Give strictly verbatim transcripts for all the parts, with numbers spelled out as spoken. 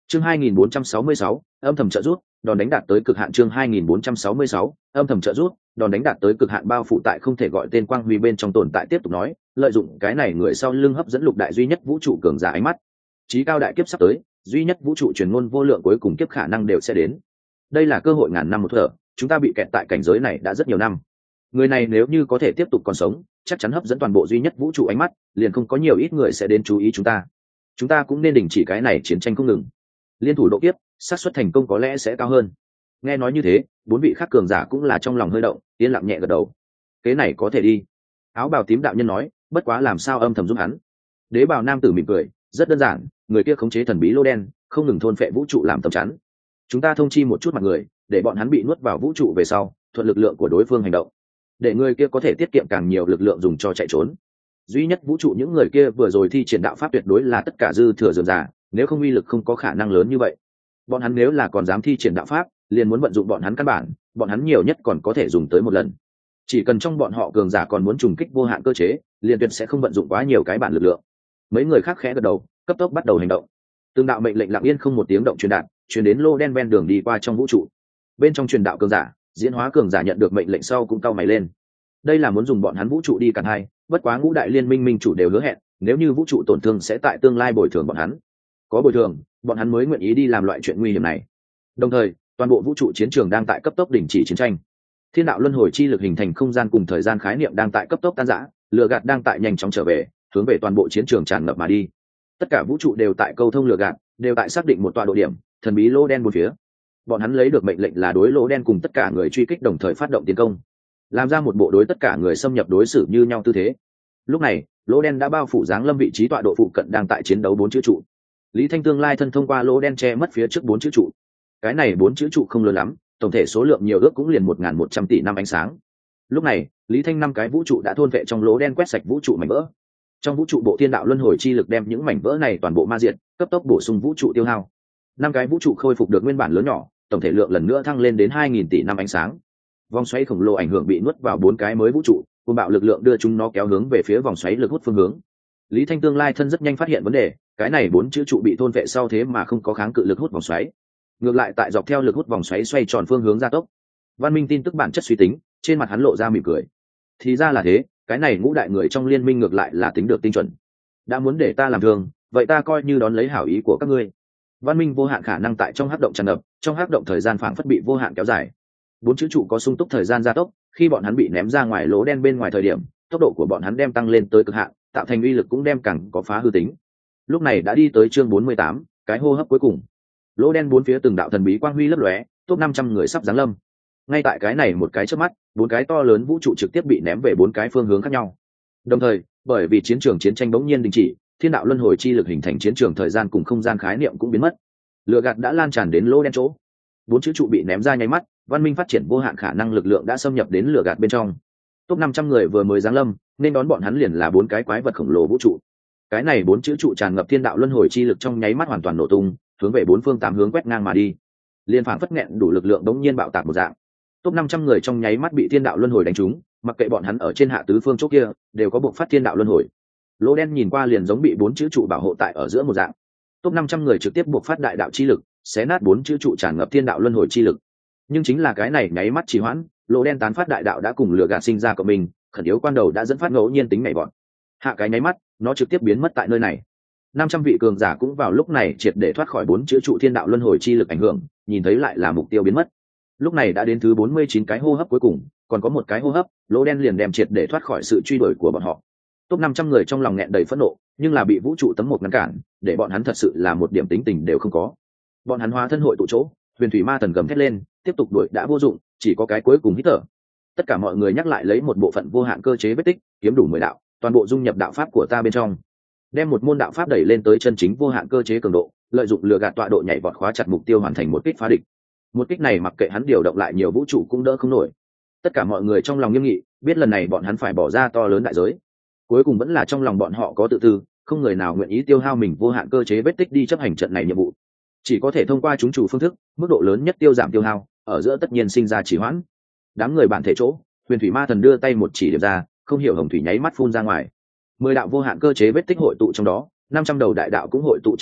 chương hai nghìn bốn trăm sáu mươi sáu, âm thầm trợ rút đòn đánh đạt tới cực hạn. chương hai nghìn bốn trăm sáu mươi sáu, âm thầm trợ rút đòn đánh đạt tới cực hạn. Bao phủ tại không thể gọi tên quang huy bên trong tồn tại tiếp tục nói, lợi dụng cái này người sau lưng hấp dẫn lục đại duy nhất vũ trụ cường giả ánh mắt. Chí cao đại kiếp sắp tới, duy nhất vũ trụ truyền ngôn vô lượng cuối cùng kiếp khả năng đều sẽ đến. Đây là cơ hội ngàn năm một thở, chúng ta bị kẹt tại cảnh giới này đã rất nhiều năm. Người này nếu như có thể tiếp tục còn sống, chắc chắn hấp dẫn toàn bộ duy nhất vũ trụ ánh mắt, liền không có nhiều ít người sẽ đến chú ý chúng ta. Chúng ta cũng nên đình chỉ cái này chiến tranh không ngừng. Liên thủ độ kiếp, xác suất thành công có lẽ sẽ cao hơn. Nghe nói như thế, bốn vị khác cường giả cũng là trong lòng hơi động, yên lặng nhẹ gật đầu. Cái này có thể đi. Áo bào tím đạo nhân nói, bất quá làm sao âm thầm giúp hắn. Đế bào nam tử mỉm cười, rất đơn giản, người kia khống chế thần bí lô đen, không ngừng thôn phệ vũ trụ làm tầm chắn. Chúng ta thông chi một chút mặt người, để bọn hắn bị nuốt vào vũ trụ về sau, thuận lực lượng của đối phương hành động, để người kia có thể tiết kiệm càng nhiều lực lượng dùng cho chạy trốn. Duy nhất vũ trụ những người kia vừa rồi thi triển đạo pháp tuyệt đối là tất cả dư thừa dườm giả, nếu không uy lực không có khả năng lớn như vậy. Bọn hắn nếu là còn dám thi triển đạo pháp, liền muốn vận dụng bọn hắn căn bản, bọn hắn nhiều nhất còn có thể dùng tới một lần. Chỉ cần trong bọn họ cường giả còn muốn trùng kích vô hạn cơ chế, liền tuyệt sẽ không vận dụng quá nhiều cái bản lực lượng. Mấy người khác khẽ gật đầu, cấp tốc bắt đầu hành động. Từng đạo mệnh lệnh lặng yên không một tiếng động truyền đạt, truyền đến lô đen ven đường đi qua trong vũ trụ. Bên trong truyền đạo cường giả, diễn hóa cường giả nhận được mệnh lệnh sau cũng cau mày lên. Đây là muốn dùng bọn hắn vũ trụ đi cản hai, bất quá ngũ đại liên minh minh chủ đều hứa hẹn, nếu như vũ trụ tổn thương sẽ tại tương lai bồi thường bọn hắn. Có bồi thường, bọn hắn mới nguyện ý đi làm loại chuyện nguy hiểm này. Đồng thời, toàn bộ vũ trụ chiến trường đang tại cấp tốc đình chỉ chiến tranh. Thiên đạo luân hồi chi lực hình thành không gian cùng thời gian khái niệm đang tại cấp tốc tan rã, lửa gạt đang tại nhanh chóng trở về, hướng về toàn bộ chiến trường tràn ngập mà đi. Tất cả vũ trụ đều tại câu thông lửa gạt, đều tại xác định một tọa độ điểm, thần bí lỗ đen bốn phía. Bọn hắn lấy được mệnh lệnh là đối lỗ đen cùng tất cả người truy kích đồng thời phát động tiến công, làm ra một bộ đối tất cả người xâm nhập đối xử như nhau tư thế. Lúc này, lỗ đen đã bao phủ giáng lâm vị trí tọa độ phụ cận đang tại chiến đấu bốn chữ trụ. Lý Thanh tương lai thân thông qua lỗ đen che mất phía trước bốn chữ trụ. Cái này bốn chữ trụ không lớn lắm, tổng thể số lượng nhiều ước cũng liền một nghìn một trăm tỷ năm ánh sáng. Lúc này, Lý Thanh năm cái vũ trụ đã thôn vệ trong lỗ đen quét sạch vũ trụ mảnh vỡ. Trong vũ trụ bộ thiên đạo luân hồi chi lực đem những mảnh vỡ này toàn bộ ma diệt, cấp tốc bổ sung vũ trụ tiêu hao. Năm cái vũ trụ khôi phục được nguyên bản lớn nhỏ, tổng thể lượng lần nữa thăng lên đến hai nghìn tỷ năm ánh sáng. Vòng xoáy khổng lồ ảnh hưởng bị nuốt vào bốn cái mới vũ trụ, cùng bạo lực lượng đưa chúng nó kéo hướng về phía vòng xoáy lực hút phương hướng. Lý Thanh tương lai thân rất nhanh phát hiện vấn đề, cái này bốn chữ trụ bị thôn vệ sau thế mà không có kháng cự lực hút vòng xoáy, ngược lại tại dọc theo lực hút vòng xoáy xoay tròn phương hướng gia tốc. Văn Minh tin tức bản chất suy tính, trên mặt hắn lộ ra mỉm cười. Thì ra là thế, cái này ngũ đại người trong liên minh ngược lại là tính được tinh chuẩn. Đã muốn để ta làm thường, vậy ta coi như đón lấy hảo ý của các ngươi. Văn Minh vô hạn khả năng tại trong hắc động tràn ngập, trong hắc động thời gian phảng phất bị vô hạn kéo dài. Bốn chữ trụ có sung túc thời gian gia tốc, khi bọn hắn bị ném ra ngoài lỗ đen bên ngoài thời điểm, tốc độ của bọn hắn đem tăng lên tới cực hạn, tạo thành uy lực cũng đem càng có phá hư tính. Lúc này đã đi tới chương bốn mươi tám, cái hô hấp cuối cùng. Lỗ đen bốn phía từng đạo thần bí quang huy lấp lóe, top năm trăm người sắp giáng lâm. Ngay tại cái này một cái chớp mắt, bốn cái to lớn vũ trụ trực tiếp bị ném về bốn cái phương hướng khác nhau. Đồng thời, bởi vì chiến trường chiến tranh bỗng nhiên đình chỉ, thiên đạo luân hồi chi lực hình thành chiến trường thời gian cùng không gian khái niệm cũng biến mất. Lửa gạt đã lan tràn đến lỗ đen chỗ. Bốn chữ trụ bị ném ra nháy mắt, văn minh phát triển vô hạn khả năng lực lượng đã xâm nhập đến lửa gạt bên trong. Top năm trăm người vừa mới giáng lâm, nên đón bọn hắn liền là bốn cái quái vật khổng lồ vũ trụ. Cái này bốn chữ trụ tràn ngập thiên đạo luân hồi chi lực trong nháy mắt hoàn toàn nổ tung, hướng về bốn phương tám hướng quét ngang mà đi. Liên phảng phất nghẹn đủ lực lượng đống nhiên bạo tạc một dạng. Top năm trăm người trong nháy mắt bị thiên đạo luân hồi đánh trúng, mặc kệ bọn hắn ở trên hạ tứ phương chỗ kia, đều có buộc phát thiên đạo luân hồi. Lỗ đen nhìn qua liền giống bị bốn chữ trụ bảo hộ tại ở giữa một dạng. Top năm trăm người trực tiếp buộc phát đại đạo chi lực, xé nát bốn chữ trụ tràn ngập thiên đạo luân hồi chi lực. Nhưng chính là cái này nháy mắt trì hoãn, lỗ đen tán phát đại đạo đã cùng lửa gạt sinh ra của mình, khẩn yếu quan đầu đã dẫn phát ngẫu nhiên tính nhảy vọt. Hạ cái nháy mắt, nó trực tiếp biến mất tại nơi này. Năm trăm vị cường giả cũng vào lúc này triệt để thoát khỏi bốn chữ trụ thiên đạo luân hồi chi lực ảnh hưởng, nhìn thấy lại là mục tiêu biến mất. Lúc này đã đến thứ bốn mươi chín cái hô hấp cuối cùng, còn có một cái hô hấp, lỗ đen liền đem triệt để thoát khỏi sự truy đuổi của bọn họ. Top năm trăm người trong lòng nghẹn đầy phẫn nộ, nhưng là bị vũ trụ tấm một ngăn cản, để bọn hắn thật sự là một điểm tính tình đều không có. Bọn hắn hóa thân hội tụ chỗ, huyền thủy ma thần gầm thét lên, tiếp tục đuổi đã vô dụng, chỉ có cái cuối cùng hít thở. Tất cả mọi người nhắc lại lấy một bộ phận vô hạn cơ chế vết tích, kiếm đủ mười đạo, toàn bộ dung nhập đạo pháp của ta bên trong, đem một môn đạo pháp đẩy lên tới chân chính vô hạn cơ chế cường độ, lợi dụng lừa gạt tọa độ nhảy vọt khóa chặt mục tiêu hoàn thành một kích phá địch. Một kích này mặc kệ hắn điều động lại nhiều vũ trụ cũng đỡ không nổi. Tất cả mọi người trong lòng nghiêm nghị, biết lần này bọn hắn phải bỏ ra to lớn đại giới. Cuối cùng vẫn là trong lòng bọn họ có tự tư, không người nào nguyện ý tiêu hao mình vô hạn cơ chế vết tích đi chấp hành trận này nhiệm vụ. Chỉ có thể thông qua chúng chủ phương thức, mức độ lớn nhất tiêu giảm tiêu hao, ở giữa tất nhiên sinh ra chỉ hoãn. Đám người bản thể chỗ, huyền thủy ma thần đưa tay một chỉ điểm ra, không hiểu hồng thủy nháy mắt phun ra ngoài. Mười đạo vô hạn cơ chế vết tích hội tụ trong đó, năm trăm đầu đại đạo cũng hội tụ trong đó,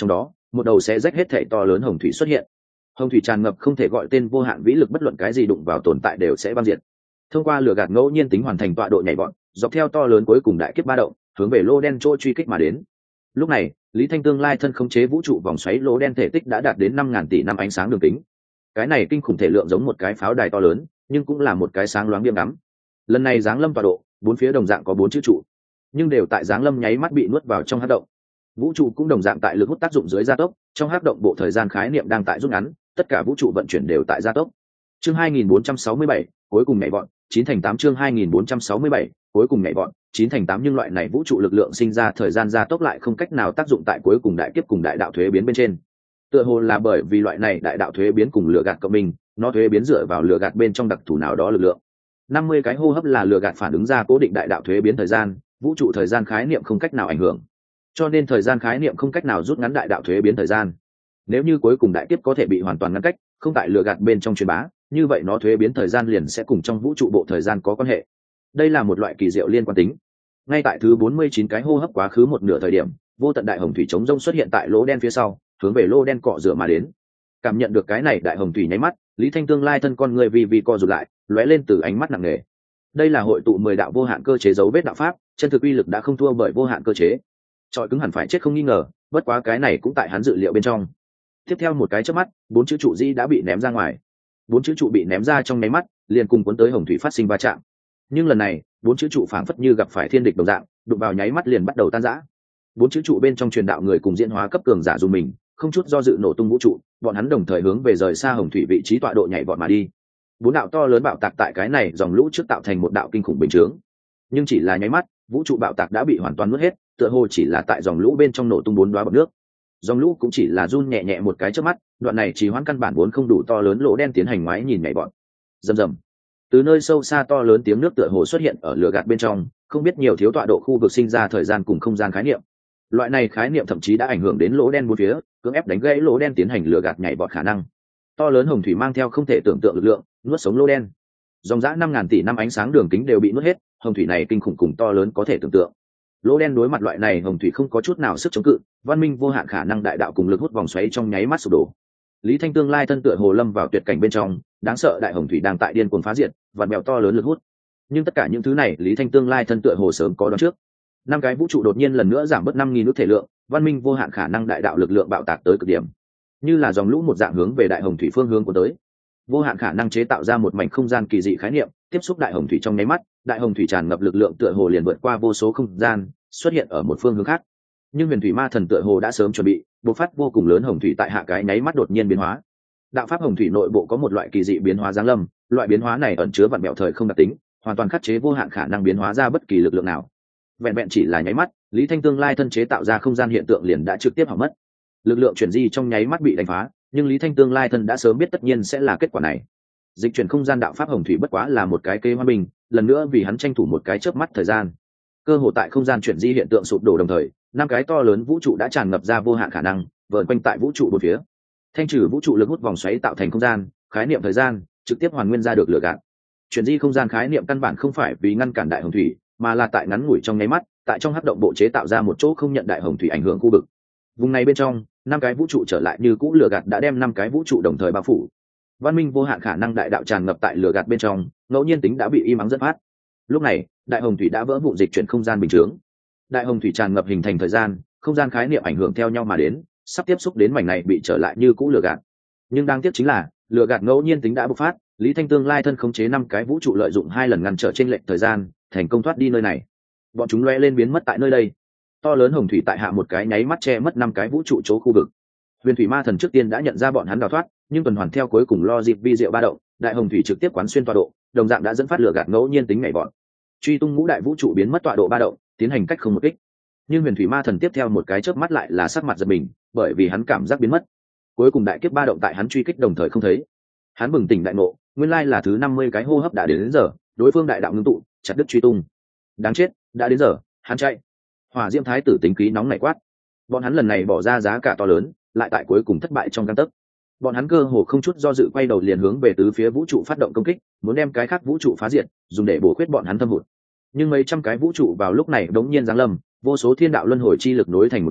một đầu sẽ rách hết thể to lớn hồng thủy xuất hiện. Hồng thủy tràn ngập không thể gọi tên vô hạn vĩ lực, bất luận cái gì đụng vào tồn tại đều sẽ băng diệt. Thông qua lửa gạt ngẫu nhiên tính hoàn thành tọa độ nhảy vọt, dọc theo to lớn cuối cùng đại kiếp ba động, hướng về lô đen chỗ truy kích mà đến. Lúc này, Lý Thanh tương lai thân khống chế vũ trụ vòng xoáy lỗ đen thể tích đã đạt đến năm ngàn tỷ năm ánh sáng đường kính. Cái này kinh khủng thể lượng giống một cái pháo đài to lớn, nhưng cũng là một cái sáng loáng biêm đắm. Lần này giáng lâm tọa độ, bốn phía đồng dạng có bốn chữ trụ, nhưng đều tại giáng lâm nháy mắt bị nuốt vào trong hắc động. Vũ trụ cũng đồng dạng tại lực hút tác dụng dưới gia tốc, trong hắc động bộ thời gian khái niệm đang tại rút ngắn, tất cả vũ trụ vận chuyển đều tại gia tốc. Chương hai nghìn bốn trăm sáu mươi bảy, cuối cùng nhảy vọt, chín thành tám chương hai nghìn bốn trăm sáu mươi bảy, cuối cùng nhảy vọt, chín thành tám nhưng loại này vũ trụ lực lượng sinh ra thời gian gia tốc lại không cách nào tác dụng tại cuối cùng đại kiếp cùng đại đạo thuế biến bên trên. Tựa hồ là bởi vì loại này đại đạo thuế biến cùng lửa gạt cộng minh, nó thuế biến dựa vào lửa gạt bên trong đặc thù nào đó lực lượng. năm mươi cái hô hấp là lửa gạt phản ứng ra cố định đại đạo thuế biến thời gian, vũ trụ thời gian khái niệm không cách nào ảnh hưởng. Cho nên thời gian khái niệm không cách nào rút ngắn đại đạo thuế biến thời gian. Nếu như cuối cùng đại kiếp có thể bị hoàn toàn ngăn cách, không tại lửa gạt bên trong truyền bá, như vậy nó thuế biến thời gian liền sẽ cùng trong vũ trụ bộ thời gian có quan hệ. Đây là một loại kỳ diệu liên quan tính. Ngay tại thứ bốn mươi chín cái hô hấp quá khứ một nửa thời điểm, vô tận đại hồng thủy chống rông xuất hiện tại lỗ đen phía sau, hướng về lỗ đen cọ rửa mà đến. Cảm nhận được cái này đại hồng thủy nháy mắt, Lý Thanh tương lai thân con người vì vì co rụt lại, lóe lên từ ánh mắt nặng nề. Đây là hội tụ mười đạo vô hạn cơ chế dấu vết đạo pháp, chân thực uy lực đã không thua bởi vô hạn cơ chế. Trọi cứng hẳn phải chết không nghi ngờ, bất quá cái này cũng tại hắn dự liệu bên trong. Tiếp theo một cái chớp mắt, bốn chữ trụ di đã bị ném ra ngoài. Bốn chữ trụ bị ném ra trong nháy mắt, liền cùng cuốn tới hồng thủy phát sinh va chạm. Nhưng lần này, bốn chữ trụ phảng phất như gặp phải thiên địch đồng dạng, đụng vào nháy mắt liền bắt đầu tan rã. Bốn chữ trụ bên trong truyền đạo người cùng diễn hóa cấp cường giả dùng mình, không chút do dự nổ tung vũ trụ, bọn hắn đồng thời hướng về rời xa hồng thủy vị trí tọa độ nhảy vọt mà đi. Bốn đạo to lớn bạo tạc tại cái này dòng lũ trước tạo thành một đạo kinh khủng bình chướng. Nhưng chỉ là nháy mắt, vũ trụ bạo tạc đã bị hoàn toàn nuốt hết, tựa hồ chỉ là tại dòng lũ bên trong nổ tung bốn đóa bọt nước. Dòng lũ cũng chỉ là run nhẹ nhẹ một cái chớp mắt, đoạn này chỉ hoãn căn bản vốn không đủ to lớn lỗ đen tiến hành ngoái nhìn nhảy vọt. Rầm rầm. Từ nơi sâu xa to lớn tiếng nước tựa hồ xuất hiện ở lửa gạt bên trong, không biết nhiều thiếu tọa độ khu vực sinh ra thời gian cùng không gian khái niệm. Loại này khái niệm thậm chí đã ảnh hưởng đến lỗ đen bốn phía, cưỡng ép đánh gãy lỗ đen tiến hành lửa gạt nhảy vọt khả năng. To lớn hồng thủy mang theo không thể tưởng tượng lực lượng, nuốt sống lỗ đen. Dòng dã năm ngàn tỷ năm ánh sáng đường kính đều bị nuốt hết, hồng thủy này kinh khủng cùng to lớn có thể tưởng tượng. Lỗ đen đối mặt loại này hồng thủy không có chút nào sức chống cự, văn minh vô hạn khả năng đại đạo cùng lực hút vòng xoáy trong nháy mắt sụp đổ. Lý Thanh tương lai thân tựa hồ lâm vào tuyệt cảnh bên trong, đáng sợ đại hồng thủy đang tại điên cuồng phá diệt, vặn bèo to lớn lực hút. Nhưng tất cả những thứ này, Lý Thanh tương lai thân tựa hồ sớm có đoán trước. Năm cái vũ trụ đột nhiên lần nữa giảm bớt năm nghìn ước thể lượng, văn minh vô hạn khả năng đại đạo lực lượng bạo tạc tới cực điểm, như là dòng lũ một dạng hướng về đại hồng thủy phương hướng của tới. Vô hạn khả năng chế tạo ra một mảnh không gian kỳ dị khái niệm, tiếp xúc đại hồng thủy trong nháy mắt, đại hồng thủy tràn ngập lực lượng tựa hồ liền vượt qua vô số không gian, xuất hiện ở một phương hướng khác. Nhưng huyền thủy ma thần tựa hồ đã sớm chuẩn bị, bộc phát vô cùng lớn hồng thủy tại hạ cái nháy mắt đột nhiên biến hóa. Đạo pháp hồng thủy nội bộ có một loại kỳ dị biến hóa giáng lâm, loại biến hóa này ẩn chứa vạn mẹo thời không đặc tính, hoàn toàn khắc chế vô hạn khả năng biến hóa ra bất kỳ lực lượng nào. Vẹn vẹn chỉ là nháy mắt, Lý Thanh tương lai thân chế tạo ra không gian hiện tượng liền đã trực tiếp hỏng mất. Lực lượng chuyển di trong nháy mắt bị đánh phá, nhưng Lý Thanh tương lai thân đã sớm biết tất nhiên sẽ là kết quả này. Dịch chuyển không gian đạo pháp hồng thủy bất quá là một cái kế hòa bình, lần nữa vì hắn tranh thủ một cái chớp mắt thời gian. Cơ hội tại không gian chuyển di hiện tượng sụp đổ đồng thời, năm cái to lớn vũ trụ đã tràn ngập ra vô hạn khả năng, vờn quanh tại vũ trụ bốn phía. Thanh trừ vũ trụ lực hút vòng xoáy tạo thành không gian, khái niệm thời gian trực tiếp hoàn nguyên ra được lửa gạt. Chuyển di không gian khái niệm căn bản không phải vì ngăn cản đại hồng thủy, mà là tại ngắn ngủi trong nháy mắt, tại trong hắc động bộ chế tạo ra một chỗ không nhận đại hồng thủy ảnh hưởng khu vực. Vùng này bên trong, năm cái vũ trụ trở lại như cũ, lửa gạt đã đem năm cái vũ trụ đồng thời bao phủ. Văn minh vô hạn khả năng đại đạo tràn ngập tại lửa gạt bên trong, ngẫu nhiên tính đã bị im ắng dẫn phát. Lúc này, đại hồng thủy đã vỡ vụn dịch chuyển không gian bình chướng. Đại hồng thủy tràn ngập hình thành thời gian, không gian khái niệm ảnh hưởng theo nhau mà đến, sắp tiếp xúc đến mảnh này bị trở lại như cũ lửa gạt. Nhưng đáng tiếc chính là, lửa gạt ngẫu nhiên tính đã bộc phát, Lý Thanh tương lai thân khống chế năm cái vũ trụ lợi dụng hai lần ngăn trở trên lệnh thời gian, thành công thoát đi nơi này. Bọn chúng lóe lên biến mất tại nơi đây. To lớn hồng thủy tại hạ một cái nháy mắt che mất năm cái vũ trụ chỗ khu vực. Huyền thủy ma thần trước tiên đã nhận ra bọn hắn đào thoát, nhưng tuần hoàn theo cuối cùng lo dịp vi diệu ba động, đại hồng thủy trực tiếp quán xuyên tọa độ, đồng dạng đã dẫn phát lửa gạt ngẫu nhiên tính nhảy vọt. Truy tung ngũ đại vũ trụ biến mất tọa độ ba động, tiến hành cách không một kích. Nhưng huyền thủy ma thần tiếp theo một cái chớp mắt lại là sắc mặt giật mình, bởi vì hắn cảm giác biến mất. Cuối cùng đại kiếp ba động tại hắn truy kích đồng thời không thấy. Hắn bừng tỉnh đại ngộ, nguyên lai là thứ năm mươi cái hô hấp đã đến, đến giờ, đối phương đại đạo ngưng tụ, chặt đứt truy tung. Đáng chết, đã đến giờ, hắn chạy. Hỏa Diễm Thái tử tính khí nóng nảy quát. Bọn hắn lần này bỏ ra giá cả to lớn, lại tại cuối cùng thất bại trong gang tấc. Bọn hắn cơ hồ không chút do dự quay đầu liền hướng về tứ phía vũ trụ phát động công kích, muốn đem cái khác vũ trụ phá diệt, dùng để bổ khuyết bọn hắn thâm hụt. Nhưng mấy trăm cái vũ trụ vào lúc này đống nhiên giáng lâm, vô số thiên đạo luân hồi chi lực nối thành một mảnh,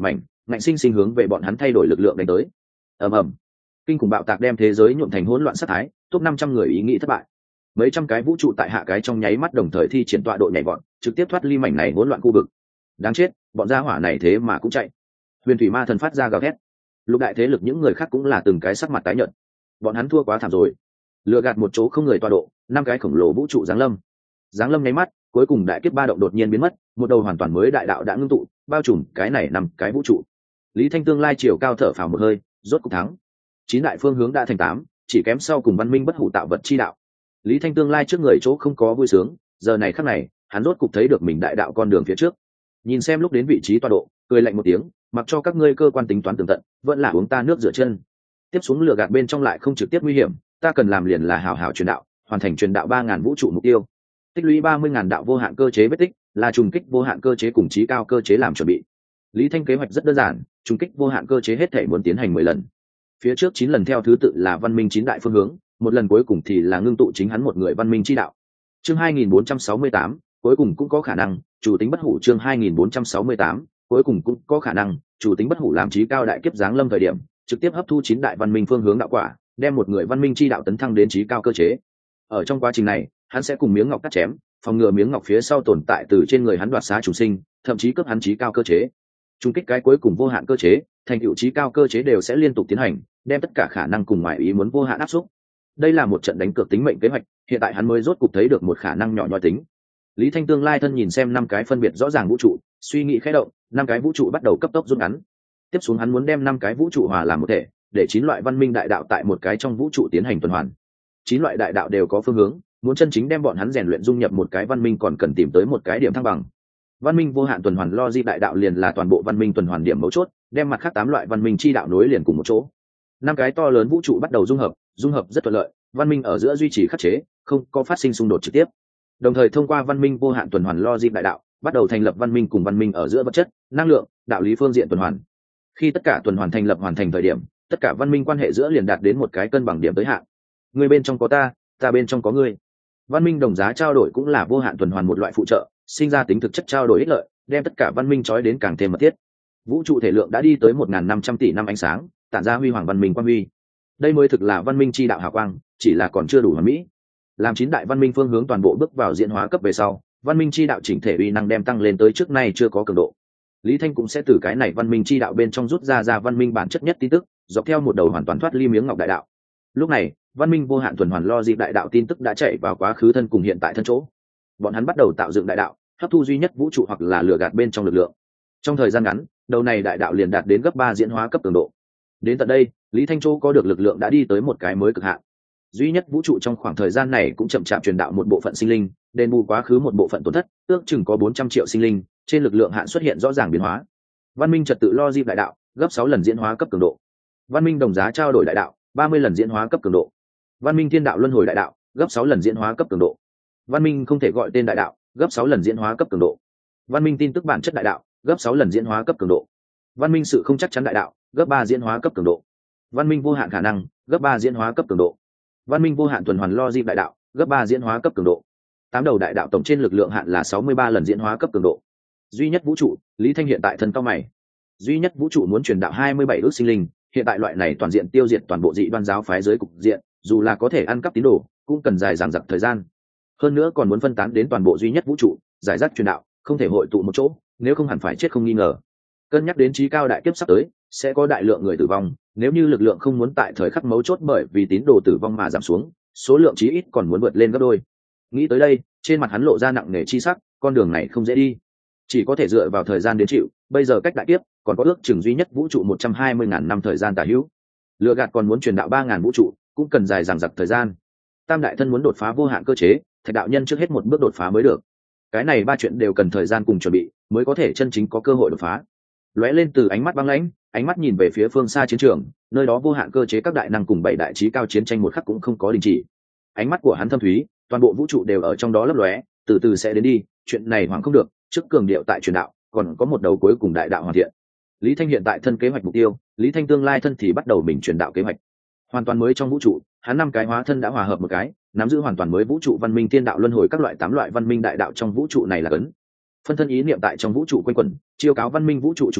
ngạnh sinh sinh hướng về bọn hắn thay đổi lực lượng đánh tới. ầm ầm, kinh khủng bạo tạc đem thế giới nhuộm thành hỗn loạn sát thái, top năm trăm người ý nghĩ thất bại. Mấy trăm cái vũ trụ tại hạ cái trong nháy mắt đồng thời thi triển tọa độ nhảy vọt, trực tiếp thoát ly mảnh này hỗn loạn khu vực. Đáng chết, bọn gia hỏa này thế mà cũng chạy. Huyền thủy ma thần phát ra gào thét. Lục đại thế lực những người khác cũng là từng cái sắc mặt tái nhợt. Bọn hắn thua quá thảm rồi. Lừa gạt một chỗ không người tọa độ, năm cái khổng lồ vũ trụ giáng lâm. Giáng lâm nháy mắt, cuối cùng đại kiếp ba động đột nhiên biến mất, một đầu hoàn toàn mới đại đạo đã ngưng tụ, bao trùm cái này nằm cái vũ trụ. Lý Thanh tương lai chiều cao thở phào một hơi, rốt cục thắng. Chín đại phương hướng đã thành tám, chỉ kém sau cùng văn minh bất hủ tạo vật chi đạo. Lý Thanh tương lai trước người chỗ không có vui sướng, giờ này khắc này, hắn rốt cục thấy được mình đại đạo con đường phía trước. Nhìn xem lúc đến vị trí tọa độ, cười lạnh một tiếng, mặc cho các ngươi cơ quan tính toán tường tận, vẫn là uống ta nước rửa chân. Tiếp xuống lừa gạt bên trong lại không trực tiếp nguy hiểm, ta cần làm liền là hào hào truyền đạo, hoàn thành truyền đạo ba ngàn vũ trụ mục tiêu. Tích lũy ba mươi ngàn đạo vô hạn cơ chế vết tích, là trùng kích vô hạn cơ chế cùng trí cao cơ chế làm chuẩn bị. Lý Thanh kế hoạch rất đơn giản, trùng kích vô hạn cơ chế hết thể muốn tiến hành mười lần. Phía trước chín lần theo thứ tự là văn minh chín đại phương hướng, một lần cuối cùng thì là ngưng tụ chính hắn một người văn minh chi đạo. Chương hai nghìn bốn trăm sáu mươi tám, cuối cùng cũng có khả năng, chủ tính bất hủ chương hai nghìn bốn trăm sáu mươi tám, cuối cùng cũng có khả năng, chủ tính bất hủ làm trí cao đại kiếp giáng lâm thời điểm, trực tiếp hấp thu chín đại văn minh phương hướng đạo quả, đem một người văn minh chi đạo tấn thăng đến trí cao cơ chế. Ở trong quá trình này, hắn sẽ cùng miếng ngọc cắt chém, phòng ngừa miếng ngọc phía sau tồn tại từ trên người hắn đoạt xá chủ sinh, thậm chí cướp hắn trí cao cơ chế. Trung kích cái cuối cùng vô hạn cơ chế, thành tựu trí cao cơ chế đều sẽ liên tục tiến hành, đem tất cả khả năng cùng ngoại ý muốn vô hạn áp xúc. Đây là một trận đánh cược tính mệnh kế hoạch, hiện tại hắn mới rốt cục thấy được một khả năng nhỏ nhoi tính. Lý Thanh tương lai thân nhìn xem năm cái phân biệt rõ ràng vũ trụ, suy nghĩ khẽ động, năm cái vũ trụ bắt đầu cấp tốc rút ngắn. Tiếp xuống hắn muốn đem năm cái vũ trụ hòa làm một thể, để chín loại văn minh đại đạo tại một cái trong vũ trụ tiến hành tuần hoàn. Chín loại đại đạo đều có phương hướng, muốn chân chính đem bọn hắn rèn luyện dung nhập một cái văn minh còn cần tìm tới một cái điểm thăng bằng. Văn minh vô hạn tuần hoàn logic đại đạo liền là toàn bộ văn minh tuần hoàn điểm mấu chốt, đem mặt khác tám loại văn minh chi đạo nối liền cùng một chỗ. Năm cái to lớn vũ trụ bắt đầu dung hợp, dung hợp rất thuận lợi, văn minh ở giữa duy trì khắc chế, không có phát sinh xung đột trực tiếp. Đồng thời thông qua văn minh vô hạn tuần hoàn logic đại đạo, bắt đầu thành lập văn minh cùng văn minh ở giữa vật chất, năng lượng, đạo lý phương diện tuần hoàn. Khi tất cả tuần hoàn thành lập hoàn thành thời điểm, tất cả văn minh quan hệ giữa liền đạt đến một cái cân bằng điểm tới hạn. Người bên trong có ta, ta bên trong có ngươi. Văn minh đồng giá trao đổi cũng là vô hạn tuần hoàn một loại phụ trợ, sinh ra tính thực chất trao đổi ích lợi, đem tất cả văn minh trói đến càng thêm mật thiết. Vũ trụ thể lượng đã đi tới một nghìn năm trăm tỷ năm ánh sáng, tản ra huy hoàng văn minh quang huy. Đây mới thực là văn minh chi đạo hào quang, chỉ là còn chưa đủ hoàn mỹ. Làm chín đại văn minh phương hướng toàn bộ bước vào diễn hóa cấp về sau, văn minh chi đạo chỉnh thể uy năng đem tăng lên tới trước nay chưa có cường độ. Lý Thanh cũng sẽ từ cái này văn minh chi đạo bên trong rút ra ra văn minh bản chất nhất tin tức, dọc theo một đầu hoàn toàn thoát ly miếng ngọc đại đạo. Lúc này, văn minh vô hạn tuần hoàn logic đại đạo tin tức đã chạy vào quá khứ thân cùng hiện tại thân chỗ. Bọn hắn bắt đầu tạo dựng đại đạo, hấp thu duy nhất vũ trụ hoặc là lừa gạt bên trong lực lượng. Trong thời gian ngắn, đầu này đại đạo liền đạt đến gấp ba diễn hóa cấp cường độ. Đến tận đây, Lý Thanh Châu có được lực lượng đã đi tới một cái mới cực hạn. Duy nhất vũ trụ trong khoảng thời gian này cũng chậm chạp truyền đạo một bộ phận sinh linh, đền bù quá khứ một bộ phận tổn thất, ước chừng có bốn trăm triệu sinh linh, trên lực lượng hạn xuất hiện rõ ràng biến hóa. Văn minh trật tự logic đại đạo, gấp sáu lần diễn hóa cấp cường độ. Văn minh đồng giá trao đổi đại đạo, ba mươi lần diễn hóa cấp cường độ. Văn minh thiên đạo luân hồi đại đạo, gấp sáu lần diễn hóa cấp cường độ. Văn minh không thể gọi tên đại đạo, gấp sáu lần diễn hóa cấp cường độ. Văn minh tin tức bản chất đại đạo, gấp sáu lần diễn hóa cấp cường độ. Văn minh sự không chắc chắn đại đạo, gấp ba diễn hóa cấp cường độ. Văn minh vô hạn khả năng, gấp ba diễn hóa cấp cường độ. Văn minh vô hạn tuần hoàn logic đại đạo, gấp ba diễn hóa cấp cường độ. Tám đầu đại đạo tổng trên lực lượng hạn là sáu mươi ba lần diễn hóa cấp cường độ. Duy nhất vũ trụ, Lý Thanh hiện tại thân cao mày. Duy nhất vũ trụ muốn truyền đạo hai mươi bảy ước sinh linh, hiện tại loại này toàn diện tiêu diệt toàn bộ dị đoan giáo phái dưới cục diện, dù là có thể ăn cắp tín đồ, cũng cần dài dằng dặc thời gian. Hơn nữa còn muốn phân tán đến toàn bộ duy nhất vũ trụ, giải rác truyền đạo, không thể hội tụ một chỗ, nếu không hẳn phải chết không nghi ngờ. Cân nhắc đến trí cao đại kiếp sắp tới, sẽ có đại lượng người tử vong, nếu như lực lượng không muốn tại thời khắc mấu chốt bởi vì tín đồ tử vong mà giảm xuống, số lượng chí ít còn muốn vượt lên gấp đôi. Nghĩ tới đây, trên mặt hắn lộ ra nặng nề chi sắc, con đường này không dễ đi, chỉ có thể dựa vào thời gian đến chịu. Bây giờ cách đại kiếp còn có ước chừng duy nhất vũ trụ một trăm hai mươi ngàn năm thời gian tả hữu, lừa gạt còn muốn truyền đạo ba ngàn vũ trụ, cũng cần dài dằng dặc thời gian. Tam đại thân muốn đột phá vô hạn cơ chế, Thạch đạo nhân trước hết một bước đột phá mới được. Cái này ba chuyện đều cần thời gian cùng chuẩn bị, mới có thể chân chính có cơ hội đột phá. Lóe lên từ ánh mắt băng lãnh, ánh mắt nhìn về phía phương xa chiến trường, nơi đó vô hạn cơ chế các đại năng cùng bảy đại trí cao chiến tranh một khắc cũng không có đình chỉ. Ánh mắt của hắn thâm thúy, toàn bộ vũ trụ đều ở trong đó lấp lóe, từ từ sẽ đến đi, chuyện này hoảng không được, trước cường điệu tại truyền đạo, còn có một đầu cuối cùng đại đạo hoàn thiện. Lý Thanh hiện tại thân kế hoạch mục tiêu, Lý Thanh tương lai thân thì bắt đầu mình truyền đạo kế hoạch. Hoàn toàn mới trong vũ trụ, hắn năm cái hóa thân đã hòa hợp một cái, nắm giữ hoàn toàn mới vũ trụ văn minh tiên đạo luân hồi các loại tám loại văn minh đại đạo trong vũ trụ này là cấn. Phân thân ý niệm tại trong vũ trụ quanh quẩn, chiêu cáo văn minh vũ trụ chúng sinh,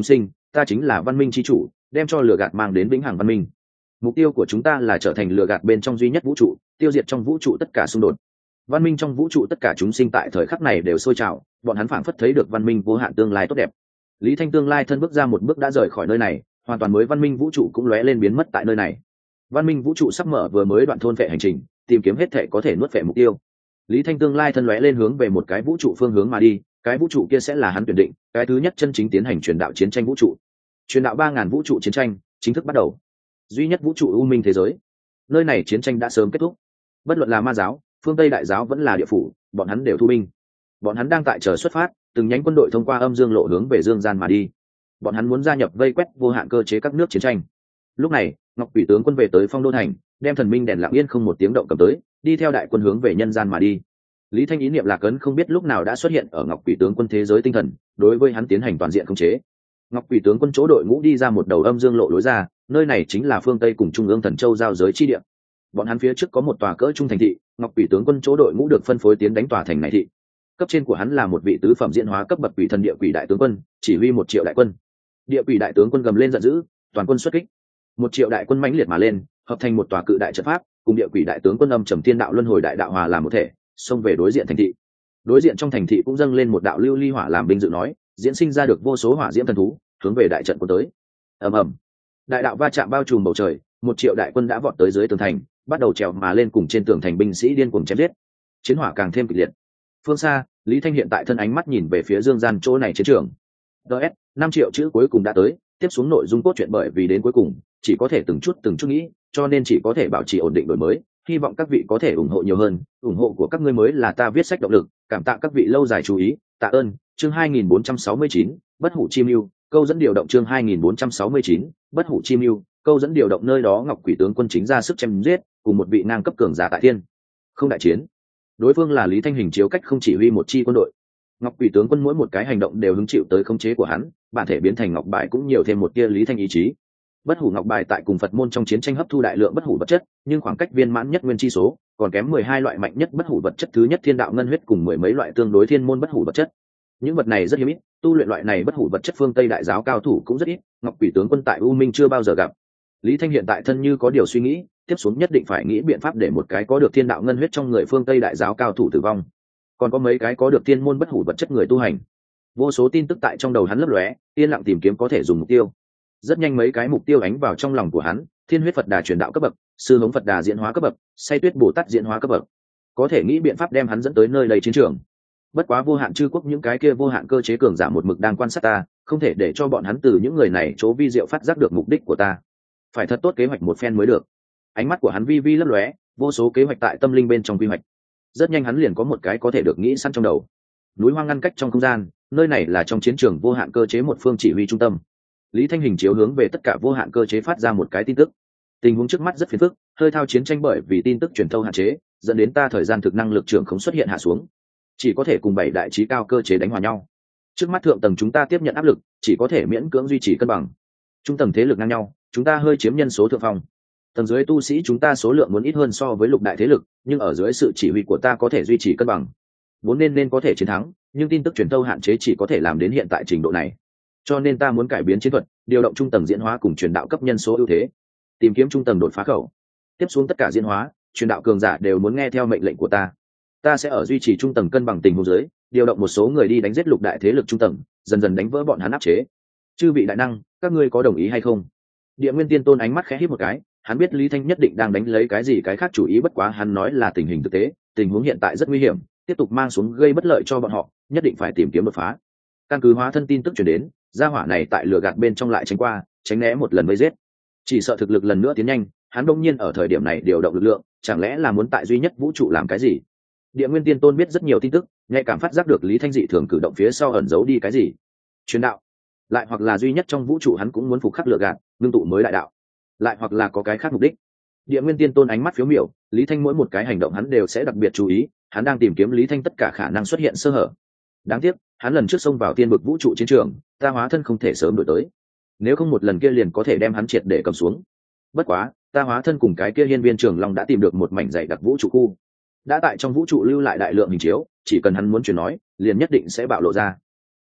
ta chính là văn minh chi chủ, đem cho lừa gạt mang đến vĩnh hằng văn minh. Mục tiêu của chúng ta là trở thành lừa gạt bên trong duy nhất vũ trụ, tiêu diệt trong vũ trụ tất cả xung đột. Văn minh trong vũ trụ tất cả chúng sinh tại thời khắc này đều sôi trào, bọn hắn phảng phất thấy được văn minh vô hạn tương lai tốt đẹp. Lý Thanh tương lai thân bước ra một bước đã rời khỏi nơi này, hoàn toàn mới văn minh vũ trụ cũng lóe lên biến mất tại nơi này. Văn minh vũ trụ sắp mở vừa mới đoạn thôn vệ hành trình, tìm kiếm hết thể có thể nuốt vệ mục tiêu. Lý Thanh tương lai thân lóe lên hướng về một cái vũ trụ phương hướng mà đi, cái vũ trụ kia sẽ là hắn tuyển định, cái thứ nhất chân chính tiến hành truyền đạo chiến tranh vũ trụ. Truyền đạo ba ngàn vũ trụ chiến tranh chính thức bắt đầu. Duy nhất vũ trụ u minh thế giới. Nơi này chiến tranh đã sớm kết thúc. Bất luận là ma giáo, phương Tây đại giáo vẫn là địa phủ, bọn hắn đều thu binh. Bọn hắn đang tại chờ xuất phát, từng nhánh quân đội thông qua âm dương lộ hướng về dương gian mà đi. Bọn hắn muốn gia nhập vây quét vô hạn cơ chế các nước chiến tranh. Lúc này, Ngọc Quỷ tướng quân về tới Phong Đô thành, đem thần minh đèn lặng yên không một tiếng động cầm tới, đi theo đại quân hướng về nhân gian mà đi. Lý Thanh ý niệm lạc ấn không biết lúc nào đã xuất hiện ở Ngọc Quỷ tướng quân thế giới tinh thần, đối với hắn tiến hành toàn diện khống chế. Ngọc Quỷ tướng quân chỗ đội ngũ đi ra một đầu âm dương lộ lối ra, nơi này chính là phương Tây cùng Trung ương Thần Châu giao giới chi địa. Bọn hắn phía trước có một tòa cỡ trung thành thị, Ngọc Quỷ tướng quân chỗ đội ngũ được phân phối tiến đánh tòa thành này thị. Cấp trên của hắn là một vị tứ phẩm diễn hóa cấp bậc quỷ thần địa quỷ đại tướng quân, chỉ huy một triệu đại quân. Địa quỷ đại tướng quân gầm lên giận dữ, toàn quân xuất kích. Một triệu đại quân mãnh liệt mà lên, hợp thành một tòa cự đại trận pháp, cùng địa quỷ đại tướng quân âm trầm thiên đạo luân hồi đại đạo hòa làm một thể, xông về đối diện thành thị. Đối diện trong thành thị cũng dâng lên một đạo lưu ly hỏa làm binh dự nói, diễn sinh ra được vô số hỏa diễm thần thú, hướng về đại trận quân tới. Ầm ầm. Đại đạo va chạm bao trùm bầu trời, một triệu đại quân đã vọt tới dưới tường thành, bắt đầu trèo mà lên cùng trên tường thành binh sĩ điên cuồng chém giết. Chiến hỏa càng thêm kịch liệt. Phương xa, Lý Thanh hiện tại thân ánh mắt nhìn về phía dương gian chỗ này chiến trường. ds năm triệu chữ cuối cùng đã tới, tiếp xuống nội dung cốt truyện bởi vì đến cuối cùng chỉ có thể từng chút từng chút nghĩ, cho nên chỉ có thể bảo trì ổn định đổi mới. Hy vọng các vị có thể ủng hộ nhiều hơn, ủng hộ của các ngươi mới là ta viết sách động lực. Cảm tạ các vị lâu dài chú ý, tạ ơn. Chương hai nghìn bốn trăm sáu mươi chín, bất hủ chi mưu, câu dẫn điều động. Chương hai nghìn bốn trăm sáu mươi chín, bất hủ chi mưu, câu dẫn điều động. Nơi đó Ngọc Quỷ tướng quân chính ra sức chém giết, cùng một vị ngang cấp cường giả tại thiên không đại chiến. Đối phương là Lý Thanh hình chiếu cách không chỉ huy một chi quân đội. Ngọc Quỷ tướng quân mỗi một cái hành động đều hứng chịu tới khống chế của hắn, bản thể biến thành ngọc bài cũng nhiều thêm một tia Lý Thanh ý chí. Bất hủ ngọc bài tại cùng Phật môn trong chiến tranh hấp thu đại lượng bất hủ vật chất, nhưng khoảng cách viên mãn nhất nguyên chi số, còn kém mười hai loại mạnh nhất bất hủ vật chất. Thứ nhất thiên đạo ngân huyết cùng mười mấy loại tương đối thiên môn bất hủ vật chất. Những vật này rất hiếm ít, tu luyện loại này bất hủ vật chất phương Tây đại giáo cao thủ cũng rất ít, Ngọc Quỷ tướng quân tại U Minh chưa bao giờ gặp. Lý Thanh hiện tại thân như có điều suy nghĩ, tiếp xuống nhất định phải nghĩ biện pháp để một cái có được thiên đạo ngân huyết trong người phương Tây đại giáo cao thủ tử vong, còn có mấy cái có được thiên môn bất hủ vật chất người tu hành. Vô số tin tức tại trong đầu hắn lấp lóe, yên lặng tìm kiếm có thể dùng mục tiêu. Rất nhanh mấy cái mục tiêu ánh vào trong lòng của hắn: Thiên huyết Phật Đà truyền đạo cấp bậc, Sư Hống Phật Đà diễn hóa cấp bậc, Say Tuyết Bồ Tát diễn hóa cấp bậc. Có thể nghĩ biện pháp đem hắn dẫn tới nơi đầy chiến trường. Bất quá vô hạn chư quốc những cái kia vô hạn cơ chế cường giả một mực đang quan sát ta, không thể để cho bọn hắn từ những người này chỗ vi diệu phát giác được mục đích của ta. Phải thật tốt kế hoạch một phen mới được. Ánh mắt của hắn vi vi lấp lóe, vô số kế hoạch tại tâm linh bên trong quy hoạch. Rất nhanh hắn liền có một cái có thể được nghĩ sẵn trong đầu. Núi hoang ngăn cách trong không gian, nơi này là trong chiến trường vô hạn cơ chế một phương chỉ huy trung tâm. Lý Thanh hình chiếu hướng về tất cả vô hạn cơ chế phát ra một cái tin tức. Tình huống trước mắt rất phiền phức, hơi thao chiến tranh bởi vì tin tức truyền thâu hạn chế, dẫn đến ta thời gian thực năng lực trưởng không xuất hiện hạ xuống, chỉ có thể cùng bảy đại trí cao cơ chế đánh hòa nhau. Trước mắt thượng tầng chúng ta tiếp nhận áp lực, chỉ có thể miễn cưỡng duy trì cân bằng. Trung tầng thế lực ngang nhau, chúng ta hơi chiếm nhân số thượng phong. Tầng dưới tu sĩ chúng ta số lượng muốn ít hơn so với lục đại thế lực, nhưng ở dưới sự chỉ huy của ta có thể duy trì cân bằng. Vốn nên nên có thể chiến thắng, nhưng tin tức truyền thâu hạn chế chỉ có thể làm đến hiện tại trình độ này. Cho nên ta muốn cải biến chiến thuật, điều động trung tầng diễn hóa cùng truyền đạo cấp nhân số ưu thế, tìm kiếm trung tầng đột phá khẩu. Tiếp xuống tất cả diễn hóa, truyền đạo cường giả đều muốn nghe theo mệnh lệnh của ta. Ta sẽ ở duy trì trung tầng cân bằng tình huống dưới, điều động một số người đi đánh giết lục đại thế lực trung tầng, dần dần đánh vỡ bọn hắn áp chế. Chư vị đại năng, các ngươi có đồng ý hay không? Địa Nguyên Tiên Tôn ánh mắt khẽ híp một cái, hắn biết Lý Thanh nhất định đang đánh lấy cái gì cái khác chủ ý, bất quá hắn nói là tình hình thực tế, tình huống hiện tại rất nguy hiểm, tiếp tục mang xuống gây bất lợi cho bọn họ, nhất định phải tìm kiếm đột phá. Căn cứ hóa thân tin tức truyền đến, gia hỏa này tại lửa gạt bên trong lại tránh qua, tránh né một lần vây giết, chỉ sợ thực lực lần nữa tiến nhanh. Hắn đông nhiên ở thời điểm này điều động lực lượng, chẳng lẽ là muốn tại duy nhất vũ trụ làm cái gì? Địa Nguyên Tiên Tôn biết rất nhiều tin tức, nhạy cảm phát giác được Lý Thanh dị thường cử động phía sau ẩn giấu đi cái gì. Truyền đạo, lại hoặc là duy nhất trong vũ trụ hắn cũng muốn phục khắc lửa gạt, ngưng tụ mới đại đạo, lại hoặc là có cái khác mục đích. Địa Nguyên Tiên Tôn ánh mắt phiếu miểu, Lý Thanh mỗi một cái hành động hắn đều sẽ đặc biệt chú ý, hắn đang tìm kiếm Lý Thanh tất cả khả năng xuất hiện sơ hở. Đáng tiếc, hắn lần trước xông vào tiên vực vũ trụ chiến trường, ta hóa thân không thể sớm đổi tới. Nếu không một lần kia liền có thể đem hắn triệt để cầm xuống. Bất quá, ta hóa thân cùng cái kia hiên viên trường long đã tìm được một mảnh dày đặc vũ trụ khu, đã tại trong vũ trụ lưu lại đại lượng hình chiếu, chỉ cần hắn muốn truyền nói, liền nhất định sẽ bạo lộ ra.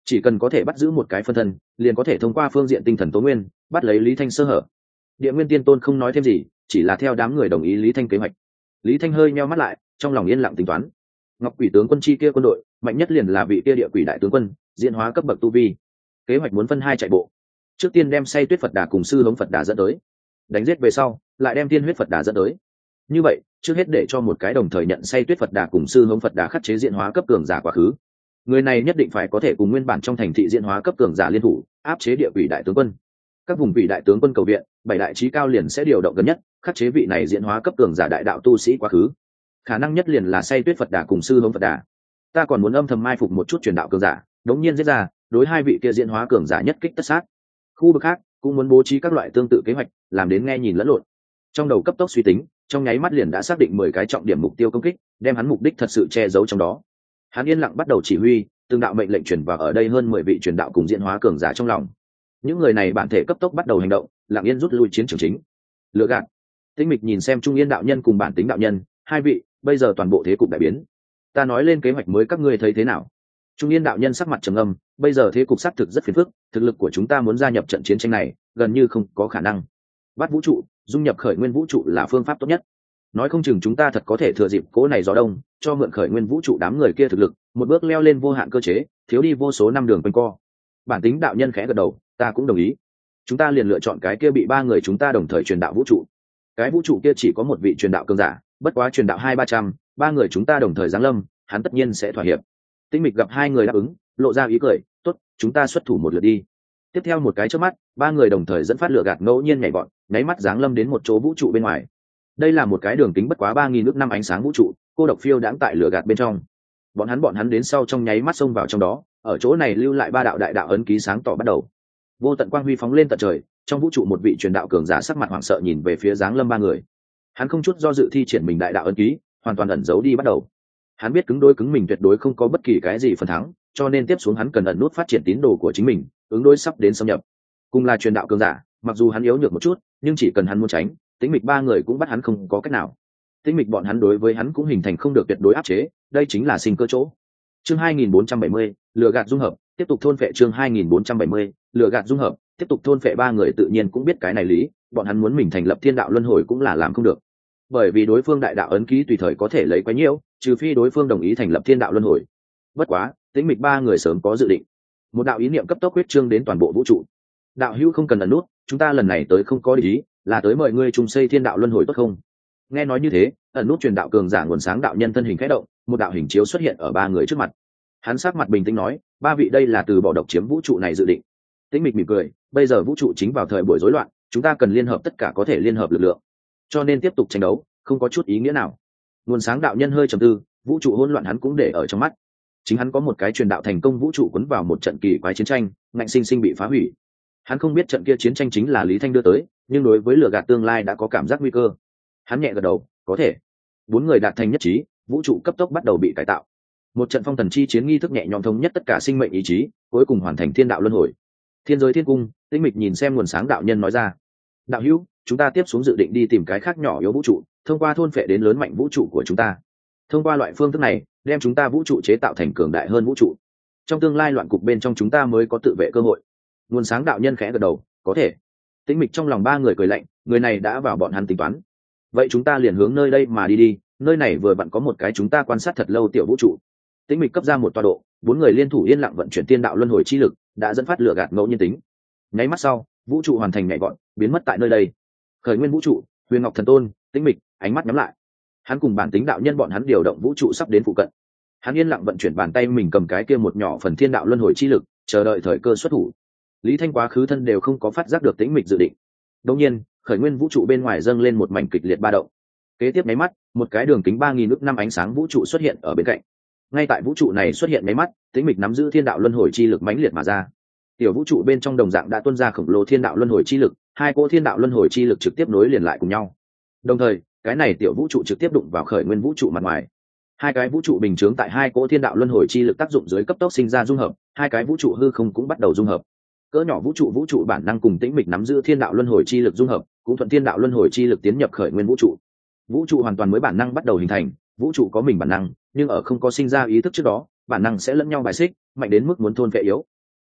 chỉ cần có thể bắt giữ một cái phân thân liền có thể thông qua phương diện tinh thần tố nguyên bắt lấy Lý Thanh sơ hở. Địa Nguyên Tiên Tôn không nói thêm gì, chỉ là theo đám người đồng ý Lý Thanh kế hoạch. Lý Thanh hơi nheo mắt lại, trong lòng yên lặng tính toán. Ngọc Quỷ tướng quân chi kia quân đội mạnh nhất liền là vị kia địa quỷ đại tướng quân diễn hóa cấp bậc tu vi. Kế hoạch muốn phân hai chạy bộ, trước tiên đem say tuyết Phật Đà cùng sư hống Phật Đà dẫn tới, đánh giết về sau lại đem tiên huyết Phật Đà dẫn tới. Như vậy trước hết để cho một cái đồng thời nhận say tuyết Phật Đà cùng sư hống Phật Đà khắc chế diễn hóa cấp cường giả quá khứ. Người này nhất định phải có thể cùng nguyên bản trong thành thị diễn hóa cấp cường giả liên thủ áp chế địa quỷ đại tướng quân. Các vùng quỷ đại tướng quân cầu viện, bảy đại trí cao liền sẽ điều động gần nhất khắc chế vị này diễn hóa cấp cường giả đại đạo tu sĩ quá khứ. Khả năng nhất liền là say tuyết Phật Đà cùng sư hống Phật Đà. Ta còn muốn âm thầm mai phục một chút truyền đạo cường giả, đống nhiên giết ra, đối hai vị kia diễn hóa cường giả nhất kích tất sát. Khu vực khác cũng muốn bố trí các loại tương tự kế hoạch, làm đến nghe nhìn lẫn lộn. Trong đầu cấp tốc suy tính, trong nháy mắt liền đã xác định mười cái trọng điểm mục tiêu công kích, đem hắn mục đích thật sự che giấu trong đó. Hắn yên lặng bắt đầu chỉ huy, từng đạo mệnh lệnh truyền vào ở đây hơn mười vị truyền đạo cùng diễn hóa cường giả trong lòng. Những người này bản thể cấp tốc bắt đầu hành động, lặng yên rút lui chiến trường chính. Lựa gạt. Tĩnh Mịch nhìn xem Trung Yên đạo nhân cùng bản tính đạo nhân, hai vị, bây giờ toàn bộ thế cục đại biến. Ta nói lên kế hoạch mới các ngươi thấy thế nào? Trung Yên đạo nhân sắc mặt trầm ngâm, bây giờ thế cục xác thực rất phiền phức, thực lực của chúng ta muốn gia nhập trận chiến tranh này, gần như không có khả năng. Bắt vũ trụ, dung nhập khởi nguyên vũ trụ là phương pháp tốt nhất. Nói không chừng chúng ta thật có thể thừa dịp cố này gió đông, cho mượn khởi nguyên vũ trụ đám người kia thực lực, một bước leo lên vô hạn cơ chế, thiếu đi vô số năm đường quanh co. Bản tính đạo nhân khẽ gật đầu, ta cũng đồng ý. Chúng ta liền lựa chọn cái kia bị ba người chúng ta đồng thời truyền đạo vũ trụ. Cái vũ trụ kia chỉ có một vị truyền đạo cường giả, bất quá truyền đạo hai ba trăm, ba người chúng ta đồng thời giáng lâm, hắn tất nhiên sẽ thỏa hiệp. Tĩnh Mịch gặp hai người đáp ứng, lộ ra ý cười, tốt, chúng ta xuất thủ một lượt đi. Tiếp theo một cái chớp mắt, ba người đồng thời dẫn phát lửa gạt ngẫu nhiên nhảy vọt, nháy mắt giáng lâm đến một chỗ vũ trụ bên ngoài. Đây là một cái đường kính bất quá ba nghìn ước năm ánh sáng vũ trụ, cô độc phiêu đãng tại lửa gạt bên trong. Bọn hắn bọn hắn đến sau trong nháy mắt xông vào trong đó, ở chỗ này lưu lại ba đạo đại đạo ấn ký sáng tỏ bắt đầu. Vô tận quang huy phóng lên tận trời, trong vũ trụ một vị truyền đạo cường giả sắc mặt hoảng sợ nhìn về phía giáng lâm ba người. Hắn không chút do dự thi triển mình đại đạo ấn ký, hoàn toàn ẩn giấu đi bắt đầu. Hắn biết cứng đối cứng mình tuyệt đối không có bất kỳ cái gì phần thắng, cho nên tiếp xuống hắn cần ẩn nút phát triển tín đồ của chính mình, ứng đối sắp đến xâm nhập. Cùng là truyền đạo cường giả, mặc dù hắn yếu nhược một chút, nhưng chỉ cần hắn muốn tránh, Tĩnh Mịch ba người cũng bắt hắn không có cách nào. Tĩnh Mịch bọn hắn đối với hắn cũng hình thành không được tuyệt đối áp chế, đây chính là sinh cơ chỗ. Chương hai nghìn bốn trăm bảy mươi, lừa gạt dung hợp, tiếp tục thôn phệ chương hai nghìn bốn trăm bảy mươi, lừa gạt dung hợp, tiếp tục thôn phệ ba người tự nhiên cũng biết cái này lý, bọn hắn muốn mình thành lập thiên đạo luân hồi cũng là làm không được. Bởi vì đối phương đại đạo ấn ký tùy thời có thể lấy quá nhiều, trừ phi đối phương đồng ý thành lập thiên đạo luân hồi. Bất quá, Tĩnh Mịch ba người sớm có dự định. Một đạo ý niệm cấp tốc huyết trương đến toàn bộ vũ trụ. Đạo hữu không cần ẩn nút, chúng ta lần này tới không có ý, là tới mời ngươi trùng xây thiên đạo luân hồi tốt không? Nghe nói như thế, ẩn nút truyền đạo cường giả nguồn sáng đạo nhân thân hình khẽ động, một đạo hình chiếu xuất hiện ở ba người trước mặt. Hắn sắc mặt bình tĩnh nói, ba vị đây là từ bỏ độc chiếm vũ trụ này dự định. Tĩnh Mịch mỉm cười, bây giờ vũ trụ chính vào thời buổi rối loạn, chúng ta cần liên hợp tất cả có thể liên hợp lực lượng, cho nên tiếp tục tranh đấu không có chút ý nghĩa nào. Nguồn sáng đạo nhân hơi trầm tư, vũ trụ hỗn loạn hắn cũng để ở trong mắt. Chính hắn có một cái truyền đạo thành công vũ trụ cuốn vào một trận kỳ quái chiến tranh, ngạnh sinh sinh bị phá hủy. Hắn không biết trận kia chiến tranh chính là Lý Thanh đưa tới, nhưng đối với lừa gạt tương lai đã có cảm giác nguy cơ. Hắn nhẹ gật đầu, có thể. Bốn người đạt thành nhất trí, vũ trụ cấp tốc bắt đầu bị cải tạo. Một trận phong thần chi chiến nghi thức nhẹ nhõm thống nhất tất cả sinh mệnh ý chí, cuối cùng hoàn thành thiên đạo luân hồi. Thiên giới thiên cung, Tĩnh Mịch nhìn xem nguồn sáng đạo nhân nói ra, đạo hữu, chúng ta tiếp xuống dự định đi tìm cái khác nhỏ yếu vũ trụ, thông qua thôn phệ đến lớn mạnh vũ trụ của chúng ta. Thông qua loại phương thức này, đem chúng ta vũ trụ chế tạo thành cường đại hơn vũ trụ. Trong tương lai loạn cục bên trong chúng ta mới có tự vệ cơ hội. Nguồn sáng đạo nhân khẽ gật đầu, có thể. Tĩnh Mịch trong lòng ba người cười lạnh, người này đã vào bọn hắn tính toán. Vậy chúng ta liền hướng nơi đây mà đi đi, nơi này vừa vặn có một cái chúng ta quan sát thật lâu tiểu vũ trụ. Tĩnh Mịch cấp ra một tọa độ, bốn người liên thủ yên lặng vận chuyển tiên đạo luân hồi chi lực, đã dẫn phát lửa gạt ngẫu nhiên tính. Nháy mắt sau, vũ trụ hoàn thành nhảy vọt, biến mất tại nơi đây. Khởi nguyên vũ trụ, Huyền Ngọc Thần Tôn, Tĩnh Mịch, ánh mắt nhắm lại. Hắn cùng bản tính đạo nhân bọn hắn điều động vũ trụ sắp đến phụ cận. Hắn yên lặng vận chuyển bàn tay mình cầm cái kia một nhỏ phần thiên đạo luân hồi chi lực, chờ đợi thời cơ xuất thủ. Lý Thanh quá khứ thân đều không có phát giác được Tĩnh Mịch dự định. Đột nhiên, khởi nguyên vũ trụ bên ngoài dâng lên một mảnh kịch liệt ba động. Kế tiếp mấy mắt, một cái đường kính ba nghìn ước năm ánh sáng vũ trụ xuất hiện ở bên cạnh. Ngay tại vũ trụ này xuất hiện mấy mắt, Tĩnh Mịch nắm giữ thiên đạo luân hồi chi lực mãnh liệt mà ra. Tiểu vũ trụ bên trong đồng dạng đã tuôn ra khổng lồ thiên đạo luân hồi chi lực, hai cỗ thiên đạo luân hồi chi lực trực tiếp nối liền lại cùng nhau. Đồng thời, cái này tiểu vũ trụ trực tiếp đụng vào khởi nguyên vũ trụ mặt ngoài. Hai cái vũ trụ bình chướng tại hai cỗ thiên đạo luân hồi chi lực tác dụng dưới cấp tốc sinh ra dung hợp, hai cái vũ trụ hư không cũng bắt đầu dung hợp. Cỡ nhỏ vũ trụ vũ trụ bản năng cùng Tĩnh Mịch nắm giữ thiên đạo luân hồi chi lực dung hợp, cũng thuận thiên đạo luân hồi chi lực tiến nhập khởi nguyên vũ trụ. Vũ trụ hoàn toàn mới bản năng bắt đầu hình thành, vũ trụ có mình bản năng, nhưng ở không có sinh ra ý thức trước đó, bản năng sẽ lẫn nhau bài xích, mạnh đến mức muốn thôn phệ yếu,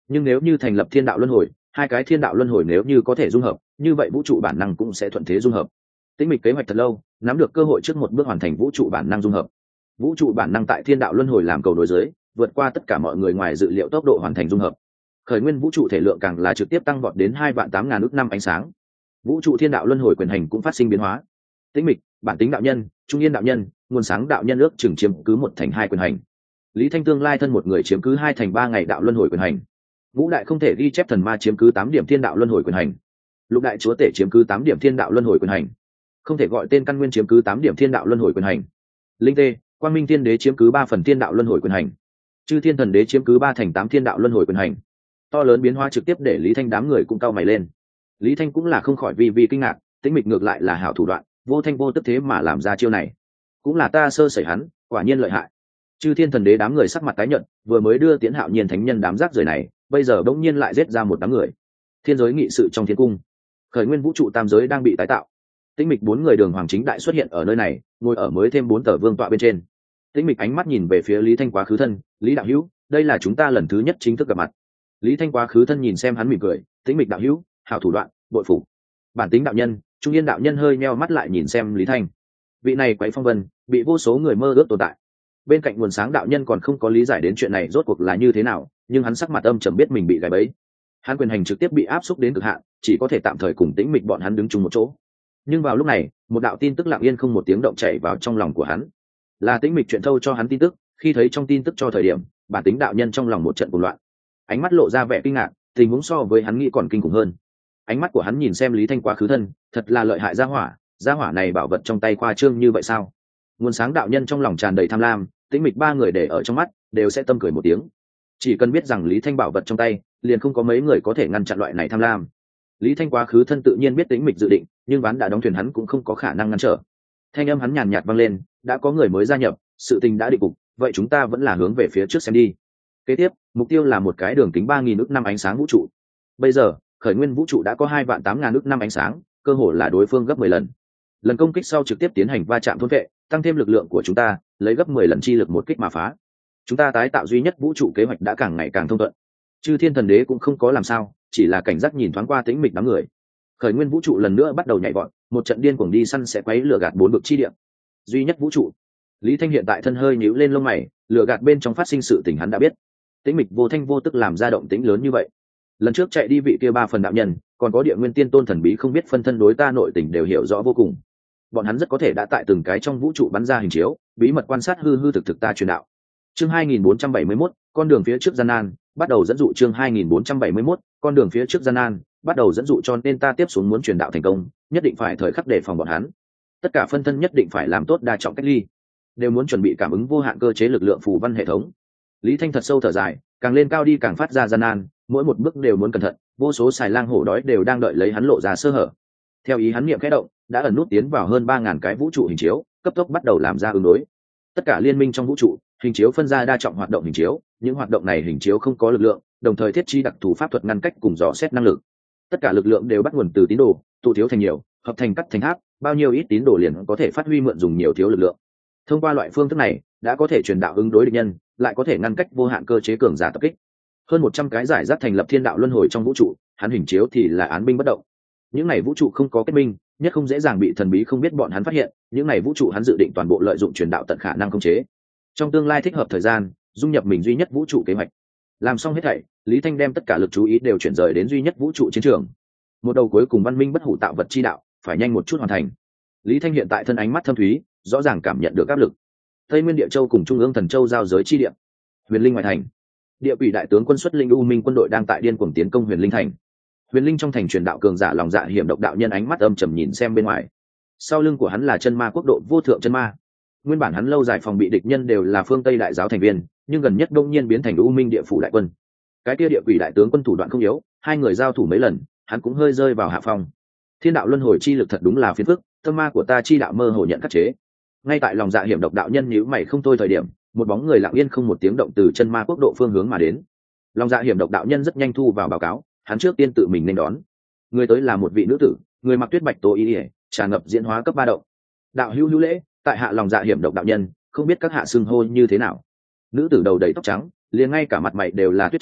Nhưng nếu như thành lập thiên đạo luân hồi, hai cái thiên đạo luân hồi nếu như có thể dung hợp, như vậy vũ trụ bản năng cũng sẽ thuận thế dung hợp. Tĩnh Mịch kế hoạch thật lâu, nắm được cơ hội trước một bước hoàn thành vũ trụ bản năng dung hợp. Vũ trụ bản năng tại thiên đạo luân hồi làm cầu nối dưới, vượt qua tất cả mọi người ngoài dự liệu tốc độ hoàn thành dung hợp. Khởi nguyên vũ trụ thể lượng càng là trực tiếp tăng vọt đến hai vạn tám ngàn ước năm ánh sáng. Vũ trụ thiên đạo luân hồi quyền hành cũng phát sinh biến hóa. Tĩnh Mịch, bản tính đạo nhân, trung yên đạo nhân, nguồn sáng đạo nhân ước chừng chiếm cứ một thành hai quyền hành. Lý Thanh tương lai thân một người chiếm cứ hai thành ba ngày đạo luân hồi quyền hành. Ngũ đại không thể ghi chép thần ma chiếm cứ tám điểm thiên đạo luân hồi quyền hành. Lục đại chúa tể chiếm cứ tám điểm thiên đạo luân hồi quyền hành. Không thể gọi tên căn nguyên chiếm cứ tám điểm thiên đạo luân hồi quyền hành. Linh tê, quang minh thiên đế chiếm cứ ba phần thiên đạo luân hồi quyền hành. Chư thiên thần đế chiếm cứ ba thành tám thiên đạo luân hồi quyền hành. To lớn biến hóa trực tiếp để Lý Thanh đám người cũng cau mày lên. Lý Thanh cũng là không khỏi vì vì kinh ngạc, Tĩnh Mịch ngược lại là hảo thủ đoạn, vô thanh vô tức thế mà làm ra chiêu này. Cũng là ta sơ sẩy hắn, quả nhiên lợi hại. Chư thiên thần đế đám người sắc mặt tái nhợt, vừa mới đưa Tiễn Hạo Nhiên thánh nhân đám rác rưởi này, bây giờ bỗng nhiên lại giết ra một đám người. Thiên giới nghị sự trong thiên cung, khởi nguyên vũ trụ tam giới đang bị tái tạo. Tĩnh Mịch bốn người đường hoàng chính đại xuất hiện ở nơi này, ngồi ở mới thêm bốn tờ vương tọa bên trên. Tĩnh Mịch ánh mắt nhìn về phía Lý Thanh quá khứ thân, Lý đạo hữu, đây là chúng ta lần thứ nhất chính thức gặp mặt. Lý Thanh quá khứ thân nhìn xem hắn mỉm cười, Tĩnh Mịch đạo hữu, hảo thủ đoạn, bội phục. Bản tính đạo nhân, trung yên đạo nhân hơi meo mắt lại nhìn xem Lý Thanh. Vị này quấy phong vân, bị vô số người mơ ước tồn tại. Bên cạnh nguồn sáng đạo nhân còn không có lý giải đến chuyện này rốt cuộc là như thế nào, nhưng hắn sắc mặt âm trầm biết mình bị gài bẫy. Hắn quyền hành trực tiếp bị áp xúc đến cực hạn, chỉ có thể tạm thời cùng Tĩnh Mịch bọn hắn đứng chung một chỗ. Nhưng vào lúc này, một đạo tin tức lặng yên không một tiếng động chảy vào trong lòng của hắn. Là Tĩnh Mịch chuyện thâu cho hắn tin tức, khi thấy trong tin tức cho thời điểm, bản tính đạo nhân trong lòng một trận cuồng loạn. Ánh mắt lộ ra vẻ kinh ngạc, tình huống so với hắn nghĩ còn kinh khủng hơn. Ánh mắt của hắn nhìn xem Lý Thanh quá khứ thân, thật là lợi hại gia hỏa, gia hỏa này bảo vật trong tay khoa trương như vậy sao? Nguồn sáng đạo nhân trong lòng tràn đầy tham lam, Tĩnh Mịch ba người để ở trong mắt, đều sẽ tâm cười một tiếng. Chỉ cần biết rằng Lý Thanh bảo vật trong tay, liền không có mấy người có thể ngăn chặn loại này tham lam. Lý Thanh quá khứ thân tự nhiên biết Tĩnh Mịch dự định, nhưng ván đã đóng thuyền hắn cũng không có khả năng ngăn trở. Thanh âm hắn nhàn nhạt vang lên, đã có người mới gia nhập, sự tình đã định cục, vậy chúng ta vẫn là hướng về phía trước xem đi. Kế tiếp, mục tiêu là một cái đường kính ba nghìn ước năm ánh sáng vũ trụ. Bây giờ, khởi nguyên vũ trụ đã có hai vạn tám ngàn ước năm ánh sáng, cơ hội là đối phương gấp mười lần. Lần công kích sau trực tiếp tiến hành va chạm thôn vệ, tăng thêm lực lượng của chúng ta, lấy gấp mười lần chi lực một kích mà phá. Chúng ta tái tạo duy nhất vũ trụ kế hoạch đã càng ngày càng thông thuận. Chư thiên thần đế cũng không có làm sao, chỉ là cảnh giác nhìn thoáng qua Tĩnh Mịch đám người. Khởi nguyên vũ trụ lần nữa bắt đầu nhảy vọt, một trận điên cuồng đi săn sẽ quấy lửa gạt bốn bực chi địa. Duy nhất vũ trụ. Lý Thanh hiện tại thân hơi nhíu lên lông mày, lửa gạt bên trong phát sinh sự tình hắn đã biết. Tĩnh Mịch vô thanh vô tức làm ra động tĩnh lớn như vậy. Lần trước chạy đi vị kia ba phần đạo nhân, còn có địa nguyên tiên tôn thần bí không biết phân thân đối ta nội tình đều hiểu rõ vô cùng. Bọn hắn rất có thể đã tại từng cái trong vũ trụ bắn ra hình chiếu, bí mật quan sát hư hư thực thực ta truyền đạo. Chương hai nghìn bốn trăm bảy mươi mốt, con đường phía trước gian nan, bắt đầu dẫn dụ. Chương hai nghìn bốn trăm bảy mươi mốt, con đường phía trước gian nan, bắt đầu dẫn dụ, cho nên ta tiếp xuống muốn truyền đạo thành công, nhất định phải thời khắc đề phòng bọn hắn. Tất cả phân thân nhất định phải làm tốt đa trọng cách ly, đều muốn chuẩn bị cảm ứng vô hạn cơ chế lực lượng phù văn hệ thống. Lý Thanh thật sâu thở dài, càng lên cao đi càng phát ra gian nan, mỗi một bước đều muốn cẩn thận, vô số xài lang hổ đói đều đang đợi lấy hắn lộ ra sơ hở. Theo ý hắn niệm khẽ động, đã ẩn nút tiến vào hơn ba ngàn cái vũ trụ hình chiếu, cấp tốc bắt đầu làm ra ứng đối. Tất cả liên minh trong vũ trụ, hình chiếu phân ra đa trọng hoạt động hình chiếu, những hoạt động này hình chiếu không có lực lượng, đồng thời thiết trí đặc thù pháp thuật ngăn cách cùng dò xét năng lực. Tất cả lực lượng đều bắt nguồn từ tín đồ, tụ thiếu thành nhiều, hợp thành cắt thành tháp, bao nhiêu ít tín đồ liền có thể phát huy mượn dùng nhiều thiếu lực lượng. Thông qua loại phương thức này, đã có thể truyền đạo ứng đối địch nhân, lại có thể ngăn cách vô hạn cơ chế cường giả tập kích. Hơn một trăm cái giải rác thành lập thiên đạo luân hồi trong vũ trụ, hắn hình chiếu thì là án binh bất động. Những này vũ trụ không có kết minh, nhất không dễ dàng bị thần bí không biết bọn hắn phát hiện, những này vũ trụ hắn dự định toàn bộ lợi dụng truyền đạo tận khả năng khống chế. Trong tương lai thích hợp thời gian, dung nhập mình duy nhất vũ trụ kế hoạch. Làm xong hết thảy, Lý Thanh đem tất cả lực chú ý đều chuyển rời đến duy nhất vũ trụ chiến trường. Một đầu cuối cùng văn minh bất hủ tạo vật chi đạo, phải nhanh một chút hoàn thành. Lý Thanh hiện tại thân ánh mắt thâm thúy, rõ ràng cảm nhận được áp lực. Tây Nguyên Địa Châu cùng Trung ương Thần Châu giao giới chi địa. Huyền Linh ngoại thành. Địa quỷ đại tướng quân xuất linh u minh quân đội đang tại điên cuồng tiến công Huyền Linh thành. Huyền Linh trong thành truyền đạo cường giả lòng dạ hiểm độc đạo nhân ánh mắt âm trầm nhìn xem bên ngoài. Sau lưng của hắn là chân ma quốc độ vô thượng chân ma. Nguyên bản hắn lâu dài phòng bị địch nhân đều là phương Tây đại giáo thành viên, nhưng gần nhất đông nhiên biến thành u minh địa phủ đại quân. Cái kia địa quỷ đại tướng quân thủ đoạn không yếu, hai người giao thủ mấy lần, hắn cũng hơi rơi vào hạ phong. Thiên đạo luân hồi chi lực thật đúng là phiền phức, tâm ma của ta chi đạo mơ hồ nhận khắc chế. Ngay tại lòng dạ hiểm độc đạo nhân nhíu mày không thôi thời điểm, một bóng người lặng yên không một tiếng động từ chân ma quốc độ phương hướng mà đến. Lòng dạ hiểm độc đạo nhân rất nhanh thu vào báo cáo, hắn trước tiên tự mình nên đón. Người tới là một vị nữ tử, người mặc tuyết bạch tố y, tràn ngập diễn hóa cấp ba động. Đạo hữu hữu lễ, tại hạ lòng dạ hiểm độc đạo nhân, không biết các hạ xưng hô như thế nào. Nữ tử đầu đầy tóc trắng, liền ngay cả mặt mày đều là tuyết trắng,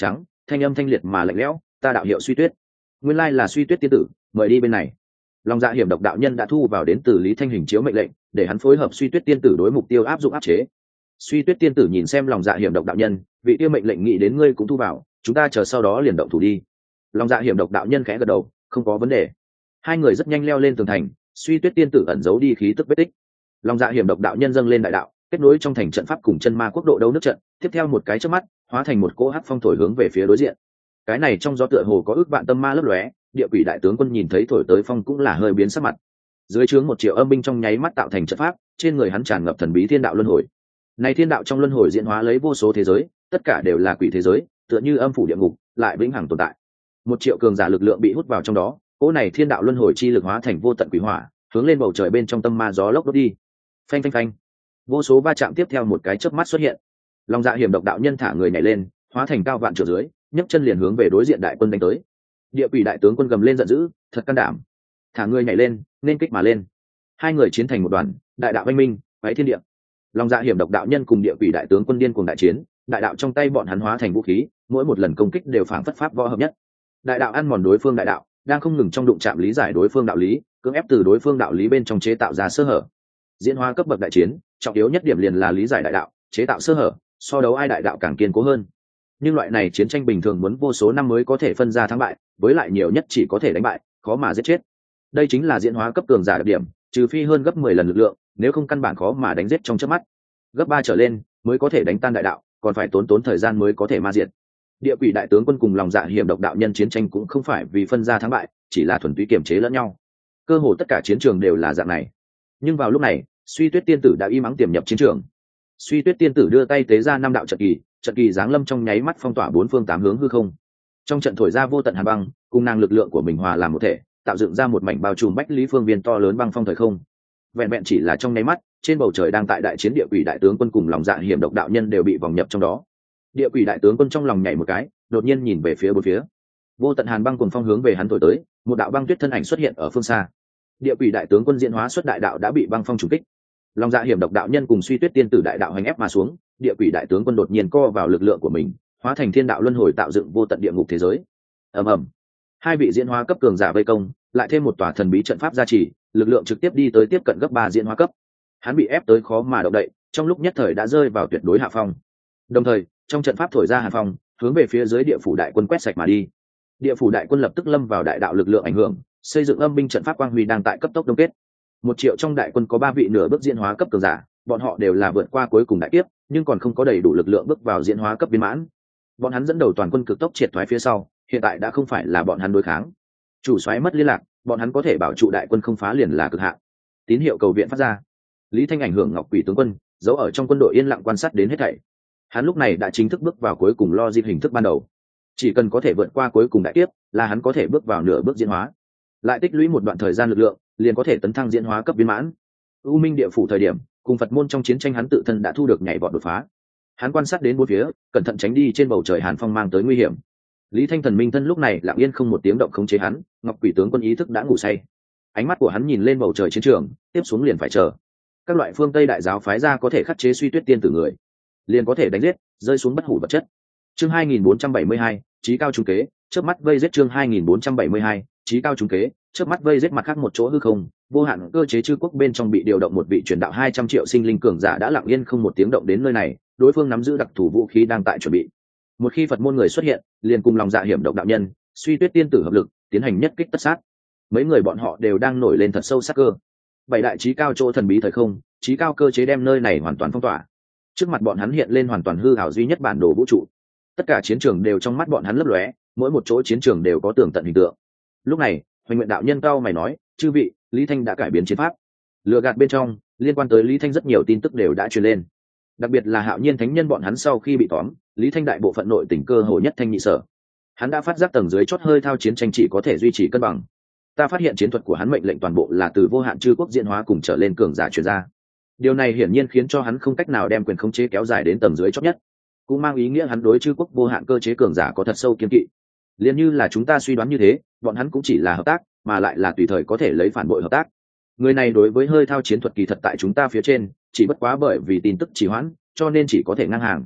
thanh âm thanh liệt mà lạnh lẽo, ta đạo hiệu Suy Tuyết. Nguyên lai là Suy Tuyết tiên tử, mời đi bên này. Lòng dạ hiểm độc đạo nhân đã thu vào đến từ Lý Thanh hình chiếu mệnh lệnh, để hắn phối hợp Suy Tuyết tiên tử đối mục tiêu áp dụng áp chế. Suy Tuyết tiên tử nhìn xem lòng dạ hiểm độc đạo nhân, vị tiêu mệnh lệnh nghĩ đến ngươi cũng thu vào, chúng ta chờ sau đó liền động thủ đi. Lòng dạ hiểm độc đạo nhân khẽ gật đầu, không có vấn đề. Hai người rất nhanh leo lên tường thành, Suy Tuyết tiên tử ẩn giấu đi khí tức vết tích. Lòng dạ hiểm độc đạo nhân dâng lên đại đạo, kết nối trong thành trận pháp cùng chân ma quốc độ đấu nước trận, tiếp theo một cái chớp mắt, hóa thành một cỗ hắc phong thổi hướng về phía đối diện. Cái này trong gió tựa hồ có ước vạn tâm ma lấp lóe, địa quỷ đại tướng quân nhìn thấy thổi tới phong cũng là hơi biến sắc mặt. Dưới trướng một triệu âm binh trong nháy mắt tạo thành trận pháp, trên người hắn tràn ngập thần bí thiên đạo luân hồi. Này thiên đạo trong luân hồi diễn hóa lấy vô số thế giới, tất cả đều là quỷ thế giới, tựa như âm phủ địa ngục, lại vĩnh hằng tồn tại. Một triệu cường giả lực lượng bị hút vào trong đó, cỗ này thiên đạo luân hồi chi lực hóa thành vô tận quỷ hỏa, hướng lên bầu trời bên trong tâm ma gió lốc đốt đi. Phanh phanh phanh. Vô số va chạm tiếp theo một cái chớp mắt xuất hiện. Long dạ hiểm độc đạo nhân thả người nhảy lên, hóa thành cao vạn trượng dưới, nhấc chân liền hướng về đối diện đại quân đánh tới. Địa quỷ đại tướng quân gầm lên giận dữ, thật can đảm. Thả người nhảy lên, nên kích mà lên. Hai người chiến thành một đoàn, đại đạo anh minh, váy thiên địa. Long dạ hiểm độc đạo nhân cùng địa quỷ đại tướng quân điên cuồng đại chiến, đại đạo trong tay bọn hắn hóa thành vũ khí, mỗi một lần công kích đều phảng phất pháp võ hợp nhất. Đại đạo ăn mòn đối phương đại đạo, đang không ngừng trong đụng chạm lý giải đối phương đạo lý, cưỡng ép từ đối phương đạo lý bên trong chế tạo ra sơ hở. Diễn hóa cấp bậc đại chiến, trọng yếu nhất điểm liền là lý giải đại đạo, chế tạo sơ hở, so đấu ai đại đạo càng kiên cố hơn. Nhưng loại này chiến tranh bình thường muốn vô số năm mới có thể phân ra thắng bại, với lại nhiều nhất chỉ có thể đánh bại, khó mà giết chết. Đây chính là diễn hóa cấp cường giả đặc điểm, trừ phi hơn gấp mười lần lực lượng, nếu không căn bản khó mà đánh giết trong chớp mắt. Gấp ba trở lên mới có thể đánh tan đại đạo, còn phải tốn tốn thời gian mới có thể ma diệt. Địa quỷ đại tướng quân cùng lòng dạ hiểm độc đạo nhân chiến tranh cũng không phải vì phân ra thắng bại, chỉ là thuần túy kiềm chế lẫn nhau. Cơ hồ tất cả chiến trường đều là dạng này. Nhưng vào lúc này, Suy Tuyết tiên tử đã im ắng tiềm nhập chiến trường. Suy Tuyết tiên tử đưa tay tế ra năm đạo trận kỳ, trận kỳ giáng lâm trong nháy mắt phong tỏa bốn phương tám hướng hư không. Trong trận thổi ra vô tận hàn băng, cùng năng lực lượng của mình hòa làm một thể, tạo dựng ra một mảnh bao trùm bách lý phương viên to lớn băng phong thời không. Vẹn vẹn chỉ là trong nháy mắt, trên bầu trời đang tại đại chiến địa quỷ đại tướng quân cùng lòng dạ hiểm độc đạo nhân đều bị vòng nhập trong đó. Địa quỷ đại tướng quân trong lòng nhảy một cái, đột nhiên nhìn về phía bốn phía. Vô tận hàn băng cuồng phong hướng về hắn thổi tới, một đạo băng tuyết thân ảnh xuất hiện ở phương xa. Địa quỷ đại tướng quân diễn hóa xuất đại đạo đã bị băng phong trùng kích. Long dạ hiểm độc đạo nhân cùng Suy Tuyết tiên tử đại đạo hành ép mà xuống, địa quỷ đại tướng quân đột nhiên co vào lực lượng của mình, hóa thành thiên đạo luân hồi tạo dựng vô tận địa ngục thế giới. Ầm ầm. Hai vị diễn hóa cấp cường giả vây công, lại thêm một tòa thần bí trận pháp gia trì, lực lượng trực tiếp đi tới tiếp cận gấp ba diễn hóa cấp. Hắn bị ép tới khó mà động đậy, trong lúc nhất thời đã rơi vào tuyệt đối hạ phong. Đồng thời, trong trận pháp thổi ra hàn phong, hướng về phía dưới địa phủ đại quân quét sạch mà đi. Địa phủ đại quân lập tức lâm vào đại đạo lực lượng ảnh hưởng, xây dựng âm binh trận pháp quang huy đang tại cấp tốc đông kết. Một triệu trong đại quân có ba vị nửa bước diễn hóa cấp cường giả, bọn họ đều là vượt qua cuối cùng đại kiếp, nhưng còn không có đầy đủ lực lượng bước vào diễn hóa cấp viên mãn. Bọn hắn dẫn đầu toàn quân cực tốc triệt thoái phía sau, hiện tại đã không phải là bọn hắn đối kháng. Chủ soái mất liên lạc, bọn hắn có thể bảo trụ đại quân không phá liền là cực hạn. Tín hiệu cầu viện phát ra. Lý Thanh ảnh hưởng Ngọc Quỷ tướng quân, giấu ở trong quân đội yên lặng quan sát đến hết thảy. Hắn lúc này đã chính thức bước vào cuối cùng lo di hình thức ban đầu. Chỉ cần có thể vượt qua cuối cùng đại kiếp, là hắn có thể bước vào nửa bước diễn hóa, lại tích lũy một đoạn thời gian lực lượng, liền có thể tấn thăng diễn hóa cấp viên mãn. U Minh địa phủ thời điểm, cùng Phật môn trong chiến tranh hắn tự thân đã thu được nhảy vọt đột phá. Hắn quan sát đến bốn phía, cẩn thận tránh đi trên bầu trời hàn phong mang tới nguy hiểm. Lý Thanh thần minh thân lúc này lặng yên không một tiếng động khống chế hắn, Ngọc Quỷ tướng quân ý thức đã ngủ say. Ánh mắt của hắn nhìn lên bầu trời chiến trường, tiếp xuống liền phải chờ. Các loại phương Tây đại giáo phái ra có thể khắc chế Suy Tuyết tiên tử người, liền có thể đánh giết, rơi xuống bất hủ vật chất. Chương hai nghìn bốn trăm bảy mươi hai, chí cao trung kế, chớp mắt vây giết chương hai nghìn bốn trăm bảy mươi hai, chí cao trung kế, chớp mắt vây giết mặt khác một chỗ hư không, vô hạn cơ chế chư quốc bên trong bị điều động một vị truyền đạo hai trăm triệu sinh linh cường giả đã lặng yên không một tiếng động đến nơi này, đối phương nắm giữ đặc thù vũ khí đang tại chuẩn bị. Một khi Phật môn người xuất hiện, liền cùng lòng dạ hiểm độc đạo nhân, Suy Tuyết tiên tử hợp lực, tiến hành nhất kích tất sát. Mấy người bọn họ đều đang nổi lên thật sâu sắc cơ. Bảy đại chí cao chỗ thần bí thời không, chí cao cơ chế đem nơi này hoàn toàn phong tỏa. Trước mặt bọn hắn hiện lên hoàn toàn hư ảo duy nhất bản đồ vũ trụ. Tất cả chiến trường đều trong mắt bọn hắn lấp lóe, mỗi một chỗ chiến trường đều có tường tận hình tượng. Lúc này, Hoành Nguyện đạo nhân cao mày nói, chư vị, Lý Thanh đã cải biến chiến pháp. Lừa gạt bên trong, liên quan tới Lý Thanh rất nhiều tin tức đều đã truyền lên. Đặc biệt là Hạo Nhiên thánh nhân bọn hắn sau khi bị tóm, Lý Thanh đại bộ phận nội tình cơ hồ nhất thanh nhị sở. Hắn đã phát giác tầng dưới chót hơi thao chiến tranh chỉ có thể duy trì cân bằng. Ta phát hiện chiến thuật của hắn mệnh lệnh toàn bộ là từ vô hạn chư quốc diễn hóa cùng trở lên cường giả truyền ra. Điều này hiển nhiên khiến cho hắn không cách nào đem quyền khống chế kéo dài đến tầng dưới chót nhất, cũng mang ý nghĩa hắn đối chư quốc vô hạn cơ chế cường giả có thật sâu kiên kỵ. Liên như là chúng ta suy đoán như thế, bọn hắn cũng chỉ là hợp tác, mà lại là tùy thời có thể lấy phản bội hợp tác. Người này đối với hơi thao chiến thuật kỳ thật tại chúng ta phía trên, chỉ bất quá bởi vì tin tức trì hoãn, cho nên chỉ có thể ngang hàng.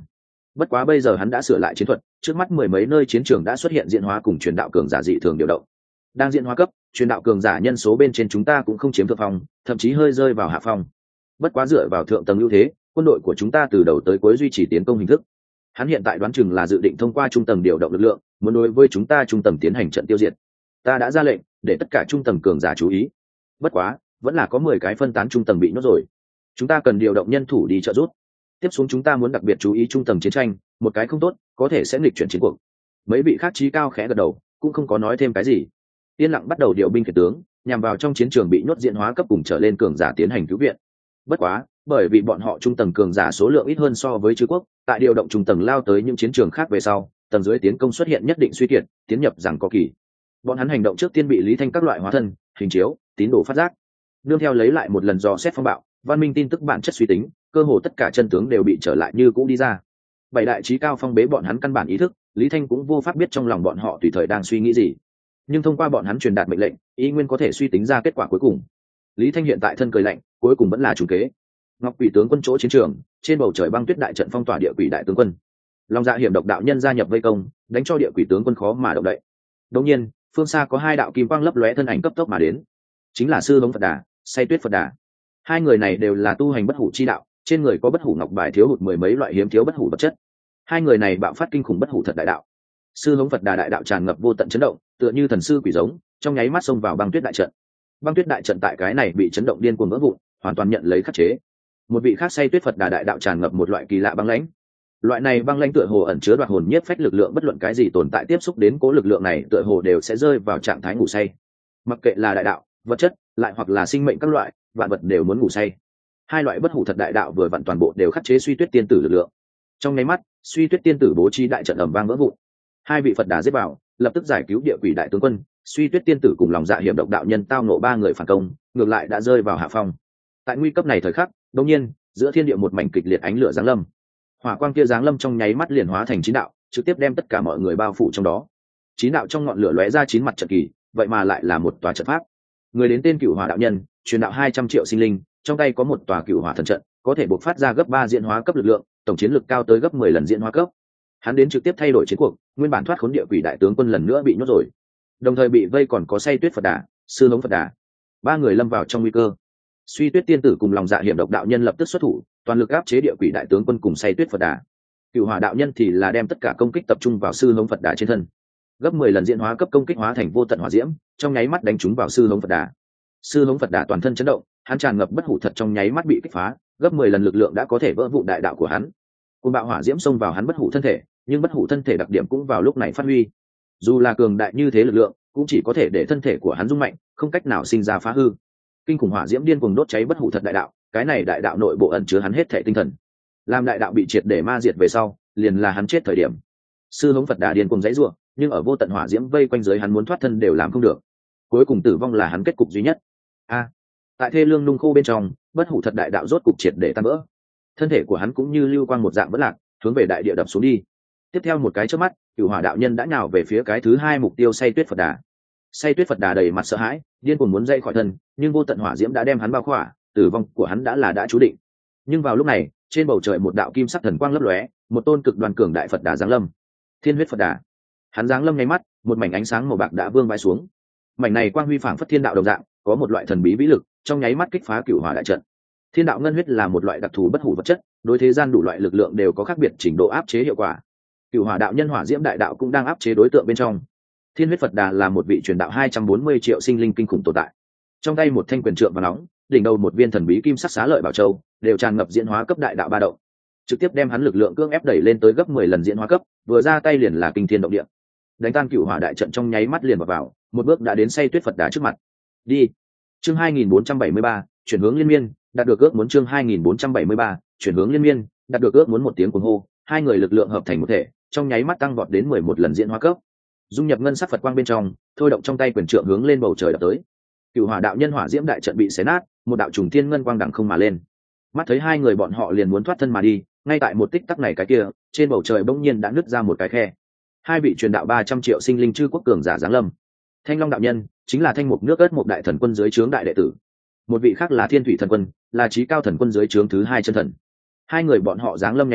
Bất quá bây giờ hắn đã sửa lại chiến thuật, trước mắt mười mấy nơi chiến trường đã xuất hiện diễn hóa cùng truyền đạo cường giả dị thường điều động. Đang diễn hóa cấp, truyền đạo cường giả nhân số bên trên chúng ta cũng không chiếm thượng phong, thậm chí hơi rơi vào hạ phong. Bất quá dựa vào thượng tầng ưu thế, quân đội của chúng ta từ đầu tới cuối duy trì tiến công hình thức. Hắn hiện tại đoán chừng là dự định thông qua trung tầng điều động lực lượng, muốn đối với chúng ta trung tầng tiến hành trận tiêu diệt. Ta đã ra lệnh để tất cả trung tầng cường giả chú ý. Bất quá, vẫn là có mười cái phân tán trung tầng bị nhốt rồi. Chúng ta cần điều động nhân thủ đi trợ giúp. Tiếp xuống chúng ta muốn đặc biệt chú ý trung tầng chiến tranh, một cái không tốt, có thể sẽ nghịch chuyển chiến cuộc. Mấy vị khác trí cao khẽ gật đầu, cũng không có nói thêm cái gì. Yên lặng bắt đầu điều binh khiển tướng, nhằm vào trong chiến trường bị nhốt diễn hóa cấp cùng trở lên cường giả tiến hành cứu viện. Bất quá, bởi vì bọn họ trung tầng cường giả số lượng ít hơn so với chư quốc, tại điều động trung tầng lao tới những chiến trường khác về sau, tầng dưới tiến công xuất hiện nhất định suy kiệt, tiến nhập rằng có kỳ. Bọn hắn hành động trước tiên bị Lý Thanh các loại hóa thân, hình chiếu, tín đồ phát giác. Nương theo lấy lại một lần dò xét phong bạo, văn minh tin tức bản chất suy tính, cơ hồ tất cả chân tướng đều bị trở lại như cũ đi ra. Bảy đại trí cao phong bế bọn hắn căn bản ý thức, Lý Thanh cũng vô pháp biết trong lòng bọn họ tùy thời đang suy nghĩ gì. Nhưng thông qua bọn hắn truyền đạt mệnh lệnh, ý nguyên có thể suy tính ra kết quả cuối cùng. Lý Thanh hiện tại thân cười lạnh, cuối cùng vẫn là trùng kế. Ngọc Quỷ tướng quân chỗ chiến trường, trên bầu trời băng tuyết đại trận phong tỏa địa quỷ đại tướng quân. Long Dạ hiểm độc đạo nhân gia nhập vây công, đánh cho địa quỷ tướng quân khó mà động đậy. Đột nhiên, phương xa có hai đạo kim quang lấp lóe thân ảnh cấp tốc mà đến, chính là sư Hống Phật Đà, Say Tuyết Phật Đà. Hai người này đều là tu hành bất hủ chi đạo, trên người có bất hủ ngọc bài thiếu hụt mười mấy loại hiếm thiếu bất hủ vật chất. Hai người này bạo phát kinh khủng bất hủ thật đại đạo. Sư Hống Phật Đà đại đạo tràn ngập vô tận chấn động, tựa như thần sư quỷ giống, trong nháy mắt xông vào băng tuyết đại trận. Băng tuyết đại trận tại cái này bị chấn động điên cuồng vỡ vụn, hoàn toàn nhận lấy khắc chế. Một vị khác Say Tuyết Phật Đà đại đạo tràn ngập một loại kỳ lạ băng lãnh. Loại này băng lãnh tựa hồ ẩn chứa đoạt hồn nhiếp phách lực lượng, bất luận cái gì tồn tại tiếp xúc đến cố lực lượng này tựa hồ đều sẽ rơi vào trạng thái ngủ say. Mặc kệ là đại đạo, vật chất, lại hoặc là sinh mệnh các loại, vạn vật đều muốn ngủ say. Hai loại bất hủ thật đại đạo vừa vặn toàn bộ đều khắc chế Suy Tuyết tiên tử lực lượng. Trong nháy mắt, Suy Tuyết tiên tử bố trí đại trận ầm vang vỡ vụn. Hai vị Phật Đà giết vào, lập tức giải cứu địa quỷ đại tướng quân. Suy Tuyết tiên tử cùng Lòng Dạ hiểm độc đạo nhân tao ngộ ba người phản công, ngược lại đã rơi vào hạ phong. Tại nguy cấp này thời khắc, đột nhiên, giữa thiên địa một mảnh kịch liệt ánh lửa giáng lâm. Hỏa quang kia giáng lâm trong nháy mắt liền hóa thành chín đạo, trực tiếp đem tất cả mọi người bao phủ trong đó. Chín đạo trong ngọn lửa lóe ra chín mặt trận kỳ, vậy mà lại là một tòa trận pháp. Người đến tên Cửu Hỏa đạo nhân, truyền đạo hai trăm triệu sinh linh, trong tay có một tòa Cửu Hỏa thần trận, có thể bộc phát ra gấp ba diễn hóa cấp lực lượng, tổng chiến lực cao tới gấp mười lần diễn hóa cấp. Hắn đến trực tiếp thay đổi chiến cuộc, nguyên bản thoát khốn địa quỷ đại tướng quân lần nữa bị nhốt rồi. Đồng thời bị vây còn có Say Tuyết Phật Đà, Sư Hống Phật Đà. Ba người lâm vào trong nguy cơ. Suy Tuyết tiên tử cùng Lòng Dạ hiểm độc đạo nhân lập tức xuất thủ, toàn lực áp chế địa quỷ đại tướng quân cùng Say Tuyết Phật Đà. Cửu Hỏa đạo nhân thì là đem tất cả công kích tập trung vào Sư Hống Phật Đà trên thân. Gấp mười lần diễn hóa cấp công kích hóa thành vô tận hỏa diễm, trong nháy mắt đánh trúng vào Sư Hống Phật Đà. Sư Hống Phật Đà toàn thân chấn động, hắn tràn ngập bất hủ thật trong nháy mắt bị kích phá, gấp mười lần lực lượng đã có thể vỡ vụn đại đạo của hắn. Cơn bạo hỏa diễm xông vào hắn bất hủ thân thể, nhưng bất hủ thân thể đặc điểm cũng vào lúc này phát huy. Dù là cường đại như thế lực lượng, cũng chỉ có thể để thân thể của hắn rung mạnh, không cách nào sinh ra phá hư. Kinh khủng hỏa diễm điên cuồng đốt cháy bất hủ thật đại đạo, cái này đại đạo nội bộ ẩn chứa hắn hết thể tinh thần. Làm đại đạo bị triệt để ma diệt về sau, liền là hắn chết thời điểm. Sư Hống Phật Đà điên cuồng dãy rủa, nhưng ở vô tận hỏa diễm vây quanh dưới hắn muốn thoát thân đều làm không được. Cuối cùng tử vong là hắn kết cục duy nhất. A, tại thê lương nung khô bên trong, bất hủ thật đại đạo rốt cục triệt để tan vỡ. Thân thể của hắn cũng như lưu quang một dạng vỡ lạc, hướng về đại địa đập xuống đi. Tiếp theo một cái chớp mắt, Cửu Hỏa đạo nhân đã nhào về phía cái thứ hai mục tiêu Say Tuyết Phật Đà. Say Tuyết Phật Đà đầy mặt sợ hãi, điên cuồng muốn dậy khỏi thân, nhưng vô tận hỏa diễm đã đem hắn bao khỏa, tử vong của hắn đã là đã chú định. Nhưng vào lúc này, trên bầu trời một đạo kim sắc thần quang lấp lóe, một tôn cực đoan cường đại Phật Đà giáng lâm. Thiên Huyết Phật Đà. Hắn giáng lâm ngay mắt, một mảnh ánh sáng màu bạc đã vương vãi xuống. Mảnh này quang huy phảng phất thiên đạo đồng dạng, có một loại thần bí vĩ lực, trong nháy mắt kích phá Cửu Hỏa đại trận. Thiên đạo ngân huyết là một loại đặc thù bất hủ vật chất, đối thế gian đủ loại lực lượng đều có khác biệt trình độ áp chế hiệu quả. Cửu Hỏa đạo nhân hỏa diễm đại đạo cũng đang áp chế đối tượng bên trong. Thiên Huyết Phật Đà là một vị truyền đạo hai trăm bốn mươi triệu sinh linh kinh khủng tồn tại. Trong tay một thanh quyền trượng vàng nóng, đỉnh đầu một viên thần bí kim sắc xá lợi bảo châu, đều tràn ngập diễn hóa cấp đại đạo ba động, trực tiếp đem hắn lực lượng cưỡng ép đẩy lên tới gấp mười lần diễn hóa cấp, vừa ra tay liền là kinh thiên động địa. Đánh tan Cửu Hỏa đại trận trong nháy mắt liền vào vào, một bước đã đến Say Tuyết Phật Đà trước mặt. Đi. Chương hai nghìn bốn trăm bảy mươi ba, chuyển hướng liên miên, đạt được ước muốn chương hai nghìn bốn trăm bảy mươi ba, chuyển hướng liên miên, đạt được ước muốn một tiếng cuồng hô, hai người lực lượng hợp thành một thể, trong nháy mắt tăng vọt đến mười một lần diễn hóa cấp. Dung nhập ngân sắc Phật quang bên trong, thôi động trong tay quyền trượng hướng lên bầu trời đập tới. Cửu Hỏa đạo nhân hỏa diễm đại trận bị xé nát, một đạo trùng thiên ngân quang đằng không mà lên. Mắt thấy hai người bọn họ liền muốn thoát thân mà đi, ngay tại một tích tắc này cái kia, trên bầu trời bỗng nhiên đã nứt ra một cái khe. Hai vị truyền đạo ba trăm triệu sinh linh chư quốc cường giả giáng lâm. Thanh Long đạo nhân chính là Thanh Mục nước Ất một đại thần quân dưới trướng đại đệ tử. Một vị khác là Thiên Thủy thần quân, là chí cao thần quân dưới trướng thứ hai chân thần. Hai người bọn họ giáng lâm ngay mắt,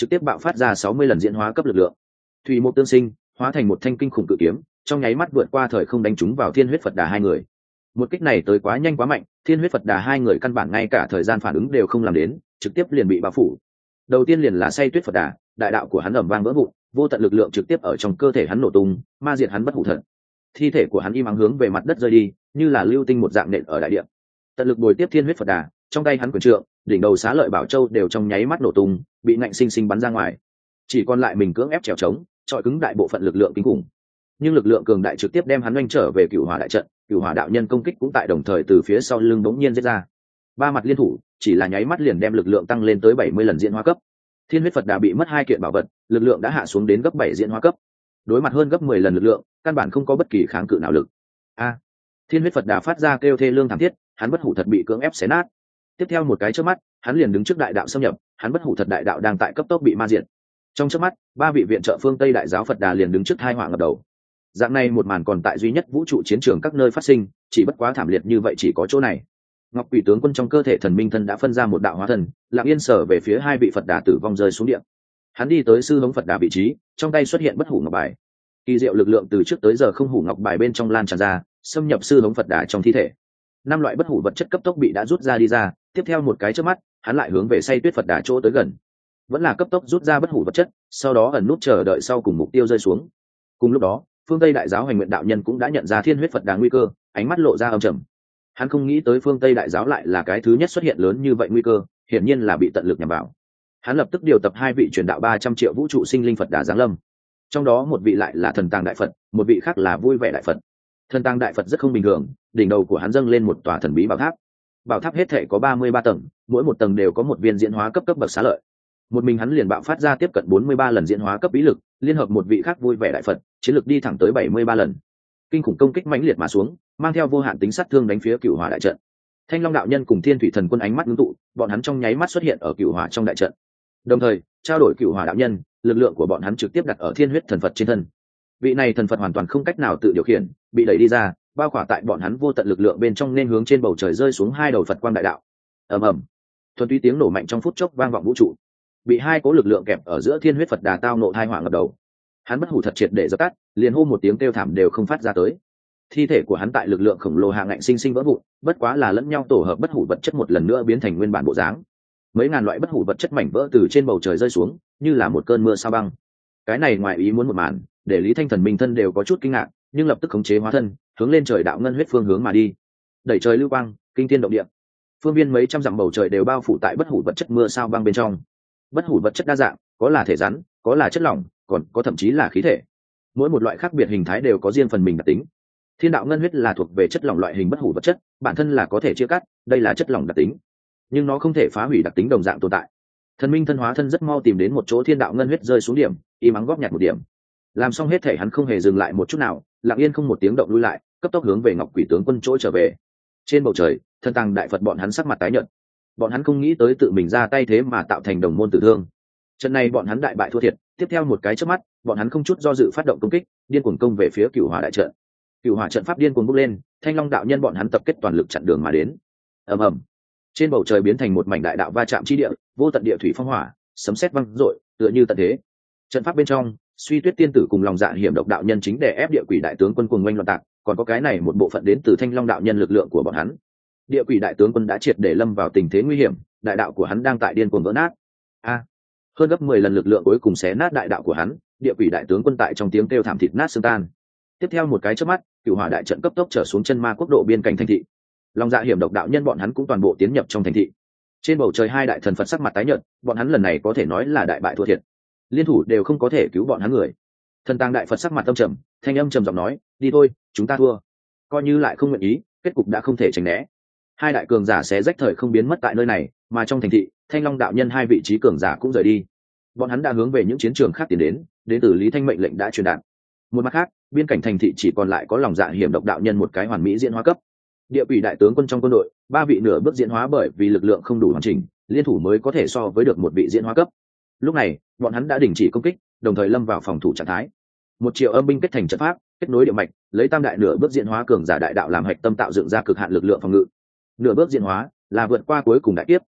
trực tiếp bạo phát ra sáu mươi lần diễn hóa cấp lực lượng. Thủy Mộc tương sinh, hóa thành một thanh kinh khủng cự kiếm, trong nháy mắt vượt qua thời không đánh trúng vào Thiên Huyết Phật Đà hai người. Một kích này tới quá nhanh quá mạnh, Thiên Huyết Phật Đà hai người căn bản ngay cả thời gian phản ứng đều không làm đến, trực tiếp liền bị bao phủ. Đầu tiên liền là Say Tuyết Phật Đà, đại đạo của hắn ầm vang vỡ vụn, vô tận lực lượng trực tiếp ở trong cơ thể hắn nổ tung, ma diệt hắn bất hủ thần. Thi thể của hắn im ắng hướng về mặt đất rơi đi, như là lưu tinh một dạng nện ở đại địa. Tận lực bồi tiếp Thiên Huyết Phật Đà, trong tay hắn quyền trượng, đỉnh đầu Xá Lợi Bảo Châu đều trong nháy mắt nổ tung, bị ngạnh sinh sinh bắn ra ngoài. Chỉ còn lại mình cưỡng ép trèo trống, trọi cứng đại bộ phận lực lượng kinh khủng. Nhưng lực lượng cường đại trực tiếp đem hắn oanh trở về Cửu Hỏa đại trận, Cửu Hỏa đạo nhân công kích cũng tại đồng thời từ phía sau lưng bỗng nhiên giết ra. Ba mặt liên thủ, chỉ là nháy mắt liền đem lực lượng tăng lên tới bảy mươi lần diễn hóa cấp. Thiên Huyết Phật Đà bị mất hai kiện bảo vật, lực lượng đã hạ xuống đến gấp bảy diễn hóa cấp. Đối mặt hơn gấp mười lần lực lượng, căn bản không có bất kỳ kháng cự nào lực. A! Thiên Huyết Phật Đà phát ra kêu thê lương thảm thiết, hắn bất hủ thật bị cưỡng ép xé nát. Tiếp theo một cái chớp mắt, hắn liền đứng trước đại đạo xâm nhập, hắn bất hủ thật đại đạo đang tại cấp tốc bị ma diệt. Trong chớp mắt, ba vị viện trợ phương Tây đại giáo Phật Đà liền đứng trước tai họa ngập đầu. Dạng này một màn còn tại duy nhất vũ trụ chiến trường các nơi phát sinh, chỉ bất quá thảm liệt như vậy chỉ có chỗ này. Ngọc Quỷ tướng quân trong cơ thể thần minh thân đã phân ra một đạo hóa thần, lặng yên sở về phía hai vị Phật Đà tử vong rơi xuống địa. Hắn đi tới sư hống Phật Đà vị trí, trong tay xuất hiện bất hủ ngọc bài. Kỳ diệu lực lượng từ trước tới giờ không hủ ngọc bài bên trong lan tràn ra, xâm nhập sư hống Phật Đà trong thi thể. Năm loại bất hủ vật chất cấp tốc bị đã rút ra đi ra, tiếp theo một cái chớp mắt, hắn lại hướng về Say Tuyết Phật Đà chỗ tới gần. Vẫn là cấp tốc rút ra bất hủ vật chất, sau đó ẩn nút chờ đợi sau cùng mục tiêu rơi xuống. Cùng lúc đó, phương Tây đại giáo Hành Nguyện đạo nhân cũng đã nhận ra Thiên Huyết Phật Đà nguy cơ, ánh mắt lộ ra âm trầm. Hắn không nghĩ tới phương Tây đại giáo lại là cái thứ nhất xuất hiện lớn như vậy nguy cơ, hiển nhiên là bị tận lực nhằm vào. Hắn lập tức điều tập hai vị truyền đạo ba trăm triệu vũ trụ sinh linh Phật Đà giáng lâm. Trong đó một vị lại là Thần Tàng đại Phật, một vị khác là Vui Vẻ đại Phật. Thần Tàng đại Phật rất không bình thường, đỉnh đầu của hắn dâng lên một tòa thần bí bảo tháp. Bảo tháp hết thể có ba mươi ba tầng, mỗi một tầng đều có một viên diễn hóa cấp cấp bậc xá lợi. Một mình hắn liền bạo phát ra tiếp cận bốn mươi ba lần diễn hóa cấp bí lực, liên hợp một vị khác Vui Vẻ đại Phật, chiến lực đi thẳng tới bảy mươi ba lần. Kinh khủng công kích mãnh liệt mà xuống, mang theo vô hạn tính sát thương đánh phía Cửu Hỏa đại trận. Thanh Long đạo nhân cùng Thiên Thủy thần quân ánh mắt ngưng tụ, bọn hắn trong nháy mắt xuất hiện ở Cửu Hỏa trong đại trận. Đồng thời, trao đổi Cửu Hỏa đạo nhân, lực lượng của bọn hắn trực tiếp đặt ở Thiên Huyết thần Phật trên thân. Vị này thần Phật hoàn toàn không cách nào tự điều khiển, bị đẩy đi ra, bao khỏa tại bọn hắn vô tận lực lượng bên trong nên hướng trên bầu trời rơi xuống hai đầu Phật quang đại đạo. Ầm ầm. Thuần túy tiếng nổ mạnh trong phút chốc vang vọng vũ trụ. Bị hai cố lực lượng kẹp ở giữa Thiên Huyết Phật Đà tao nộ thai hỏa ngập đầu. Hắn bất hủ thật triệt để dập tắt, liền hô một tiếng kêu thảm đều không phát ra tới. Thi thể của hắn tại lực lượng khổng lồ hạ ngạnh sinh sinh vỡ vụn, bất quá là lẫn nhau tổ hợp bất hủ vật chất một lần nữa biến thành nguyên bản bộ dáng. Mấy ngàn loại bất hủ vật chất mảnh vỡ từ trên bầu trời rơi xuống, như là một cơn mưa sao băng. Cái này ngoài ý muốn một màn, để Lý Thanh Thần minh thân đều có chút kinh ngạc, nhưng lập tức khống chế hóa thân, hướng lên trời đạo ngân huyết phương hướng mà đi. Đẩy trời lưu quang, kinh thiên động địa. Phương viên mấy trăm dặm bầu trời đều bao phủ tại bất hủ vật chất mưa sao băng bên trong. Bất hủ vật chất đa dạng, có là thể rắn, có là chất lỏng, còn có thậm chí là khí thể. Mỗi một loại khác biệt hình thái đều có riêng phần mình đặc tính. Thiên đạo ngân huyết là thuộc về chất lỏng loại hình bất hủ vật chất, bản thân là có thể chia cắt, đây là chất lỏng đặc tính, nhưng nó không thể phá hủy đặc tính đồng dạng tồn tại. Thần minh thân hóa thân rất mau tìm đến một chỗ thiên đạo ngân huyết rơi xuống điểm, im ắng góp nhặt một điểm. Làm xong hết thể hắn không hề dừng lại một chút nào, lặng yên không một tiếng động lui lại, cấp tốc hướng về Ngọc Quỷ tướng quân chỗ trở về. Trên bầu trời, Thần Tàng đại Phật bọn hắn sắc mặt tái nhợt. Bọn hắn không nghĩ tới tự mình ra tay thế mà tạo thành đồng môn tử thương. Trận này bọn hắn đại bại thua thiệt, tiếp theo một cái chớp mắt, bọn hắn không chút do dự phát động công kích, điên cuồng công về phía Cửu Hỏa đại trận. Cửu Hỏa trận pháp điên cuồng bốc lên, Thanh Long đạo nhân bọn hắn tập kết toàn lực chặn đường mà đến. Ầm ầm. Trên bầu trời biến thành một mảnh đại đạo va chạm chi địa, vô tận địa thủy phong hỏa, sấm sét vang dội, tựa như tận thế. Trận pháp bên trong, Suy Tuyết tiên tử cùng lòng dạ hiểm độc đạo nhân chính để ép địa quỷ đại tướng quân cuồng oanh loạn tạc, còn có cái này một bộ phận đến từ Thanh Long đạo nhân lực lượng của bọn hắn. Địa quỷ đại tướng quân đã triệt để lâm vào tình thế nguy hiểm, đại đạo của hắn đang tại điên cuồng vỡ nát. A, hơn gấp mười lần lực lượng cuối cùng xé nát đại đạo của hắn, địa quỷ đại tướng quân tại trong tiếng kêu thảm thịt nát xương tan. Tiếp theo một cái chớp mắt, Cửu Hỏa đại trận cấp tốc trở xuống chân ma quốc độ biên cảnh thành thị. Long dạ hiểm độc đạo nhân bọn hắn cũng toàn bộ tiến nhập trong thành thị. Trên bầu trời hai đại thần Phật sắc mặt tái nhợt, bọn hắn lần này có thể nói là đại bại thua thiệt. Liên thủ đều không có thể cứu bọn hắn người. Thần Tàng đại Phật sắc mặt âm trầm, thanh âm trầm giọng nói, đi thôi, chúng ta thua. Coi như lại không nguyện ý, kết cục đã không thể tránh né. Hai đại cường giả sẽ rách thời không biến mất tại nơi này, mà trong thành thị, Thanh Long đạo nhân hai vị trí cường giả cũng rời đi. Bọn hắn đã hướng về những chiến trường khác tiến đến, đến từ Lý Thanh mệnh lệnh đã truyền đạt. Một mặt khác, biên cảnh thành thị chỉ còn lại có lòng dạ hiểm độc đạo nhân một cái hoàn mỹ diễn hóa cấp. Địa quỷ đại tướng quân trong quân đội, ba vị nửa bước diễn hóa bởi vì lực lượng không đủ hoàn chỉnh, liên thủ mới có thể so với được một vị diễn hóa cấp. Lúc này, bọn hắn đã đình chỉ công kích, đồng thời lâm vào phòng thủ trạng thái. Một triệu âm binh kết thành trận pháp, kết nối địa mạch, lấy tam đại nửa bước diễn hóa cường giả đại đạo làm hạch tâm tạo dựng ra cực hạn lực lượng phòng ngự. Nửa bước diễn hóa là vượt qua cuối cùng đại kiếp,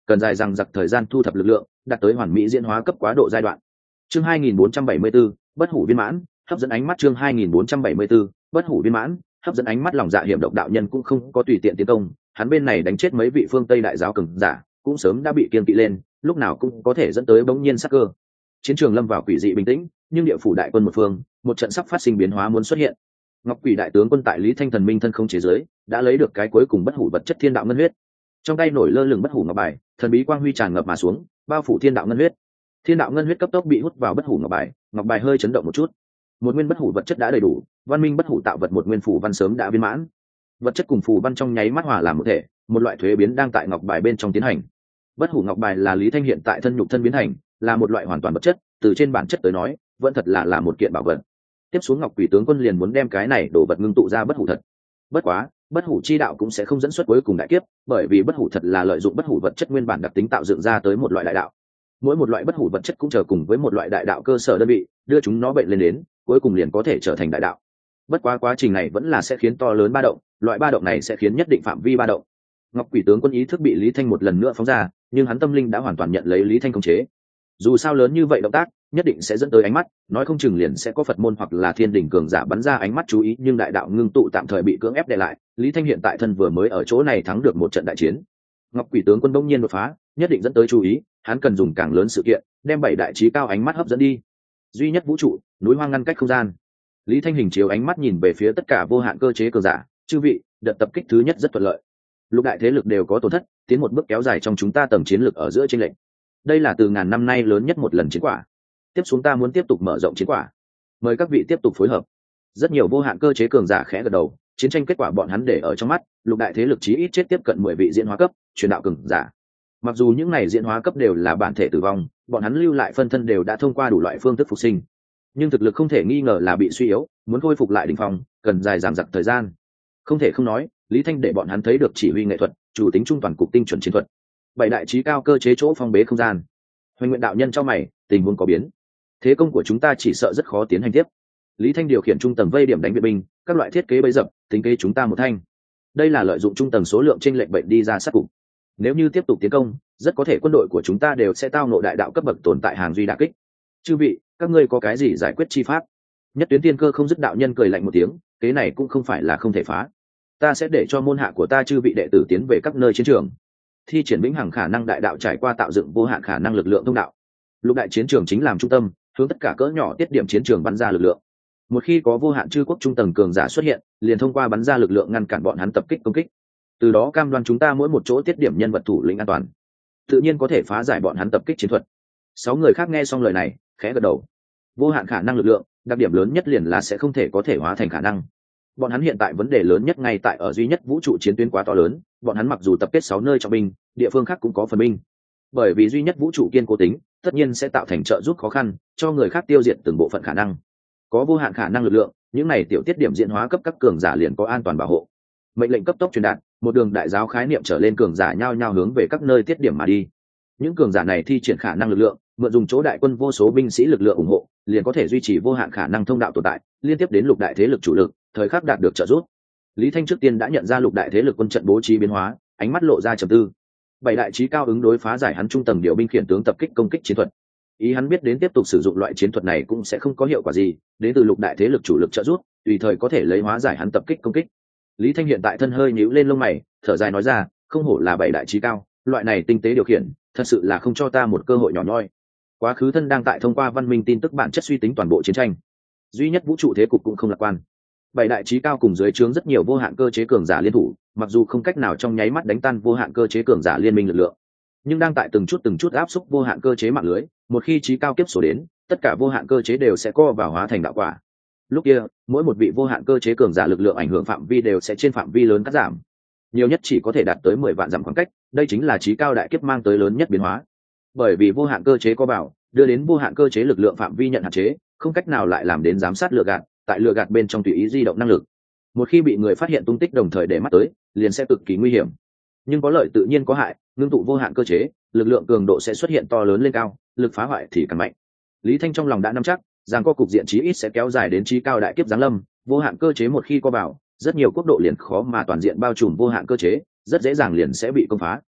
cần dài dằng dặc thời gian thu thập lực lượng, đạt tới hoàn mỹ diễn hóa cấp quá độ giai đoạn. Chương hai nghìn bốn trăm bảy mươi 4, bất hủ viên mãn, hấp dẫn ánh mắt. Chương hai nghìn bốn trăm bảy mươi 4, bất hủ viên mãn, hấp dẫn ánh mắt. Lòng dạ hiểm độc đạo nhân cũng không có tùy tiện tiến công, hắn bên này đánh chết mấy vị phương Tây đại giáo cường giả, cũng sớm đã bị kiêng kỵ lên, lúc nào cũng có thể dẫn tới bỗng nhiên sát cơ. Chiến trường lâm vào quỷ dị bình tĩnh, nhưng địa phủ đại quân một phương, một trận sắp phát sinh biến hóa muốn xuất hiện. Ngọc Quỷ đại tướng quân tại Lý Thanh thần minh thân không chế giới, đã lấy được cái cuối cùng bất hủ vật chất thiên đạo ngân huyết. Trong tay nổi lơ lửng bất hủ ngọc bài, thần bí quang huy tràn ngập mà xuống, bao phủ thiên đạo ngân huyết. Thiên đạo ngân huyết cấp tốc bị hút vào bất hủ ngọc bài, ngọc bài hơi chấn động một chút. Một nguyên bất hủ vật chất đã đầy đủ, văn minh bất hủ tạo vật một nguyên phủ văn sớm đã viên mãn. Vật chất cùng phù văn trong nháy mắt hòa làm một thể, một loại thuế biến đang tại ngọc bài bên trong tiến hành. Bất hủ ngọc bài là Lý Thanh hiện tại thân nhục thân biến thành, là một loại hoàn toàn vật chất, từ trên bản chất tới nói, vẫn thật là là một kiện bảo vật. Tiếp xuống Ngọc Quỷ tướng quân liền muốn đem cái này đổ vật ngưng tụ ra bất hủ thật. Bất quá, bất hủ chi đạo cũng sẽ không dẫn xuất cuối cùng đại kiếp, bởi vì bất hủ thật là lợi dụng bất hủ vật chất nguyên bản đặc tính tạo dựng ra tới một loại đại đạo. Mỗi một loại bất hủ vật chất cũng chờ cùng với một loại đại đạo cơ sở đơn vị, đưa chúng nó bệnh lên đến, cuối cùng liền có thể trở thành đại đạo. Bất quá quá trình này vẫn là sẽ khiến to lớn ba động, loại ba động này sẽ khiến nhất định phạm vi ba động. Ngọc Quỷ tướng quân ý thức bị Lý Thanh một lần nữa phóng ra, nhưng hắn tâm linh đã hoàn toàn nhận lấy Lý Thanh khống chế. Dù sao lớn như vậy động tác, nhất định sẽ dẫn tới ánh mắt, nói không chừng liền sẽ có Phật môn hoặc là thiên đỉnh cường giả bắn ra ánh mắt chú ý, nhưng đại đạo ngưng tụ tạm thời bị cưỡng ép đè lại. Lý Thanh hiện tại thân vừa mới ở chỗ này thắng được một trận đại chiến. Ngọc Quỷ tướng quân bỗng nhiên đột phá, nhất định dẫn tới chú ý, hắn cần dùng càng lớn sự kiện, đem bảy đại chí cao ánh mắt hấp dẫn đi. Duy nhất vũ trụ, núi hoang ngăn cách không gian. Lý Thanh hình chiếu ánh mắt nhìn về phía tất cả vô hạn cơ chế cường giả, chư vị, đợt tập kích thứ nhất rất thuận lợi. Lục đại thế lực đều có tổn thất, tiến một bước kéo dài trong chúng ta tầm chiến lược ở giữa chênh lệch. Đây là từ ngàn năm nay lớn nhất một lần chiến quả. Tiếp xuống ta muốn tiếp tục mở rộng chiến quả. Mời các vị tiếp tục phối hợp. Rất nhiều vô hạn cơ chế cường giả khẽ gật đầu, chiến tranh kết quả bọn hắn để ở trong mắt, lục đại thế lực chí ít chết tiếp cận mười vị diễn hóa cấp, truyền đạo cường giả. Mặc dù những này diễn hóa cấp đều là bản thể tử vong, bọn hắn lưu lại phân thân đều đã thông qua đủ loại phương thức phục sinh, nhưng thực lực không thể nghi ngờ là bị suy yếu, muốn khôi phục lại đỉnh phong, cần dài dằng dặc thời gian. Không thể không nói, Lý Thanh để bọn hắn thấy được chỉ huy nghệ thuật, chủ tính trung toàn cục tinh chuẩn chiến thuật. Bảy đại chí cao cơ chế chỗ phong bế không gian. Hoành Nguyện đạo nhân cho mày, tình huống có biến. Thế công của chúng ta chỉ sợ rất khó tiến hành tiếp. Lý Thanh điều khiển trung tầng vây điểm đánh viện binh, các loại thiết kế bấy dập, tính kế chúng ta một thanh. Đây là lợi dụng trung tầng số lượng chênh lệch bệnh đi ra sát cục. Nếu như tiếp tục tiến công, rất có thể quân đội của chúng ta đều sẽ tao ngộ đại đạo cấp bậc tồn tại hàng duy đả kích. Chư vị, các ngươi có cái gì giải quyết chi pháp? Nhất Tuyến Tiên Cơ không dứt đạo nhân cười lạnh một tiếng, kế này cũng không phải là không thể phá. Ta sẽ để cho môn hạ của ta chư vị đệ tử tiến về các nơi chiến trường, thi triển vĩnh hằng khả năng đại đạo, trải qua tạo dựng vô hạn khả năng lực lượng thông đạo. Lục đại chiến trường chính làm trung tâm, hướng tất cả cỡ nhỏ tiết điểm chiến trường bắn ra lực lượng. Một khi có vô hạn chư quốc trung tầng cường giả xuất hiện, liền thông qua bắn ra lực lượng ngăn cản bọn hắn tập kích công kích. Từ đó cam đoan chúng ta mỗi một chỗ tiết điểm nhân vật thủ lĩnh an toàn, tự nhiên có thể phá giải bọn hắn tập kích chiến thuật. Sáu người khác nghe xong lời này, khẽ gật đầu. Vô hạn khả năng lực lượng, đặc điểm lớn nhất liền là sẽ không thể có thể hóa thành khả năng. Bọn hắn hiện tại vấn đề lớn nhất ngay tại ở duy nhất vũ trụ chiến tuyến quá to lớn, bọn hắn mặc dù tập kết sáu nơi trọng binh, địa phương khác cũng có phần binh. Bởi vì duy nhất vũ trụ kiên cố tính, tất nhiên sẽ tạo thành trợ giúp khó khăn cho người khác tiêu diệt từng bộ phận khả năng. Có vô hạn khả năng lực lượng, những này tiểu tiết điểm diễn hóa cấp các cường giả liền có an toàn bảo hộ. Mệnh lệnh cấp tốc truyền đạt, một đường đại giáo khái niệm trở lên cường giả nhao nhao hướng về các nơi tiết điểm mà đi. Những cường giả này thi triển khả năng lực lượng, mượn dùng chỗ đại quân vô số binh sĩ lực lượng ủng hộ, liền có thể duy trì vô hạn khả năng thông đạo tồn tại, liên tiếp đến lục đại thế lực chủ lực, thời khắc đạt được trợ giúp. Lý Thanh trước tiên đã nhận ra lục đại thế lực quân trận bố trí biến hóa, ánh mắt lộ ra trầm tư. Bảy đại chí cao ứng đối phá giải hắn trung tầng điều binh khiển tướng tập kích công kích chiến thuật. Ý hắn biết đến tiếp tục sử dụng loại chiến thuật này cũng sẽ không có hiệu quả gì, đến từ lục đại thế lực chủ lực trợ giúp, tùy thời có thể lấy hóa giải hắn tập kích công kích. Lý Thanh hiện tại thân hơi nhíu lên lông mày, thở dài nói ra, không hổ là bảy đại chí cao, loại này tinh tế điều khiển, thật sự là không cho ta một cơ hội nhỏ nhoi. Quá khứ thân đang tại thông qua văn minh tin tức bản chất suy tính toàn bộ chiến tranh. Duy nhất vũ trụ thế cục cũng không lạc quan. Bảy đại chí cao cùng dưới trướng rất nhiều vô hạn cơ chế cường giả liên thủ, mặc dù không cách nào trong nháy mắt đánh tan vô hạn cơ chế cường giả liên minh lực lượng, nhưng đang tại từng chút từng chút áp xúc vô hạn cơ chế mạng lưới. Một khi chí cao kiếp số đến, tất cả vô hạn cơ chế đều sẽ co vào hóa thành đạo quả. Lúc kia, mỗi một vị vô hạn cơ chế cường giả lực lượng ảnh hưởng phạm vi đều sẽ trên phạm vi lớn cắt giảm, nhiều nhất chỉ có thể đạt tới mười vạn dặm khoảng cách. Đây chính là chí cao đại kiếp mang tới lớn nhất biến hóa. Bởi vì vô hạn cơ chế co vào, đưa đến vô hạn cơ chế lực lượng phạm vi nhận hạn chế, không cách nào lại làm đến giám sát lừa gạt, tại lừa gạt bên trong tùy ý di động năng lực. Một khi bị người phát hiện tung tích đồng thời để mắt tới, liền sẽ cực kỳ nguy hiểm. Nhưng có lợi tự nhiên có hại, ngưng tụ vô hạn cơ chế, lực lượng cường độ sẽ xuất hiện to lớn lên cao, lực phá hoại thì càng mạnh. Lý Thanh trong lòng đã nắm chắc, rằng có cục diện chí ít sẽ kéo dài đến chí cao đại kiếp giáng lâm. Vô hạn cơ chế một khi co vào, rất nhiều quốc độ liền khó mà toàn diện bao trùm vô hạn cơ chế, rất dễ dàng liền sẽ bị công phá.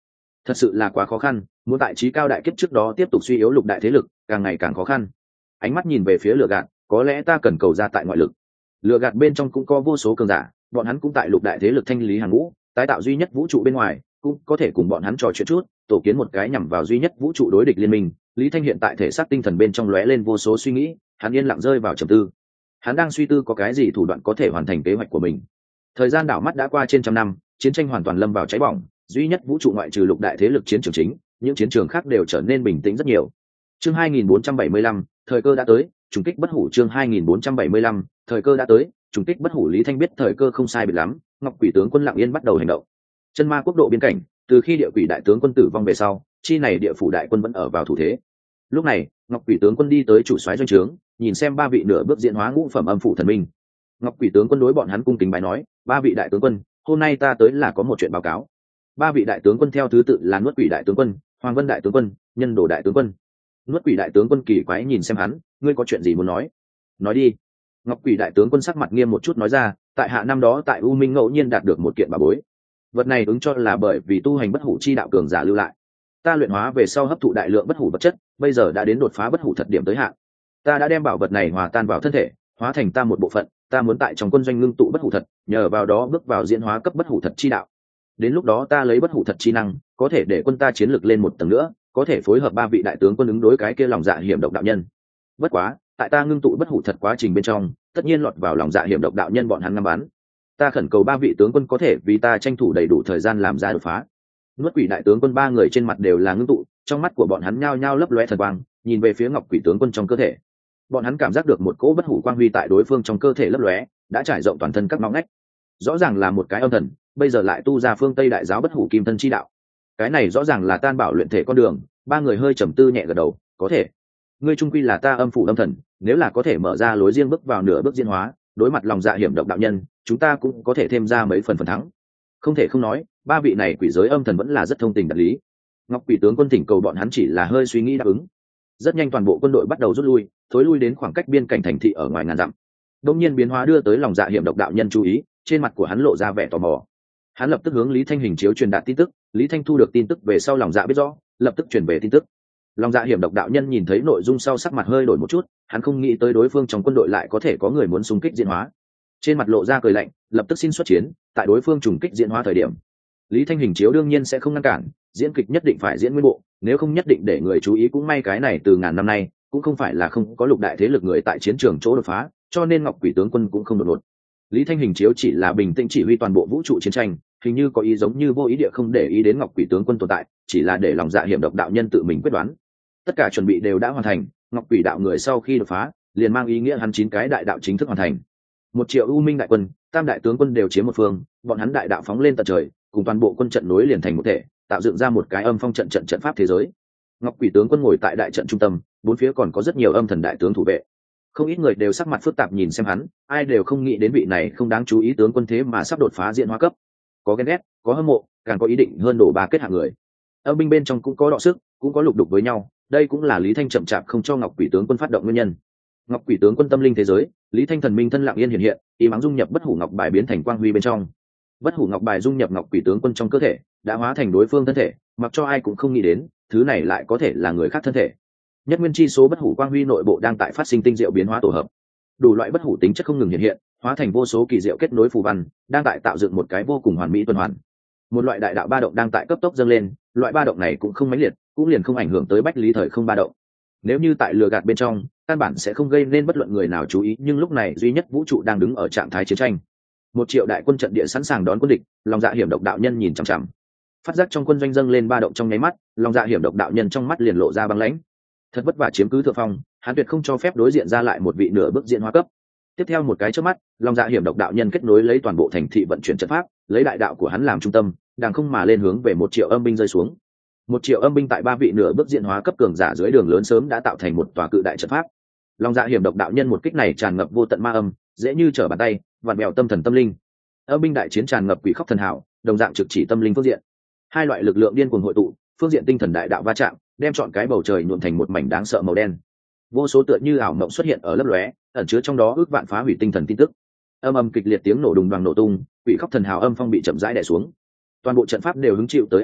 thật sự là quá khó khăn, muốn tại trí cao đại kiếp trước đó tiếp tục suy yếu lục đại thế lực càng ngày càng khó khăn. Ánh mắt nhìn về phía lửa gạt, có lẽ ta cần cầu ra tại ngoại lực. Lửa gạt bên trong cũng có vô số cường giả, bọn hắn cũng tại lục đại thế lực thanh lý hàng ngũ, tái tạo duy nhất vũ trụ bên ngoài, cũng có thể cùng bọn hắn trò chuyện chút, tổ kiến một cái nhằm vào duy nhất vũ trụ đối địch liên minh. Lý Thanh hiện tại thể xác tinh thần bên trong lóe lên vô số suy nghĩ, hắn yên lặng rơi vào trầm tư. Hắn đang suy tư có cái gì thủ đoạn có thể hoàn thành kế hoạch của mình. Thời gian đảo mắt đã qua trên trăm năm, chiến tranh hoàn toàn lâm vào cháy bỏng, duy nhất vũ trụ ngoại trừ lục đại thế lực chiến trường chính, những chiến trường khác đều trở nên bình tĩnh rất nhiều. Chương hai nghìn bốn trăm bảy mươi lăm, thời cơ đã tới, trùng kích bất hủ. Chương hai nghìn bốn trăm bảy mươi lăm, thời cơ đã tới, trùng kích bất hủ. Lý Thanh biết thời cơ không sai biệt lắm, Ngọc Quỷ tướng quân lặng yên bắt đầu hành động. Chân ma quốc độ biên cảnh, từ khi địa quỷ đại tướng quân tử vong về sau, chi này địa phủ đại quân vẫn ở vào thủ thế. Lúc này, Ngọc Quỷ tướng quân đi tới chủ soái doanh trướng, nhìn xem ba vị nửa bước diễn hóa ngũ phẩm âm phủ thần minh. Ngọc Quỷ tướng quân đối bọn hắn cung kính bài nói, ba vị đại tướng quân, hôm nay ta tới là có một chuyện báo cáo. Ba vị đại tướng quân theo thứ tự là Nuốt Quỷ đại tướng quân, Hoàng Vân đại tướng quân, Nhân Đồ đại tướng quân. Nuốt Quỷ đại tướng quân kỳ quái nhìn xem hắn, ngươi có chuyện gì muốn nói? Nói đi. Ngọc Quỷ đại tướng quân sắc mặt nghiêm một chút nói ra, tại hạ năm đó tại U Minh ngẫu nhiên đạt được một kiện bảo bối. Vật này ứng cho là bởi vì tu hành bất hủ chi đạo cường giả lưu lại. Ta luyện hóa về sau hấp thụ đại lượng bất hủ vật chất, bây giờ đã đến đột phá bất hủ thật điểm tới hạn. Ta đã đem bảo vật này hòa tan vào thân thể, hóa thành ta một bộ phận, ta muốn tại trong quân doanh ngưng tụ bất hủ thật, nhờ vào đó bước vào diễn hóa cấp bất hủ thật chi đạo. Đến lúc đó ta lấy bất hủ thật chi năng, có thể để quân ta chiến lược lên một tầng nữa, có thể phối hợp ba vị đại tướng quân ứng đối cái kia lòng dạ hiểm độc đạo nhân. Bất quá, tại ta ngưng tụ bất hủ thật quá trình bên trong, tất nhiên lọt vào lòng dạ hiểm độc đạo nhân bọn hắn ngắm bắn. Ta khẩn cầu ba vị tướng quân có thể vì ta tranh thủ đầy đủ thời gian làm ra đột phá. Nuốt Quỷ đại tướng quân ba người trên mặt đều là ngưng tụ, trong mắt của bọn hắn nhao nhao lấp lóe thần quang, nhìn về phía Ngọc Quỷ tướng quân trong cơ thể. Bọn hắn cảm giác được một cỗ bất hủ quang huy tại đối phương trong cơ thể lấp lóe, đã trải rộng toàn thân các ngõ ngách. Rõ ràng là một cái âm thần, bây giờ lại tu ra phương Tây đại giáo bất hủ kim thân chi đạo. Cái này rõ ràng là tan bảo luyện thể con đường. Ba người hơi trầm tư nhẹ gật đầu, có thể. Ngươi trung quy là ta âm phủ âm thần, nếu là có thể mở ra lối riêng bước vào nửa bước diễn hóa, đối mặt lòng dạ hiểm độc đạo nhân, chúng ta cũng có thể thêm ra mấy phần phần thắng. Không thể không nói, ba vị này quỷ giới âm thần vẫn là rất thông tình đạt lý. Ngọc Quỷ tướng quân thỉnh cầu bọn hắn chỉ là hơi suy nghĩ đáp ứng. Rất nhanh toàn bộ quân đội bắt đầu rút lui, thối lui đến khoảng cách biên cảnh thành thị ở ngoài ngàn dặm. Đông nhiên biến hóa đưa tới lòng dạ hiểm độc đạo nhân chú ý, trên mặt của hắn lộ ra vẻ tò mò. Hắn lập tức hướng Lý Thanh hình chiếu truyền đạt tin tức, Lý Thanh thu được tin tức về sau lòng dạ biết rõ, lập tức truyền về tin tức. Lòng dạ hiểm độc đạo nhân nhìn thấy nội dung sau sắc mặt hơi đổi một chút, hắn không nghĩ tới đối phương trong quân đội lại có thể có người muốn xung kích diễn hóa. Trên mặt lộ ra cười lạnh, lập tức xin xuất chiến, tại đối phương trùng kích diễn hóa thời điểm. Lý Thanh hình chiếu đương nhiên sẽ không ngăn cản, diễn kịch nhất định phải diễn nguyên bộ, nếu không nhất định để người chú ý. Cũng may cái này từ ngàn năm nay cũng không phải là không có lục đại thế lực người tại chiến trường chỗ đột phá, cho nên Ngọc Quỷ tướng quân cũng không đột ngột. Lý Thanh hình chiếu chỉ là bình tĩnh chỉ huy toàn bộ vũ trụ chiến tranh, hình như có ý giống như vô ý địa không để ý đến Ngọc Quỷ tướng quân tồn tại, chỉ là để lòng dạ hiểm độc đạo nhân tự mình quyết đoán. Tất cả chuẩn bị đều đã hoàn thành, Ngọc Quỷ đạo người sau khi đột phá, liền mang ý nghĩa hắn chín cái đại đạo chính thức hoàn thành. Một triệu U Minh đại quân, tam đại tướng quân đều chiếm một phương, bọn hắn đại đạo phóng lên tận trời, cùng toàn bộ quân trận nối liền thành một thể, tạo dựng ra một cái âm phong trận trận trận pháp thế giới. Ngọc Quỷ tướng quân ngồi tại đại trận trung tâm, bốn phía còn có rất nhiều âm thần đại tướng thủ vệ. Không ít người đều sắc mặt phức tạp nhìn xem hắn, ai đều không nghĩ đến vị này không đáng chú ý tướng quân thế mà sắp đột phá diễn hóa cấp. Có ghen ghét, có hâm mộ, càng có ý định hơn đổ bà kết hạng người. Âm binh bên trong cũng có đọ sức, cũng có lục đục với nhau, đây cũng là Lý Thanh chậm chạp không cho Ngọc Quỷ tướng quân phát động nguyên nhân. Ngọc Quỷ tướng quân tâm linh thế giới, Lý Thanh thần minh thân lặng yên hiện hiện, ý mắng dung nhập bất hủ ngọc bài biến thành quang huy bên trong. Bất hủ ngọc bài dung nhập Ngọc Quỷ tướng quân trong cơ thể, đã hóa thành đối phương thân thể, mặc cho ai cũng không nghĩ đến, thứ này lại có thể là người khác thân thể. Nhất nguyên chi số bất hủ quang huy nội bộ đang tại phát sinh tinh diệu biến hóa tổ hợp, đủ loại bất hủ tính chất không ngừng hiện hiện, hóa thành vô số kỳ diệu kết nối phù văn, đang tại tạo dựng một cái vô cùng hoàn mỹ tuần hoàn. Một loại đại đạo ba động đang tại cấp tốc dâng lên, loại ba động này cũng không mãnh liệt, cũng liền không ảnh hưởng tới bách lý thời không ba động. Nếu như tại lừa gạt bên trong, căn bản sẽ không gây nên bất luận người nào chú ý, nhưng lúc này duy nhất vũ trụ đang đứng ở trạng thái chiến tranh. Một triệu đại quân trận địa sẵn sàng đón quân địch, lòng dạ hiểm độc đạo nhân nhìn chằm chằm. Phát giác trong quân doanh dâng lên ba động trong nháy mắt, lòng dạ hiểm độc đạo nhân trong mắt liền lộ ra băng lãnh. Thật vất vả chiếm cứ thượng phong, hắn tuyệt không cho phép đối diện ra lại một vị nửa bước diện hóa cấp. Tiếp theo một cái chớp mắt, lòng dạ hiểm độc đạo nhân kết nối lấy toàn bộ thành thị vận chuyển trận pháp, lấy đại đạo của hắn làm trung tâm, đàng không mà lên hướng về một triệu âm binh rơi xuống. Một triệu âm binh tại ba vị nửa bước diện hóa cấp cường giả dưới đường lớn sớm đã tạo thành một tòa cự đại trận pháp. Lòng dạ hiểm độc đạo nhân một kích này tràn ngập vô tận ma âm, dễ như trở bàn tay, vặn bèo tâm thần tâm linh. Âm binh đại chiến tràn ngập quỷ khóc thần hảo, đồng dạng trực chỉ tâm linh phương diện. Hai loại lực lượng điên cuồng hội tụ, phương diện tinh thần đại đạo va chạm, đem chọn cái bầu trời nhuộm thành một mảnh đáng sợ màu đen. Vô số tựa như ảo mộng xuất hiện ở lấp lóe, ẩn chứa trong đó ước vạn phá hủy tinh thần tin tức. Âm âm kịch liệt tiếng nổ đùng đoàng nổ tung, quỷ khóc thần hào âm phong bị chậm rãi đè xuống. Toàn bộ trận pháp đều hứng chịu tới áp chế,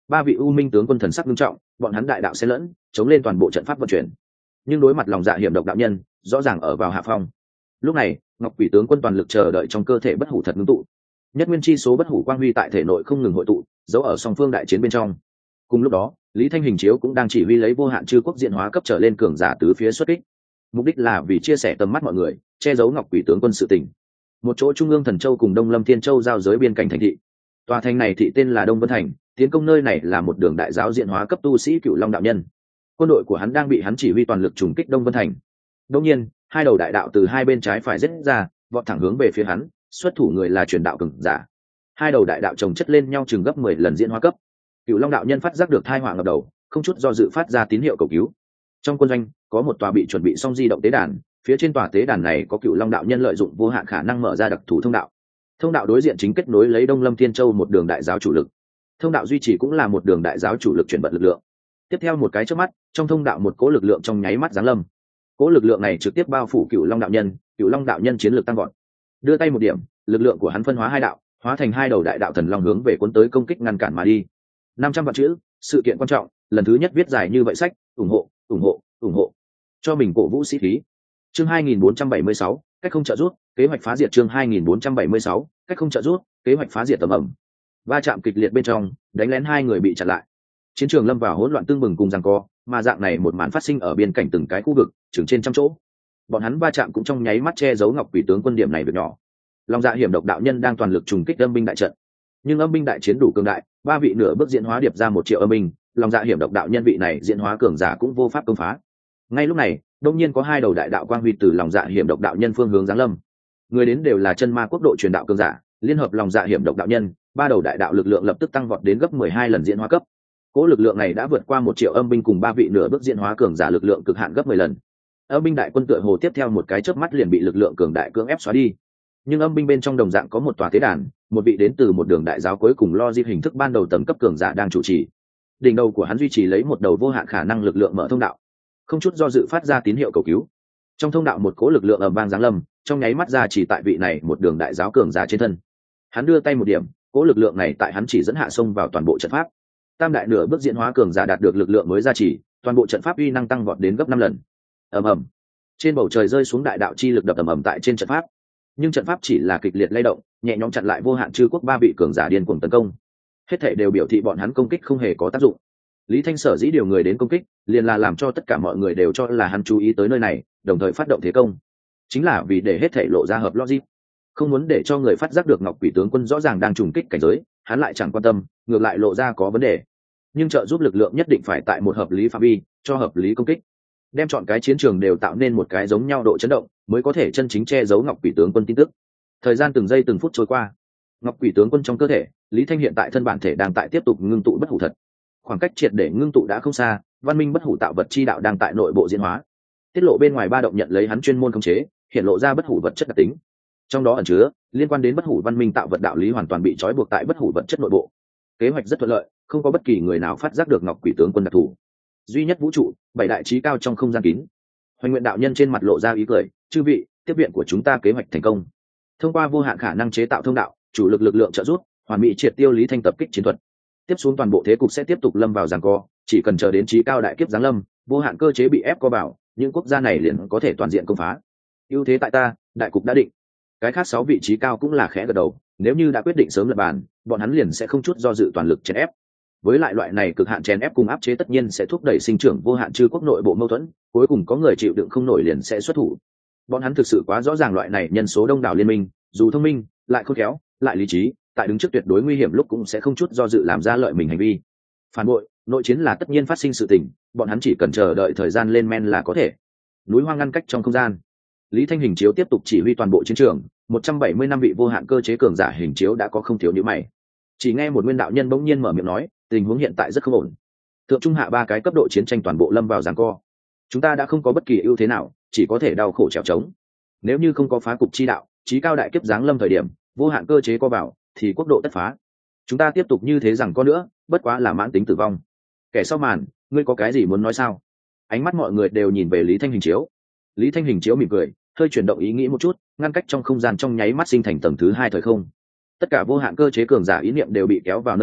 ba vị u minh tướng quân thần sắc nghiêm trọng, bọn hắn đại đạo xen lẫn, chống lên toàn bộ trận pháp vận chuyển. Nhưng đối mặt lòng dạ hiểm độc đạo nhân, rõ ràng ở vào hạ phong. Lúc này, Ngọc Quỷ tướng quân toàn lực chờ đợi trong cơ thể bất hủ thật ngưng tụ. Nhất nguyên chi số bất hủ quang huy tại thể nội không ngừng hội tụ, giấu ở song phương đại chiến bên trong. Cùng lúc đó, Lý Thanh Hình chiếu cũng đang chỉ huy lấy vô hạn chư quốc diện hóa cấp trở lên cường giả tứ phía xuất kích. Mục đích là vì chia sẻ tầm mắt mọi người, che giấu Ngọc Quỷ tướng quân sự tình. Một chỗ trung ương thần châu cùng Đông Lâm Thiên Châu giao giới biên cảnh thành thị. Tòa thành này thị tên là Đông Vân Thành, tiến công nơi này là một đường đại giáo diện hóa cấp tu sĩ Cựu Long đạo nhân. Quân đội của hắn đang bị hắn chỉ huy toàn lực trùng kích Đông Vân Thành. Đột nhiên, hai đầu đại đạo từ hai bên trái phải giết ra, vọt thẳng hướng về phía hắn, xuất thủ người là truyền đạo cường giả. Hai đầu đại đạo chồng chất lên nhau chừng gấp mười lần diễn hóa cấp. Cựu Long đạo nhân phát giác được tai họa ngập đầu, không chút do dự phát ra tín hiệu cầu cứu. Trong quân doanh có một tòa bị chuẩn bị xong di động tế đàn, phía trên tòa tế đàn này có Cựu Long đạo nhân lợi dụng vô hạn khả năng mở ra đặc thù thông đạo. Thông đạo đối diện chính kết nối lấy Đông Lâm Thiên Châu một đường đại giáo chủ lực. Thông đạo duy trì cũng là một đường đại giáo chủ lực chuyển vận lực lượng. Tiếp theo một cái chớp mắt, trong thông đạo một cỗ lực lượng trong nháy mắt giáng lâm. Cỗ lực lượng này trực tiếp bao phủ Cựu Long đạo nhân, Cựu Long đạo nhân chiến lược tăng vọt. Đưa tay một điểm, lực lượng của hắn phân hóa hai đạo, hóa thành hai đầu đại đạo thần long hướng về cuốn tới công kích ngăn cản mà đi. năm trăm vạn chữ, sự kiện quan trọng, lần thứ nhất viết dài như vậy sách, ủng hộ, ủng hộ, ủng hộ. Cho mình cổ vũ sĩ khí. Chương hai nghìn bốn trăm bảy mươi sáu, cách không trợ giúp, kế hoạch phá diệt chương hai nghìn bốn trăm bảy mươi sáu, cách không trợ giúp, kế hoạch phá diệt tầm ẩm. Va chạm kịch liệt bên trong, đánh lén hai người bị chặn lại. Chiến trường lâm vào hỗn loạn tương bừng cùng giằng co, mà dạng này một màn phát sinh ở biên cảnh từng cái khu vực, chừng trên trăm chỗ. Bọn hắn va chạm cũng trong nháy mắt che giấu Ngọc Quỷ tướng quân điểm này việc nhỏ. Long Dạ hiểm độc đạo nhân đang toàn lực trùng kích âm binh đại trận, nhưng âm binh đại chiến đủ cường đại, ba vị nửa bước diễn hóa điệp ra một triệu âm binh, Long Dạ hiểm độc đạo nhân vị này diễn hóa cường giả cũng vô pháp công phá. Ngay lúc này, đột nhiên có hai đầu đại đạo quang huy từ Long Dạ hiểm độc đạo nhân phương hướng giáng lâm. Người đến đều là chân ma quốc độ truyền đạo cường giả, liên hợp Long Dạ hiểm độc đạo nhân, ba đầu đại đạo lực lượng lập tức tăng vọt đến gấp mười hai lần diễn hóa cấp. Cố lực lượng này đã vượt qua một triệu âm binh cùng ba vị nửa bước diễn hóa cường giả lực lượng cực hạn gấp mười lần. Âm binh đại quân tựa hồ tiếp theo một cái chớp mắt liền bị lực lượng cường đại cưỡng ép xóa đi. Nhưng âm binh bên trong đồng dạng có một tòa tế đàn, một vị đến từ một đường đại giáo cuối cùng lo di hình thức ban đầu tầng cấp cường giả đang chủ trì. Đỉnh đầu của hắn duy trì lấy một đầu vô hạn khả năng lực lượng mở thông đạo, không chút do dự phát ra tín hiệu cầu cứu. Trong thông đạo một cỗ lực lượng ầm vang giáng lâm, trong nháy mắt ra chỉ tại vị này một đường đại giáo cường giả trên thân. Hắn đưa tay một điểm, cỗ lực lượng này tại hắn chỉ dẫn hạ xông vào toàn bộ trận pháp. Tam đại nửa bước diễn hóa cường giả đạt được lực lượng mới ra chỉ, toàn bộ trận pháp uy năng tăng vọt đến gấp năm lần. Ầm ầm. Trên bầu trời rơi xuống đại đạo chi lực đập ầm ầm tại trên trận pháp. Nhưng trận pháp chỉ là kịch liệt lay động, nhẹ nhõm chặn lại vô hạn chư quốc ba vị cường giả điên cuồng tấn công. Hết thảy đều biểu thị bọn hắn công kích không hề có tác dụng. Lý Thanh sở dĩ điều người đến công kích, liền là làm cho tất cả mọi người đều cho là hắn chú ý tới nơi này, đồng thời phát động thế công. Chính là vì để hết thảy lộ ra hợp logic, không muốn để cho người phát giác được Ngọc Quỷ tướng quân rõ ràng đang trùng kích cảnh giới, hắn lại chẳng quan tâm, ngược lại lộ ra có vấn đề. Nhưng trợ giúp lực lượng nhất định phải tại một hợp lý phạm vi, cho hợp lý công kích. Đem chọn cái chiến trường đều tạo nên một cái giống nhau độ chấn động, mới có thể chân chính che giấu Ngọc Quỷ tướng quân tin tức. Thời gian từng giây từng phút trôi qua, Ngọc Quỷ tướng quân trong cơ thể, Lý Thanh hiện tại thân bản thể đang tại tiếp tục ngưng tụ bất hủ thật. Khoảng cách triệt để ngưng tụ đã không xa, văn minh bất hủ tạo vật chi đạo đang tại nội bộ diễn hóa. Tiết lộ bên ngoài ba động nhận lấy hắn chuyên môn khống chế, hiện lộ ra bất hủ vật chất đặc tính. Trong đó ẩn chứa liên quan đến bất hủ văn minh tạo vật đạo lý hoàn toàn bị trói buộc tại bất hủ vật chất nội bộ. Kế hoạch rất thuận lợi, không có bất kỳ người nào phát giác được Ngọc Quỷ tướng quân đặc thù. Duy nhất vũ trụ, bảy đại trí cao trong không gian kín. Hoành Nguyện đạo nhân trên mặt lộ ra ý cười, chư vị, tiếp viện của chúng ta kế hoạch thành công. Thông qua vô hạn khả năng chế tạo thông đạo, chủ lực lực lượng trợ giúp, hoàn mỹ triệt tiêu Lý Thanh tập kích chiến thuật. Tiếp xuống toàn bộ thế cục sẽ tiếp tục lâm vào giằng co, chỉ cần chờ đến trí cao đại kiếp giáng lâm, vô hạn cơ chế bị ép co bảo, những quốc gia này liền có thể toàn diện công phá. Ưu thế tại ta, đại cục đã định. Cái khác sáu vị trí cao cũng là khẽ gật đầu, nếu như đã quyết định sớm lập bàn, bọn hắn liền sẽ không chút do dự toàn lực chèn ép. Với lại loại này cực hạn chèn ép cùng áp chế tất nhiên sẽ thúc đẩy sinh trưởng vô hạn chư quốc nội bộ mâu thuẫn, cuối cùng có người chịu đựng không nổi liền sẽ xuất thủ. Bọn hắn thực sự quá rõ ràng loại này nhân số đông đảo liên minh, dù thông minh, lại khôn khéo, lại lý trí, tại đứng trước tuyệt đối nguy hiểm lúc cũng sẽ không chút do dự làm ra lợi mình hành vi. Phản bội, nội chiến là tất nhiên phát sinh sự tình, bọn hắn chỉ cần chờ đợi thời gian lên men là có thể. Núi hoang ngăn cách trong không gian, Lý Thanh hình chiếu tiếp tục chỉ huy toàn bộ chiến trường, một trăm bảy mươi năm vị vô hạn cơ chế cường giả hình chiếu đã có không thiếu những mày. Chỉ nghe một nguyên đạo nhân bỗng nhiên mở miệng nói, tình huống hiện tại rất không ổn. Thượng trung hạ ba cái cấp độ chiến tranh toàn bộ lâm vào giằng co. Chúng ta đã không có bất kỳ ưu thế nào, chỉ có thể đau khổ trèo trống. Nếu như không có phá cục chi đạo, chí cao đại kiếp giáng lâm thời điểm, vô hạn cơ chế co vào, thì quốc độ tất phá. Chúng ta tiếp tục như thế rằng có nữa, bất quá là mãn tính tử vong. Kẻ sau màn, ngươi có cái gì muốn nói sao? Ánh mắt mọi người đều nhìn về Lý Thanh hình chiếu. Lý Thanh hình chiếu mỉm cười, hơi chuyển động ý nghĩ một chút, ngăn cách trong không gian trong nháy mắt sinh thành tầng thứ hai thời không. Tất cả vô hạn cơ chế cường giả ý niệm đều bị kéo vào nơi này,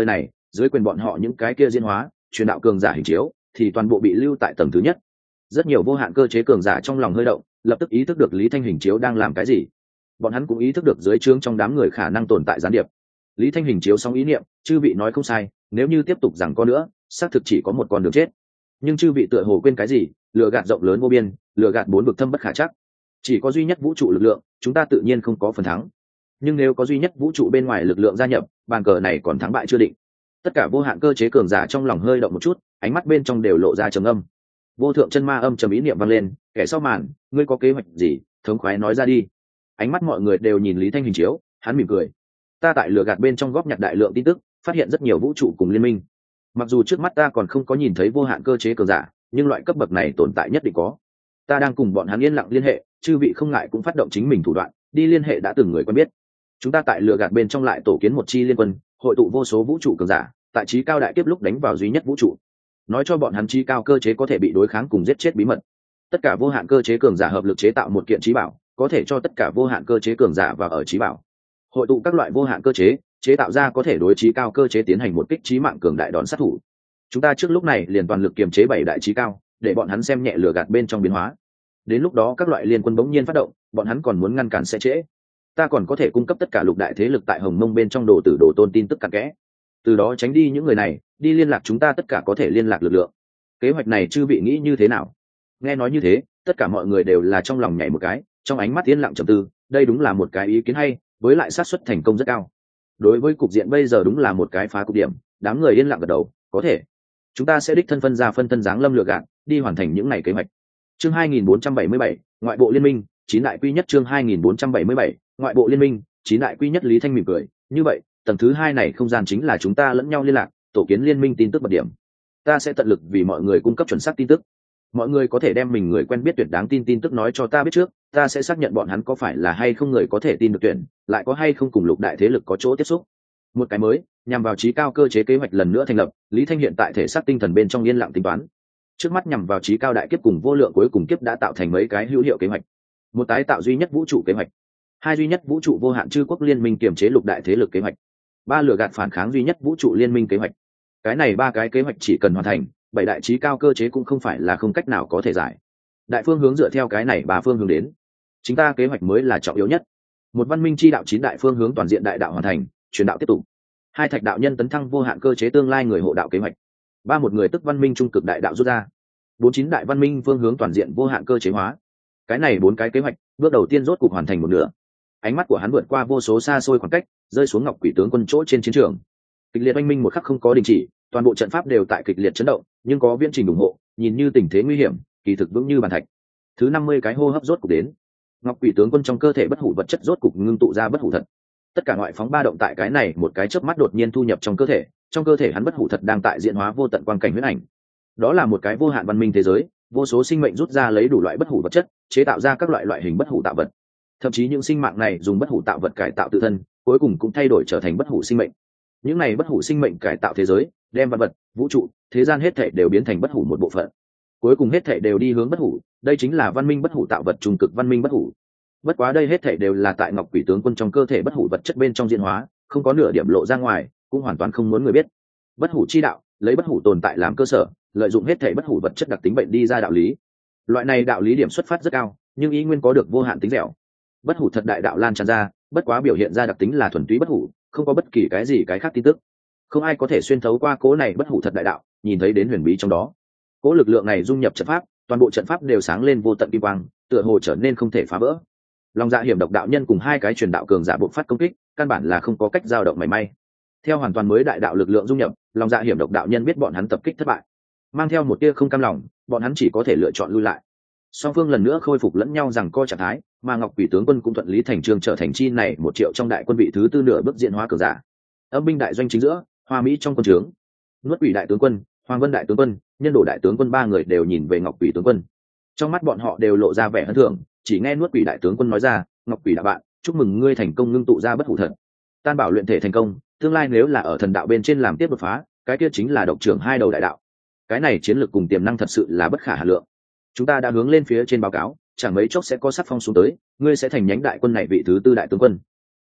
dưới quyền bọn họ những cái kia diễn hóa truyền đạo cường giả hình chiếu thì toàn bộ bị lưu tại tầng thứ nhất. Rất nhiều vô hạn cơ chế cường giả trong lòng hơi động, lập tức ý thức được Lý Thanh hình chiếu đang làm cái gì. Bọn hắn cũng ý thức được dưới trướng trong đám người khả năng tồn tại gián điệp. Lý Thanh hình chiếu xong ý niệm, chư vị nói không sai, nếu như tiếp tục rằng có nữa, xác thực chỉ có một con đường chết. Nhưng chư vị tựa hồ quên cái gì, lừa gạt rộng lớn vô biên, lừa gạt bốn vực thâm bất khả chắc. Chỉ có duy nhất vũ trụ lực lượng, chúng ta tự nhiên không có phần thắng. Nhưng nếu có duy nhất vũ trụ bên ngoài lực lượng gia nhập, bàn cờ này còn thắng bại chưa định. Tất cả vô hạn cơ chế cường giả trong lòng hơi động một chút, ánh mắt bên trong đều lộ ra trầm âm. Vô thượng chân ma âm trầm ý niệm vang lên, kẻ sau màn, ngươi có kế hoạch gì, thống khoái nói ra đi. Ánh mắt mọi người đều nhìn Lý Thanh hình chiếu, hắn mỉm cười. Ta tại lừa gạt bên trong góp nhặt đại lượng tin tức, phát hiện rất nhiều vũ trụ cùng liên minh. Mặc dù trước mắt ta còn không có nhìn thấy vô hạn cơ chế cường giả, nhưng loại cấp bậc này tồn tại nhất định có. Ta đang cùng bọn hắn yên lặng liên hệ, chư vị không ngại cũng phát động chính mình thủ đoạn, đi liên hệ đã từng người quen biết. Chúng ta tại lừa gạt bên trong lại tổ kiến một chi liên quân, hội tụ vô số vũ trụ cường giả, tại trí cao đại kiếp lúc đánh vào duy nhất vũ trụ. Nói cho bọn hắn trí cao cơ chế có thể bị đối kháng cùng giết chết bí mật. Tất cả vô hạn cơ chế cường giả hợp lực chế tạo một kiện trí bảo, có thể cho tất cả vô hạn cơ chế cường giả vào ở trí bảo. Hội tụ các loại vô hạn cơ chế, chế tạo ra có thể đối trí cao cơ chế tiến hành một kích trí mạng cường đại đòn sát thủ. Chúng ta trước lúc này liền toàn lực kiềm chế bảy đại trí cao, để bọn hắn xem nhẹ lừa gạt bên trong biến hóa. Đến lúc đó các loại liên quân bỗng nhiên phát động, bọn hắn còn muốn ngăn cản sẽ trễ. Ta còn có thể cung cấp tất cả lục đại thế lực tại Hồng Mông bên trong đồ tử đồ tôn tin tức cặn kẽ. Từ đó tránh đi những người này, đi liên lạc chúng ta tất cả có thể liên lạc lực lượng. Kế hoạch này chư vị nghĩ như thế nào? Nghe nói như thế, tất cả mọi người đều là trong lòng nhảy một cái, trong ánh mắt yên lặng trầm tư, đây đúng là một cái ý kiến hay, với lại xác suất thành công rất cao. Đối với cục diện bây giờ đúng là một cái phá cục điểm, đám người yên lặng gật đầu, có thể. Chúng ta sẽ đích thân phân ra phân thân dáng lâm lừa gạt, đi hoàn thành những ngày kế hoạch. Chương hai nghìn bốn trăm bảy mươi bảy, ngoại bộ liên minh, chín đại quy nhất chương hai nghìn bốn trăm bảy mươi bảy, ngoại bộ liên minh, chín đại quy nhất. Lý Thanh mỉm cười, như vậy, tầng thứ hai này không gian chính là chúng ta lẫn nhau liên lạc, tổ kiến liên minh tin tức bật điểm. Ta sẽ tận lực vì mọi người cung cấp chuẩn xác tin tức. Mọi người có thể đem mình người quen biết tuyệt đáng tin tin tức nói cho ta biết trước, ta sẽ xác nhận bọn hắn có phải là hay không người có thể tin được tuyển, lại có hay không cùng lục đại thế lực có chỗ tiếp xúc. Một cái mới, nhằm vào trí cao cơ chế kế hoạch lần nữa thành lập, Lý Thanh hiện tại thể xác tinh thần bên trong yên lặng tính toán. Trước mắt nhằm vào trí cao đại kiếp cùng vô lượng cuối cùng kiếp đã tạo thành mấy cái hữu hiệu kế hoạch. Một tái tạo duy nhất vũ trụ kế hoạch, hai duy nhất vũ trụ vô hạn chư quốc liên minh kiềm chế lục đại thế lực kế hoạch, ba lừa gạt phản kháng duy nhất vũ trụ liên minh kế hoạch. Cái này ba cái kế hoạch chỉ cần hoàn thành, bảy đại trí cao cơ chế cũng không phải là không cách nào có thể giải. Đại phương hướng dựa theo cái này ba phương hướng đến, chính ta kế hoạch mới là trọng yếu nhất. Một văn minh chi đạo chín đại phương hướng toàn diện đại đạo hoàn thành, truyền đạo tiếp tục. Hai thạch đạo nhân tấn thăng vô hạn cơ chế tương lai người hộ đạo kế hoạch. Ba một người tức văn minh trung cực đại đạo rút ra. Bốn chín đại văn minh phương hướng toàn diện vô hạn cơ chế hóa. Cái này bốn cái kế hoạch, bước đầu tiên rốt cục hoàn thành một nửa. Ánh mắt của hắn vượt qua vô số xa xôi khoảng cách, rơi xuống Ngọc Quỷ tướng quân chỗ trên chiến trường. Kịch liệt oanh minh một khắc không có đình chỉ, toàn bộ trận pháp đều tại kịch liệt chấn động, nhưng có viễn trình ủng hộ, nhìn như tình thế nguy hiểm, kỳ thực vững như bàn thạch. Thứ năm mươi cái hô hấp rốt cục đến. Ngọc Quỷ tướng quân trong cơ thể bất hủ vật chất rốt cục ngưng tụ ra bất hủ thật. Tất cả ngoại phóng ba động tại cái này một cái chớp mắt đột nhiên thu nhập trong cơ thể, trong cơ thể hắn bất hủ thật đang tại diễn hóa vô tận quang cảnh huyễn ảnh. Đó là một cái vô hạn văn minh thế giới, vô số sinh mệnh rút ra lấy đủ loại bất hủ vật chất, chế tạo ra các loại loại hình bất hủ tạo vật. Thậm chí những sinh mạng này dùng bất hủ tạo vật cải tạo tự thân, cuối cùng cũng thay đổi trở thành bất hủ sinh mệnh. Những này bất hủ sinh mệnh cải tạo thế giới, đem vật vật, vũ trụ, thế gian hết thảy đều biến thành bất hủ một bộ phận. Cuối cùng hết thảy đều đi hướng bất hủ, đây chính là văn minh bất hủ tạo vật trùng cực văn minh bất hủ. Bất quá đây hết thảy đều là tại Ngọc Quỷ tướng quân trong cơ thể bất hủ vật chất bên trong diễn hóa, không có nửa điểm lộ ra ngoài, cũng hoàn toàn không muốn người biết. Bất hủ chi đạo, lấy bất hủ tồn tại làm cơ sở, lợi dụng hết thảy bất hủ vật chất đặc tính bệnh đi ra đạo lý. Loại này đạo lý điểm xuất phát rất cao, nhưng ý nguyên có được vô hạn tính dẻo. Bất hủ thật đại đạo lan tràn ra, bất quá biểu hiện ra đặc tính là thuần túy bất hủ, không có bất kỳ cái gì cái khác tin tức. Không ai có thể xuyên thấu qua cố này bất hủ thật đại đạo, nhìn thấy đến huyền bí trong đó. Cố lực lượng này dung nhập trận pháp, toàn bộ trận pháp đều sáng lên vô tận kim quang, tựa hồ trở nên không thể phá vỡ. Long Dạ Hiểm Độc đạo nhân cùng hai cái truyền đạo cường giả bộc phát công kích, căn bản là không có cách dao động mảy may. Theo hoàn toàn mới đại đạo lực lượng dung nhập, Long Dạ Hiểm Độc đạo nhân biết bọn hắn tập kích thất bại, mang theo một tia không cam lòng, bọn hắn chỉ có thể lựa chọn lui lại. Song phương lần nữa khôi phục lẫn nhau rằng co trạng thái, mà Ngọc Quỷ tướng quân cũng thuận lý thành chương trở thành chi này một triệu trong đại quân vị thứ tư nửa bước diện hóa cường giả. Âm binh đại doanh chính giữa, Hoa Mỹ trong quân trướng, Nuốt Quỷ đại tướng quân, Hoàng Vân đại tướng quân, Nhân Đồ đại tướng quân ba người đều nhìn về Ngọc Quỷ tướng quân. Trong mắt bọn họ đều lộ ra vẻ hân thưởng, chỉ nghe Nuốt Quỷ đại tướng quân nói ra, "Ngọc Quỷ đại bạn, chúc mừng ngươi thành công ngưng tụ ra bất hủ thật. Tan bảo luyện thể thành công, tương lai nếu là ở thần đạo bên trên làm tiếp đột phá, cái kia chính là độc trưởng hai đầu đại đạo. Cái này chiến lược cùng tiềm năng thật sự là bất khả hà lượng. Chúng ta đã hướng lên phía trên báo cáo, chẳng mấy chốc sẽ có sắc phong xuống tới, ngươi sẽ thành nhánh đại quân này vị thứ tư đại tướng quân."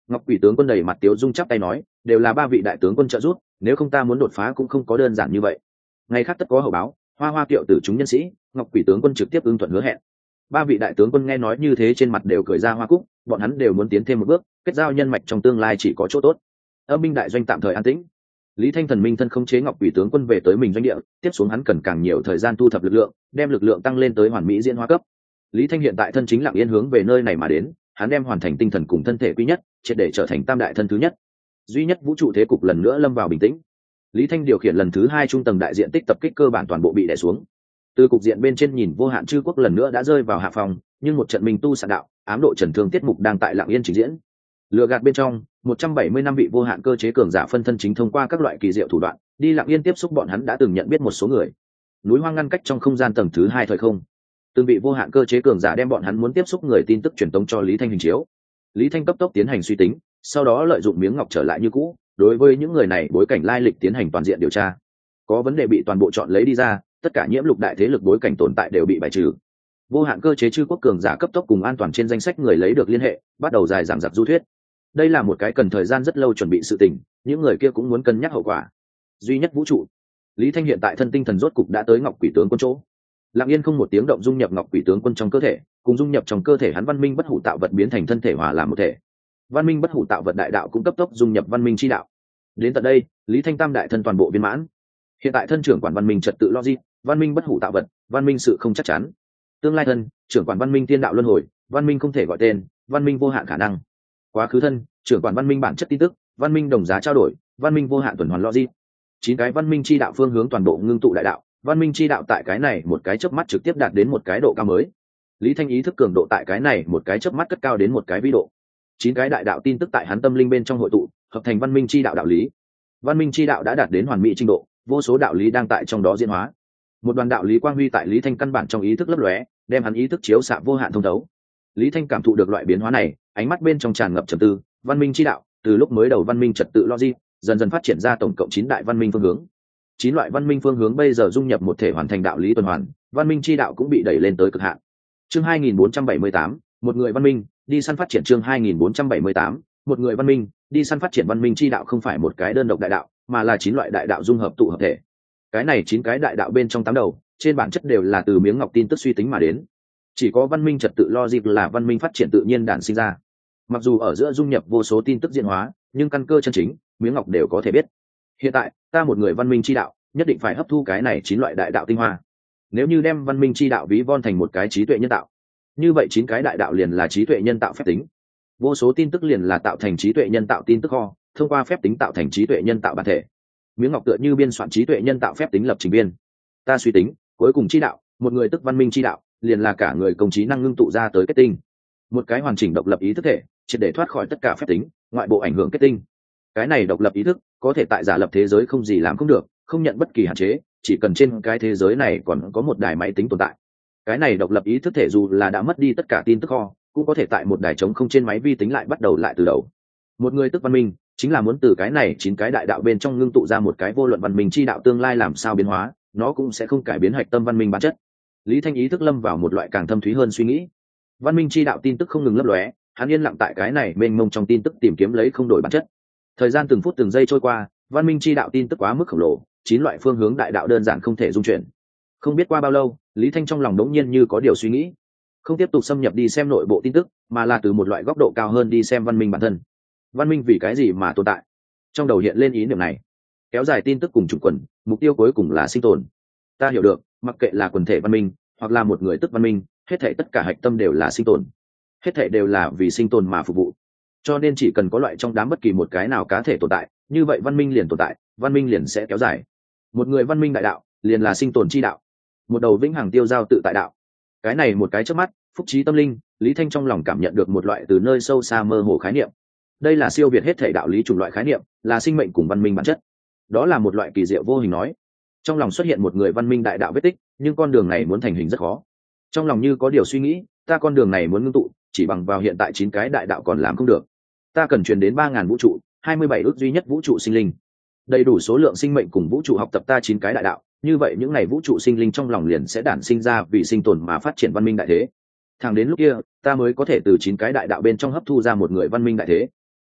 Ngọc Quỷ tướng quân đầy mặt tiếu dung chắp tay nói, đều là ba vị đại tướng quân trợ giúp, nếu không ta muốn đột phá cũng không có đơn giản như vậy. Ngày khác tất có hậu báo, hoa hoa kiệu tử chúng nhân sĩ, Ngọc Quỷ tướng quân trực tiếp ưng thuận hứa hẹn. Ba vị đại tướng quân nghe nói như thế trên mặt đều cười ra hoa cúc, bọn hắn đều muốn tiến thêm một bước, kết giao nhân mạch trong tương lai chỉ có chỗ tốt. Âm binh đại doanh tạm thời an tĩnh. Lý Thanh thần minh thân khống chế Ngọc Quỷ tướng quân về tới mình doanh địa, tiếp xuống hắn cần càng nhiều thời gian thu thập lực lượng, đem lực lượng tăng lên tới hoàn mỹ diễn hóa cấp. Lý Thanh hiện tại thân chính lặng yên hướng về nơi này mà đến, hắn đem hoàn thành tinh thần cùng thân thể quy nhất, triệt để trở thành tam đại thân thứ nhất. Duy nhất vũ trụ thế cục lần nữa lâm vào bình tĩnh. Lý Thanh điều khiển lần thứ hai trung tầng đại diện tích tập kích cơ bản toàn bộ bị đè xuống. Từ cục diện bên trên nhìn vô hạn chư quốc lần nữa đã rơi vào hạ phòng, nhưng một trận minh tu sạn đạo, ám độ trần thương tiết mục đang tại lặng yên trình diễn. Lừa gạt bên trong, một trăm bảy mươi năm vị vô hạn cơ chế cường giả phân thân chính thông qua các loại kỳ diệu thủ đoạn, đi lặng yên tiếp xúc bọn hắn đã từng nhận biết một số người. Núi hoang ngăn cách trong không gian tầng thứ hai thời không. Từng vị vô hạn cơ chế cường giả đem bọn hắn muốn tiếp xúc người tin tức truyền tống cho Lý Thanh hình chiếu. Lý Thanh cấp tốc tiến hành suy tính, sau đó lợi dụng miếng ngọc trở lại như cũ, đối với những người này bối cảnh lai lịch tiến hành toàn diện điều tra. Có vấn đề bị toàn bộ chọn lấy đi ra, tất cả nhiễm lục đại thế lực bối cảnh tồn tại đều bị bài trừ. Vô hạn cơ chế chư quốc cường giả cấp tốc cùng an toàn trên danh sách người lấy được liên hệ, bắt đầu dài dằng dặc du thuyết. Đây là một cái cần thời gian rất lâu chuẩn bị sự tình, những người kia cũng muốn cân nhắc hậu quả. Duy nhất vũ trụ. Lý Thanh hiện tại thân tinh thần rốt cục đã tới Ngọc Quỷ tướng quân chỗ. Lặng yên không một tiếng động dung nhập Ngọc Quỷ tướng quân trong cơ thể, cùng dung nhập trong cơ thể hắn văn minh bất hủ tạo vật biến thành thân thể hòa làm một thể. Văn minh bất hủ tạo vật đại đạo cũng cấp tốc dung nhập văn minh chi đạo. Đến tận đây, Lý Thanh tam đại thân toàn bộ viên mãn. Hiện tại thân trưởng quản văn minh trật tự logic, văn minh bất hủ tạo vật, văn minh sự không chắc chắn. Tương lai thân, trưởng quản văn minh tiên đạo luân hồi, văn minh không thể gọi tên, văn minh vô hạn khả năng. Quá khứ thân, trưởng quản văn minh bản chất tin tức, văn minh đồng giá trao đổi, văn minh vô hạn tuần hoàn logic. Chín cái văn minh chi đạo phương hướng toàn bộ ngưng tụ đại đạo, văn minh chi đạo tại cái này một cái chớp mắt trực tiếp đạt đến một cái độ cao mới. Lý Thanh ý thức cường độ tại cái này một cái chớp mắt cất cao đến một cái vĩ độ. Chín cái đại đạo tin tức tại hắn tâm linh bên trong hội tụ, hợp thành văn minh chi đạo đạo lý. Văn minh chi đạo đã đạt đến hoàn mỹ trình độ, vô số đạo lý đang tại trong đó diễn hóa. Một đoàn đạo lý quang huy tại Lý Thanh căn bản trong ý thức lấp lóe, đem hắn ý thức chiếu xạ vô hạn thông thấu. Lý Thanh cảm thụ được loại biến hóa này, ánh mắt bên trong tràn ngập trầm tư, văn minh chi đạo, từ lúc mới đầu văn minh trật tự logic, dần dần phát triển ra tổng cộng chín đại văn minh phương hướng. Chín loại văn minh phương hướng bây giờ dung nhập một thể hoàn thành đạo lý tuần hoàn, văn minh chi đạo cũng bị đẩy lên tới cực hạn. Chương hai nghìn bốn trăm bảy mươi tám, một người văn minh, đi săn phát triển chương hai nghìn bốn trăm bảy mươi tám, một người văn minh, đi săn phát triển văn minh chi đạo không phải một cái đơn độc đại đạo, mà là chín loại đại đạo dung hợp tụ hợp thể. Cái này chín cái đại đạo bên trong tám đầu, trên bản chất đều là từ miếng ngọc tin tức suy tính mà đến. Chỉ có văn minh trật tự logic là văn minh phát triển tự nhiên đản sinh ra. Mặc dù ở giữa dung nhập vô số tin tức diễn hóa, nhưng căn cơ chân chính, miếng ngọc đều có thể biết. Hiện tại, ta một người văn minh chi đạo, nhất định phải hấp thu cái này chín loại đại đạo tinh hoa. Nếu như đem văn minh chi đạo ví von thành một cái trí tuệ nhân tạo, như vậy chín cái đại đạo liền là trí tuệ nhân tạo phép tính. Vô số tin tức liền là tạo thành trí tuệ nhân tạo tin tức kho, thông qua phép tính tạo thành trí tuệ nhân tạo bản thể. Miếng ngọc tựa như biên soạn trí tuệ nhân tạo phép tính lập trình viên. Ta suy tính, cuối cùng chi đạo, một người tức văn minh chi đạo, liền là cả người công trí năng ngưng tụ ra tới kết tinh. Một cái hoàn chỉnh độc lập ý thức thể, triệt để thoát khỏi tất cả phép tính, ngoại bộ ảnh hưởng kết tinh. Cái này độc lập ý thức, có thể tại giả lập thế giới không gì làm không được, không nhận bất kỳ hạn chế, chỉ cần trên cái thế giới này còn có một đài máy tính tồn tại. Cái này độc lập ý thức thể dù là đã mất đi tất cả tin tức kho, cũng có thể tại một đài trống không trên máy vi tính lại bắt đầu lại từ đầu. Một người tức văn minh, chính là muốn từ cái này chín cái đại đạo bên trong ngưng tụ ra một cái vô luận văn minh chi đạo tương lai làm sao biến hóa, nó cũng sẽ không cải biến hạch tâm văn minh bản chất. Lý Thanh ý thức lâm vào một loại càng thâm thúy hơn suy nghĩ. Văn minh chi đạo tin tức không ngừng lấp lóe, hắn yên lặng tại cái này mênh mông trong tin tức tìm kiếm lấy không đổi bản chất. Thời gian từng phút từng giây trôi qua, văn minh chi đạo tin tức quá mức khổng lồ, chín loại phương hướng đại đạo đơn giản không thể dung chuyển. Không biết qua bao lâu, Lý Thanh trong lòng đống nhiên như có điều suy nghĩ, không tiếp tục xâm nhập đi xem nội bộ tin tức, mà là từ một loại góc độ cao hơn đi xem văn minh bản thân. Văn minh vì cái gì mà tồn tại? Trong đầu hiện lên ý niệm này. Kéo dài tin tức cùng chủng quần, mục tiêu cuối cùng là sinh tồn. Ta hiểu được, mặc kệ là quần thể văn minh, hoặc là một người tức văn minh, hết thảy tất cả hạch tâm đều là sinh tồn. Hết thảy đều là vì sinh tồn mà phục vụ. Cho nên chỉ cần có loại trong đám bất kỳ một cái nào cá thể tồn tại, như vậy văn minh liền tồn tại, văn minh liền sẽ kéo dài. Một người văn minh đại đạo, liền là sinh tồn chi đạo. Một đầu vĩnh hằng tiêu giao tự tại đạo. Cái này một cái chớp mắt, phúc trí tâm linh, Lý Thanh trong lòng cảm nhận được một loại từ nơi sâu xa mơ hồ khái niệm. Đây là siêu việt hết thể đạo lý chủng loại khái niệm, là sinh mệnh cùng văn minh bản chất. Đó là một loại kỳ diệu vô hình nói. Trong lòng xuất hiện một người văn minh đại đạo vết tích, nhưng con đường này muốn thành hình rất khó. Trong lòng như có điều suy nghĩ, ta con đường này muốn ngưng tụ, chỉ bằng vào hiện tại chín cái đại đạo còn làm không được. Ta cần truyền đến ba ngàn vũ trụ, hai mươi bảy ước duy nhất vũ trụ sinh linh. Đầy đủ số lượng sinh mệnh cùng vũ trụ học tập ta chín cái đại đạo, như vậy những ngày vũ trụ sinh linh trong lòng liền sẽ đản sinh ra vì sinh tồn mà phát triển văn minh đại thế. Thẳng đến lúc kia, ta mới có thể từ chín cái đại đạo bên trong hấp thu ra một người văn minh đại thế.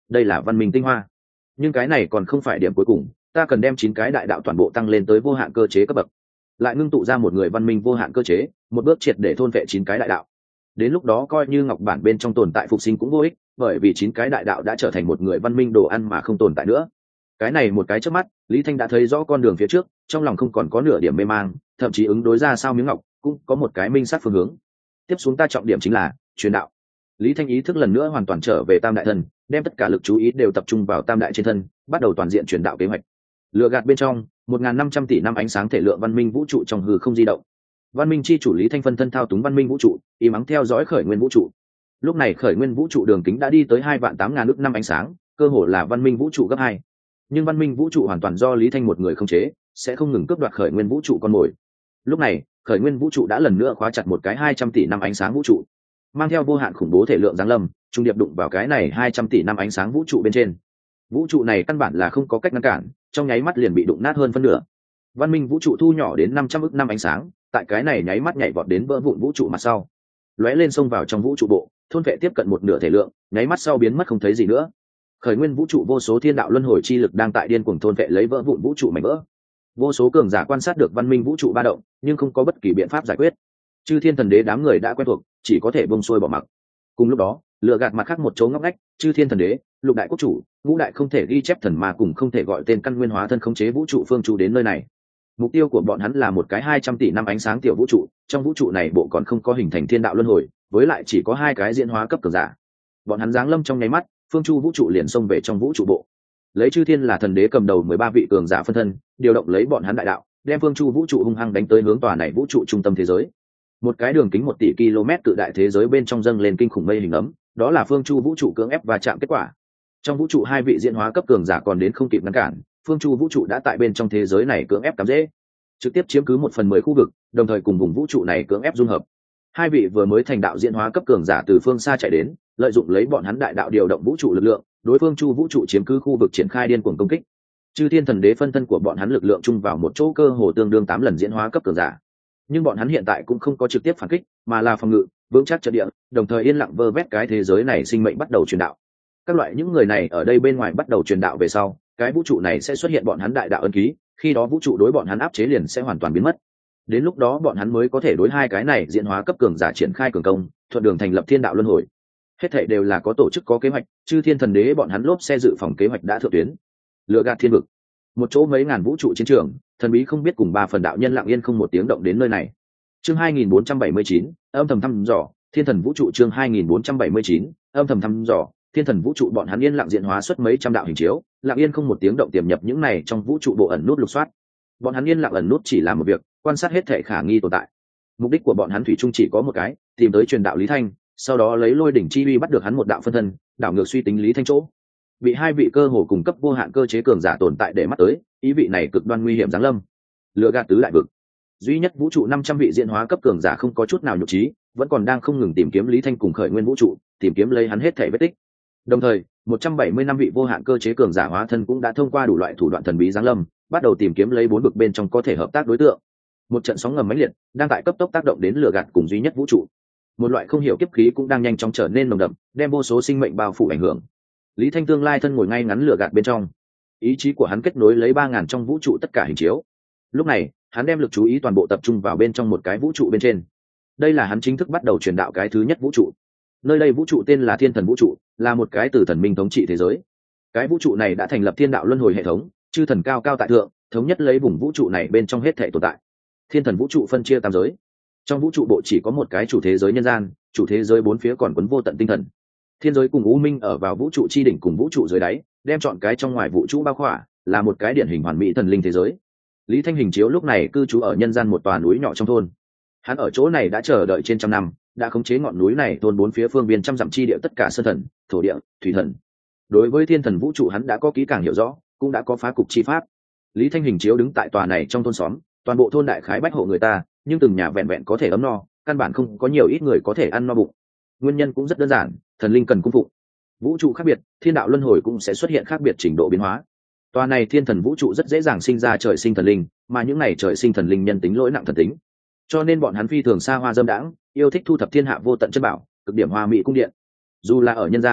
đây là văn minh tinh hoa. Nhưng cái này còn không phải điểm cuối cùng, ta cần đem chín cái đại đạo toàn bộ tăng lên tới vô hạn cơ chế cấp bậc, lại ngưng tụ ra một người văn minh vô hạn cơ chế, một bước triệt để thôn vệ chín cái đại đạo. Đến lúc đó coi như ngọc bản bên trong tồn tại phục sinh cũng vô ích, bởi vì chín cái đại đạo đã trở thành một người văn minh đồ ăn mà không tồn tại nữa. Cái này một cái chớp mắt, Lý Thanh đã thấy rõ con đường phía trước, trong lòng không còn có nửa điểm mê mang, thậm chí ứng đối ra sao miếng ngọc cũng có một cái minh sát phương hướng. Tiếp xuống ta trọng điểm chính là truyền đạo. Lý Thanh ý thức lần nữa hoàn toàn trở về tam đại thân, đem tất cả lực chú ý đều tập trung vào tam đại trên thân, bắt đầu toàn diện truyền đạo kế hoạch. Lừa gạt bên trong một nghìn năm trăm tỷ năm ánh sáng thể lượng văn minh vũ trụ trong hư không di động. Văn minh chi chủ Lý Thanh phân thân thao túng văn minh vũ trụ, im ắng theo dõi khởi nguyên vũ trụ. Lúc này khởi nguyên vũ trụ đường kính đã đi tới hai vạn tám ngàn ước năm ánh sáng, cơ hồ là văn minh vũ trụ gấp hai. Nhưng văn minh vũ trụ hoàn toàn do Lý Thanh một người khống chế, sẽ không ngừng cướp đoạt khởi nguyên vũ trụ con mồi. Lúc này khởi nguyên vũ trụ đã lần nữa khóa chặt một cái hai trăm tỷ năm ánh sáng vũ trụ, mang theo vô hạn khủng bố thể lượng giáng lâm, trung điệp đụng vào cái này hai trăm tỷ năm ánh sáng vũ trụ bên trên. Vũ trụ này căn bản là không có cách ngăn cản, trong nháy mắt liền bị đụng nát hơn phân nửa. Văn minh vũ trụ thu nhỏ đến năm trăm ức năm ánh sáng, tại cái này nháy mắt nhảy vọt đến vỡ vụn vũ trụ mặt sau, lóe lên xông vào trong vũ trụ bộ, thôn vệ tiếp cận một nửa thể lượng, nháy mắt sau biến mất không thấy gì nữa. Khởi nguyên vũ trụ vô số thiên đạo luân hồi chi lực đang tại điên cuồng thôn vệ lấy vỡ vụn vũ trụ mảnh vỡ. Vô số cường giả quan sát được văn minh vũ trụ ba động, nhưng không có bất kỳ biện pháp giải quyết. Chư thiên thần đế đám người đã quen thuộc, chỉ có thể bông xuôi bỏ mặc. Cùng lúc đó, lựa gạt mặt khác một chỗ ngóc ngách, chư thiên thần đế, lục đại quốc chủ, ngũ đại không thể ghi chép thần ma cùng không thể gọi tên căn nguyên hóa thân khống chế vũ trụ phương trụ đến nơi này. Mục tiêu của bọn hắn là một cái hai trăm tỷ năm ánh sáng tiểu vũ trụ, trong vũ trụ này bộ còn không có hình thành thiên đạo luân hồi, với lại chỉ có hai cái diễn hóa cấp cường giả. Bọn hắn giáng lâm trong nháy mắt, phương chu vũ trụ liền xông về trong vũ trụ bộ. Lấy chư thiên là thần đế cầm đầu mười ba vị cường giả phân thân, điều động lấy bọn hắn đại đạo, đem phương chu vũ trụ hung hăng đánh tới hướng tòa này vũ trụ trung tâm thế giới. Một cái đường kính một tỷ km cự đại thế giới bên trong dâng lên kinh khủng mây hình ấm, đó là phương chu vũ trụ cưỡng ép và chạm kết quả. Trong vũ trụ hai vị diễn hóa cấp cường giả còn đến không kịp ngăn cản, phương chu vũ trụ đã tại bên trong thế giới này cưỡng ép cắm dễ, trực tiếp chiếm cứ một phần mười khu vực, đồng thời cùng vùng vũ trụ này cưỡng ép dung hợp. Hai vị vừa mới thành đạo diễn hóa cấp cường giả từ phương xa chạy đến, lợi dụng lấy bọn hắn đại đạo điều động vũ trụ lực lượng, đối phương chu vũ trụ chiếm cứ khu vực triển khai điên cuồng công kích. Chư thiên thần đế phân thân của bọn hắn lực lượng chung vào một chỗ cơ hồ tương đương tám lần diễn hóa cấp cường giả. Nhưng bọn hắn hiện tại cũng không có trực tiếp phản kích, mà là phòng ngự, vững chắc trận địa, đồng thời yên lặng vơ vét cái thế giới này sinh mệnh bắt đầu truyền đạo. Các loại những người này ở đây bên ngoài bắt đầu truyền đạo về sau, cái vũ trụ này sẽ xuất hiện bọn hắn đại đạo ân ký, khi đó vũ trụ đối bọn hắn áp chế liền sẽ hoàn toàn biến mất. Đến lúc đó bọn hắn mới có thể đối hai cái này diễn hóa cấp cường giả triển khai cường công, thuận đường thành lập thiên đạo luân hồi. Hết thảy đều là có tổ chức có kế hoạch, chư thiên thần đế bọn hắn lốp xe dự phòng kế hoạch đã thượng tuyến. Lựa gạt thiên vực, một chỗ mấy ngàn vũ trụ chiến trường, thần bí không biết cùng ba phần đạo nhân lặng yên không một tiếng động đến nơi này. Chương hai nghìn bốn trăm bảy mươi chín, âm thầm thăm dò, thiên thần vũ trụ chương hai nghìn bốn trăm bảy mươi chín, âm thầm thăm dò, thiên thần vũ trụ bọn hắn yên lặng diện hóa xuất mấy trăm đạo hình chiếu, lặng yên không một tiếng động tiềm nhập những này trong vũ trụ bộ ẩn nút lục soát. Bọn hắn yên lặng ẩn nút chỉ làm một việc, quan sát hết thể khả nghi tồn tại. Mục đích của bọn hắn thủy chung chỉ có một cái, tìm tới truyền đạo Lý Thanh, sau đó lấy lôi đỉnh chi uy bắt được hắn một đạo phân thân, đảo ngược suy tính Lý Thanh chỗ. Bị hai vị cơ hồ cung cấp vô hạn cơ chế cường giả tồn tại để mắt tới, ý vị này cực đoan nguy hiểm giáng lâm. Lừa gạt tứ đại vực, duy nhất vũ trụ năm trăm vị diễn hóa cấp cường giả không có chút nào nhục trí, vẫn còn đang không ngừng tìm kiếm Lý Thanh cùng khởi nguyên vũ trụ, tìm kiếm lấy hắn hết thể vết tích. Đồng thời, một trăm bảy mươi năm vị vô hạn cơ chế cường giả hóa thân cũng đã thông qua đủ loại thủ đoạn thần bí giáng lâm, bắt đầu tìm kiếm lấy bốn vực bên trong có thể hợp tác đối tượng. Một trận sóng ngầm mãnh liệt đang tại cấp tốc tác động đến lừa gạt cùng duy nhất vũ trụ. Một loại không hiểu kiếp khí cũng đang nhanh chóng trở nên nồng đậm, đem vô số sinh mệnh bao phủ ảnh hưởng. Lý Thanh tương lai thân ngồi ngay ngắn lừa gạt bên trong, ý chí của hắn kết nối lấy ba ngàn trong vũ trụ tất cả hình chiếu. Lúc này, hắn đem lực chú ý toàn bộ tập trung vào bên trong một cái vũ trụ bên trên. Đây là hắn chính thức bắt đầu truyền đạo cái thứ nhất vũ trụ. Nơi đây vũ trụ tên là Thiên Thần vũ trụ, là một cái từ thần minh thống trị thế giới. Cái vũ trụ này đã thành lập thiên đạo luân hồi hệ thống, chư thần cao cao tại thượng, thống nhất lấy vùng vũ trụ này bên trong hết thể tồn tại. Thiên Thần vũ trụ phân chia tam giới. Trong vũ trụ bộ chỉ có một cái chủ thế giới nhân gian, chủ thế giới bốn phía còn quấn vô tận tinh thần. Thiên giới cùng u minh ở vào vũ trụ chi đỉnh cùng vũ trụ dưới đáy, đem chọn cái trong ngoài vũ trụ bao khỏa, là một cái điển hình hoàn mỹ thần linh thế giới. Lý Thanh hình chiếu lúc này cư trú ở nhân gian một tòa núi nhỏ trong thôn. Hắn ở chỗ này đã chờ đợi trên trăm năm, đã khống chế ngọn núi này thôn bốn phía phương viên trăm dặm chi địa tất cả sơn thần, thổ địa, thủy thần. Đối với thiên thần vũ trụ hắn đã có kỹ càng hiểu rõ, cũng đã có phá cục chi pháp. Lý Thanh hình chiếu đứng tại tòa này trong thôn xóm, toàn bộ thôn đại khái bách hộ người ta, nhưng từng nhà vẹn vẹn có thể ấm no, căn bản không có nhiều ít người có thể ăn no bụng. Nguyên nhân cũng rất đơn giản, thần linh cần cung phụng. Vũ trụ khác biệt, thiên đạo luân hồi cũng sẽ xuất hiện khác biệt trình độ biến hóa. Tòa này thiên thần vũ trụ rất dễ dàng sinh ra trời sinh thần linh, mà những này trời sinh thần linh nhân tính lỗi nặng thần tính, cho nên bọn hắn phi thường xa hoa dâm đãng, yêu thích thu thập thiên hạ vô tận chân bảo, cực điểm hoa mỹ cung điện. Dù là ở nhân gian,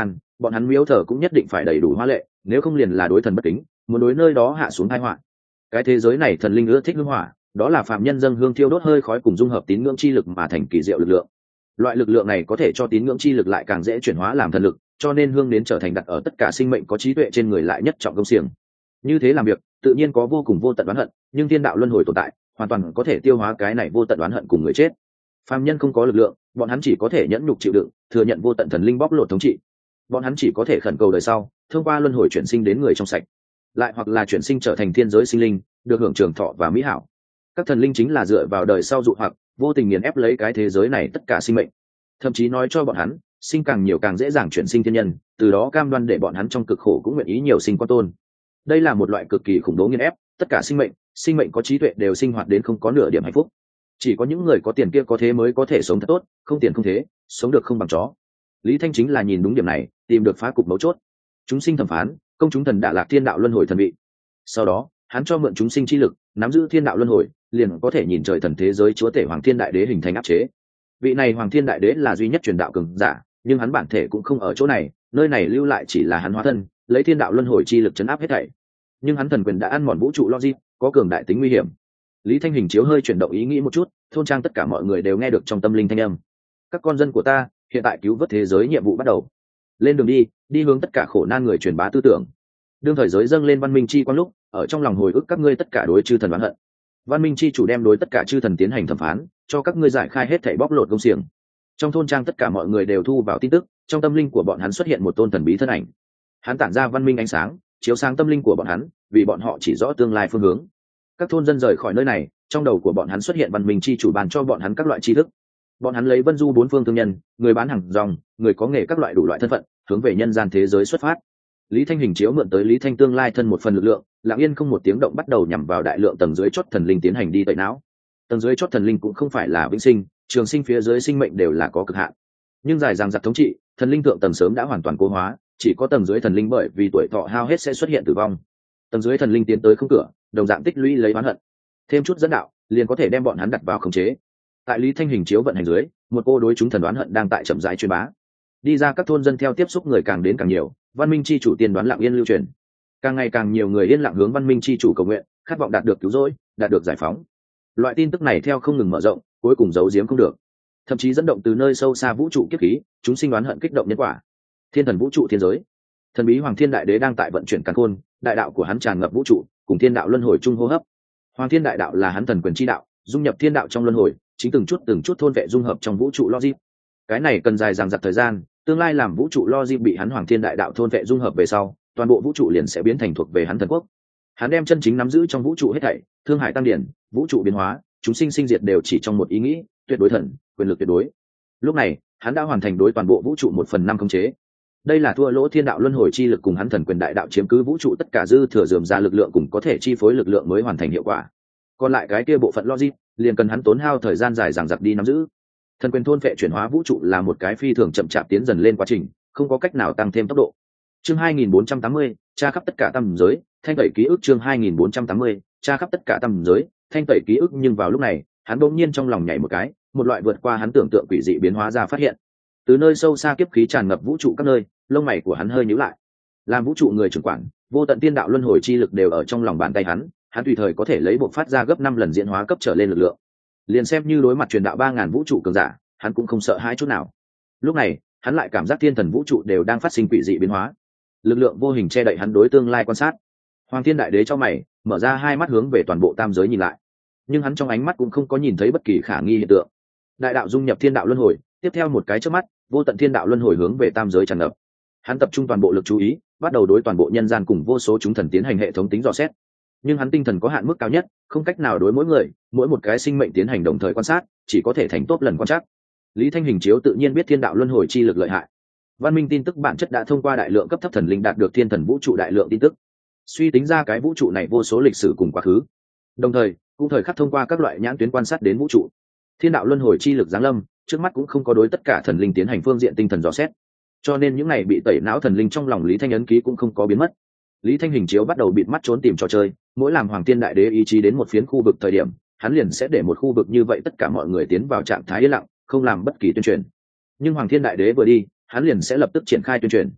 bọn hắn miếu thờ cũng nhất định phải đầy đủ hoa lệ, nếu không liền là đối thần bất kính, muốn đối nơi đó hạ xuống tai họa. Cái thế giới này thần linh ưa thích hương hỏa, đó là phạm nhân dâng hương thiêu đốt hơi khói cùng dung hợp tín ngưỡng chi lực mà thành kỳ diệu lực lượng. Loại lực lượng này có thể cho tín ngưỡng chi lực lại càng dễ chuyển hóa làm thần lực, cho nên hương đến trở thành đặt ở tất cả sinh mệnh có trí tuệ trên người lại nhất trọng công xiềng. Như thế làm việc tự nhiên có vô cùng vô tận oán hận, nhưng thiên đạo luân hồi tồn tại hoàn toàn có thể tiêu hóa cái này vô tận oán hận cùng người chết. Phàm nhân không có lực lượng, bọn hắn chỉ có thể nhẫn nhục chịu đựng, thừa nhận vô tận thần linh bóc lột thống trị. Bọn hắn chỉ có thể khẩn cầu đời sau thông qua luân hồi chuyển sinh đến người trong sạch, lại hoặc là chuyển sinh trở thành thiên giới sinh linh, được hưởng trường thọ và mỹ hảo. Các thần linh chính là dựa vào đời sau dụ hoặc vô tình nghiền ép lấy cái thế giới này tất cả sinh mệnh, thậm chí nói cho bọn hắn sinh càng nhiều càng dễ dàng chuyển sinh thiên nhân, từ đó cam đoan để bọn hắn trong cực khổ cũng nguyện ý nhiều sinh quan tôn. Đây là một loại cực kỳ khủng bố nghiền ép, tất cả sinh mệnh sinh mệnh có trí tuệ đều sinh hoạt đến không có nửa điểm hạnh phúc. Chỉ có những người có tiền kia có thế mới có thể sống thật tốt, không tiền không thế, sống được không bằng chó. Lý Thanh chính là nhìn đúng điểm này, tìm được phá cục mấu chốt. Chúng sinh thẩm phán công chúng thần đả lạc thiên đạo luân hồi thần vị, sau đó hắn cho mượn chúng sinh chi lực nắm giữ thiên đạo luân hồi, liền có thể nhìn trời thần thế giới chúa tể hoàng thiên đại đế hình thành áp chế. Vị này hoàng thiên đại đế là duy nhất truyền đạo cường giả, nhưng hắn bản thể cũng không ở chỗ này, nơi này lưu lại chỉ là hắn hóa thân, lấy thiên đạo luân hồi chi lực chấn áp hết thảy. Nhưng hắn thần quyền đã ăn mòn vũ trụ logic, có cường đại tính nguy hiểm. Lý Thanh hình chiếu hơi chuyển động ý nghĩ một chút, thôn trang tất cả mọi người đều nghe được trong tâm linh thanh âm. Các con dân của ta, hiện tại cứu vớt thế giới nhiệm vụ bắt đầu. Lên đường đi, đi hướng tất cả khổ nan người truyền bá tư tưởng. Đương thời giới dâng lên văn minh chi quan lúc, ở trong lòng hồi ức các ngươi tất cả đối chư thần oán hận. Văn minh chi chủ đem đối tất cả chư thần tiến hành thẩm phán, cho các ngươi giải khai hết thảy bóc lột công xiềng. Trong thôn trang tất cả mọi người đều thu vào tin tức, trong tâm linh của bọn hắn xuất hiện một tôn thần bí thân ảnh. Hắn tản ra văn minh ánh sáng, chiếu sáng tâm linh của bọn hắn, vì bọn họ chỉ rõ tương lai phương hướng. Các thôn dân rời khỏi nơi này, trong đầu của bọn hắn xuất hiện văn minh chi chủ bàn cho bọn hắn các loại tri thức. Bọn hắn lấy vân du bốn phương thương nhân, người bán hàng rong, người có nghề các loại đủ loại thân phận, hướng về nhân gian thế giới xuất phát. Lý Thanh hình chiếu mượn tới Lý Thanh tương lai thân một phần lực lượng, lặng yên không một tiếng động bắt đầu nhằm vào đại lượng tầng dưới chót thần linh tiến hành đi tẩy não. Tầng dưới chót thần linh cũng không phải là vĩnh sinh, trường sinh phía dưới sinh mệnh đều là có cực hạn. Nhưng dài dằng dặc thống trị, thần linh thượng tầng sớm đã hoàn toàn cố hóa, chỉ có tầng dưới thần linh bởi vì tuổi thọ hao hết sẽ xuất hiện tử vong. Tầng dưới thần linh tiến tới không cửa, đồng dạng tích lũy lấy oán hận. Thêm chút dẫn đạo, liền có thể đem bọn hắn đặt vào khống chế. Tại Lý Thanh hình chiếu vận hành dưới, một cô đối chúng thần đoán hận đang tại chậm rãi truyền bá. Đi ra các thôn dân theo tiếp xúc người càng đến càng nhiều, văn minh chi chủ tiên đoán lặng yên lưu truyền. Càng ngày càng nhiều người yên lặng hướng văn minh chi chủ cầu nguyện, khát vọng đạt được cứu rỗi, đạt được giải phóng. Loại tin tức này theo không ngừng mở rộng, cuối cùng giấu giếm không được, thậm chí dẫn động từ nơi sâu xa vũ trụ kiếp khí, chúng sinh đoán hận kích động nhân quả. Thiên thần vũ trụ thiên giới, thần bí hoàng thiên đại đế đang tại vận chuyển càn khôn, đại đạo của hắn tràn ngập vũ trụ, cùng thiên đạo luân hồi chung hô hấp. Hoàng thiên đại đạo là hắn thần quyền chi đạo, dung nhập thiên đạo trong luân hồi, chính từng chút từng chút thôn vệ dung hợp trong vũ trụ logic. Cái này cần dài dằng dặc thời gian, tương lai làm vũ trụ logic bị hắn hoàng thiên đại đạo thôn vệ dung hợp về sau, toàn bộ vũ trụ liền sẽ biến thành thuộc về hắn thần quốc. Hắn đem chân chính nắm giữ trong vũ trụ hết thảy, thương hải tăng điển, vũ trụ biến hóa, chúng sinh sinh diệt đều chỉ trong một ý nghĩ, tuyệt đối thần, quyền lực tuyệt đối. Lúc này, hắn đã hoàn thành đối toàn bộ vũ trụ một phần năm khống chế. Đây là thua lỗ thiên đạo luân hồi chi lực cùng hắn thần quyền đại đạo chiếm cứ vũ trụ tất cả dư thừa dườm ra lực lượng cùng có thể chi phối lực lượng mới hoàn thành hiệu quả. Còn lại cái kia bộ phận logic, liền cần hắn tốn hao thời gian dài dằng dặc đi nắm giữ. Thần quyền thôn phệ chuyển hóa vũ trụ là một cái phi thường chậm chạp tiến dần lên quá trình, không có cách nào tăng thêm tốc độ. Chương hai nghìn bốn trăm tám mươi, tra khắp tất cả tam giới, thanh tẩy ký ức. Chương hai nghìn bốn trăm tám mươi, tra khắp tất cả tam giới, thanh tẩy ký ức. Nhưng vào lúc này, hắn bỗng nhiên trong lòng nhảy một cái, một loại vượt qua hắn tưởng tượng quỷ dị biến hóa ra phát hiện. Từ nơi sâu xa kiếp khí tràn ngập vũ trụ các nơi, lông mày của hắn hơi nhíu lại. Làm vũ trụ người trưởng quản, vô tận tiên đạo luân hồi chi lực đều ở trong lòng bàn tay hắn, hắn tùy thời có thể lấy bộ phát ra gấp năm lần diễn hóa cấp trở lên lực lượng. Liền xem như đối mặt truyền đạo ba ngàn vũ trụ cường giả, hắn cũng không sợ hãi chút nào. Lúc này, hắn lại cảm giác thiên thần vũ trụ đều đang phát sinh quỷ dị biến hóa. Lực lượng vô hình che đậy hắn đối tương lai quan sát. Hoàng Thiên Đại Đế cho mày, mở ra hai mắt hướng về toàn bộ tam giới nhìn lại. Nhưng hắn trong ánh mắt cũng không có nhìn thấy bất kỳ khả nghi hiện tượng. Đại đạo dung nhập thiên đạo luân hồi, tiếp theo một cái chớp mắt, vô tận thiên đạo luân hồi hướng về tam giới tràn ngập. Hắn tập trung toàn bộ lực chú ý, bắt đầu đối toàn bộ nhân gian cùng vô số chúng thần tiến hành hệ thống tính dò xét. Nhưng hắn tinh thần có hạn mức cao nhất, không cách nào đối mỗi người, mỗi một cái sinh mệnh tiến hành đồng thời quan sát, chỉ có thể thành tốt lần quan trắc. Lý Thanh hình chiếu tự nhiên biết thiên đạo luân hồi chi lực lợi hại. Văn minh tin tức bản chất đã thông qua đại lượng cấp thấp thần linh đạt được thiên thần vũ trụ đại lượng tin tức, suy tính ra cái vũ trụ này vô số lịch sử cùng quá khứ. Đồng thời, cũng thời khắc thông qua các loại nhãn tuyến quan sát đến vũ trụ. Thiên đạo luân hồi chi lực giáng lâm, trước mắt cũng không có đối tất cả thần linh tiến hành phương diện tinh thần dò xét, cho nên những này bị tẩy não thần linh trong lòng Lý Thanh ấn ký cũng không có biến mất. Lý Thanh hình chiếu bắt đầu bịt mắt trốn tìm trò chơi, mỗi làm Hoàng Thiên Đại Đế ý chí đến một phiến khu vực thời điểm, hắn liền sẽ để một khu vực như vậy tất cả mọi người tiến vào trạng thái yên lặng, không làm bất kỳ tuyên truyền. Nhưng Hoàng Thiên Đại Đế vừa đi, hắn liền sẽ lập tức triển khai tuyên truyền.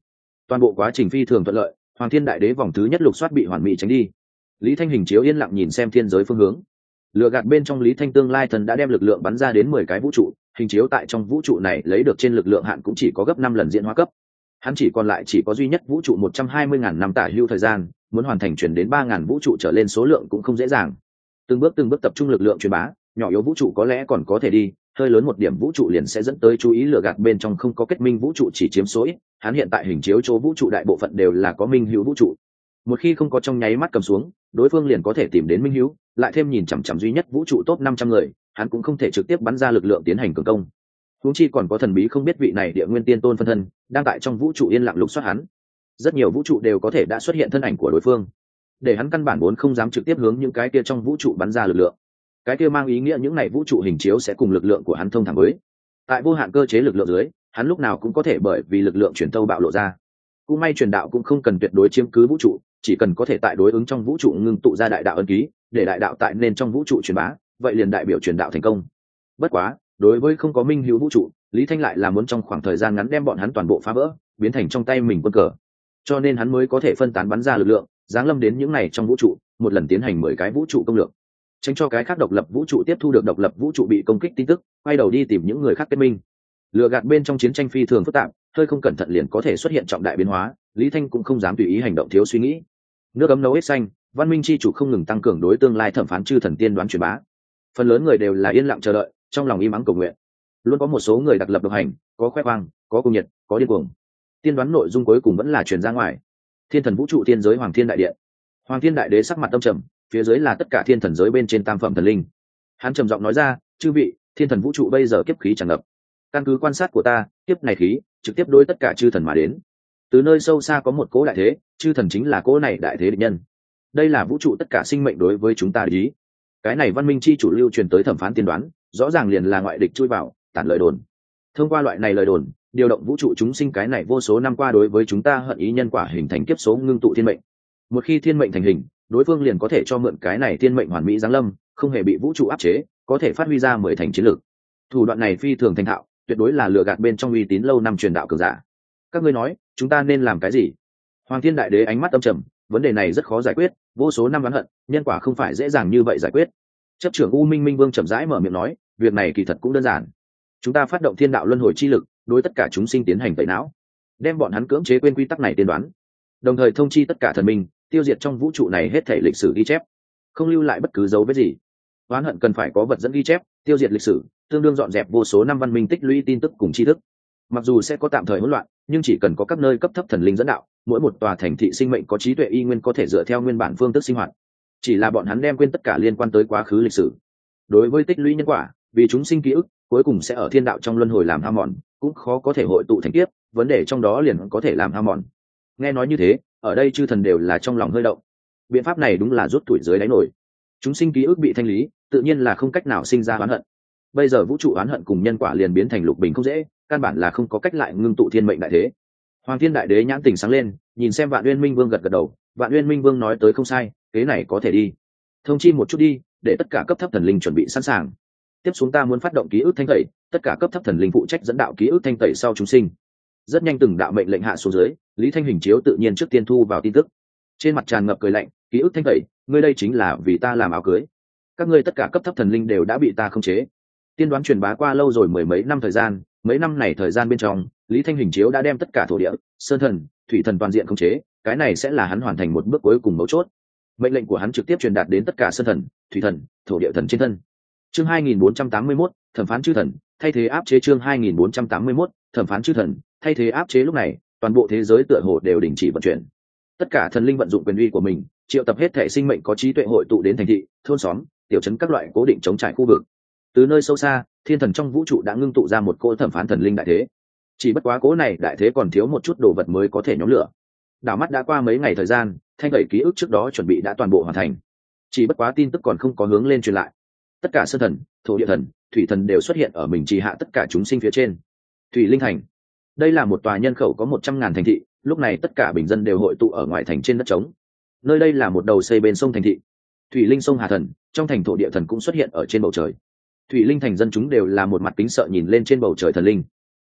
Toàn bộ quá trình phi thường thuận lợi, Hoàng Thiên Đại Đế vòng thứ nhất lục soát bị hoàn mỹ tránh đi. Lý Thanh hình chiếu yên lặng nhìn xem thiên giới phương hướng. Lừa gạt bên trong Lý Thanh tương lai thần đã đem lực lượng bắn ra đến mười cái vũ trụ, hình chiếu tại trong vũ trụ này lấy được trên lực lượng hạn cũng chỉ có gấp năm lần diễn hóa cấp. Hắn chỉ còn lại chỉ có duy nhất vũ trụ một trăm hai mươi ngàn năm tả hữu thời gian, muốn hoàn thành chuyển đến ba ngàn vũ trụ trở lên số lượng cũng không dễ dàng. Từng bước từng bước tập trung lực lượng truyền bá, nhỏ yếu vũ trụ có lẽ còn có thể đi, hơi lớn một điểm vũ trụ liền sẽ dẫn tới chú ý. Lừa gạt bên trong không có kết minh vũ trụ chỉ chiếm số ít, hắn hiện tại hình chiếu chỗ vũ trụ đại bộ phận đều là có minh hữu vũ trụ. Một khi không có trong nháy mắt cầm xuống, đối phương liền có thể tìm đến minh hữu, lại thêm nhìn chằm chằm duy nhất vũ trụ top năm trăm người, hắn cũng không thể trực tiếp bắn ra lực lượng tiến hành cường công. Huống chi còn có thần bí không biết vị này địa nguyên tiên tôn phân thân đang tại trong vũ trụ yên lặng lục soát hắn. Rất nhiều vũ trụ đều có thể đã xuất hiện thân ảnh của đối phương, để hắn căn bản vốn không dám trực tiếp hướng những cái kia trong vũ trụ bắn ra lực lượng. Cái kia mang ý nghĩa những này vũ trụ hình chiếu sẽ cùng lực lượng của hắn thông thẳng với. Tại vô hạn cơ chế lực lượng dưới, hắn lúc nào cũng có thể bởi vì lực lượng truyền tâu bạo lộ ra. Cũng may truyền đạo cũng không cần tuyệt đối chiếm cứ vũ trụ, chỉ cần có thể tại đối ứng trong vũ trụ ngưng tụ ra đại đạo ân ký, để đại đạo tại nên trong vũ trụ truyền bá, vậy liền đại biểu truyền đạo thành công. Bất quá, đối với không có minh hữu vũ trụ, Lý Thanh lại là muốn trong khoảng thời gian ngắn đem bọn hắn toàn bộ phá vỡ, biến thành trong tay mình quân cờ. Cho nên hắn mới có thể phân tán bắn ra lực lượng, giáng lâm đến những này trong vũ trụ, một lần tiến hành mười cái vũ trụ công lược, tránh cho cái khác độc lập vũ trụ tiếp thu được độc lập vũ trụ bị công kích tin tức, quay đầu đi tìm những người khác kết minh. Lừa gạt bên trong chiến tranh phi thường phức tạp, hơi không cẩn thận liền có thể xuất hiện trọng đại biến hóa, Lý Thanh cũng không dám tùy ý hành động thiếu suy nghĩ. Nước ấm nấu hết xanh, văn minh chi chủ không ngừng tăng cường đối tương lai thẩm phán chư thần tiên đoán truyền bá. Phần lớn người đều là yên lặng chờ đợi, trong lòng im ắng cầu nguyện. Luôn có một số người đặc lập độc hành, có khoe khoang, có cung nhiệt, có điên cuồng. Tiên đoán nội dung cuối cùng vẫn là truyền ra ngoài. Thiên thần vũ trụ tiên giới Hoàng Thiên Đại Điện. Hoàng Thiên Đại Đế sắc mặt tâm trầm, phía dưới là tất cả thiên thần giới bên trên tam phẩm thần linh. Hắn trầm giọng nói ra, chư vị, thiên thần vũ trụ bây giờ kiếp khí tràn ngập. Căn cứ quan sát của ta, kiếp này khí trực tiếp đối tất cả chư thần mà đến. Từ nơi sâu xa có một cỗ đại thế, chư thần chính là cỗ này đại thế địch nhân. Đây là vũ trụ tất cả sinh mệnh đối với chúng ta ý. Cái này văn minh chi chủ lưu truyền tới thẩm phán tiên đoán, rõ ràng liền là ngoại địch chui vào, tản lời đồn. Thông qua loại này lời đồn, điều động vũ trụ chúng sinh cái này vô số năm qua đối với chúng ta hận ý nhân quả hình thành kiếp số ngưng tụ thiên mệnh. Một khi thiên mệnh thành hình, đối phương liền có thể cho mượn cái này thiên mệnh hoàn mỹ giáng lâm, không hề bị vũ trụ áp chế, có thể phát huy ra mười thành chiến lược. Thủ đoạn này phi thường thành thạo, tuyệt đối là lừa gạt bên trong uy tín lâu năm truyền đạo cường giả. Các ngươi nói, chúng ta nên làm cái gì? Hoàng Thiên Đại Đế ánh mắt âm trầm, vấn đề này rất khó giải quyết, vô số năm oán hận, nhân quả không phải dễ dàng như vậy giải quyết. Chấp trưởng U Minh Minh Vương chậm rãi mở miệng nói, việc này kỳ thật cũng đơn giản. Chúng ta phát động thiên đạo luân hồi chi lực, đối tất cả chúng sinh tiến hành tẩy não, đem bọn hắn cưỡng chế quên quy tắc này tiên đoán, đồng thời thông chi tất cả thần minh, tiêu diệt trong vũ trụ này hết thảy lịch sử ghi chép, không lưu lại bất cứ dấu vết gì. Oán hận cần phải có vật dẫn ghi chép, tiêu diệt lịch sử, tương đương dọn dẹp vô số năm văn minh tích lũy tin tức cùng tri thức. Mặc dù sẽ có tạm thời hỗn loạn, nhưng chỉ cần có các nơi cấp thấp thần linh dẫn đạo, mỗi một tòa thành thị sinh mệnh có trí tuệ y nguyên có thể dựa theo nguyên bản phương thức sinh hoạt. Chỉ là bọn hắn đem quên tất cả liên quan tới quá khứ lịch sử. Đối với tích lũy nhân quả, vì chúng sinh ký ức cuối cùng sẽ ở thiên đạo trong luân hồi làm hao mòn, cũng khó có thể hội tụ thành kiếp, vấn đề trong đó liền có thể làm hao mòn. Nghe nói như thế, ở đây chư thần đều là trong lòng hơi động. Biện pháp này đúng là rút tuổi dưới đáy nổi. Chúng sinh ký ức bị thanh lý, tự nhiên là không cách nào sinh ra oán hận. Bây giờ vũ trụ oán hận cùng nhân quả liền biến thành lục bình không dễ, căn bản là không có cách lại ngưng tụ thiên mệnh đại thế. Hoàng Thiên Đại Đế nhãn tình sáng lên, nhìn xem Vạn Uyên Minh Vương gật gật đầu, Vạn Uyên Minh Vương nói tới không sai, kế này có thể đi. Thông chi một chút đi, để tất cả cấp thấp thần linh chuẩn bị sẵn sàng. Tiếp xuống ta muốn phát động ký ức thanh tẩy, tất cả cấp thấp thần linh phụ trách dẫn đạo ký ức thanh tẩy sau chúng sinh. Rất nhanh từng đạo mệnh lệnh hạ xuống dưới, Lý Thanh hình chiếu tự nhiên trước tiên thu vào tin tức. Trên mặt tràn ngập cười lạnh, ký ức thanh tẩy, ngươi đây chính là vì ta làm áo cưới. Các ngươi tất cả cấp thấp thần linh đều đã bị ta khống chế. Tiên đoán truyền bá qua lâu rồi mười mấy năm thời gian, mấy năm này thời gian bên trong, Lý Thanh hình chiếu đã đem tất cả thổ địa, sơn thần, thủy thần toàn diện khống chế, cái này sẽ là hắn hoàn thành một bước cuối cùng mấu chốt. Mệnh lệnh của hắn trực tiếp truyền đạt đến tất cả sơn thần, thủy thần, thổ địa thần trên thân. Chương hai nghìn bốn trăm tám mươi mốt, thẩm phán chư thần, thay thế áp chế chương hai nghìn bốn trăm tám mươi mốt, thẩm phán chư thần, thay thế áp chế lúc này, toàn bộ thế giới tựa hồ đều đình chỉ vận chuyển. Tất cả thần linh vận dụng quyền uy của mình, triệu tập hết thể sinh mệnh có trí tuệ hội tụ đến thành thị, thôn xóm, tiểu trấn các loại cố định chống trải khu vực. Từ nơi sâu xa, thiên thần trong vũ trụ đã ngưng tụ ra một cỗ thẩm phán thần linh đại thế. Chỉ bất quá cỗ này đại thế còn thiếu một chút đồ vật mới có thể nhóm lửa. Đảo mắt đã qua mấy ngày thời gian, thanh tẩy ký ức trước đó chuẩn bị đã toàn bộ hoàn thành. Chỉ bất quá tin tức còn không có hướng lên truyền lại. Tất cả sơn thần, thổ địa thần, thủy thần đều xuất hiện ở mình trì hạ tất cả chúng sinh phía trên. Thủy Linh Thành, đây là một tòa nhân khẩu có một trăm ngàn thành thị, lúc này tất cả bình dân đều hội tụ ở ngoài thành trên đất trống. Nơi đây là một đầu xây bên sông thành thị. Thủy Linh sông Hà Thần, trong thành thổ địa thần cũng xuất hiện ở trên bầu trời. Thủy Linh Thành dân chúng đều là một mặt kính sợ nhìn lên trên bầu trời thần linh.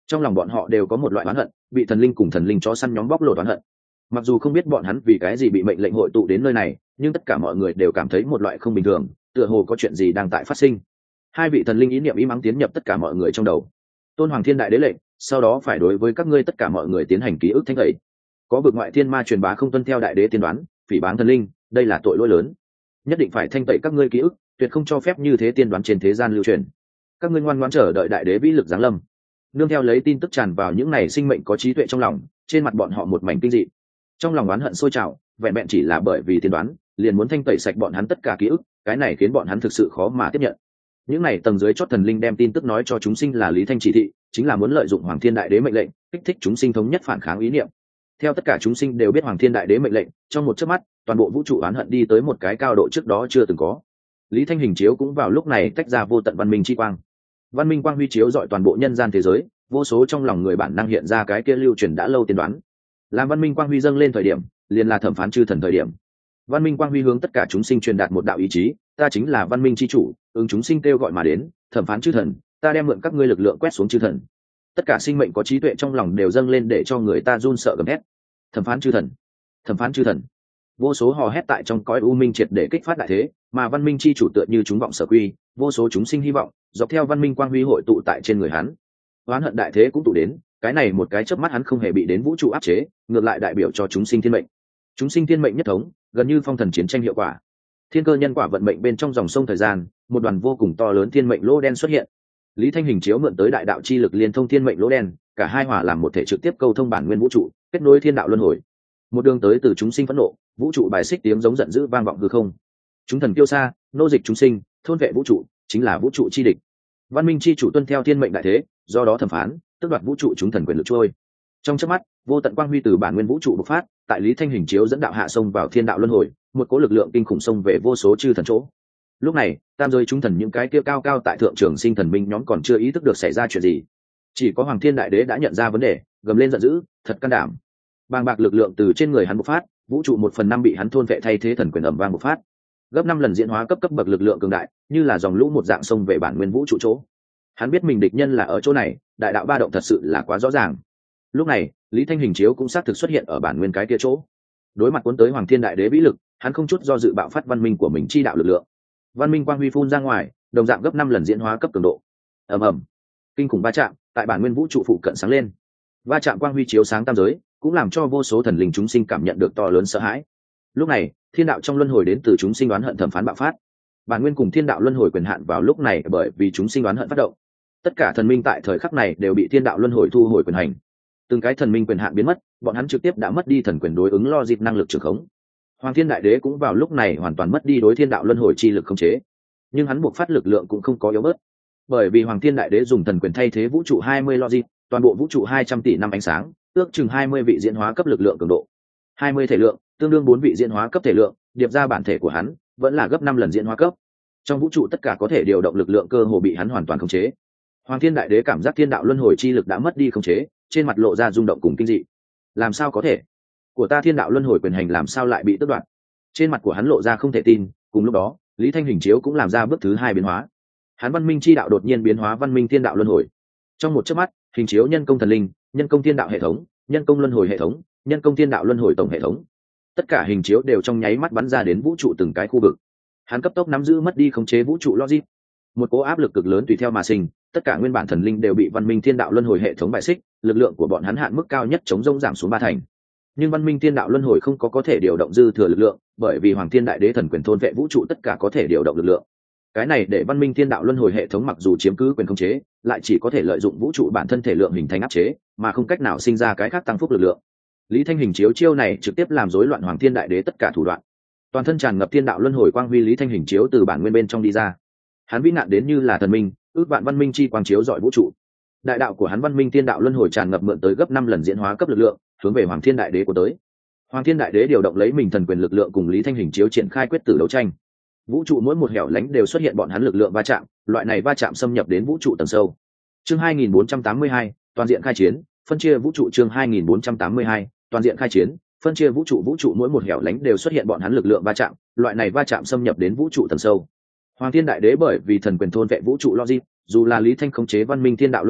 trong lòng bọn họ đều có một loại oán hận, bị thần linh cùng thần linh chó săn nhóm bóc lột oán hận. Mặc dù không biết bọn hắn vì cái gì bị mệnh lệnh hội tụ đến nơi này, nhưng tất cả mọi người đều cảm thấy một loại không bình thường, tựa hồ có chuyện gì đang tại phát sinh. Hai vị thần linh ý niệm im ắng tiến nhập tất cả mọi người trong đầu. Tôn Hoàng Thiên Đại Đế lệnh, sau đó phải đối với các ngươi tất cả mọi người tiến hành ký ức thanh tẩy. Có vực ngoại thiên ma truyền bá không tuân theo đại đế tiên đoán, phỉ báng thần linh, đây là tội lỗi lớn. Nhất định phải thanh tẩy các ngươi ký ức, tuyệt không cho phép như thế tiên đoán trên thế gian lưu truyền. Các ngươi ngoan ngoãn chờ đợi đại đế vĩ lực giáng lâm. Nương theo lấy tin tức tràn vào những này sinh mệnh có trí tuệ trong lòng, trên mặt bọn họ một mảnh kinh dị. Trong lòng oán hận sôi trào, vẹn vẹn chỉ là bởi vì tiên đoán, liền muốn thanh tẩy sạch bọn hắn tất cả ký ức, cái này khiến bọn hắn thực sự khó mà tiếp nhận. Những này tầng dưới chót thần linh đem tin tức nói cho chúng sinh là Lý Thanh chỉ thị, chính là muốn lợi dụng Hoàng Thiên Đại Đế mệnh lệnh, kích thích chúng sinh thống nhất phản kháng ý niệm. Theo tất cả chúng sinh đều biết Hoàng Thiên Đại Đế mệnh lệnh, trong một chớp mắt, toàn bộ vũ trụ oán hận đi tới một cái cao độ trước đó chưa từng có. Lý Thanh hình chiếu cũng vào lúc này tách ra vô tận văn minh chi quang. Văn minh quang huy chiếu dọi toàn bộ nhân gian thế giới, vô số trong lòng người bản năng hiện ra cái kia lưu truyền đã lâu tiên đoán. Làm văn minh quang huy dâng lên thời điểm, liền là thẩm phán chư thần thời điểm. Văn minh quang huy hướng tất cả chúng sinh truyền đạt một đạo ý chí, ta chính là văn minh chi chủ, ứng chúng sinh kêu gọi mà đến, thẩm phán chư thần, ta đem mượn các ngươi lực lượng quét xuống chư thần. Tất cả sinh mệnh có trí tuệ trong lòng đều dâng lên để cho người ta run sợ gầm hét. Thẩm phán chư thần, thẩm phán chư thần. Vô số hò hét tại trong cõi u minh triệt để kích phát đại thế, mà văn minh chi chủ tựa như chúng vọng sở quy, vô số chúng sinh hy vọng, dọc theo văn minh quang huy hội tụ tại trên người hắn. Oán hận đại thế cũng tụ đến, cái này một cái chớp mắt hắn không hề bị đến vũ trụ áp chế, ngược lại đại biểu cho chúng sinh thiên mệnh. Chúng sinh thiên mệnh nhất thống, gần như phong thần chiến tranh hiệu quả. Thiên cơ nhân quả vận mệnh bên trong dòng sông thời gian, một đoàn vô cùng to lớn thiên mệnh lỗ đen xuất hiện. Lý Thanh hình chiếu mượn tới đại đạo chi lực liên thông thiên mệnh lỗ đen, cả hai hòa làm một thể trực tiếp câu thông bản nguyên vũ trụ, kết nối thiên đạo luân hồi. Một đường tới từ chúng sinh phẫn nộ, vũ trụ bài xích tiếng giống giận dữ vang vọng hư không. Chúng thần kiêu sa, nô dịch chúng sinh, thôn vệ vũ trụ, chính là vũ trụ chi địch. Văn minh chi chủ tuân theo thiên mệnh đại thế, do đó thẩm phán, tức đoạt vũ trụ chúng thần quyền lực trôi. Trong chớp mắt, vô tận quang huy từ bản nguyên vũ trụ bộc phát, tại Lý Thanh hình chiếu dẫn đạo hạ sông vào thiên đạo luân hồi, một cỗ lực lượng kinh khủng xông về vô số chư thần chỗ. Lúc này, tam giới chúng thần những cái kia cao cao tại thượng trường sinh thần minh nhóm còn chưa ý thức được xảy ra chuyện gì. Chỉ có Hoàng Thiên Đại Đế đã nhận ra vấn đề, gầm lên giận dữ, thật can đảm. Bàng bạc lực lượng từ trên người hắn bộc phát, vũ trụ một phần năm bị hắn thôn vệ thay thế thần quyền ầm vang bộc phát. Gấp năm lần diễn hóa cấp cấp bậc lực lượng cường đại, như là dòng lũ một dạng sông về bản nguyên vũ trụ chỗ. Hắn biết mình địch nhân là ở chỗ này, đại đạo ba động thật sự là quá rõ ràng. Lúc này, Lý Thanh hình chiếu cũng xác thực xuất hiện ở bản nguyên cái kia chỗ. Đối mặt cuốn tới Hoàng Thiên Đại Đế vĩ lực, hắn không chút do dự bạo phát văn minh của mình chi đạo lực lượng. Văn minh quang huy phun ra ngoài, đồng dạng gấp năm lần diễn hóa cấp cường độ. Ầm ầm, kinh khủng va chạm tại bản nguyên vũ trụ phụ cận sáng lên. Va chạm quang huy chiếu sáng tam giới, cũng làm cho vô số thần linh chúng sinh cảm nhận được to lớn sợ hãi. Lúc này, thiên đạo trong luân hồi đến từ chúng sinh đoán hận thẩm phán bạo phát. Bản nguyên cùng thiên đạo luân hồi quyền hạn vào lúc này bởi vì chúng sinh đoán hận phát động. Tất cả thần minh tại thời khắc này đều bị thiên đạo luân hồi thu hồi quyền hành. Từng cái thần minh quyền hạn biến mất, bọn hắn trực tiếp đã mất đi thần quyền đối ứng lo dịp năng lực trường khống. Hoàng Thiên Đại Đế cũng vào lúc này hoàn toàn mất đi đối thiên đạo luân hồi chi lực khống chế, nhưng hắn buộc phát lực lượng cũng không có yếu bớt, bởi vì Hoàng Thiên Đại Đế dùng thần quyền thay thế vũ trụ hai mươi logic, toàn bộ vũ trụ hai trăm tỷ năm ánh sáng, ước chừng hai mươi vị diễn hóa cấp lực lượng cường độ, hai mươi thể lượng, tương đương bốn vị diễn hóa cấp thể lượng, điệp ra bản thể của hắn vẫn là gấp năm lần diễn hóa cấp. Trong vũ trụ tất cả có thể điều động lực lượng cơ hồ bị hắn hoàn toàn khống chế. Hoàng Thiên Đại Đế cảm giác thiên đạo luân hồi chi lực đã mất đi khống chế, trên mặt lộ ra rung động cùng kinh dị. Làm sao có thể? Của ta thiên đạo luân hồi quyền hành làm sao lại bị tước đoạt? Trên mặt của hắn lộ ra không thể tin, cùng lúc đó, Lý Thanh hình chiếu cũng làm ra bước thứ hai biến hóa. Hắn văn minh chi đạo đột nhiên biến hóa văn minh thiên đạo luân hồi. Trong một chớp mắt, hình chiếu nhân công thần linh, nhân công thiên đạo hệ thống, nhân công luân hồi hệ thống, nhân công thiên đạo luân hồi tổng hệ thống. Tất cả hình chiếu đều trong nháy mắt bắn ra đến vũ trụ từng cái khu vực. Hắn cấp tốc nắm giữ mất đi khống chế vũ trụ logic. Một cỗ áp lực cực lớn tùy theo mà sinh, tất cả nguyên bản thần linh đều bị văn minh thiên đạo luân hồi hệ thống bài xích, lực lượng của bọn hắn hạn mức cao nhất chống rông giảm xuống ba thành. Nhưng văn minh thiên đạo luân hồi không có có thể điều động dư thừa lực lượng, bởi vì Hoàng Thiên Đại Đế thần quyền thôn vệ vũ trụ tất cả có thể điều động lực lượng. Cái này để văn minh thiên đạo luân hồi hệ thống mặc dù chiếm cứ quyền khống chế, lại chỉ có thể lợi dụng vũ trụ bản thân thể lượng hình thành áp chế, mà không cách nào sinh ra cái khác tăng phúc lực lượng. Lý Thanh hình chiếu chiêu này trực tiếp làm rối loạn Hoàng Thiên Đại Đế tất cả thủ đoạn. Toàn thân tràn ngập thiên đạo luân hồi quang huy Lý Thanh hình chiếu từ bản nguyên bên trong đi ra. Hắn vĩ nạn đến như là thần minh, ước vạn văn minh chi quang chiếu rọi vũ trụ. Đại đạo của hắn văn minh thiên đạo luân hồi tràn ngập mượn tới gấp năm lần diễn hóa cấp lực lượng, hướng về Hoàng Thiên Đại Đế của tới. Hoàng Thiên Đại Đế điều động lấy mình thần quyền lực lượng cùng Lý Thanh hình chiếu triển khai quyết tử đấu tranh. Vũ trụ mỗi một hẻo lánh đều xuất hiện bọn hắn lực lượng va chạm, loại này va chạm xâm nhập đến vũ trụ tầng sâu. Chương hai nghìn bốn trăm tám mươi hai, toàn diện khai chiến, phân chia vũ trụ chương hai nghìn bốn trăm tám mươi hai, toàn diện khai chiến, phân chia vũ trụ vũ trụ mỗi một hẻo lánh đều xuất hiện bọn hắn lực lượng va chạm, loại này va chạm xâm nhập đến vũ trụ tầng sâu. Hoàng Thiên Đại Đế bởi vì thần quyền thôn vệ vũ trụ logic, dù là Lý Thanh khống chế văn minh thiên đạo luân hồi,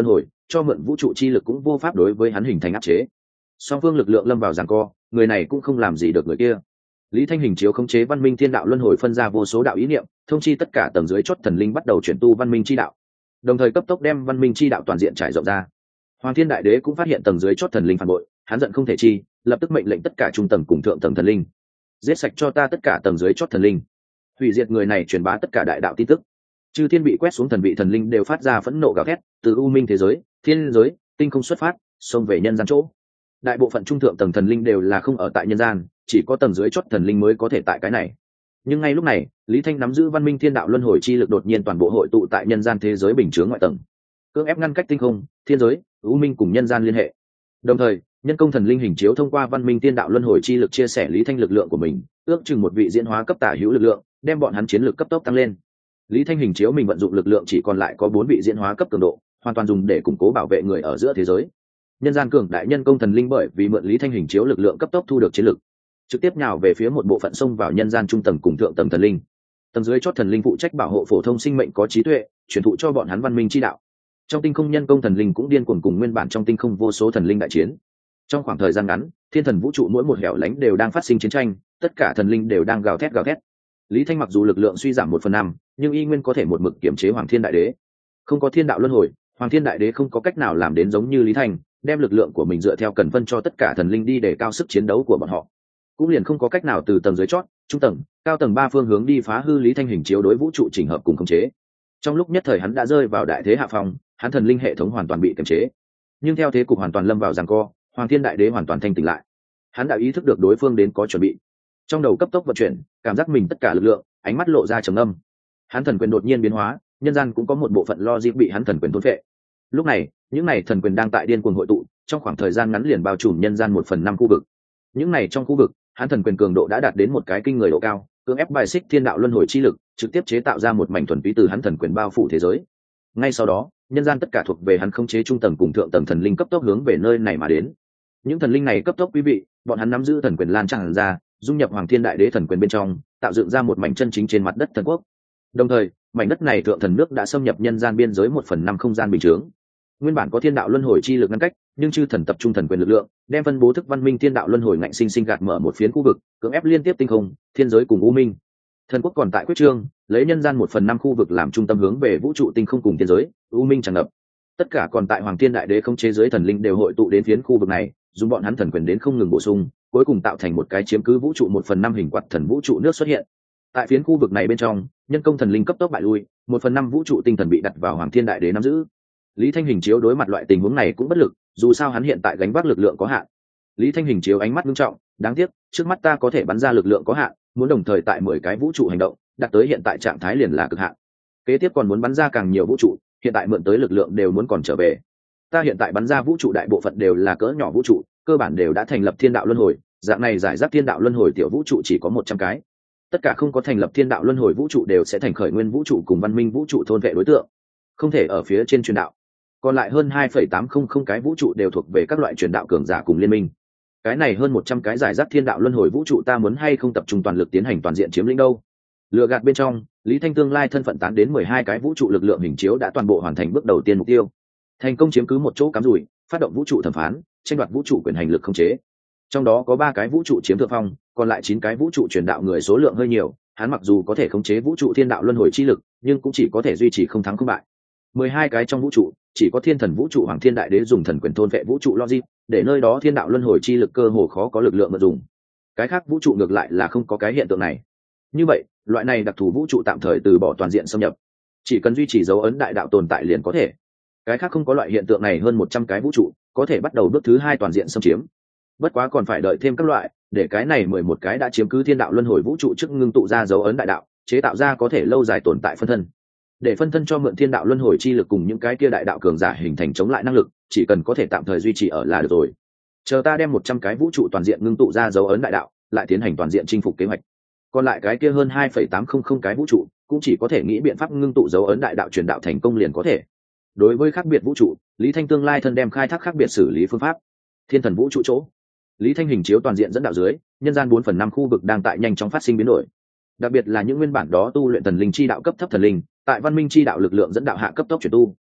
cho mượn vũ trụ chi lực cũng vô pháp đối với hắn hình thành áp chế. Song phương lực lượng lâm vào giằng co, người này cũng không làm gì được người kia. Lý Thanh hình chiếu khống chế văn minh thiên đạo luân hồi phân ra vô số đạo ý niệm, thông chi tất cả tầng dưới chót thần linh bắt đầu chuyển tu văn minh chi đạo, đồng thời cấp tốc đem văn minh chi đạo toàn diện trải rộng ra. Hoàng Thiên Đại Đế cũng phát hiện tầng dưới chót thần linh phản bội, hắn giận không thể chi, lập tức mệnh lệnh tất cả trung tầng cùng thượng tầng thần linh giết sạch cho ta tất cả tầng dưới chót thần linh, hủy diệt người này, truyền bá tất cả đại đạo tin tức. Chư thiên bị quét xuống, thần vị thần linh đều phát ra phẫn nộ gào thét, từ u minh thế giới, thiên giới, tinh không xuất phát, xông về nhân gian chỗ. Đại bộ phận trung thượng tầng thần linh đều là không ở tại nhân gian, chỉ có tầng dưới chót thần linh mới có thể tại cái này. Nhưng ngay lúc này, Lý Thanh nắm giữ văn minh thiên đạo luân hồi chi lực đột nhiên toàn bộ hội tụ tại nhân gian thế giới bình chướng ngoại tầng, cưỡng ép ngăn cách tinh không, thiên giới, u minh cùng nhân gian liên hệ. Đồng thời, nhân công thần linh hình chiếu thông qua văn minh thiên đạo luân hồi chi lực chia sẻ Lý Thanh lực lượng của mình, ước chừng một vị diễn hóa cấp tả hữu lực lượng, đem bọn hắn chiến lực cấp tốc tăng lên. Lý Thanh hình chiếu mình vận dụng lực lượng chỉ còn lại có bốn vị diễn hóa cấp cường độ, hoàn toàn dùng để củng cố bảo vệ người ở giữa thế giới. Nhân gian cường đại nhân công thần linh bởi vì mượn Lý Thanh hình chiếu lực lượng cấp tốc thu được chiến lực, trực tiếp nhào về phía một bộ phận xông vào nhân gian trung tầng cùng thượng tầng thần linh. Tầng dưới chót thần linh phụ trách bảo hộ phổ thông sinh mệnh có trí tuệ, truyền thụ cho bọn hắn văn minh chi đạo. Trong tinh không nhân công thần linh cũng điên cuồng cùng nguyên bản trong tinh không vô số thần linh đại chiến. Trong khoảng thời gian ngắn, thiên thần vũ trụ mỗi một hẻo lánh đều đang phát sinh chiến tranh, tất cả thần linh đều đang gào thét gào thét. Lý Thanh mặc dù lực lượng suy giảm một phần năm, nhưng y nguyên có thể một mực kiểm chế Hoàng Thiên Đại Đế. Không có thiên đạo luân hồi, Hoàng Thiên Đại Đế không có cách nào làm đến giống như Lý Thanh, đem lực lượng của mình dựa theo cần phân cho tất cả thần linh đi để cao sức chiến đấu của bọn họ. Cũng liền không có cách nào từ tầng dưới chót, trung tầng, cao tầng ba phương hướng đi phá hư Lý Thanh hình chiếu đối vũ trụ chỉnh hợp cùng khống chế. Trong lúc nhất thời hắn đã rơi vào đại thế hạ phong, hắn thần linh hệ thống hoàn toàn bị kiềm chế. Nhưng theo thế cục hoàn toàn lâm vào giằng co, Hoàng Thiên Đại Đế hoàn toàn thanh tỉnh lại. Hắn đã ý thức được đối phương đến có chuẩn bị. Trong đầu cấp tốc vận chuyển, cảm giác mình tất cả lực lượng, ánh mắt lộ ra trầm âm. Hắn thần quyền đột nhiên biến hóa, nhân gian cũng có một bộ phận logic bị hắn thần quyền thôn phệ. Lúc này, những này thần quyền đang tại điên cuồng hội tụ, trong khoảng thời gian ngắn liền bao trùm nhân gian một phần năm khu vực. Những này trong khu vực, hắn thần quyền cường độ đã đạt đến một cái kinh người độ cao, cưỡng ép bài xích thiên đạo luân hồi chi lực, trực tiếp chế tạo ra một mảnh thuần túy từ hắn thần quyền bao phủ thế giới. Ngay sau đó, nhân gian tất cả thuộc về hắn khống chế trung tầng cùng thượng tầng thần linh cấp tốc hướng về nơi này mà đến. Những thần linh này cấp tốc quý vị, bọn hắn nắm giữ thần quyền lan tràn ra, dung nhập Hoàng Thiên Đại Đế thần quyền bên trong, tạo dựng ra một mảnh chân chính trên mặt đất thần quốc. Đồng thời, mảnh đất này thượng thần nước đã xâm nhập nhân gian biên giới một phần năm không gian bình chướng. Nguyên bản có thiên đạo luân hồi chi lực ngăn cách, nhưng chư thần tập trung thần quyền lực lượng, đem phân bố thức văn minh thiên đạo luân hồi ngạnh sinh sinh gạt mở một phiến khu vực, cưỡng ép liên tiếp tinh không, thiên giới cùng u minh. Thần quốc còn tại quyết trương, lấy nhân gian một phần năm khu vực làm trung tâm hướng về vũ trụ tinh không cùng thiên giới, u minh tràn ngập. Tất cả còn tại Hoàng Thiên Đại Đế không chế giới thần linh đều hội tụ đến phiến khu vực này, dùng bọn hắn thần quyền đến không ngừng bổ sung, cuối cùng tạo thành một cái chiếm cứ vũ trụ một phần năm hình quạt thần vũ trụ nước xuất hiện. Tại phiến khu vực này bên trong, nhân công thần linh cấp tốc bại lui, một phần năm vũ trụ tinh thần bị đặt vào Hoàng Thiên Đại Đế nắm giữ. Lý Thanh hình chiếu đối mặt loại tình huống này cũng bất lực, dù sao hắn hiện tại gánh vác lực lượng có hạn. Lý Thanh hình chiếu ánh mắt nghiêm trọng, đáng tiếc, trước mắt ta có thể bắn ra lực lượng có hạn, muốn đồng thời tại mười cái vũ trụ hành động, đạt tới hiện tại trạng thái liền là cực hạn. Kế tiếp còn muốn bắn ra càng nhiều vũ trụ, hiện tại mượn tới lực lượng đều muốn còn trở về. Ta hiện tại bắn ra vũ trụ đại bộ phận đều là cỡ nhỏ vũ trụ, cơ bản đều đã thành lập thiên đạo luân hồi, dạng này giải rác thiên đạo luân hồi tiểu vũ trụ chỉ có một trăm cái. Tất cả không có thành lập thiên đạo luân hồi vũ trụ đều sẽ thành khởi nguyên vũ trụ cùng văn minh vũ trụ thôn vệ đối tượng, không thể ở phía trên truyền đạo. Còn lại hơn hai phẩy tám không không cái vũ trụ đều thuộc về các loại truyền đạo cường giả cùng liên minh. Cái này hơn một trăm cái giải rác thiên đạo luân hồi vũ trụ ta muốn hay không tập trung toàn lực tiến hành toàn diện chiếm lĩnh đâu. Lừa gạt bên trong, Lý Thanh tương lai thân phận tán đến mười hai cái vũ trụ lực lượng hình chiếu đã toàn bộ hoàn thành bước đầu tiên mục tiêu. Thành công chiếm cứ một chỗ cắm rủi, phát động vũ trụ thẩm phán, tranh đoạt vũ trụ quyền hành lực khống chế. Trong đó có ba cái vũ trụ chiếm thượng phong, còn lại chín cái vũ trụ truyền đạo người số lượng hơi nhiều, hắn mặc dù có thể khống chế vũ trụ thiên đạo luân hồi chi lực, nhưng cũng chỉ có thể duy trì không thắng không bại. mười hai cái trong vũ trụ, chỉ có thiên thần vũ trụ Hoàng Thiên Đại Đế dùng thần quyền thôn vệ vũ trụ logic, để nơi đó thiên đạo luân hồi chi lực cơ hồ khó có lực lượng mà dùng. Cái khác vũ trụ ngược lại là không có cái hiện tượng này. Như vậy, loại này đặc thù vũ trụ tạm thời từ bỏ toàn diện xâm nhập, chỉ cần duy trì dấu ấn đại đạo tồn tại liền có thể. Cái khác không có loại hiện tượng này hơn một trăm cái vũ trụ, có thể bắt đầu bước thứ hai toàn diện xâm chiếm. Bất quá còn phải đợi thêm các loại, để cái này mười một cái đã chiếm cứ thiên đạo luân hồi vũ trụ trước ngưng tụ ra dấu ấn đại đạo, chế tạo ra có thể lâu dài tồn tại phân thân. Để phân thân cho mượn thiên đạo luân hồi chi lực cùng những cái kia đại đạo cường giả hình thành chống lại năng lực, chỉ cần có thể tạm thời duy trì ở là được rồi. Chờ ta đem một trăm cái vũ trụ toàn diện ngưng tụ ra dấu ấn đại đạo, lại tiến hành toàn diện chinh phục kế hoạch. Còn lại cái kia hơn hai phẩy tám không không cái vũ trụ, cũng chỉ có thể nghĩ biện pháp ngưng tụ dấu ấn đại đạo truyền đạo thành công liền có thể. Đối với khác biệt vũ trụ, Lý Thanh tương lai thân đem khai thác khác biệt xử lý phương pháp. Thiên thần vũ trụ chỗ, Lý Thanh hình chiếu toàn diện dẫn đạo dưới, nhân gian bốn phần năm khu vực đang tại nhanh chóng phát sinh biến đổi. Đặc biệt là những nguyên bản đó tu luyện thần linh chi đạo cấp thấp thần linh, tại văn minh chi đạo lực lượng dẫn đạo hạ cấp tốc chuyển tu.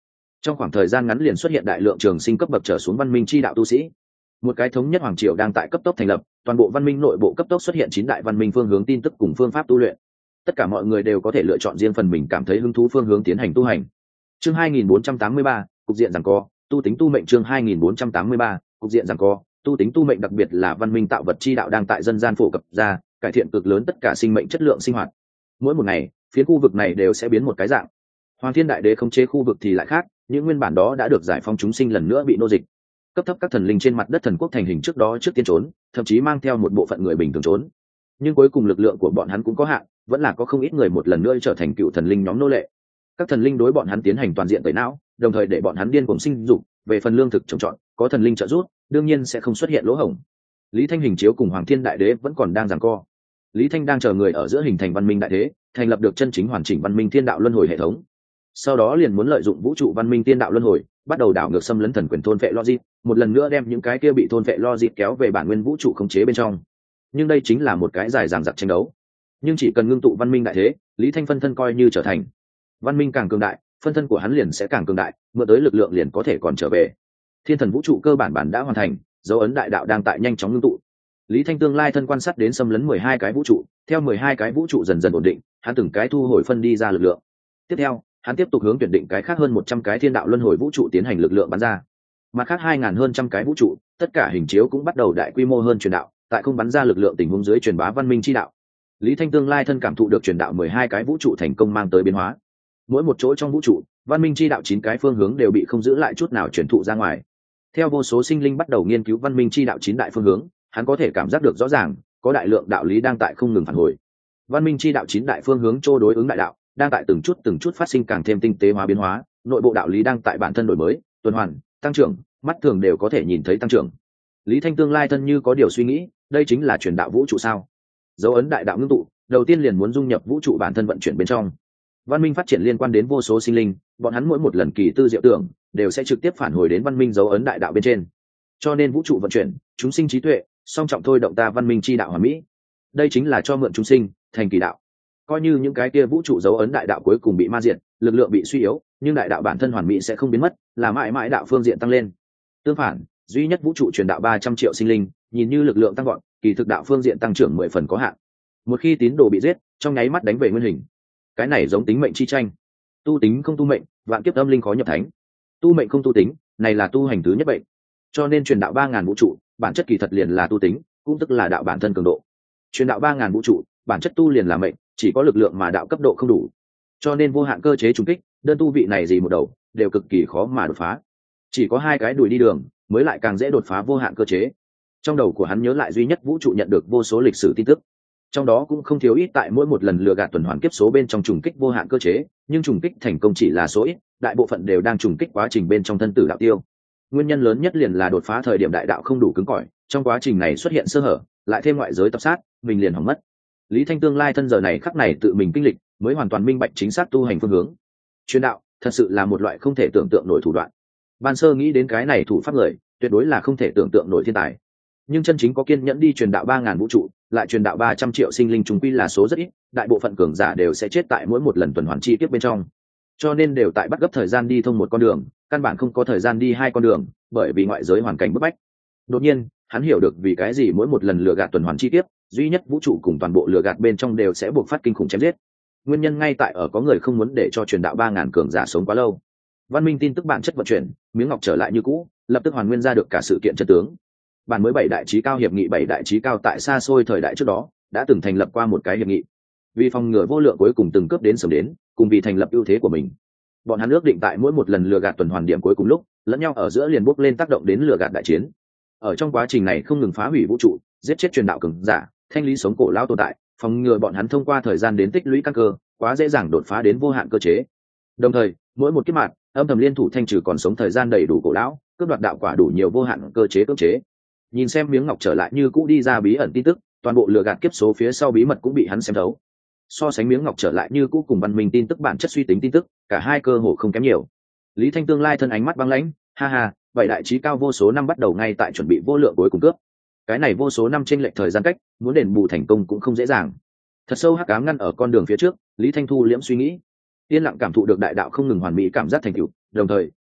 trong khoảng thời gian ngắn liền xuất hiện đại lượng trường sinh cấp bậc trở xuống văn minh chi đạo tu sĩ. Một cái thống nhất hoàng triều đang tại cấp tốc thành lập, toàn bộ văn minh nội bộ cấp tốc xuất hiện chín đại văn minh phương hướng tin tức cùng phương pháp tu luyện. Tất cả mọi người đều có thể lựa chọn riêng phần mình cảm thấy hứng thú phương hướng tiến hành tu hành. Chương hai nghìn bốn trăm tám mươi ba, cục diện giằng co, tu tính tu mệnh. Chương hai nghìn bốn trăm tám mươi ba, cục diện giằng co, tu tính tu mệnh. Đặc biệt là văn minh tạo vật chi đạo đang tại dân gian phổ cập ra, cải thiện cực lớn tất cả sinh mệnh chất lượng sinh hoạt. Mỗi một ngày, phía khu vực này đều sẽ biến một cái dạng. Hoàng Thiên Đại Đế khống chế khu vực thì lại khác, những nguyên bản đó đã được giải phóng chúng sinh lần nữa bị nô dịch. Cấp thấp các thần linh trên mặt đất thần quốc thành hình trước đó trước tiên trốn, thậm chí mang theo một bộ phận người bình thường trốn. Nhưng cuối cùng lực lượng của bọn hắn cũng có hạn, vẫn là có không ít người một lần nữa trở thành cựu thần linh nhóm nô lệ. Các thần linh đối bọn hắn tiến hành toàn diện tẩy não, đồng thời để bọn hắn điên cuồng sinh dục, về phần lương thực trồng trọt, có thần linh trợ giúp, đương nhiên sẽ không xuất hiện lỗ hổng. Lý Thanh hình chiếu cùng Hoàng Thiên Đại Đế vẫn còn đang giằng co. Lý Thanh đang chờ người ở giữa hình thành văn minh đại thế, thành lập được chân chính hoàn chỉnh văn minh thiên đạo luân hồi hệ thống. Sau đó liền muốn lợi dụng vũ trụ văn minh thiên đạo luân hồi, bắt đầu đảo ngược xâm lấn thần quyền thôn vệ logic, một lần nữa đem những cái kia bị thôn vệ logic kéo về bản nguyên vũ trụ khống chế bên trong. Nhưng đây chính là một cái dài dằng dặc tranh đấu. Nhưng chỉ cần ngưng tụ văn minh đại thế, Lý Thanh phân thân coi như trở thành. Văn minh càng cường đại, phân thân của hắn liền sẽ càng cường đại, mượn tới lực lượng liền có thể còn trở về. Thiên thần vũ trụ cơ bản bản đã hoàn thành, dấu ấn đại đạo đang tại nhanh chóng ngưng tụ. Lý Thanh tương lai thân quan sát đến xâm lấn mười hai cái vũ trụ, theo mười hai cái vũ trụ dần dần ổn định, hắn từng cái thu hồi phân đi ra lực lượng. Tiếp theo, hắn tiếp tục hướng tuyển định cái khác hơn một trăm cái thiên đạo luân hồi vũ trụ tiến hành lực lượng bắn ra. Mặt khác hai ngàn hơn trăm cái vũ trụ, tất cả hình chiếu cũng bắt đầu đại quy mô hơn truyền đạo, tại không bắn ra lực lượng tình huống dưới truyền bá văn minh chi đạo. Lý Thanh tương lai thân cảm thụ được truyền đạo mười hai cái vũ trụ thành công mang tới biến hóa. Mỗi một chỗ trong vũ trụ, văn minh chi đạo chín cái phương hướng đều bị không giữ lại chút nào truyền thụ ra ngoài. Theo vô số sinh linh bắt đầu nghiên cứu văn minh chi đạo chín đại phương hướng, hắn có thể cảm giác được rõ ràng, có đại lượng đạo lý đang tại không ngừng phản hồi. Văn minh chi đạo chín đại phương hướng chô đối ứng đại đạo, đang tại từng chút từng chút phát sinh càng thêm tinh tế hóa biến hóa, nội bộ đạo lý đang tại bản thân đổi mới, tuần hoàn, tăng trưởng, mắt thường đều có thể nhìn thấy tăng trưởng. Lý Thanh tương lai thân như có điều suy nghĩ, đây chính là truyền đạo vũ trụ sao? Dấu ấn đại đạo ngưng tụ, đầu tiên liền muốn dung nhập vũ trụ bản thân vận chuyển bên trong. Văn minh phát triển liên quan đến vô số sinh linh, bọn hắn mỗi một lần kỳ tư diệu tưởng, đều sẽ trực tiếp phản hồi đến văn minh dấu ấn đại đạo bên trên. Cho nên vũ trụ vận chuyển, chúng sinh trí tuệ, song trọng thôi động ta văn minh chi đạo hoàn mỹ. Đây chính là cho mượn chúng sinh, thành kỳ đạo. Coi như những cái kia vũ trụ dấu ấn đại đạo cuối cùng bị ma diệt, lực lượng bị suy yếu, nhưng đại đạo bản thân hoàn mỹ sẽ không biến mất, là mãi mãi đạo phương diện tăng lên. Tương phản, duy nhất vũ trụ truyền đạo ba trăm triệu sinh linh, nhìn như lực lượng tăng vọt, kỳ thực đạo phương diện tăng trưởng mười phần có hạn. Một khi tín đồ bị giết, trong nháy mắt đánh về nguyên hình. Cái này giống tính mệnh chi tranh. Tu tính không tu mệnh, vạn kiếp âm linh khó nhập thánh. Tu mệnh không tu tính, này là tu hành thứ nhất bệnh. Cho nên truyền đạo ba ngàn vũ trụ, bản chất kỳ thật liền là tu tính, cũng tức là đạo bản thân cường độ. Truyền đạo ba ngàn vũ trụ, bản chất tu liền là mệnh, chỉ có lực lượng mà đạo cấp độ không đủ. Cho nên vô hạn cơ chế trùng kích, đơn tu vị này gì một đầu, đều cực kỳ khó mà đột phá. Chỉ có hai cái đuổi đi đường, mới lại càng dễ đột phá vô hạn cơ chế. Trong đầu của hắn nhớ lại duy nhất vũ trụ nhận được vô số lịch sử tin tức. Trong đó cũng không thiếu ít tại mỗi một lần lừa gạt tuần hoàn kiếp số bên trong trùng kích vô hạn cơ chế, nhưng trùng kích thành công chỉ là số ít, đại bộ phận đều đang trùng kích quá trình bên trong thân tử đạo tiêu. Nguyên nhân lớn nhất liền là đột phá thời điểm đại đạo không đủ cứng cỏi, trong quá trình này xuất hiện sơ hở, lại thêm ngoại giới tập sát, mình liền hỏng mất. Lý Thanh tương lai thân giờ này khắc này tự mình kinh lịch, mới hoàn toàn minh bạch chính xác tu hành phương hướng. Truyền đạo, thật sự là một loại không thể tưởng tượng nổi thủ đoạn. Ban sơ nghĩ đến cái này thủ pháp người, tuyệt đối là không thể tưởng tượng nổi thiên tài. Nhưng chân chính có kiên nhẫn đi truyền đạo ba ngàn vũ trụ, lại truyền đạo ba trăm triệu sinh linh trùng quy là số rất ít, đại bộ phận cường giả đều sẽ chết tại mỗi một lần tuần hoàn chi tiết bên trong. Cho nên đều tại bắt gấp thời gian đi thông một con đường, căn bản không có thời gian đi hai con đường, bởi vì ngoại giới hoàn cảnh bức bách. Đột nhiên, hắn hiểu được vì cái gì mỗi một lần lừa gạt tuần hoàn chi tiết, duy nhất vũ trụ cùng toàn bộ lừa gạt bên trong đều sẽ buộc phát kinh khủng chém giết. Nguyên nhân ngay tại ở có người không muốn để cho truyền đạo ba ngàn cường giả sống quá lâu. Văn minh tin tức bản chất vận chuyển, miếng ngọc trở lại như cũ, lập tức hoàn nguyên ra được cả sự kiện chân tướng. Bản mới bảy đại chí cao hiệp nghị bảy đại chí cao tại xa xôi thời đại trước đó đã từng thành lập qua một cái hiệp nghị, vì phòng ngừa vô lượng cuối cùng từng cướp đến sớm đến, cùng vì thành lập ưu thế của mình, bọn hắn ước định tại mỗi một lần lừa gạt tuần hoàn điểm cuối cùng lúc lẫn nhau ở giữa liền bốc lên tác động đến lừa gạt đại chiến. Ở trong quá trình này không ngừng phá hủy vũ trụ, giết chết truyền đạo cường giả, thanh lý sống cổ lao tồn tại, phòng ngừa bọn hắn thông qua thời gian đến tích lũy căn cơ, quá dễ dàng đột phá đến vô hạn cơ chế. Đồng thời, mỗi một kiếp mạng âm thầm liên thủ thanh trừ còn sống thời gian đầy đủ cổ lão, cướp đoạt đạo quả đủ nhiều vô hạn cơ chế cưỡng chế. Nhìn xem miếng ngọc trở lại như cũ đi ra bí ẩn tin tức, toàn bộ lừa gạt kiếp số phía sau bí mật cũng bị hắn xem thấu. So sánh miếng ngọc trở lại như cũ cùng văn minh tin tức bản chất suy tính tin tức, cả hai cơ hồ không kém nhiều. Lý Thanh tương lai thân ánh mắt băng lãnh, ha ha, vậy đại trí cao vô số năm bắt đầu ngay tại chuẩn bị vô lượng cuối cùng cướp. Cái này vô số năm chênh lệch thời gian cách, muốn đền bù thành công cũng không dễ dàng. Thật sâu hắc ám ngăn ở con đường phía trước, Lý Thanh thu liễm suy nghĩ, yên lặng cảm thụ được đại đạo không ngừng hoàn mỹ cảm giác thành tựu, đồng thời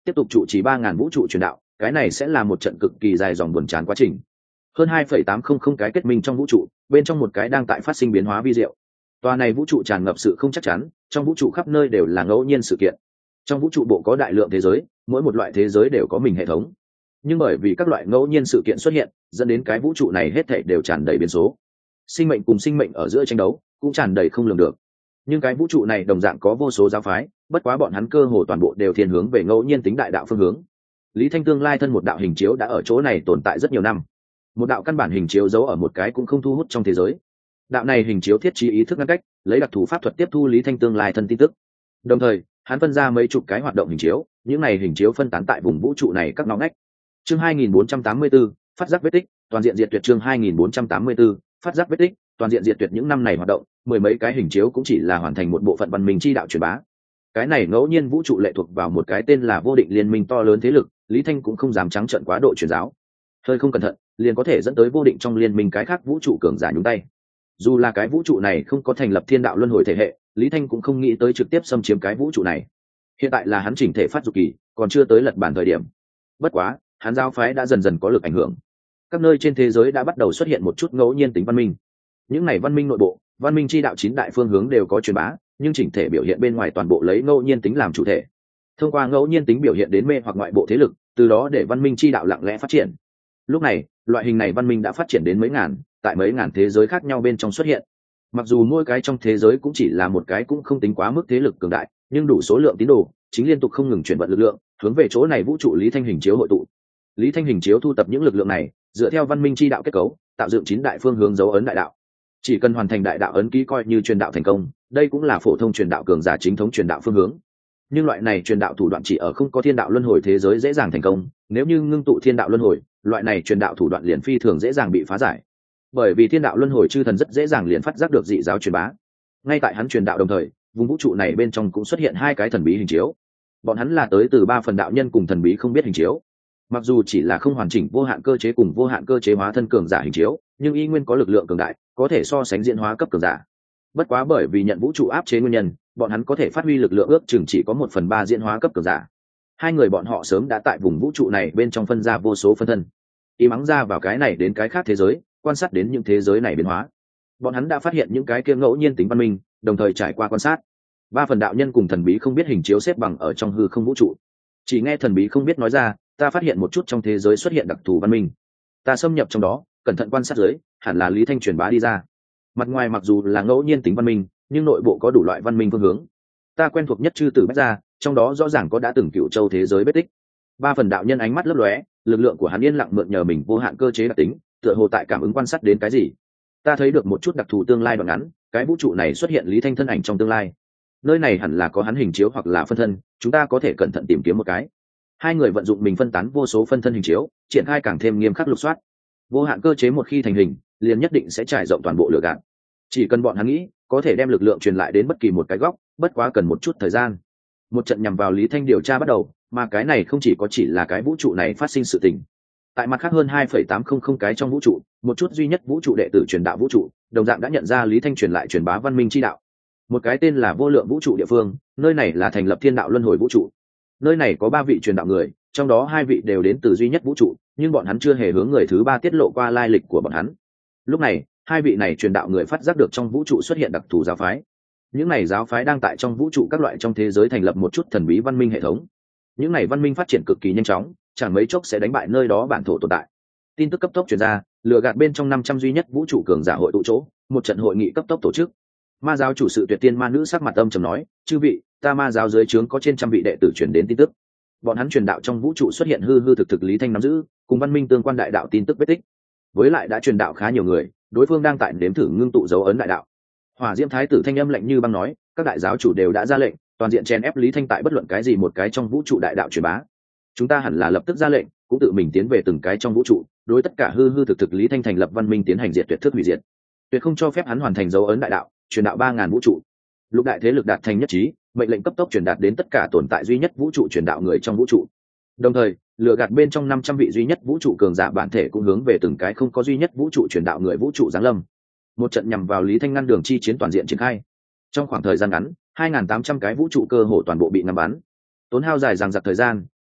tiếp tục trụ trì ba ngàn vũ trụ truyền đạo, cái này sẽ là một trận cực kỳ dài dòng buồn chán quá trình. Hơn hai phẩy tám không không cái kết minh trong vũ trụ, bên trong một cái đang tại phát sinh biến hóa vi diệu. Tòa này vũ trụ tràn ngập sự không chắc chắn, trong vũ trụ khắp nơi đều là ngẫu nhiên sự kiện. Trong vũ trụ bộ có đại lượng thế giới, mỗi một loại thế giới đều có mình hệ thống. Nhưng bởi vì các loại ngẫu nhiên sự kiện xuất hiện, dẫn đến cái vũ trụ này hết thảy đều tràn đầy biến số. Sinh mệnh cùng sinh mệnh ở giữa tranh đấu, cũng tràn đầy không lường được. Nhưng cái vũ trụ này đồng dạng có vô số giáo phái, bất quá bọn hắn cơ hồ toàn bộ đều thiên hướng về ngẫu nhiên tính đại đạo phương hướng. Lý Thanh tương lai thân một đạo hình chiếu đã ở chỗ này tồn tại rất nhiều năm. Một đạo căn bản hình chiếu giấu ở một cái cũng không thu hút trong thế giới. Đạo này hình chiếu thiết trí ý thức ngăn cách, lấy đặc thù pháp thuật tiếp thu Lý Thanh tương lai thân tin tức. Đồng thời, hắn phân ra mấy chục cái hoạt động hình chiếu, những này hình chiếu phân tán tại vùng vũ trụ này các ngõ ngách. Chương hai nghìn bốn trăm tám mươi tư, phát giác vết tích, toàn diện diệt tuyệt. Chương hai nghìn bốn trăm tám mươi tư, phát giác vết tích, toàn diện diệt tuyệt. Những năm này hoạt động, mười mấy cái hình chiếu cũng chỉ là hoàn thành một bộ phận văn minh chi đạo truyền bá. Cái này ngẫu nhiên vũ trụ lệ thuộc vào một cái tên là vô định liên minh to lớn thế lực, Lý Thanh cũng không dám trắng trợn quá độ truyền giáo. Hơi không cẩn thận, liền có thể dẫn tới vô định trong liên minh cái khác vũ trụ cường giả nhúng tay. Dù là cái vũ trụ này không có thành lập thiên đạo luân hồi thể hệ, Lý Thanh cũng không nghĩ tới trực tiếp xâm chiếm cái vũ trụ này. Hiện tại là hắn chỉnh thể phát dục kỳ, còn chưa tới lật bản thời điểm. Bất quá, hắn giáo phái đã dần dần có lực ảnh hưởng. Các nơi trên thế giới đã bắt đầu xuất hiện một chút ngẫu nhiên tính văn minh. Những này văn minh nội bộ, văn minh chi đạo chín đại phương hướng đều có truyền bá, nhưng chỉnh thể biểu hiện bên ngoài toàn bộ lấy ngẫu nhiên tính làm chủ thể. Thông qua ngẫu nhiên tính biểu hiện đến mê hoặc ngoại bộ thế lực, từ đó để văn minh chi đạo lặng lẽ phát triển. Lúc này, loại hình này văn minh đã phát triển đến mấy ngàn, tại mấy ngàn thế giới khác nhau bên trong xuất hiện. Mặc dù mỗi cái trong thế giới cũng chỉ là một cái cũng không tính quá mức thế lực cường đại, nhưng đủ số lượng tín đồ, chính liên tục không ngừng chuyển vận lực lượng, hướng về chỗ này vũ trụ Lý Thanh hình chiếu hội tụ. Lý Thanh hình chiếu thu tập những lực lượng này, dựa theo văn minh chi đạo kết cấu, tạo dựng chín đại phương hướng dấu ấn đại đạo. Chỉ cần hoàn thành đại đạo ấn ký coi như truyền đạo thành công, đây cũng là phổ thông truyền đạo cường giả chính thống truyền đạo phương hướng. Nhưng loại này truyền đạo thủ đoạn chỉ ở không có thiên đạo luân hồi thế giới dễ dàng thành công, nếu như ngưng tụ thiên đạo luân hồi, loại này truyền đạo thủ đoạn liền phi thường dễ dàng bị phá giải. Bởi vì thiên đạo luân hồi chư thần rất dễ dàng liền phát giác được dị giáo truyền bá. Ngay tại hắn truyền đạo đồng thời, vùng vũ trụ này bên trong cũng xuất hiện hai cái thần bí hình chiếu. Bọn hắn là tới từ ba phần đạo nhân cùng thần bí không biết hình chiếu. Mặc dù chỉ là không hoàn chỉnh vô hạn cơ chế cùng vô hạn cơ chế hóa thân cường giả hình chiếu, nhưng y nguyên có lực lượng cường đại, có thể so sánh diễn hóa cấp cường giả. Bất quá bởi vì nhận vũ trụ áp chế nguyên nhân, bọn hắn có thể phát huy lực lượng ước chừng chỉ có một phần ba diễn hóa cấp cường giả. Hai người bọn họ sớm đã tại vùng vũ trụ này bên trong phân ra vô số phân thân, y mắng ra vào cái này đến cái khác thế giới, quan sát đến những thế giới này biến hóa. Bọn hắn đã phát hiện những cái kia ngẫu nhiên tính văn minh, đồng thời trải qua quan sát. Ba phần đạo nhân cùng thần bí không biết hình chiếu xếp bằng ở trong hư không vũ trụ. Chỉ nghe thần bí không biết nói ra, ta phát hiện một chút trong thế giới xuất hiện đặc thù văn minh. Ta xâm nhập trong đó, cẩn thận quan sát dưới, hẳn là Lý Thanh truyền bá đi ra. Mặt ngoài mặc dù là ngẫu nhiên tính văn minh, nhưng nội bộ có đủ loại văn minh phương hướng. Ta quen thuộc nhất chư tử bách gia, trong đó rõ ràng có đã từng cựu châu thế giới vết tích. Ba phần đạo nhân ánh mắt lấp lóe, lực lượng của hắn yên lặng mượn nhờ mình vô hạn cơ chế đặc tính, tựa hồ tại cảm ứng quan sát đến cái gì. Ta thấy được một chút đặc thù tương lai đoạn ngắn, cái vũ trụ này xuất hiện Lý Thanh thân ảnh trong tương lai. Nơi này hẳn là có hắn hình chiếu hoặc là phân thân, chúng ta có thể cẩn thận tìm kiếm một cái. Hai người vận dụng mình phân tán vô số phân thân hình chiếu, triển khai càng thêm nghiêm khắc lục soát. Vô hạn cơ chế một khi thành hình, liền nhất định sẽ trải rộng toàn bộ lửa gạt. Chỉ cần bọn hắn nghĩ, có thể đem lực lượng truyền lại đến bất kỳ một cái góc, bất quá cần một chút thời gian. Một trận nhằm vào Lý Thanh điều tra bắt đầu, mà cái này không chỉ có chỉ là cái vũ trụ này phát sinh sự tình. Tại mặt khác hơn hai phẩy tám không không cái trong vũ trụ, một chút duy nhất vũ trụ đệ tử truyền đạo vũ trụ, đồng dạng đã nhận ra Lý Thanh truyền lại truyền bá văn minh chi đạo. Một cái tên là vô lượng vũ trụ địa phương, nơi này là thành lập thiên đạo luân hồi vũ trụ. Nơi này có ba vị truyền đạo người, trong đó hai vị đều đến từ duy nhất vũ trụ, nhưng bọn hắn chưa hề hướng người thứ ba tiết lộ qua lai lịch của bọn hắn. Lúc này, hai vị này truyền đạo người phát giác được trong vũ trụ xuất hiện đặc thù giáo phái. Những này giáo phái đang tại trong vũ trụ các loại trong thế giới thành lập một chút thần bí văn minh hệ thống. Những này văn minh phát triển cực kỳ nhanh chóng, chẳng mấy chốc sẽ đánh bại nơi đó bản thổ tồn tại. Tin tức cấp tốc truyền ra, lừa gạt bên trong năm trăm duy nhất vũ trụ cường giả hội tụ chỗ, một trận hội nghị cấp tốc tổ chức. Ma giáo chủ sự Tuyệt Tiên ma nữ sắc mặt âm trầm nói, chư vị, ta ma giáo dưới trướng có trên trăm vị đệ tử truyền đến tin tức. Bọn hắn truyền đạo trong vũ trụ xuất hiện hư hư thực thực Lý Thanh nắm giữ, cùng văn minh tương quan đại đạo tin tức vết tích. Với lại đã truyền đạo khá nhiều người, đối phương đang tại nếm thử ngưng tụ dấu ấn đại đạo. Hỏa Diễm Thái tử thanh âm lạnh như băng nói, các đại giáo chủ đều đã ra lệnh, toàn diện chèn ép Lý Thanh tại bất luận cái gì một cái trong vũ trụ đại đạo truyền bá. Chúng ta hẳn là lập tức ra lệnh, cũng tự mình tiến về từng cái trong vũ trụ, đối tất cả hư hư thực thực Lý Thanh thành lập văn minh tiến hành diệt tuyệt thức hủy diệt. Tuyệt không cho phép hắn hoàn thành dấu ấn đại đạo, truyền đạo ba ngàn vũ trụ. Lục đại thế lực đạt thành nhất trí, mệnh lệnh cấp tốc truyền đạt đến tất cả tồn tại duy nhất vũ trụ truyền đạo người trong vũ trụ. Đồng thời, lừa gạt bên trong năm trăm vị duy nhất vũ trụ cường giả bản thể cũng hướng về từng cái không có duy nhất vũ trụ truyền đạo người vũ trụ giáng lâm. Một trận nhằm vào Lý Thanh ngăn đường chi chiến toàn diện triển khai. Trong khoảng thời gian ngắn, hai nghìn tám trăm cái vũ trụ cơ hồ toàn bộ bị ngắm bắn. Tốn hao dài dằng dặc thời gian,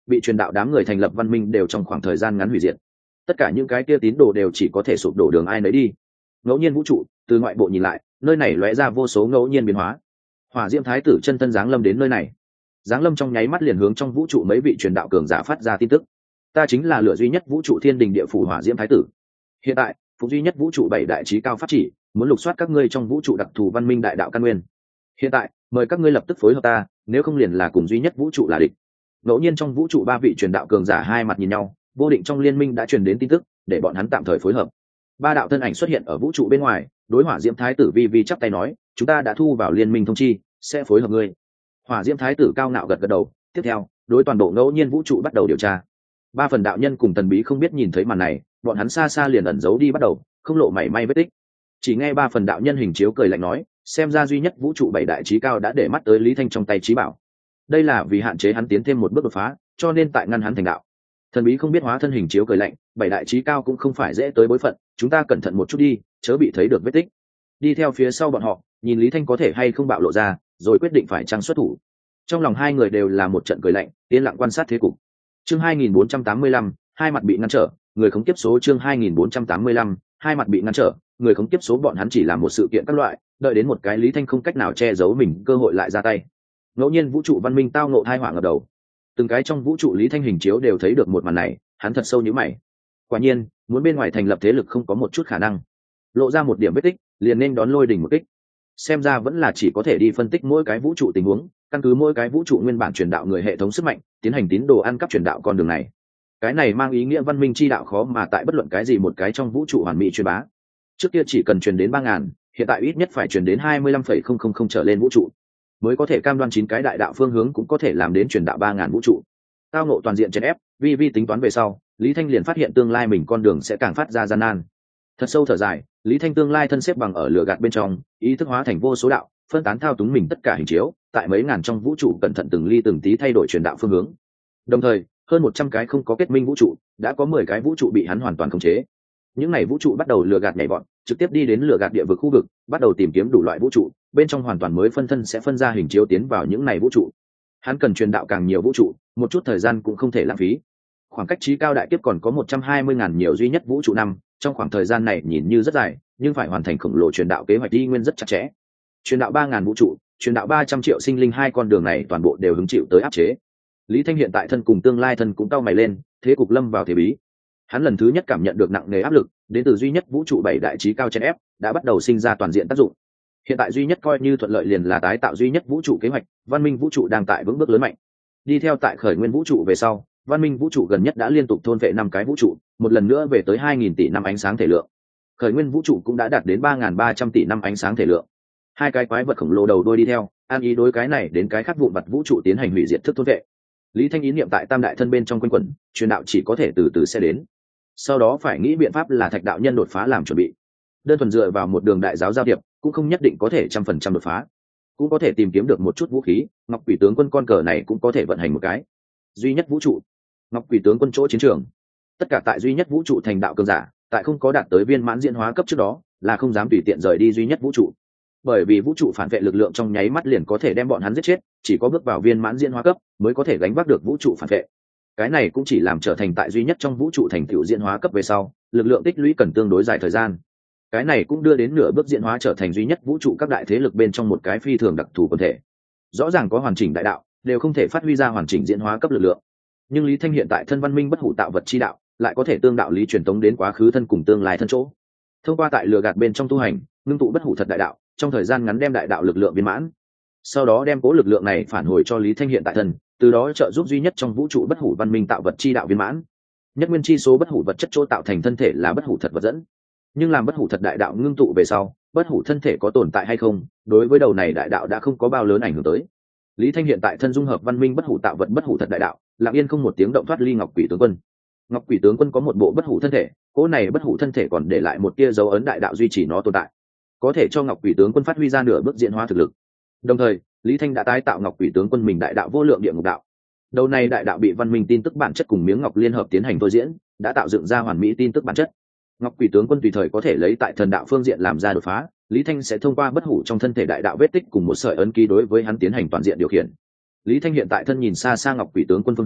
bị truyền đạo đám người thành lập văn minh đều trong khoảng thời gian ngắn hủy diệt. Tất cả những cái kia tín đồ đều chỉ có thể sụp đổ đường ai nấy đi. Ngẫu nhiên vũ trụ, từ ngoại bộ nhìn lại, nơi này lóe ra vô số ngẫu nhiên biến hóa. Hỏa Diễm Thái tử chân thân giáng lâm đến nơi này. Giáng lâm trong nháy mắt liền hướng trong vũ trụ mấy vị truyền đạo cường giả phát ra tin tức. Ta chính là lửa duy nhất vũ trụ thiên đình địa phủ Hỏa Diễm Thái tử. Hiện tại, phục duy nhất vũ trụ bảy đại trí cao pháp chỉ, muốn lục soát các ngươi trong vũ trụ đặc thù văn minh đại đạo căn nguyên. Hiện tại, mời các ngươi lập tức phối hợp ta, nếu không liền là cùng duy nhất vũ trụ là địch. Ngẫu nhiên trong vũ trụ ba vị truyền đạo cường giả hai mặt nhìn nhau, vô định trong liên minh đã truyền đến tin tức, để bọn hắn tạm thời phối hợp. Ba đạo thân ảnh xuất hiện ở vũ trụ bên ngoài, đối Hỏa Diễm Thái tử vi vi chắp tay nói, chúng ta đã thu vào liên minh thông chi, sẽ phối hợp ngươi. Hỏa Diễm Thái tử cao ngạo gật gật đầu, tiếp theo, đối toàn bộ ngẫu nhiên vũ trụ bắt đầu điều tra. Ba phần đạo nhân cùng Tần Bí không biết nhìn thấy màn này, bọn hắn xa xa liền ẩn giấu đi bắt đầu, không lộ mảy may vết tích. Chỉ nghe ba phần đạo nhân hình chiếu cười lạnh nói, xem ra duy nhất vũ trụ bảy đại trí cao đã để mắt tới Lý Thanh trong tay trí bảo. Đây là vì hạn chế hắn tiến thêm một bước đột phá, cho nên tại ngăn hắn thành đạo. Thần Bí không biết hóa thân hình chiếu cười lạnh, bảy đại trí cao cũng không phải dễ tới bối phận, chúng ta cẩn thận một chút đi, chớ bị thấy được vết tích. Đi theo phía sau bọn họ, nhìn Lý Thanh có thể hay không bạo lộ ra, rồi quyết định phải chăng xuất thủ. Trong lòng hai người đều là một trận cười lạnh, yên lặng quan sát thế cục. Chương hai nghìn bốn trăm tám mươi lăm, hai mặt bị ngăn trở, người khống kiếp số chương hai nghìn bốn trăm tám mươi lăm, hai mặt bị ngăn trở, người khống kiếp số bọn hắn chỉ làm một sự kiện các loại, đợi đến một cái Lý Thanh không cách nào che giấu mình, cơ hội lại ra tay. Ngẫu nhiên vũ trụ văn minh tao ngộ tai họa ngập đầu. Từng cái trong vũ trụ Lý Thanh hình chiếu đều thấy được một màn này, hắn thật sâu nhíu mày. Quả nhiên, muốn bên ngoài thành lập thế lực không có một chút khả năng. Lộ ra một điểm vết tích, liền nên đón lôi đình một kích. Xem ra vẫn là chỉ có thể đi phân tích mỗi cái vũ trụ tình huống, căn cứ mỗi cái vũ trụ nguyên bản truyền đạo người hệ thống sức mạnh, tiến hành tín đồ ăn cắp truyền đạo con đường này. Cái này mang ý nghĩa văn minh chi đạo khó mà tại bất luận cái gì một cái trong vũ trụ hoàn mỹ truyền bá. Trước kia chỉ cần truyền đến ba ngàn, hiện tại ít nhất phải truyền đến hai mươi lăm phẩy không không không trở lên vũ trụ, mới có thể cam đoan chín cái đại đạo phương hướng cũng có thể làm đến truyền đạo ba ngàn vũ trụ. Tao ngộ toàn diện chèn ép, vi vi tính toán về sau, Lý Thanh liền phát hiện tương lai mình con đường sẽ càng phát ra gian nan. Thật sâu thở dài, Lý Thanh tương lai thân xếp bằng ở lửa gạt bên trong, ý thức hóa thành vô số đạo, phân tán thao túng mình tất cả hình chiếu, tại mấy ngàn trong vũ trụ cẩn thận từng ly từng tí thay đổi truyền đạo phương hướng. Đồng thời, hơn một trăm cái không có kết minh vũ trụ, đã có mười cái vũ trụ bị hắn hoàn toàn khống chế. Những này vũ trụ bắt đầu lừa gạt nhảy vọt, trực tiếp đi đến lừa gạt địa vực khu vực, bắt đầu tìm kiếm đủ loại vũ trụ, bên trong hoàn toàn mới phân thân sẽ phân ra hình chiếu tiến vào những này vũ trụ. Hắn cần truyền đạo càng nhiều vũ trụ, một chút thời gian cũng không thể lãng phí. Khoảng cách chí cao đại kiếp còn có một trăm hai mươi ngàn nhiều duy nhất vũ trụ năm, trong khoảng thời gian này nhìn như rất dài, nhưng phải hoàn thành khổng lồ truyền đạo kế hoạch đi nguyên rất chặt chẽ. Truyền đạo ba ngàn vũ trụ, truyền đạo ba trăm triệu sinh linh, hai con đường này toàn bộ đều hứng chịu tới áp chế. Lý Thanh hiện tại thân cùng tương lai thân cũng cau mày lên, thế cục lâm vào thế bí. Hắn lần thứ nhất cảm nhận được nặng nề áp lực, đến từ duy nhất vũ trụ bảy đại chí cao chèn ép, đã bắt đầu sinh ra toàn diện tác dụng. Hiện tại duy nhất coi như thuận lợi liền là tái tạo duy nhất vũ trụ kế hoạch, văn minh vũ trụ đang tại vững bước lớn mạnh. Đi theo tại khởi nguyên vũ trụ về sau, văn minh vũ trụ gần nhất đã liên tục thôn vệ năm cái vũ trụ, một lần nữa về tới hai nghìn tỷ năm ánh sáng thể lượng. Khởi nguyên vũ trụ cũng đã đạt đến ba nghìn ba trăm tỷ năm ánh sáng thể lượng. Hai cái quái vật khổng lồ đầu đuôi đi theo, an ý đối cái này đến cái khác vụn vặt vũ trụ tiến hành hủy diệt thức thôn vệ. Lý Thanh ý niệm tại tam đại thân bên trong quanh quẩn, truyền đạo chỉ có thể từ từ sẽ đến. Sau đó phải nghĩ biện pháp là thạch đạo nhân đột phá làm chuẩn bị. Đơn thuần dựa vào một đường đại giáo giao điệp cũng không nhất định có thể trăm phần trăm đột phá, cũng có thể tìm kiếm được một chút vũ khí. Ngọc Quỷ tướng quân con cờ này cũng có thể vận hành một cái. Duy nhất vũ trụ, Ngọc Quỷ tướng quân chỗ chiến trường, tất cả tại duy nhất vũ trụ thành đạo cường giả, tại không có đạt tới viên mãn diễn hóa cấp trước đó, là không dám tùy tiện rời đi duy nhất vũ trụ, bởi vì vũ trụ phản vệ lực lượng trong nháy mắt liền có thể đem bọn hắn giết chết, chỉ có bước vào viên mãn diễn hóa cấp mới có thể gánh vác được vũ trụ phản vệ. Cái này cũng chỉ làm trở thành tại duy nhất trong vũ trụ thành tựu diễn hóa cấp về sau, lực lượng tích lũy cần tương đối dài thời gian. Cái này cũng đưa đến nửa bước diễn hóa trở thành duy nhất vũ trụ các đại thế lực bên trong một cái phi thường đặc thù quần thể. Rõ ràng có hoàn chỉnh đại đạo, đều không thể phát huy ra hoàn chỉnh diễn hóa cấp lực lượng. Nhưng Lý Thanh hiện tại thân văn minh bất hủ tạo vật chi đạo, lại có thể tương đạo lý truyền tống đến quá khứ thân cùng tương lai thân chỗ. Thông qua tại lừa gạt bên trong tu hành, ngưng tụ bất hủ thật đại đạo, trong thời gian ngắn đem đại đạo lực lượng viên mãn. Sau đó đem cố lực lượng này phản hồi cho Lý Thanh hiện tại thân, từ đó trợ giúp duy nhất trong vũ trụ bất hủ văn minh tạo vật chi đạo viên mãn. Nhất nguyên chi số bất hủ vật chất chỗ tạo thành thân thể là bất hủ thật vật dẫn. Nhưng làm bất hủ thật đại đạo ngưng tụ về sau, bất hủ thân thể có tồn tại hay không, đối với đầu này đại đạo đã không có bao lớn ảnh hưởng tới. Lý Thanh hiện tại thân dung hợp văn minh bất hủ tạo vật bất hủ thật đại đạo, lặng yên không một tiếng động thoát ly Ngọc Quỷ tướng quân. Ngọc Quỷ tướng quân có một bộ bất hủ thân thể, cỗ này bất hủ thân thể còn để lại một tia dấu ấn đại đạo duy trì nó tồn tại, có thể cho Ngọc Quỷ tướng quân phát huy ra nửa bước diễn hóa thực lực. Đồng thời, Lý Thanh đã tái tạo Ngọc Quỷ tướng quân mình đại đạo vô lượng địa ngục đạo. Đầu này đại đạo bị văn minh tin tức bản chất cùng miếng ngọc liên hợp tiến hành thôi diễn, đã tạo dựng ra hoàn mỹ tin tức bản chất. Ngọc Quỷ tướng quân tùy thời có thể lấy tại thần đạo phương diện làm ra đột phá, Lý Thanh sẽ thông qua bất hủ trong thân thể đại đạo vết tích cùng một sợi ấn ký đối với hắn tiến hành toàn diện điều khiển. Lý Thanh hiện tại thân nhìn xa xa Ngọc Quỷ tướng quân phương hướng,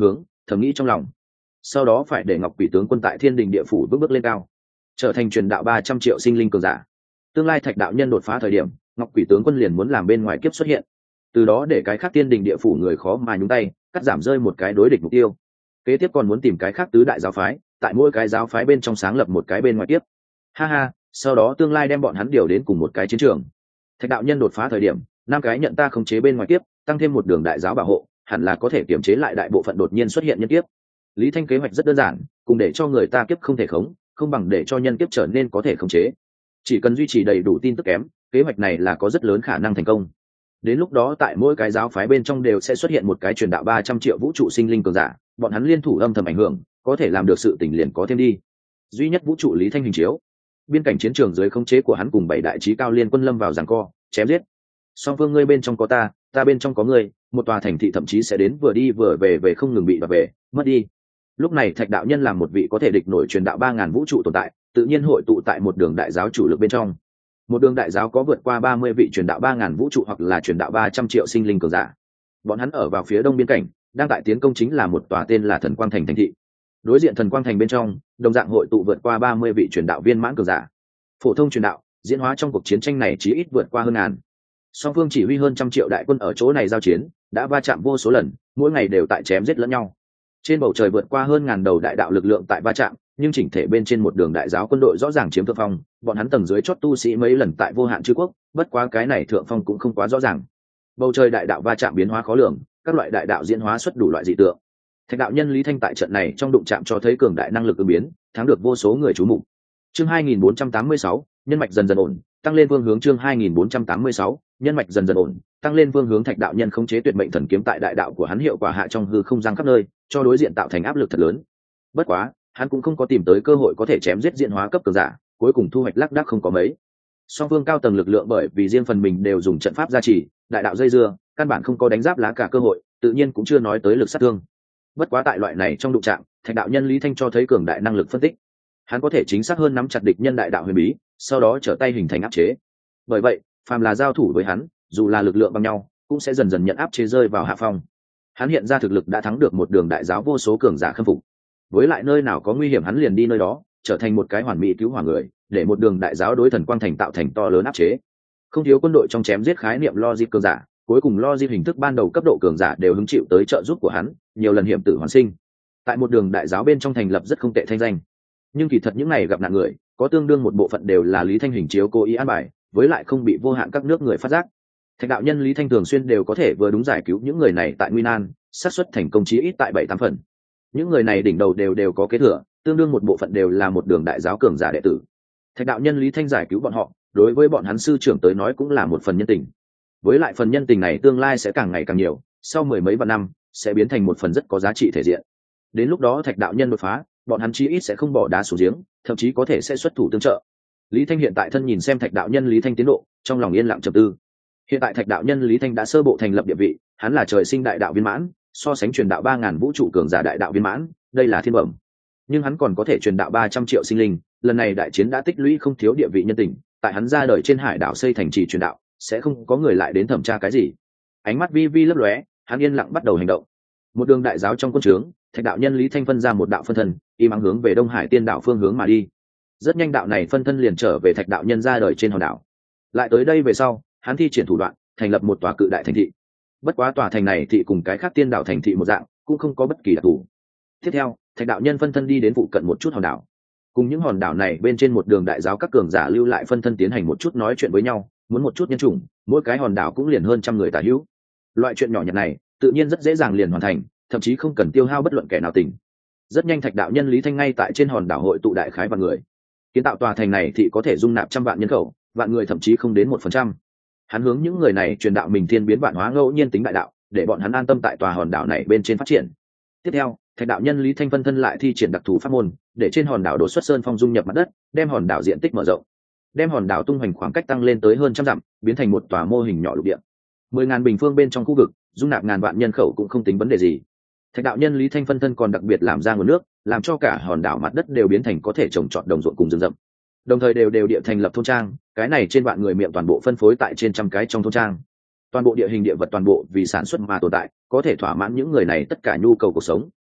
thầm nghĩ trong lòng. Sau đó phải để Ngọc Quỷ tướng quân tại Thiên Đình địa phủ bước bước lên cao, trở thành truyền đạo ba trăm triệu sinh linh cường giả. Tương lai Thạch đạo nhân đột phá thời điểm, Ngọc Quỷ tướng quân liền muốn làm bên ngoài kiếp xuất hiện, từ đó để cái khác Thiên Đình địa phủ người khó mà nhúng tay, cắt giảm rơi một cái đối địch mục tiêu. Kế tiếp còn muốn tìm cái khác tứ đại giáo phái, tại mỗi cái giáo phái bên trong sáng lập một cái bên ngoài kiếp. Ha ha, sau đó tương lai đem bọn hắn điều đến cùng một cái chiến trường. Thạch đạo nhân đột phá thời điểm, năm cái nhận ta khống chế bên ngoài kiếp, tăng thêm một đường đại giáo bảo hộ, hẳn là có thể kiểm chế lại đại bộ phận đột nhiên xuất hiện nhân kiếp. Lý Thanh kế hoạch rất đơn giản, cùng để cho người ta kiếp không thể khống, không bằng để cho nhân kiếp trở nên có thể khống chế. Chỉ cần duy trì đầy đủ tin tức kém, kế hoạch này là có rất lớn khả năng thành công. Đến lúc đó tại mỗi cái giáo phái bên trong đều sẽ xuất hiện một cái truyền đạo ba trăm triệu vũ trụ sinh linh cường giả, bọn hắn liên thủ âm thầm ảnh hưởng, có thể làm được sự tình liền có thêm đi. Duy nhất vũ trụ Lý Thanh hình chiếu, biên cảnh chiến trường dưới khống chế của hắn cùng bảy đại chí cao liên quân lâm vào giằng co, chém giết. Song phương ngươi bên trong có ta, ta bên trong có ngươi, một tòa thành thị thậm chí sẽ đến vừa đi vừa về về không ngừng bị và về, mất đi. Lúc này Thạch đạo nhân làm một vị có thể địch nổi truyền đạo ba ngàn vũ trụ tồn tại, tự nhiên hội tụ tại một đường đại giáo chủ lực bên trong. Một đường đại giáo có vượt qua ba mươi vị truyền đạo ba ngàn vũ trụ hoặc là truyền đạo ba trăm triệu sinh linh cường giả. Bọn hắn ở vào phía đông biên cảnh, đang tại tiến công chính là một tòa tên là Thần Quang Thành thành thị. Đối diện Thần Quang Thành bên trong, đồng dạng hội tụ vượt qua ba mươi vị truyền đạo viên mãn cường giả. Phổ thông truyền đạo, diễn hóa trong cuộc chiến tranh này chí ít vượt qua hơn ngàn. Song phương chỉ huy hơn trăm triệu đại quân ở chỗ này giao chiến, đã va chạm vô số lần, mỗi ngày đều tại chém giết lẫn nhau. Trên bầu trời vượt qua hơn ngàn đầu đại đạo lực lượng tại va chạm, nhưng chỉnh thể bên trên một đường đại giáo quân đội rõ ràng chiếm thượng phong, bọn hắn tầng dưới chót tu sĩ mấy lần tại vô hạn chư quốc, bất quá cái này thượng phong cũng không quá rõ ràng. Bầu trời đại đạo va chạm biến hóa khó lường, các loại đại đạo diễn hóa xuất đủ loại dị tượng. Thạch đạo nhân Lý Thanh tại trận này trong đụng chạm cho thấy cường đại năng lực ứng biến, thắng được vô số người chú mục. Chương hai nghìn bốn trăm tám mươi sáu, nhân mạch dần dần ổn, tăng lên phương hướng. Chương hai nghìn bốn trăm tám mươi sáu, nhân mạch dần dần ổn, tăng lên phương hướng. Thạch đạo nhân khống chế tuyệt mệnh thần kiếm tại đại đạo của hắn hiệu quả hạ trong hư không giăng khắp nơi, cho đối diện tạo thành áp lực thật lớn. Bất quá, hắn cũng không có tìm tới cơ hội có thể chém giết diện hóa cấp cường giả, cuối cùng thu hoạch lác đác không có mấy. Song phương cao tầng lực lượng bởi vì riêng phần mình đều dùng trận pháp gia trì, đại đạo dây dưa, căn bản không có đánh giáp lá cả cơ hội, tự nhiên cũng chưa nói tới lực sát thương. Bất quá tại loại này trong đụng trạng, Thạch đạo nhân Lý Thanh cho thấy cường đại năng lực phân tích. Hắn có thể chính xác hơn nắm chặt địch nhân đại đạo huyền bí, sau đó trở tay hình thành áp chế. Bởi vậy, phàm là giao thủ với hắn, dù là lực lượng bằng nhau, cũng sẽ dần dần nhận áp chế rơi vào hạ phong. Hắn hiện ra thực lực đã thắng được một đường đại giáo vô số cường giả khâm phục. Với lại nơi nào có nguy hiểm hắn liền đi nơi đó, trở thành một cái hoàn mỹ cứu hỏa người, để một đường đại giáo đối Thần Quang Thành tạo thành to lớn áp chế. Không thiếu quân đội trong chém giết khái niệm logic cường giả, cuối cùng logic hình thức ban đầu cấp độ cường giả đều hứng chịu tới trợ giúp của hắn, nhiều lần hiểm tử hoàn sinh. Tại một đường đại giáo bên trong thành lập rất không tệ thanh danh. Nhưng kỳ thật những này gặp nạn người, có tương đương một bộ phận đều là Lý Thanh hình chiếu cố ý an bài, với lại không bị vô hạn các nước người phát giác. Thạch đạo nhân Lý Thanh thường xuyên đều có thể vừa đúng giải cứu những người này tại nguy nan, xác suất thành công chí ít tại bảy tám phần. Những người này đỉnh đầu đều đều có kế thừa, tương đương một bộ phận đều là một đường đại giáo cường giả đệ tử. Thạch đạo nhân Lý Thanh giải cứu bọn họ, đối với bọn hắn sư trưởng tới nói cũng là một phần nhân tình. Với lại phần nhân tình này tương lai sẽ càng ngày càng nhiều, sau mười mấy vạn năm sẽ biến thành một phần rất có giá trị thể diện. Đến lúc đó Thạch đạo nhân đột phá, bọn hắn chí ít sẽ không bỏ đá xuống giếng, thậm chí có thể sẽ xuất thủ tương trợ. Lý Thanh hiện tại thân nhìn xem Thạch đạo nhân Lý Thanh tiến độ, trong lòng yên lặng trầm tư. Hiện tại Thạch đạo nhân Lý Thanh đã sơ bộ thành lập địa vị, hắn là trời sinh đại đạo viên mãn, so sánh truyền đạo ba ngàn vũ trụ cường giả đại đạo viên mãn, đây là thiên bẩm. Nhưng hắn còn có thể truyền đạo ba trăm triệu sinh linh, lần này đại chiến đã tích lũy không thiếu địa vị nhân tình, tại hắn ra đời trên hải đảo xây thành trì truyền đạo, sẽ không có người lại đến thẩm tra cái gì. Ánh mắt vi vi lấp lóe, hắn yên lặng bắt đầu hành động. Một đường đại giáo trong quân trướng, Thạch đạo nhân Lý Thanh phân ra một đạo phân thân, im ắng hướng về Đông Hải Tiên đảo phương hướng mà đi. Rất nhanh đạo này phân thân liền trở về Thạch đạo nhân ra đời trên hòn đảo. Lại tới đây về sau, hắn thi triển thủ đoạn, thành lập một tòa cự đại thành thị. Bất quá tòa thành này thị cùng cái khác tiên đảo thành thị một dạng, cũng không có bất kỳ đặc thù. Tiếp theo, Thạch đạo nhân phân thân đi đến phụ cận một chút hòn đảo. Cùng những hòn đảo này bên trên một đường đại giáo các cường giả lưu lại phân thân tiến hành một chút nói chuyện với nhau, muốn một chút nhân chủng, mỗi cái hòn đảo cũng liền hơn trăm người tả hữu. Loại chuyện nhỏ nhặt này, tự nhiên rất dễ dàng liền hoàn thành, thậm chí không cần tiêu hao bất luận kẻ nào tình. Rất nhanh Thạch đạo nhân Lý Thanh ngay tại trên hòn đảo hội tụ đại khái vạn người. Kiến tạo tòa thành này thì có thể dung nạp trăm vạn nhân khẩu, vạn người thậm chí không đến một phần trăm. Hắn hướng những người này truyền đạo mình thiên biến vạn hóa ngẫu nhiên tính đại đạo, để bọn hắn an tâm tại tòa hòn đảo này bên trên phát triển. Tiếp theo, Thạch đạo nhân Lý Thanh phân thân lại thi triển đặc thù pháp môn, để trên hòn đảo đổ xuất sơn phong dung nhập mặt đất, đem hòn đảo diện tích mở rộng, đem hòn đảo tung hoành khoảng cách tăng lên tới hơn trăm dặm, biến thành một tòa mô hình nhỏ lục địa. Mười ngàn bình phương bên trong khu vực, dung nạp ngàn vạn nhân khẩu cũng không tính vấn đề gì. Thạch đạo nhân Lý Thanh phân thân còn đặc biệt làm ra nguồn nước, làm cho cả hòn đảo mặt đất đều biến thành có thể trồng trọt đồng ruộng cùng rừng rậm. Đồng thời đều đều địa thành lập thôn trang, cái này trên vạn người miệng toàn bộ phân phối tại trên trăm cái trong thôn trang. Toàn bộ địa hình địa vật toàn bộ vì sản xuất mà tồn tại, có thể thỏa mãn những người này tất cả nhu cầu cuộc sống.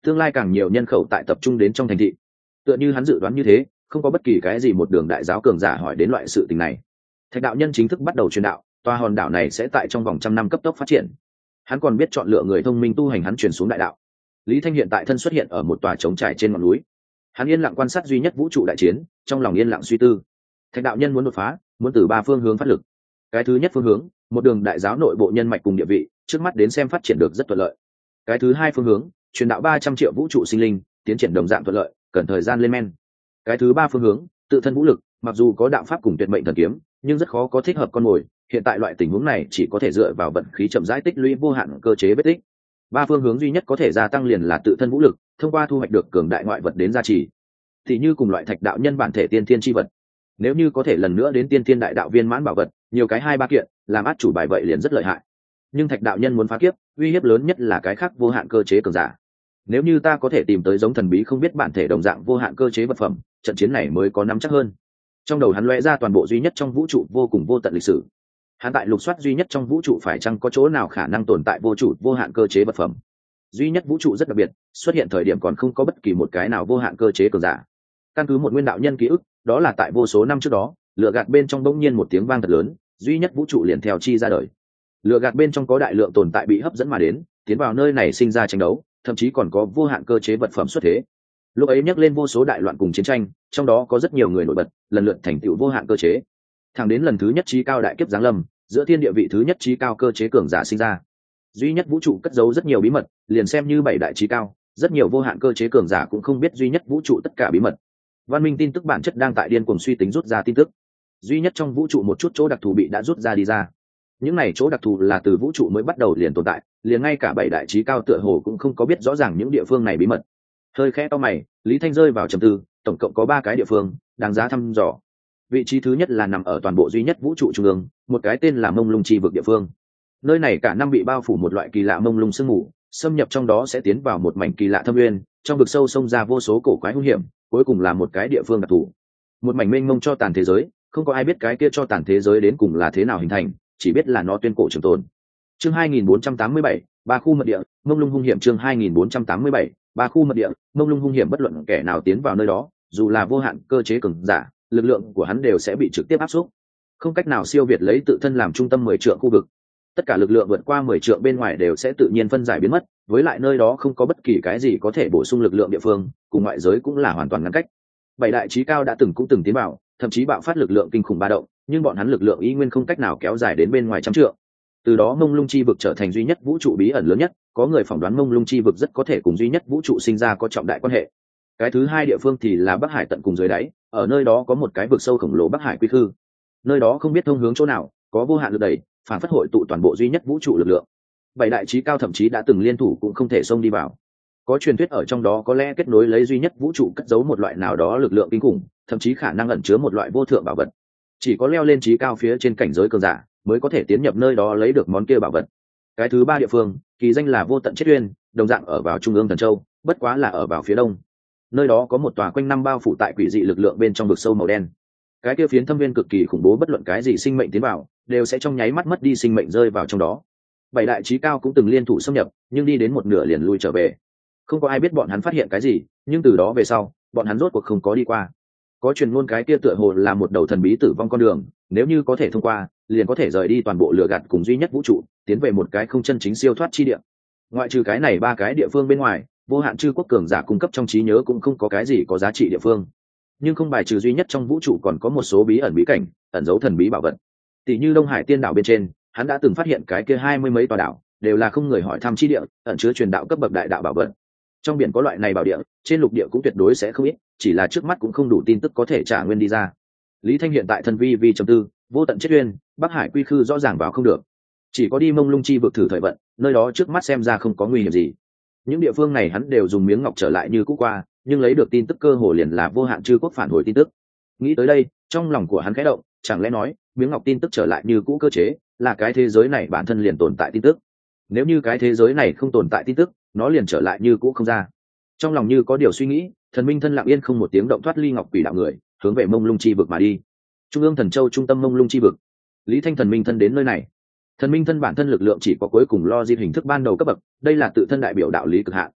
tương lai càng nhiều nhân khẩu tại tập trung đến trong thành thị. Tựa như hắn dự đoán như thế, không có bất kỳ cái gì một đường đại giáo cường giả hỏi đến loại sự tình này. Thạch đạo nhân chính thức bắt đầu truyền đạo, tòa hòn đảo này sẽ tại trong vòng trăm năm cấp tốc phát triển. Hắn còn biết chọn lựa người thông minh tu hành hắn truyền xuống đại đạo. Lý Thanh hiện tại thân xuất hiện ở một tòa trống trải trên ngọn núi. Hắn yên lặng quan sát duy nhất vũ trụ đại chiến, trong lòng yên lặng suy tư. Thạch đạo nhân muốn đột phá, muốn từ ba phương hướng phát lực. Cái thứ nhất phương hướng, một đường đại giáo nội bộ nhân mạch cùng địa vị, trước mắt đến xem phát triển được rất thuận lợi. Cái thứ hai phương hướng, truyền đạo ba trăm triệu vũ trụ sinh linh, tiến triển đồng dạng thuận lợi, cần thời gian lên men. Cái thứ ba phương hướng, tự thân vũ lực, mặc dù có đạo pháp cùng tuyệt mệnh thần kiếm, nhưng rất khó có thích hợp con mồi. Hiện tại loại tình huống này chỉ có thể dựa vào vận khí chậm rãi tích lũy vô hạn cơ chế vết tích. Ba phương hướng duy nhất có thể gia tăng liền là tự thân vũ lực, thông qua thu hoạch được cường đại ngoại vật đến gia trì. Thì như cùng loại thạch đạo nhân bản thể tiên thiên chi vật, nếu như có thể lần nữa đến tiên thiên đại đạo viên mãn bảo vật, nhiều cái hai ba kiện, làm át chủ bài vậy liền rất lợi hại. Nhưng thạch đạo nhân muốn phá kiếp, uy hiếp lớn nhất là cái khác vô hạn cơ chế cường giả. Nếu như ta có thể tìm tới giống thần bí không biết bản thể đồng dạng vô hạn cơ chế vật phẩm, trận chiến này mới có nắm chắc hơn. Trong đầu hắn lóe ra toàn bộ duy nhất trong vũ trụ vô cùng vô tận lịch sử. Hắn tại lục soát duy nhất trong vũ trụ phải chăng có chỗ nào khả năng tồn tại vô chủ vô hạn cơ chế vật phẩm. Duy nhất vũ trụ rất đặc biệt, xuất hiện thời điểm còn không có bất kỳ một cái nào vô hạn cơ chế cường giả. Căn cứ một nguyên đạo nhân ký ức, đó là tại vô số năm trước đó, lửa gạt bên trong bỗng nhiên một tiếng vang thật lớn, duy nhất vũ trụ liền theo chi ra đời. Lửa gạt bên trong có đại lượng tồn tại bị hấp dẫn mà đến, tiến vào nơi này sinh ra tranh đấu, thậm chí còn có vô hạn cơ chế vật phẩm xuất thế. Lúc ấy nhắc lên vô số đại loạn cùng chiến tranh, trong đó có rất nhiều người nổi bật, lần lượt thành tựu vô hạn cơ chế. Thẳng đến lần thứ nhất trí cao đại kiếp giáng lâm, giữa thiên địa vị thứ nhất trí cao cơ chế cường giả sinh ra. Duy nhất vũ trụ cất giấu rất nhiều bí mật, liền xem như bảy đại trí cao, rất nhiều vô hạn cơ chế cường giả cũng không biết duy nhất vũ trụ tất cả bí mật. Văn minh tin tức bản chất đang tại điên cuồng suy tính rút ra tin tức. Duy nhất trong vũ trụ một chút chỗ đặc thù bị đã rút ra đi ra. Những này chỗ đặc thù là từ vũ trụ mới bắt đầu liền tồn tại, liền ngay cả bảy đại trí cao tựa hồ cũng không có biết rõ ràng những địa phương này bí mật. Hơi khẽ to mày, Lý Thanh rơi vào trầm tư, tổng cộng có ba cái địa phương đáng giá thăm dò. Vị trí thứ nhất là nằm ở toàn bộ duy nhất vũ trụ trung ương, một cái tên là Mông Lung Chi vực địa phương. Nơi này cả năm bị bao phủ một loại kỳ lạ mông lung sương mù, xâm nhập trong đó sẽ tiến vào một mảnh kỳ lạ thâm nguyên, trong vực sâu xông ra vô số cổ quái hung hiểm, cuối cùng là một cái địa phương đặc thù. Một mảnh mênh mông cho tàn thế giới, không có ai biết cái kia cho tàn thế giới đến cùng là thế nào hình thành, chỉ biết là nó tuyên cổ trường tồn. Chương hai nghìn bốn trăm tám mươi bảy, ba khu mật địa, mông lung hung hiểm. Chương hai nghìn bốn trăm tám mươi bảy, ba khu mật địa, mông lung hung hiểm. Bất luận kẻ nào tiến vào nơi đó, dù là vô hạn cơ chế cường giả, lực lượng của hắn đều sẽ bị trực tiếp áp suất, không cách nào siêu việt lấy tự thân làm trung tâm mười trượng khu vực. Tất cả lực lượng vượt qua mười trượng bên ngoài đều sẽ tự nhiên phân giải biến mất, với lại nơi đó không có bất kỳ cái gì có thể bổ sung lực lượng địa phương, cùng ngoại giới cũng là hoàn toàn ngăn cách. Bảy đại trí cao đã từng cũng từng tiến vào, thậm chí bạo phát lực lượng kinh khủng ba động, nhưng bọn hắn lực lượng y nguyên không cách nào kéo dài đến bên ngoài trăm trượng. Từ đó mông lung chi vực trở thành duy nhất vũ trụ bí ẩn lớn nhất, có người phỏng đoán mông lung chi vực rất có thể cùng duy nhất vũ trụ sinh ra có trọng đại quan hệ. Cái thứ hai địa phương thì là Bắc Hải tận cùng dưới đáy, ở nơi đó có một cái vực sâu khổng lồ Bắc Hải quy khư. Nơi đó không biết thông hướng chỗ nào, có vô hạn lực đẩy, phản phất hội tụ toàn bộ duy nhất vũ trụ lực lượng. Bảy đại trí cao thậm chí đã từng liên thủ cũng không thể xông đi vào. Có truyền thuyết ở trong đó có lẽ kết nối lấy duy nhất vũ trụ cất giấu một loại nào đó lực lượng kinh khủng, thậm chí khả năng ẩn chứa một loại vô thượng bảo vật. Chỉ có leo lên trí cao phía trên cảnh giới cường giả mới có thể tiến nhập nơi đó lấy được món kia bảo vật. Cái thứ ba địa phương, kỳ danh là Vô Tận Chết Uyên, đồng dạng ở vào trung ương Thần Châu, bất quá là ở vào phía đông. Nơi đó có một tòa quanh năm bao phủ tại quỷ dị lực lượng bên trong vực sâu màu đen. Cái kia phiến thâm viên cực kỳ khủng bố, bất luận cái gì sinh mệnh tiến vào đều sẽ trong nháy mắt mất đi sinh mệnh rơi vào trong đó. Bảy đại trí cao cũng từng liên thủ xâm nhập, nhưng đi đến một nửa liền lui trở về. Không có ai biết bọn hắn phát hiện cái gì, nhưng từ đó về sau, bọn hắn rốt cuộc không có đi qua. Có truyền ngôn cái kia tựa hồ là một đầu thần bí tử vong con đường, nếu như có thể thông qua, liền có thể rời đi toàn bộ lửa gạt cùng duy nhất vũ trụ, tiến về một cái không chân chính siêu thoát chi địa. Ngoại trừ cái này ba cái địa phương bên ngoài, vô hạn chư quốc cường giả cung cấp trong trí nhớ cũng không có cái gì có giá trị địa phương. Nhưng không bài trừ duy nhất trong vũ trụ còn có một số bí ẩn bí cảnh, ẩn giấu thần bí bảo vật. Tỷ như Đông Hải Tiên đảo bên trên, hắn đã từng phát hiện cái kia hai mươi mấy tòa đảo, đều là không người hỏi thăm chi địa, ẩn chứa truyền đạo cấp bậc đại đạo bảo vật. Trong biển có loại này bảo địa, trên lục địa cũng tuyệt đối sẽ không ít, chỉ là trước mắt cũng không đủ tin tức có thể trả nguyên đi ra. Lý Thanh hiện tại thân vi vi trầm tư, Vô Tận Chết Uyên, Bắc Hải quy khư rõ ràng vào không được, chỉ có đi mông lung chi vực thử thời vận, nơi đó trước mắt xem ra không có nguy hiểm gì. Những địa phương này hắn đều dùng miếng ngọc trở lại như cũ qua, nhưng lấy được tin tức cơ hồ liền là vô hạn chư quốc phản hồi tin tức. Nghĩ tới đây, trong lòng của hắn khẽ động, chẳng lẽ nói miếng ngọc tin tức trở lại như cũ cơ chế là cái thế giới này bản thân liền tồn tại tin tức? Nếu như cái thế giới này không tồn tại tin tức, nó liền trở lại như cũ không ra. Trong lòng như có điều suy nghĩ, Thần Minh thân lặng yên không một tiếng động thoát ly ngọc quỷ đạo người, hướng về mông lung chi vực mà đi. Trung ương Thần Châu trung tâm mông lung chi vực. Lý Thanh Thần Minh thân đến nơi này. Thần Minh thân bản thân lực lượng chỉ có cuối cùng lo di hình thức ban đầu cấp bậc, đây là tự thân đại biểu đạo lý cực hạn.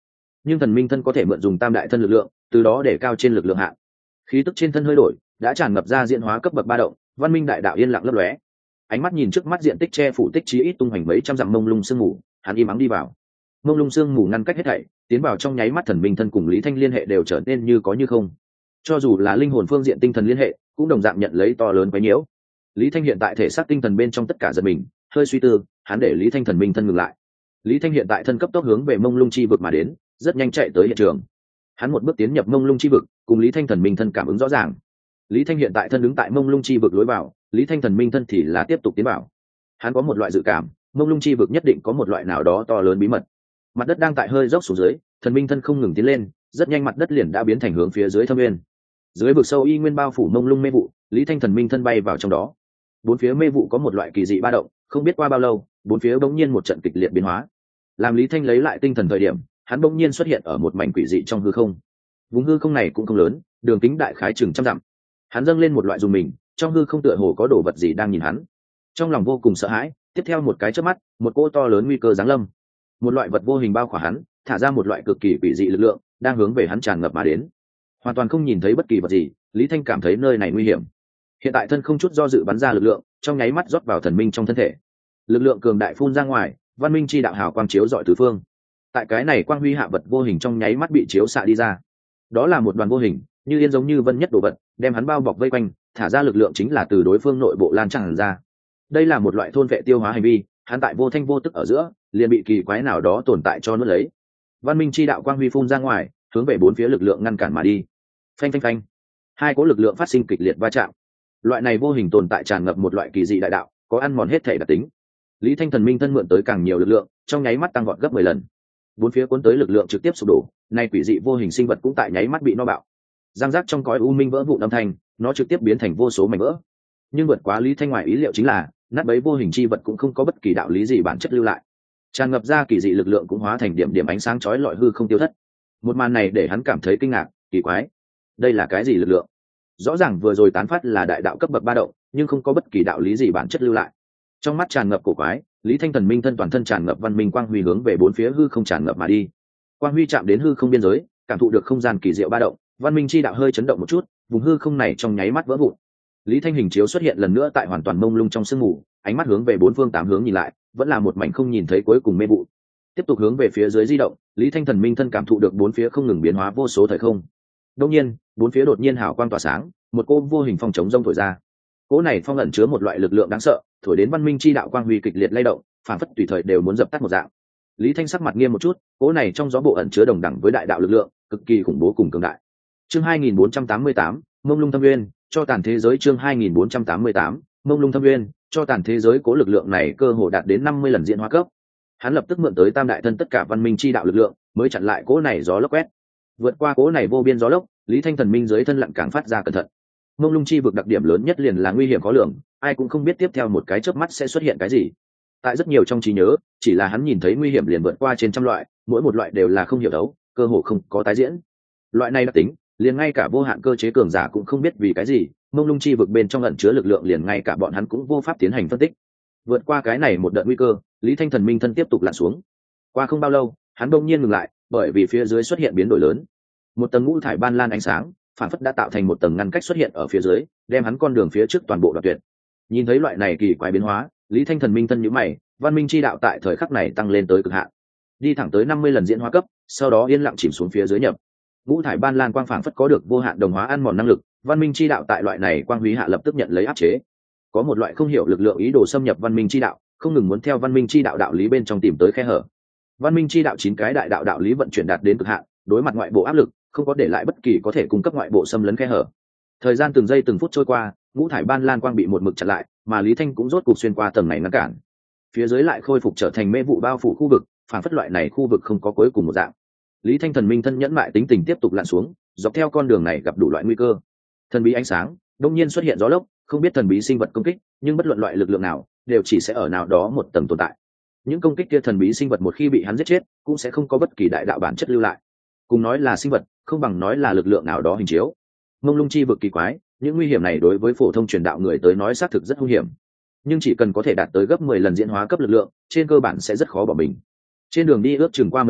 nhưng thần minh thân có thể mượn dùng tam đại thân lực lượng, từ đó để cao trên lực lượng hạn. Khí tức trên thân hơi đổi, đã tràn ngập ra diễn hóa cấp bậc ba động, văn minh đại đạo yên lặng lấp lóe. Ánh mắt nhìn trước mắt diện tích che phủ tích chí ít tung hoành mấy trăm dặm mông lung sương mù, hắn im ắng đi vào. Mông lung sương mù ngăn cách hết thảy, tiến vào trong nháy mắt thần minh thân cùng Lý Thanh liên hệ đều trở nên như có như không. Cho dù là linh hồn phương diện tinh thần liên hệ, cũng đồng dạng nhận lấy to lớn quấy nhiễu. Lý Thanh hiện tại thể xác tinh thần bên trong tất cả giật mình, hơi suy tư, hắn để Lý Thanh thần minh thân ngừng lại. Lý Thanh hiện tại thân cấp tốc hướng về mông lung chi vực mà đến, rất nhanh chạy tới hiện trường. Hắn một bước tiến nhập mông lung chi vực, cùng Lý Thanh thần minh thân cảm ứng rõ ràng. Lý Thanh hiện tại thân đứng tại mông lung chi vực lối vào, Lý Thanh thần minh thân thì là tiếp tục tiến vào. Hắn có một loại dự cảm, mông lung chi vực nhất định có một loại nào đó to lớn bí mật. Mặt đất đang tại hơi dốc xuống dưới, thần minh thân không ngừng tiến lên, rất nhanh mặt đất liền đã biến thành hướng phía dưới thâm nguyên. Dưới vực sâu y nguyên bao phủ mông lung mê vụ, Lý Thanh thần minh thân bay vào trong đó. Bốn phía mê vụ có một loại kỳ dị ba động, không biết qua bao lâu, bốn phía bỗng nhiên một trận kịch liệt biến hóa. Làm Lý Thanh lấy lại tinh thần thời điểm, hắn bỗng nhiên xuất hiện ở một mảnh quỷ dị trong hư không. Vùng hư không này cũng không lớn, đường kính đại khái chừng trăm dặm. Hắn dâng lên một loại dùng mình, trong hư không tựa hồ có đồ vật gì đang nhìn hắn. Trong lòng vô cùng sợ hãi, tiếp theo một cái chớp mắt, một cỗ to lớn nguy cơ giáng lâm. Một loại vật vô hình bao khỏa hắn, thả ra một loại cực kỳ quỷ dị lực lượng, đang hướng về hắn tràn ngập mà đến. Hoàn toàn không nhìn thấy bất kỳ vật gì, Lý Thanh cảm thấy nơi này nguy hiểm. Hiện tại thân không chút do dự bắn ra lực lượng, trong nháy mắt rót vào thần minh trong thân thể. Lực lượng cường đại phun ra ngoài, văn minh chi đạo hào quang chiếu rọi tứ phương. Tại cái này quang huy hạ vật vô hình trong nháy mắt bị chiếu xạ đi ra. Đó là một đoàn vô hình, như yên giống như vân nhất đồ vật, đem hắn bao bọc vây quanh, thả ra lực lượng chính là từ đối phương nội bộ lan tràn ra. Đây là một loại thôn vệ tiêu hóa hành vi, hắn tại vô thanh vô tức ở giữa, liền bị kỳ quái nào đó tồn tại cho nuốt lấy. Văn minh chi đạo quang huy phun ra ngoài, hướng về bốn phía lực lượng ngăn cản mà đi. Phanh phanh phanh. Hai cỗ lực lượng phát sinh kịch liệt va chạm. Loại này vô hình tồn tại tràn ngập một loại kỳ dị đại đạo, có ăn mòn hết thể đặc tính. Lý Thanh thần minh thân mượn tới càng nhiều lực lượng, trong nháy mắt tăng vọt gấp mười lần. Bốn phía cuốn tới lực lượng trực tiếp sụp đổ, nay quỷ dị vô hình sinh vật cũng tại nháy mắt bị no bạo. Giang giác trong cõi u minh vỡ vụn âm thanh, nó trực tiếp biến thành vô số mảnh vỡ. Nhưng vượt quá Lý Thanh ngoài ý liệu chính là, nát bấy vô hình chi vật cũng không có bất kỳ đạo lý gì bản chất lưu lại. Tràn ngập ra kỳ dị lực lượng cũng hóa thành điểm điểm ánh sáng chói lọi hư không tiêu thất. Một màn này để hắn cảm thấy kinh ngạc, kỳ quái. Đây là cái gì lực lượng? Rõ ràng vừa rồi tán phát là đại đạo cấp bậc ba động, nhưng không có bất kỳ đạo lý gì bản chất lưu lại. Trong mắt tràn ngập cổ quái, Lý Thanh thần minh thân toàn thân tràn ngập văn minh quang huy hướng về bốn phía hư không tràn ngập mà đi. Quang huy chạm đến hư không biên giới, cảm thụ được không gian kỳ diệu ba động, văn minh chi đạo hơi chấn động một chút, vùng hư không này trong nháy mắt vỡ vụn. Lý Thanh hình chiếu xuất hiện lần nữa tại hoàn toàn mông lung trong sương mù, ánh mắt hướng về bốn phương tám hướng nhìn lại, vẫn là một mảnh không nhìn thấy cuối cùng mê vụ. Tiếp tục hướng về phía dưới di động, Lý Thanh thần minh thân cảm thụ được bốn phía không ngừng biến hóa vô số thời không. Đương nhiên, bốn phía đột nhiên hào quang tỏa sáng, một cỗ vô hình phong chống rông thổi ra. Cỗ này phong ẩn chứa một loại lực lượng đáng sợ, thổi đến văn minh chi đạo quang huy kịch liệt lay động, phản phất tùy thời đều muốn dập tắt một dạng. Lý Thanh sắc mặt nghiêm một chút, cỗ này trong gió bộ ẩn chứa đồng đẳng với đại đạo lực lượng, cực kỳ khủng bố cùng cường đại. Chương hai nghìn bốn trăm tám mươi tám, Mông Lung Thâm Nguyên, cho tàn thế giới chương hai nghìn bốn trăm tám mươi tám, Mông Lung Thâm Nguyên, cho tàn thế giới cố lực lượng này cơ hồ đạt đến năm mươi lần diễn hóa cấp. Hắn lập tức mượn tới tam đại thân tất cả văn minh chi đạo lực lượng, mới chặn lại cỗ này gió lốc quét. Vượt qua cỗ này vô biên gió lốc, Lý Thanh thần minh dưới thân lặng càng phát ra cẩn thận. Mông Lung chi vực đặc điểm lớn nhất liền là nguy hiểm khó lường, ai cũng không biết tiếp theo một cái chớp mắt sẽ xuất hiện cái gì. Tại rất nhiều trong trí nhớ, chỉ là hắn nhìn thấy nguy hiểm liền vượt qua trên trăm loại, mỗi một loại đều là không hiểu đấu, cơ hồ không có tái diễn. Loại này đặc tính, liền ngay cả vô hạn cơ chế cường giả cũng không biết vì cái gì, Mông Lung chi vực bên trong ẩn chứa lực lượng liền ngay cả bọn hắn cũng vô pháp tiến hành phân tích. Vượt qua cái này một đợt nguy cơ, Lý Thanh thần minh thân tiếp tục lặn xuống. Qua không bao lâu, hắn đột nhiên ngừng lại, bởi vì phía dưới xuất hiện biến đổi lớn. Một tầng ngũ thải ban lan ánh sáng, phản phất đã tạo thành một tầng ngăn cách xuất hiện ở phía dưới, đem hắn con đường phía trước toàn bộ đoạt tuyệt. Nhìn thấy loại này kỳ quái biến hóa, Lý Thanh thần minh thân nhíu mày, văn minh chi đạo tại thời khắc này tăng lên tới cực hạn, đi thẳng tới năm mươi lần diễn hóa cấp, sau đó yên lặng chìm xuống phía dưới nhập. Ngũ thải ban lan quang phảng phất có được vô hạn đồng hóa ăn mòn năng lực, văn minh chi đạo tại loại này quang huy hạ lập tức nhận lấy áp chế. Có một loại không hiểu lực lượng ý đồ xâm nhập văn minh chi đạo, không ngừng muốn theo văn minh chi đạo đạo lý bên trong tìm tới khe hở. Văn minh chi đạo chín cái đại đạo đạo lý vận chuyển đạt đến cực hạn, đối mặt ngoại bộ áp lực, không có để lại bất kỳ có thể cung cấp ngoại bộ xâm lấn khe hở. Thời gian từng giây từng phút trôi qua, ngũ thải ban lan quang bị một mực chặn lại, mà Lý Thanh cũng rốt cục xuyên qua tầng này ngăn cản. Phía dưới lại khôi phục trở thành mê vụ bao phủ khu vực, phản phất loại này khu vực không có cuối cùng một dạng. Lý Thanh thần minh thân nhẫn mại tính tình tiếp tục lặn xuống, dọc theo con đường này gặp đủ loại nguy cơ. Thần bí ánh sáng, đột nhiên xuất hiện gió lốc, không biết thần bí sinh vật công kích, nhưng bất luận loại lực lượng nào, đều chỉ sẽ ở nào đó một tầng tồn tại. Những công kích kia thần bí sinh vật một khi bị hắn giết chết, cũng sẽ không có bất kỳ đại đạo bản chất lưu lại. Cùng nói là sinh vật, không bằng nói là lực lượng nào đó hình chiếu. Mông Lung chi vực kỳ quái, những nguy hiểm này đối với phổ thông truyền đạo người tới nói xác thực rất nguy hiểm. Nhưng chỉ cần có thể đạt tới gấp mười lần diễn hóa cấp lực lượng, trên cơ bản sẽ rất khó bỏ mình. Trên đường đi ước chừng qua mấy ngày,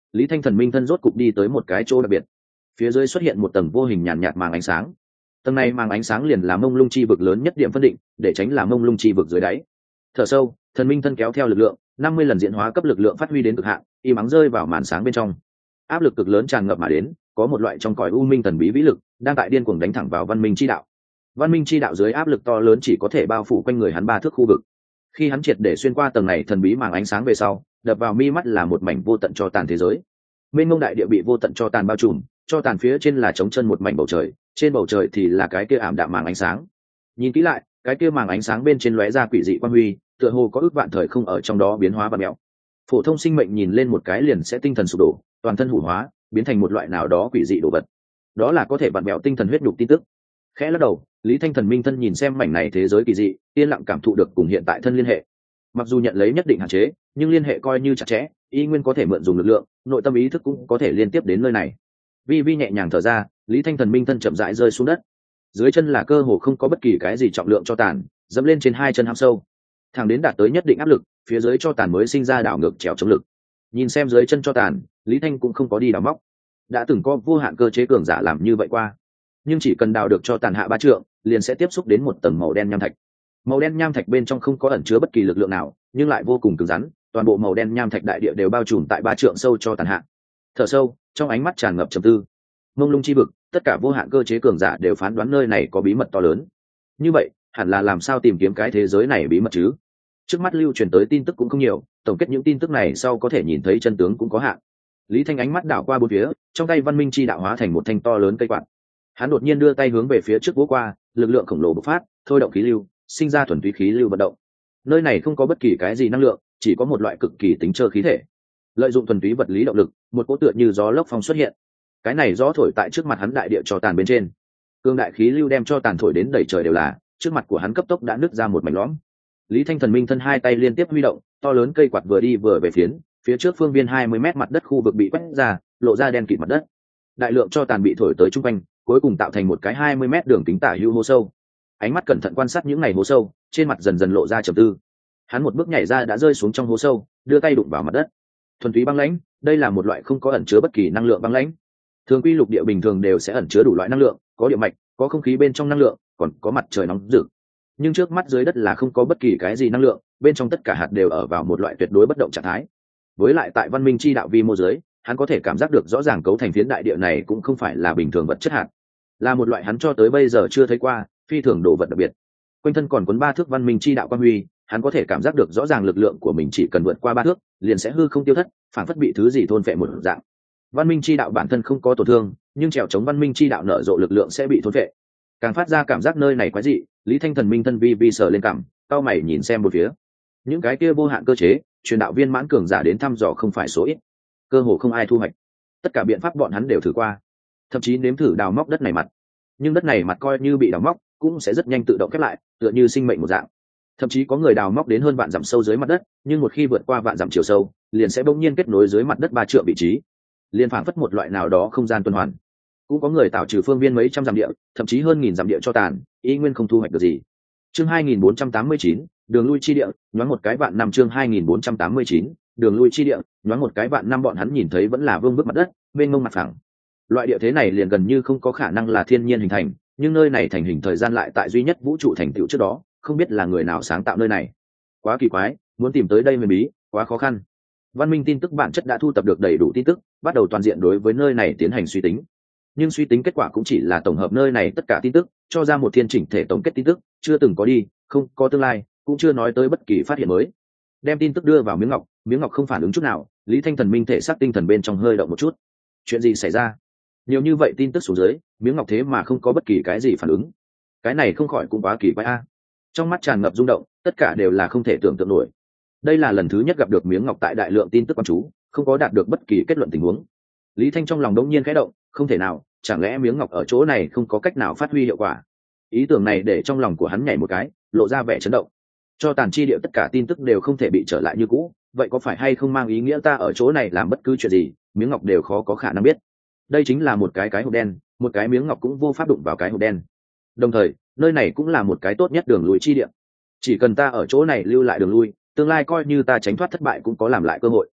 Lý Thanh Thần minh thân rốt cục đi tới một cái chỗ đặc biệt. Phía dưới xuất hiện một tầng vô hình nhàn nhạt, nhạt màng ánh sáng. Tầng này màng ánh sáng liền là mông lung chi vực lớn nhất điểm phân định, để tránh làm mông lung chi vực dưới đáy. Thở sâu, thần minh thân kéo theo lực lượng, năm mươi lần diễn hóa cấp lực lượng phát huy đến cực hạn, y mắng rơi vào màn sáng bên trong. Áp lực cực lớn tràn ngập mà đến, có một loại trong cõi u minh thần bí vĩ lực đang tại điên cuồng đánh thẳng vào văn minh chi đạo. Văn minh chi đạo dưới áp lực to lớn chỉ có thể bao phủ quanh người hắn ba thước khu vực. Khi hắn triệt để xuyên qua tầng này thần bí màng ánh sáng về sau, đập vào mi mắt là một mảnh vô tận cho tàn thế giới. Mênh mông đại địa bị vô tận cho tàn bao trùm, cho tàn phía trên là trống chân một mảnh bầu trời, trên bầu trời thì là cái kia ảm đạm màng ánh sáng. Nhìn kỹ lại, cái kia màng ánh sáng bên trên lóe ra quỷ dị quang huy, tựa hồ có ước vạn thời không ở trong đó biến hóa và mèo. Phổ thông sinh mệnh nhìn lên một cái liền sẽ tinh thần sụp đổ, toàn thân hủ hóa, biến thành một loại nào đó quỷ dị đồ vật. Đó là có thể vặn vẹo tinh thần huyết nhục tin tức. Khẽ lắc đầu, Lý Thanh Thần minh thân nhìn xem mảnh này thế giới kỳ dị, yên lặng cảm thụ được cùng hiện tại thân liên hệ. Mặc dù nhận lấy nhất định hạn chế, nhưng liên hệ coi như chặt chẽ, y nguyên có thể mượn dùng lực lượng, nội tâm ý thức cũng có thể liên tiếp đến nơi này. Vi Vi nhẹ nhàng thở ra, Lý Thanh Thần minh thân chậm rãi rơi xuống đất. Dưới chân là cơ hồ không có bất kỳ cái gì trọng lượng cho tàn, dẫm lên trên hai chân hăm sâu. Thẳng đến đạt tới nhất định áp lực, phía dưới cho tàn mới sinh ra đảo ngược trèo chống lực. Nhìn xem dưới chân cho tàn, Lý Thanh cũng không có đi đào móc. Đã từng có vô hạn cơ chế cường giả làm như vậy qua, nhưng chỉ cần đào được cho tàn hạ ba trượng, liền sẽ tiếp xúc đến một tầng màu đen nham thạch. Màu đen nham thạch bên trong không có ẩn chứa bất kỳ lực lượng nào, nhưng lại vô cùng cứng rắn, toàn bộ màu đen nham thạch đại địa đều bao trùm tại ba trượng sâu cho tàn hạ. Thở sâu, trong ánh mắt tràn ngập trầm tư. Mông lung chi vực, tất cả vô hạn cơ chế cường giả đều phán đoán nơi này có bí mật to lớn. Như vậy, hẳn là làm sao tìm kiếm cái thế giới này bí mật chứ? Trước mắt lưu truyền tới tin tức cũng không nhiều, tổng kết những tin tức này sau có thể nhìn thấy chân tướng cũng có hạn. Lý Thanh ánh mắt đảo qua bốn phía, trong tay văn minh chi đạo hóa thành một thanh to lớn cây quạt. Hắn đột nhiên đưa tay hướng về phía trước vỗ qua, lực lượng khổng lồ bộc phát, thôi động khí lưu, sinh ra thuần túy khí lưu vận động. Nơi này không có bất kỳ cái gì năng lượng, chỉ có một loại cực kỳ tính trơ khí thể. Lợi dụng thuần túy vật lý động lực, một cỗ tựa như gió lốc phong xuất hiện. Cái này gió thổi tại trước mặt hắn đại địa cho tàn bên trên. Cương đại khí lưu đem cho tàn thổi đến đầy trời đều là, trước mặt của hắn cấp tốc đã nứt ra một mảnh lõm. Lý Thanh Thần minh thân hai tay liên tiếp huy động, to lớn cây quạt vừa đi vừa về phiến, phía trước phương viên hai mươi mét mặt đất khu vực bị quét ra, lộ ra đen kịt mặt đất. Đại lượng cho tàn bị thổi tới trung quanh, cuối cùng tạo thành một cái hai mươi mét đường kính tả hữu hố sâu. Ánh mắt cẩn thận quan sát những ngày hố sâu, trên mặt dần dần lộ ra trầm tư. Hắn một bước nhảy ra đã rơi xuống trong hố sâu, đưa tay đụng vào mặt đất. Thuần túy băng lãnh, đây là một loại không có ẩn chứa bất kỳ năng lượng băng lãnh. Thường quy lục địa bình thường đều sẽ ẩn chứa đủ loại năng lượng, có địa mạch, có không khí bên trong năng lượng, còn có mặt trời nóng rực. Nhưng trước mắt dưới đất là không có bất kỳ cái gì năng lượng, bên trong tất cả hạt đều ở vào một loại tuyệt đối bất động trạng thái. Với lại tại văn minh chi đạo vi mô dưới, hắn có thể cảm giác được rõ ràng cấu thành phiến đại địa này cũng không phải là bình thường vật chất hạt, là một loại hắn cho tới bây giờ chưa thấy qua phi thường đồ vật đặc biệt. Quanh thân còn cuốn ba thước văn minh chi đạo quang huy, hắn có thể cảm giác được rõ ràng lực lượng của mình chỉ cần vượt qua ba thước liền sẽ hư không tiêu thất, phản phất bị thứ gì thôn phệ một dạng. Văn minh chi đạo bản thân không có tổn thương, nhưng trèo chống văn minh chi đạo nở rộ lực lượng sẽ bị thôn phệ. Càng phát ra cảm giác nơi này quái dị, Lý Thanh Thần minh thân vi vi sờ lên cằm, cao mày nhìn xem một phía. Những cái kia vô hạn cơ chế, truyền đạo viên mãn cường giả đến thăm dò không phải số ít, cơ hồ không ai thu hoạch. Tất cả biện pháp bọn hắn đều thử qua, thậm chí nếm thử đào móc đất này mặt, nhưng đất này mặt coi như bị đào móc cũng sẽ rất nhanh tự động khép lại, tựa như sinh mệnh một dạng. Thậm chí có người đào móc đến hơn vạn dặm sâu dưới mặt đất, nhưng một khi vượt qua vạn dặm chiều sâu, liền sẽ bỗng nhiên kết nối dưới mặt đất ba trượng vị trí, liền phảng phất một loại nào đó không gian tuần hoàn. Cũng có người tạo trừ phương viên mấy trăm dặm địa, thậm chí hơn nghìn dặm địa cho tàn, ý nguyên không thu hoạch được gì. Chương hai nghìn bốn trăm tám mươi chín, đường lui chi địa, nhoáng một cái vạn năm. Chương hai nghìn bốn trăm tám mươi chín, đường lui chi địa, nhoáng một cái vạn năm. Bọn hắn nhìn thấy vẫn là vương vức mặt đất, bên ngông mặt phẳng. Loại địa thế này liền gần như không có khả năng là thiên nhiên hình thành, nhưng nơi này thành hình thời gian lại tại duy nhất vũ trụ thành tựu trước đó, không biết là người nào sáng tạo nơi này. Quá kỳ quái, muốn tìm tới đây huyền bí, quá khó khăn. Văn minh tin tức bản chất đã thu tập được đầy đủ tin tức, bắt đầu toàn diện đối với nơi này tiến hành suy tính. Nhưng suy tính kết quả cũng chỉ là tổng hợp nơi này tất cả tin tức, cho ra một thiên chỉnh thể tổng kết tin tức, chưa từng có đi, không có tương lai, cũng chưa nói tới bất kỳ phát hiện mới. Đem tin tức đưa vào miếng ngọc, miếng ngọc không phản ứng chút nào. Lý Thanh Thần minh thể xác tinh thần bên trong hơi động một chút. Chuyện gì xảy ra? Nhiều như vậy tin tức xuống dưới, miếng ngọc thế mà không có bất kỳ cái gì phản ứng. Cái này không khỏi cũng quá kỳ quái a. Trong mắt tràn ngập rung động, tất cả đều là không thể tưởng tượng nổi. Đây là lần thứ nhất gặp được miếng ngọc tại đại lượng tin tức quan chú, không có đạt được bất kỳ kết luận tình huống. Lý Thanh trong lòng đống nhiên khẽ động, không thể nào, chẳng lẽ miếng ngọc ở chỗ này không có cách nào phát huy hiệu quả? Ý tưởng này để trong lòng của hắn nhảy một cái, lộ ra vẻ chấn động. Cho tàn chi địa tất cả tin tức đều không thể bị trở lại như cũ, vậy có phải hay không mang ý nghĩa ta ở chỗ này làm bất cứ chuyện gì, miếng ngọc đều khó có khả năng biết. Đây chính là một cái cái hộp đen, một cái miếng ngọc cũng vô pháp đụng vào cái hộp đen. Đồng thời, nơi này cũng là một cái tốt nhất đường lui chi địa. Chỉ cần ta ở chỗ này lưu lại đường lui, tương lai coi như ta tránh thoát thất bại cũng có làm lại cơ hội.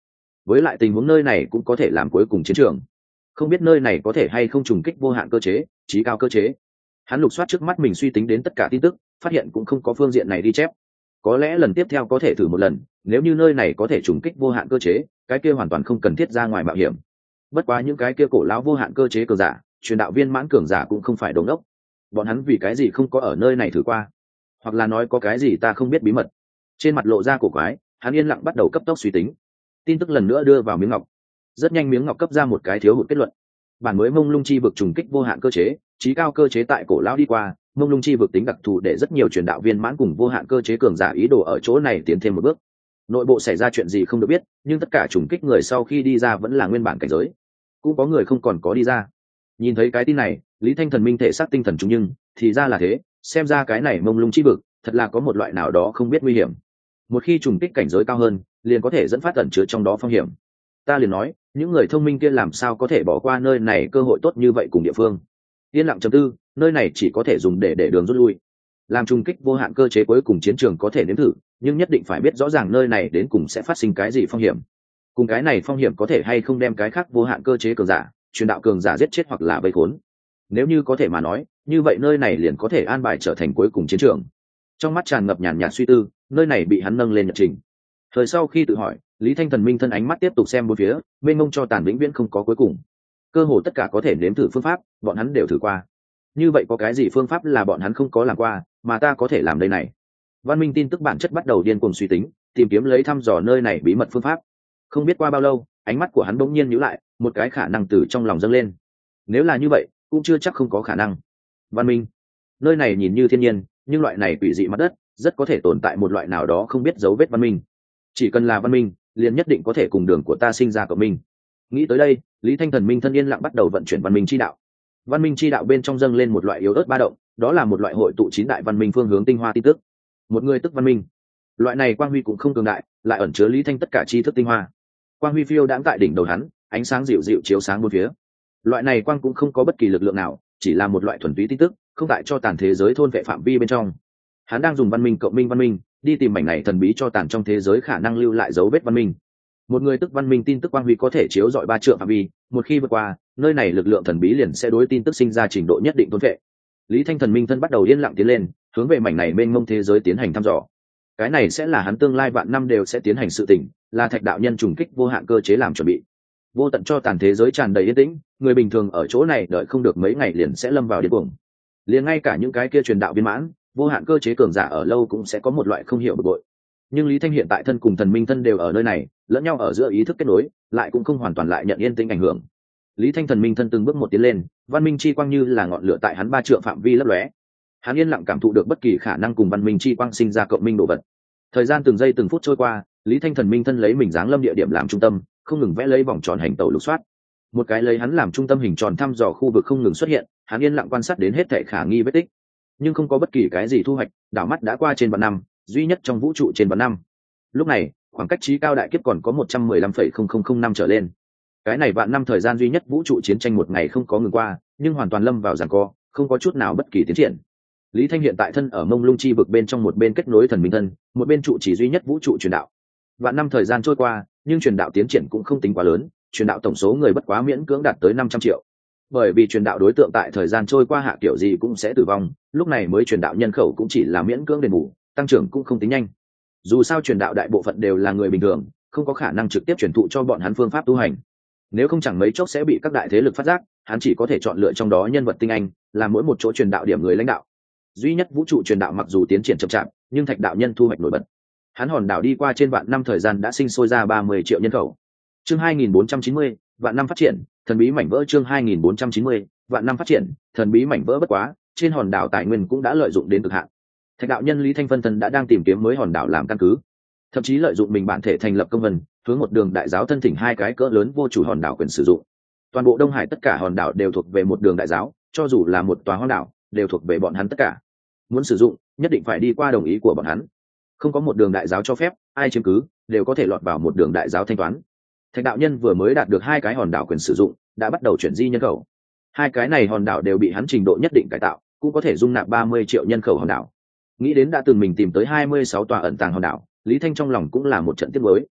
với lại tình huống nơi này cũng có thể làm cuối cùng chiến trường, không biết nơi này có thể hay không trùng kích vô hạn cơ chế, trí cao cơ chế. Hắn lục soát trước mắt mình suy tính đến tất cả tin tức, phát hiện cũng không có phương diện này ghi chép. Có lẽ lần tiếp theo có thể thử một lần, nếu như nơi này có thể trùng kích vô hạn cơ chế, cái kia hoàn toàn không cần thiết ra ngoài mạo hiểm. Bất quá những cái kia cổ lão vô hạn cơ chế cường giả, truyền đạo viên mãn cường giả cũng không phải đồ ngốc. Bọn hắn vì cái gì không có ở nơi này thử qua, hoặc là nói có cái gì ta không biết bí mật. Trên mặt lộ ra cổ quái, hắn yên lặng bắt đầu cấp tốc suy tính. Tin tức lần nữa đưa vào miếng ngọc. Rất nhanh miếng ngọc cấp ra một cái thiếu hụt kết luận. Bản mới mông lung chi vực trùng kích vô hạn cơ chế, trí cao cơ chế tại cổ lão đi qua, mông lung chi vực tính đặc thù để rất nhiều truyền đạo viên mãn cùng vô hạn cơ chế cường giả ý đồ ở chỗ này tiến thêm một bước. Nội bộ xảy ra chuyện gì không được biết, nhưng tất cả trùng kích người sau khi đi ra vẫn là nguyên bản cảnh giới, cũng có người không còn có đi ra. Nhìn thấy cái tin này, Lý Thanh Thần minh thể xác tinh thần chúng, nhưng thì ra là thế, xem ra cái này mông lung chi vực thật là có một loại nào đó không biết nguy hiểm. Một khi trùng kích cảnh giới cao hơn, liền có thể dẫn phát ẩn chứa trong đó phong hiểm. Ta liền nói, những người thông minh kia làm sao có thể bỏ qua nơi này cơ hội tốt như vậy cùng địa phương. Yên lặng trầm tư, nơi này chỉ có thể dùng để để đường rút lui. Làm trùng kích vô hạn cơ chế cuối cùng chiến trường có thể nếm thử, nhưng nhất định phải biết rõ ràng nơi này đến cùng sẽ phát sinh cái gì phong hiểm. Cùng cái này phong hiểm có thể hay không đem cái khác vô hạn cơ chế cường giả, truyền đạo cường giả giết chết hoặc là vây khốn. Nếu như có thể mà nói, như vậy nơi này liền có thể an bài trở thành cuối cùng chiến trường. Trong mắt tràn ngập nhàn nhạt suy tư, nơi này bị hắn nâng lên nhật trình. Thời sau khi tự hỏi, Lý Thanh Thần minh thân ánh mắt tiếp tục xem bốn phía, mênh mông cho tàn vĩnh viễn không có cuối cùng. Cơ hồ tất cả có thể nếm thử phương pháp, bọn hắn đều thử qua. Như vậy có cái gì phương pháp là bọn hắn không có làm qua, mà ta có thể làm đây này? Văn minh tin tức bản chất bắt đầu điên cuồng suy tính, tìm kiếm lấy thăm dò nơi này bí mật phương pháp. Không biết qua bao lâu, ánh mắt của hắn bỗng nhiên nhíu lại, một cái khả năng từ trong lòng dâng lên. Nếu là như vậy, cũng chưa chắc không có khả năng. Văn minh, nơi này nhìn như thiên nhiên, nhưng loại này quỷ dị mặt đất, rất có thể tồn tại một loại nào đó không biết dấu vết văn minh. Chỉ cần là văn minh, liền nhất định có thể cùng đường của ta sinh ra cộng minh. Nghĩ tới đây, Lý Thanh Thần minh thân yên lặng bắt đầu vận chuyển văn minh chi đạo. Văn minh chi đạo bên trong dâng lên một loại yếu ớt ba động, đó là một loại hội tụ chín đại văn minh phương hướng tinh hoa tin tức. Một người tức văn minh. Loại này quang huy cũng không cường đại, lại ẩn chứa Lý Thanh tất cả tri thức tinh hoa. Quang huy phiêu đãng tại đỉnh đầu hắn, ánh sáng dịu dịu chiếu sáng bốn phía. Loại này quang cũng không có bất kỳ lực lượng nào, chỉ là một loại thuần túy tin tức, không tại cho tàn thế giới thôn vệ phạm vi bên trong. Hắn đang dùng văn minh cộng minh văn minh, đi tìm mảnh này thần bí cho tàn trong thế giới khả năng lưu lại dấu vết văn minh. Một người tức văn minh tin tức quang huy có thể chiếu dọi ba trượng phạm vi, một khi vượt qua, nơi này lực lượng thần bí liền sẽ đối tin tức sinh ra trình độ nhất định thôn vệ. Lý Thanh Thần minh thân bắt đầu yên lặng tiến lên, hướng về mảnh này mênh mông thế giới tiến hành thăm dò. Cái này sẽ là hắn tương lai vạn năm đều sẽ tiến hành sự tình, là thạch đạo nhân trùng kích vô hạn cơ chế làm chuẩn bị. Vô tận cho tàn thế giới tràn đầy yên tĩnh, người bình thường ở chỗ này đợi không được mấy ngày liền sẽ lâm vào điên cuồng. Liền ngay cả những cái kia truyền đạo viên mãn, vô hạn cơ chế cường giả ở lâu cũng sẽ có một loại không hiểu bực bội. Nhưng Lý Thanh hiện tại thân cùng thần minh thân đều ở nơi này, lẫn nhau ở giữa ý thức kết nối, lại cũng không hoàn toàn lại nhận yên tĩnh ảnh hưởng. Lý Thanh thần minh thân từng bước một tiến lên, văn minh chi quang như là ngọn lửa tại hắn ba trượng phạm vi lấp lóe. Hắn yên lặng cảm thụ được bất kỳ khả năng cùng văn minh chi quang sinh ra cộng minh đồ vật. Thời gian từng giây từng phút trôi qua, Lý Thanh thần minh thân lấy mình dáng lâm địa điểm làm trung tâm, không ngừng vẽ lấy vòng tròn hành tẩu lục soát. Một cái lấy hắn làm trung tâm hình tròn thăm dò khu vực không ngừng xuất hiện, hắn yên lặng quan sát đến hết thảy khả nghi vết tích, nhưng không có bất kỳ cái gì thu hoạch. Đảo mắt đã qua trên vạn năm, duy nhất trong vũ trụ trên vạn năm. Lúc này, khoảng cách trí cao đại kiếp còn có một trăm mười lăm phẩy không không không năm trở lên. Cái này vạn năm thời gian duy nhất vũ trụ chiến tranh một ngày không có ngừng qua, nhưng hoàn toàn lâm vào giằng co, không có chút nào bất kỳ tiến triển. Lý Thanh hiện tại thân ở mông lung chi vực bên trong, một bên kết nối thần minh thân, một bên trụ chỉ duy nhất vũ trụ truyền đạo. Vạn năm thời gian trôi qua, nhưng truyền đạo tiến triển cũng không tính quá lớn, truyền đạo tổng số người bất quá miễn cưỡng đạt tới năm trăm triệu. Bởi vì truyền đạo đối tượng tại thời gian trôi qua hạ kiểu gì cũng sẽ tử vong, lúc này mới truyền đạo nhân khẩu cũng chỉ là miễn cưỡng đền bù, tăng trưởng cũng không tính nhanh. Dù sao truyền đạo đại bộ phận đều là người bình thường, không có khả năng trực tiếp truyền thụ cho bọn hắn phương pháp tu hành. Nếu không chẳng mấy chốc sẽ bị các đại thế lực phát giác, hắn chỉ có thể chọn lựa trong đó nhân vật tinh anh, làm mỗi một chỗ truyền đạo điểm người lãnh đạo. Duy nhất vũ trụ truyền đạo mặc dù tiến triển chậm chạp, nhưng thạch đạo nhân thu hoạch nổi bật. Hắn hòn đảo đi qua trên vạn năm thời gian đã sinh sôi ra ba mươi triệu nhân khẩu. Chương hai nghìn bốn trăm chín mươi, vạn năm phát triển, thần bí mảnh vỡ. Chương hai nghìn bốn trăm chín mươi, vạn năm phát triển, thần bí mảnh vỡ. Bất quá, trên hòn đảo tài nguyên cũng đã lợi dụng đến cực hạn. Thạch đạo nhân Lý Thanh phân thân đã đang tìm kiếm mới hòn đảo làm căn cứ, thậm chí lợi dụng mình bản thể thành lập công vân, hướng một đường đại giáo thân thỉnh hai cái cỡ lớn vô chủ hòn đảo quyền sử dụng. Toàn bộ Đông Hải tất cả hòn đảo đều thuộc về một đường đại giáo, cho dù là một tòa hoang đảo, đều thuộc về bọn hắn tất cả. Muốn sử dụng, nhất định phải đi qua đồng ý của bọn hắn. Không có một đường đại giáo cho phép, ai chiếm cứ đều có thể lọt vào một đường đại giáo thanh toán. Thạch đạo nhân vừa mới đạt được hai cái hòn đảo quyền sử dụng, đã bắt đầu chuyển di nhân khẩu. Hai cái này hòn đảo đều bị hắn trình độ nhất định cải tạo, cũng có thể dung nạp ba mươi triệu nhân khẩu hòn đảo. Nghĩ đến đã từng mình tìm tới hai mươi sáu tòa ẩn tàng hòn đảo, Lý Thanh trong lòng cũng là một trận tiếc nuối.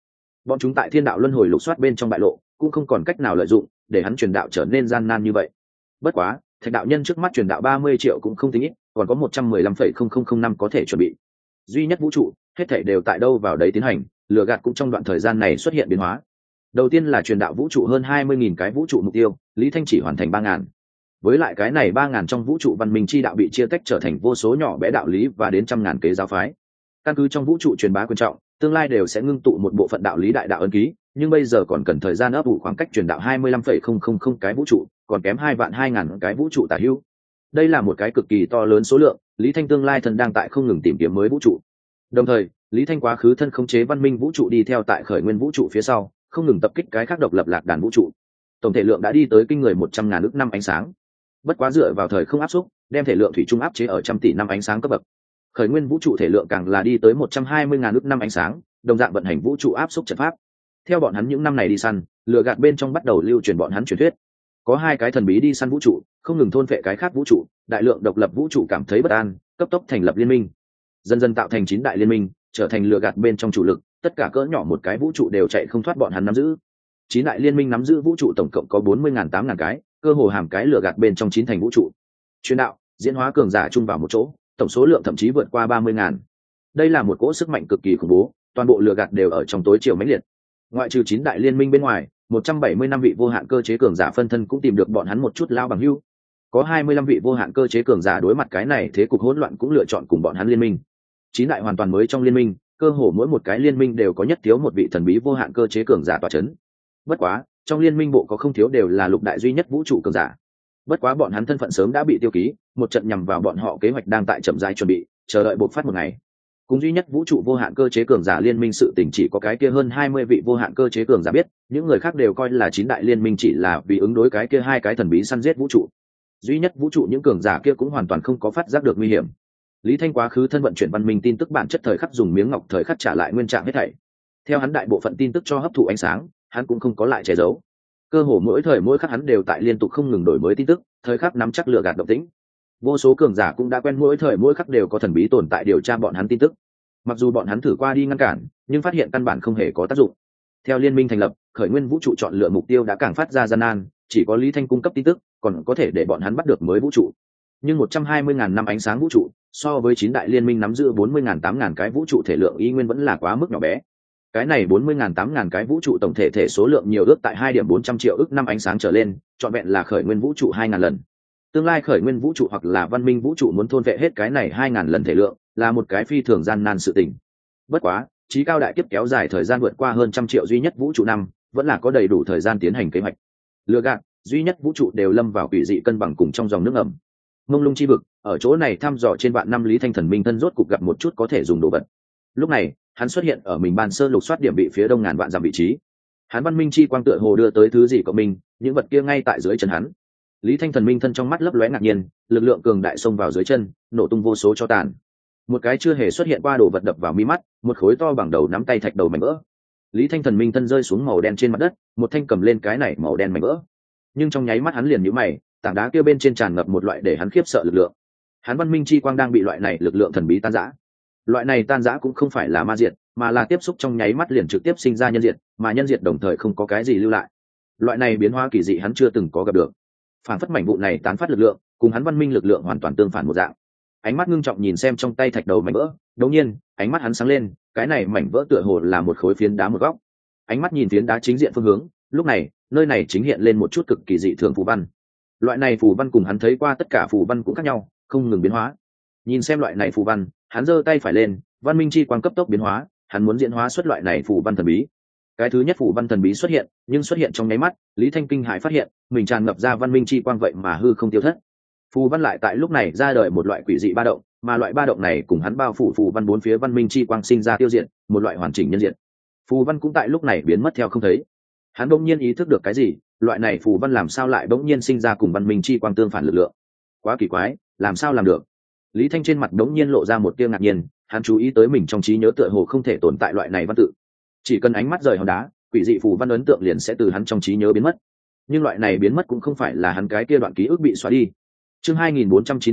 bọn chúng tại thiên đạo luân hồi lục soát bên trong bại lộ cũng không còn cách nào lợi dụng để hắn truyền đạo trở nên gian nan như vậy. Bất quá thạch đạo nhân trước mắt truyền đạo ba mươi triệu cũng không tính ít, còn có một trăm mười lăm phẩy không không không năm có thể chuẩn bị. Duy nhất vũ trụ hết thảy đều tại đâu vào đấy tiến hành, lừa gạt cũng trong đoạn thời gian này xuất hiện biến hóa. Đầu tiên là truyền đạo vũ trụ hơn hai mươi nghìn cái vũ trụ mục tiêu, Lý Thanh chỉ hoàn thành ba ngàn. Với lại cái này ba ngàn trong vũ trụ văn minh chi đạo bị chia tách trở thành vô số nhỏ bé đạo lý và đến trăm ngàn kế giáo phái. Căn cứ trong vũ trụ truyền bá quan trọng, tương lai đều sẽ ngưng tụ một bộ phận đạo lý đại đạo ấn ký, nhưng bây giờ còn cần thời gian ấp ủ khoảng cách truyền đạo hai mươi lăm phẩy không không không cái vũ trụ, còn kém hai vạn hai ngàn cái vũ trụ tả hữu. Đây là một cái cực kỳ to lớn số lượng, Lý Thanh tương lai thân đang tại không ngừng tìm kiếm mới vũ trụ. Đồng thời, Lý Thanh quá khứ thân khống chế văn minh vũ trụ đi theo tại khởi nguyên vũ trụ phía sau, không ngừng tập kích cái khác độc lập lạc đàn vũ trụ. Tổng thể lượng đã đi tới kinh người một trăm ngàn ức năm ánh sáng. Bất quá dựa vào thời không áp xúc, đem thể lượng thủy chung áp chế ở trăm tỷ năm ánh sáng cấp bậc. Khởi nguyên vũ trụ thể lượng càng là đi tới một trăm hai mươi ngàn ức năm ánh sáng, đồng dạng vận hành vũ trụ áp xúc trận pháp. Theo bọn hắn những năm này đi săn, lừa gạt bên trong bắt đầu lưu truyền bọn hắn truyền thuyết. Có hai cái thần bí đi săn vũ trụ, không ngừng thôn phệ cái khác vũ trụ, đại lượng độc lập vũ trụ cảm thấy bất an, cấp tốc thành lập liên minh. Dần dần tạo thành chín đại liên minh, trở thành lừa gạt bên trong chủ lực, tất cả cỡ nhỏ một cái vũ trụ đều chạy không thoát bọn hắn nắm giữ. Chín đại liên minh nắm giữ vũ trụ tổng cộng có bốn mươi ngàn tám ngàn cái, cơ hồ hàm cái lừa gạt bên trong chín thành vũ trụ. Truyền đạo, diễn hóa cường giả chung vào một chỗ, tổng số lượng thậm chí vượt qua ba mươi ngàn. Đây là một cỗ sức mạnh cực kỳ khủng bố, toàn bộ lừa gạt đều ở trong tối chiều mãnh liệt. Ngoại trừ chín đại liên minh bên ngoài, một trăm bảy mươi lăm vị vô hạn cơ chế cường giả phân thân cũng tìm được bọn hắn một chút lao bằng hữu. Có hai mươi lăm vị vô hạn cơ chế cường giả đối mặt cái này thế cục hỗn loạn cũng lựa chọn cùng bọn hắn liên minh. Chín đại hoàn toàn mới trong liên minh, cơ hồ mỗi một cái liên minh đều có nhất thiếu một vị thần bí vô hạn cơ chế cường giả tọa chấn. Bất quá, trong liên minh bộ có không thiếu đều là lục đại duy nhất vũ trụ cường giả. Bất quá bọn hắn thân phận sớm đã bị tiêu ký, một trận nhằm vào bọn họ kế hoạch đang tại chậm rãi chuẩn bị, chờ đợi bộc phát một ngày. Cùng duy nhất vũ trụ vô hạn cơ chế cường giả liên minh sự tình chỉ có cái kia hơn hai mươi vị vô hạn cơ chế cường giả biết, những người khác đều coi là chín đại liên minh chỉ là vì ứng đối cái kia hai cái thần bí săn giết vũ trụ. Duy nhất vũ trụ những cường giả kia cũng hoàn toàn không có phát giác được nguy hiểm. Lý Thanh quá khứ thân vận chuyển văn minh tin tức bản chất thời khắc dùng miếng ngọc thời khắc trả lại nguyên trạng hết thảy. Theo hắn đại bộ phận tin tức cho hấp thụ ánh sáng, hắn cũng không có lại che giấu. Cơ hồ mỗi thời mỗi khắc hắn đều tại liên tục không ngừng đổi mới tin tức, thời khắc nắm chắc lựa gạt động tĩnh. Vô số cường giả cũng đã quen mỗi thời mỗi khắc đều có thần bí tồn tại điều tra bọn hắn tin tức. Mặc dù bọn hắn thử qua đi ngăn cản, nhưng phát hiện căn bản không hề có tác dụng. Theo liên minh thành lập, khởi nguyên vũ trụ chọn lựa mục tiêu đã càng phát ra gian nan, chỉ có Lý Thanh cung cấp tin tức, còn có thể để bọn hắn bắt được mới vũ trụ. Nhưng một trăm hai mươi ngàn năm ánh sáng vũ trụ, so với chín đại liên minh nắm giữ bốn mươi ngàn tám ngàn cái vũ trụ thể lượng y nguyên vẫn là quá mức nhỏ bé. Cái này bốn mươi ngàn tám ngàn cái vũ trụ tổng thể thể số lượng nhiều ước tại hai điểm bốn trăm triệu ước năm ánh sáng trở lên, trọn vẹn là khởi nguyên vũ trụ hai ngàn lần. Tương lai khởi nguyên vũ trụ hoặc là văn minh vũ trụ muốn thôn vệ hết cái này hai ngàn lần thể lượng, là một cái phi thường gian nan sự tình. Bất quá, trí cao đại kiếp kéo dài thời gian vượt qua hơn trăm triệu duy nhất vũ trụ năm, vẫn là có đầy đủ thời gian tiến hành kế hoạch. Lừa gạt, duy nhất vũ trụ đều lâm vào quỷ dị cân bằng cùng trong dòng nước ẩm. Mông lung chi vực, ở chỗ này thăm dò trên vạn năm Lý Thanh thần minh thân rốt cục gặp một chút có thể dùng đồ vật. Lúc này, hắn xuất hiện ở mình ban sơ lục soát điểm vị phía đông ngàn vạn dặm vị trí. Hắn văn minh chi quang tựa hồ đưa tới thứ gì của mình, những vật kia ngay tại dưới chân hắn. Lý Thanh thần minh thân trong mắt lấp lóe ngạc nhiên, lực lượng cường đại xông vào dưới chân, nổ tung vô số cho tàn. Một cái chưa hề xuất hiện qua đồ vật đập vào mi mắt, một khối to bằng đầu nắm tay thạch đầu mảnh vỡ. Lý Thanh thần minh thân rơi xuống màu đen trên mặt đất, một thanh cầm lên cái này màu đen mảnh vỡ. Nhưng trong nháy mắt hắn liền nhíu mày, tảng đá kia bên trên tràn ngập một loại để hắn khiếp sợ lực lượng. Hắn văn minh chi quang đang bị loại này lực lượng thần bí tan rã. Loại này tan rã cũng không phải là ma diệt, mà là tiếp xúc trong nháy mắt liền trực tiếp sinh ra nhân diệt, mà nhân diệt đồng thời không có cái gì lưu lại. Loại này biến hóa kỳ dị hắn chưa từng có gặp được. Phản phất mảnh vụ này tán phát lực lượng, cùng hắn văn minh lực lượng hoàn toàn tương phản một dạng. Ánh mắt ngưng trọng nhìn xem trong tay thạch đầu mảnh vỡ, đột nhiên, ánh mắt hắn sáng lên, cái này mảnh vỡ tựa hồ là một khối phiến đá một góc. Ánh mắt nhìn phiến đá chính diện phương hướng, lúc này, nơi này chính hiện lên một chút cực kỳ dị thường phù văn. Loại này phù văn cùng hắn thấy qua tất cả phù văn cũng khác nhau, không ngừng biến hóa. Nhìn xem loại này phù văn, hắn giơ tay phải lên, văn minh chi quang cấp tốc biến hóa, hắn muốn diễn hóa xuất loại này phù văn thần bí. Cái thứ nhất phù văn thần bí xuất hiện, nhưng xuất hiện trong nháy mắt, Lý Thanh kinh hãi phát hiện, mình tràn ngập ra văn minh chi quang vậy mà hư không tiêu thất. Phù văn lại tại lúc này ra đời một loại quỷ dị ba động, mà loại ba động này cùng hắn bao phủ phù văn bốn phía văn minh chi quang sinh ra tiêu diệt, một loại hoàn chỉnh nhân diện. Phù văn cũng tại lúc này biến mất theo không thấy. Hắn bỗng nhiên ý thức được cái gì, loại này phù văn làm sao lại bỗng nhiên sinh ra cùng văn minh chi quang tương phản lực lượng? Quá kỳ quái, làm sao làm được? Lý Thanh trên mặt bỗng nhiên lộ ra một tia ngạc nhiên, hắn chú ý tới mình trong trí nhớ tựa hồ không thể tồn tại loại này văn tự. Chỉ cần ánh mắt rời hòn đá, quỷ dị phù văn ấn tượng liền sẽ từ hắn trong trí nhớ biến mất. Nhưng loại này biến mất cũng không phải là hắn cái kia đoạn ký ức bị xóa đi. Chương hai nghìn bốn trăm chín mươi mốt,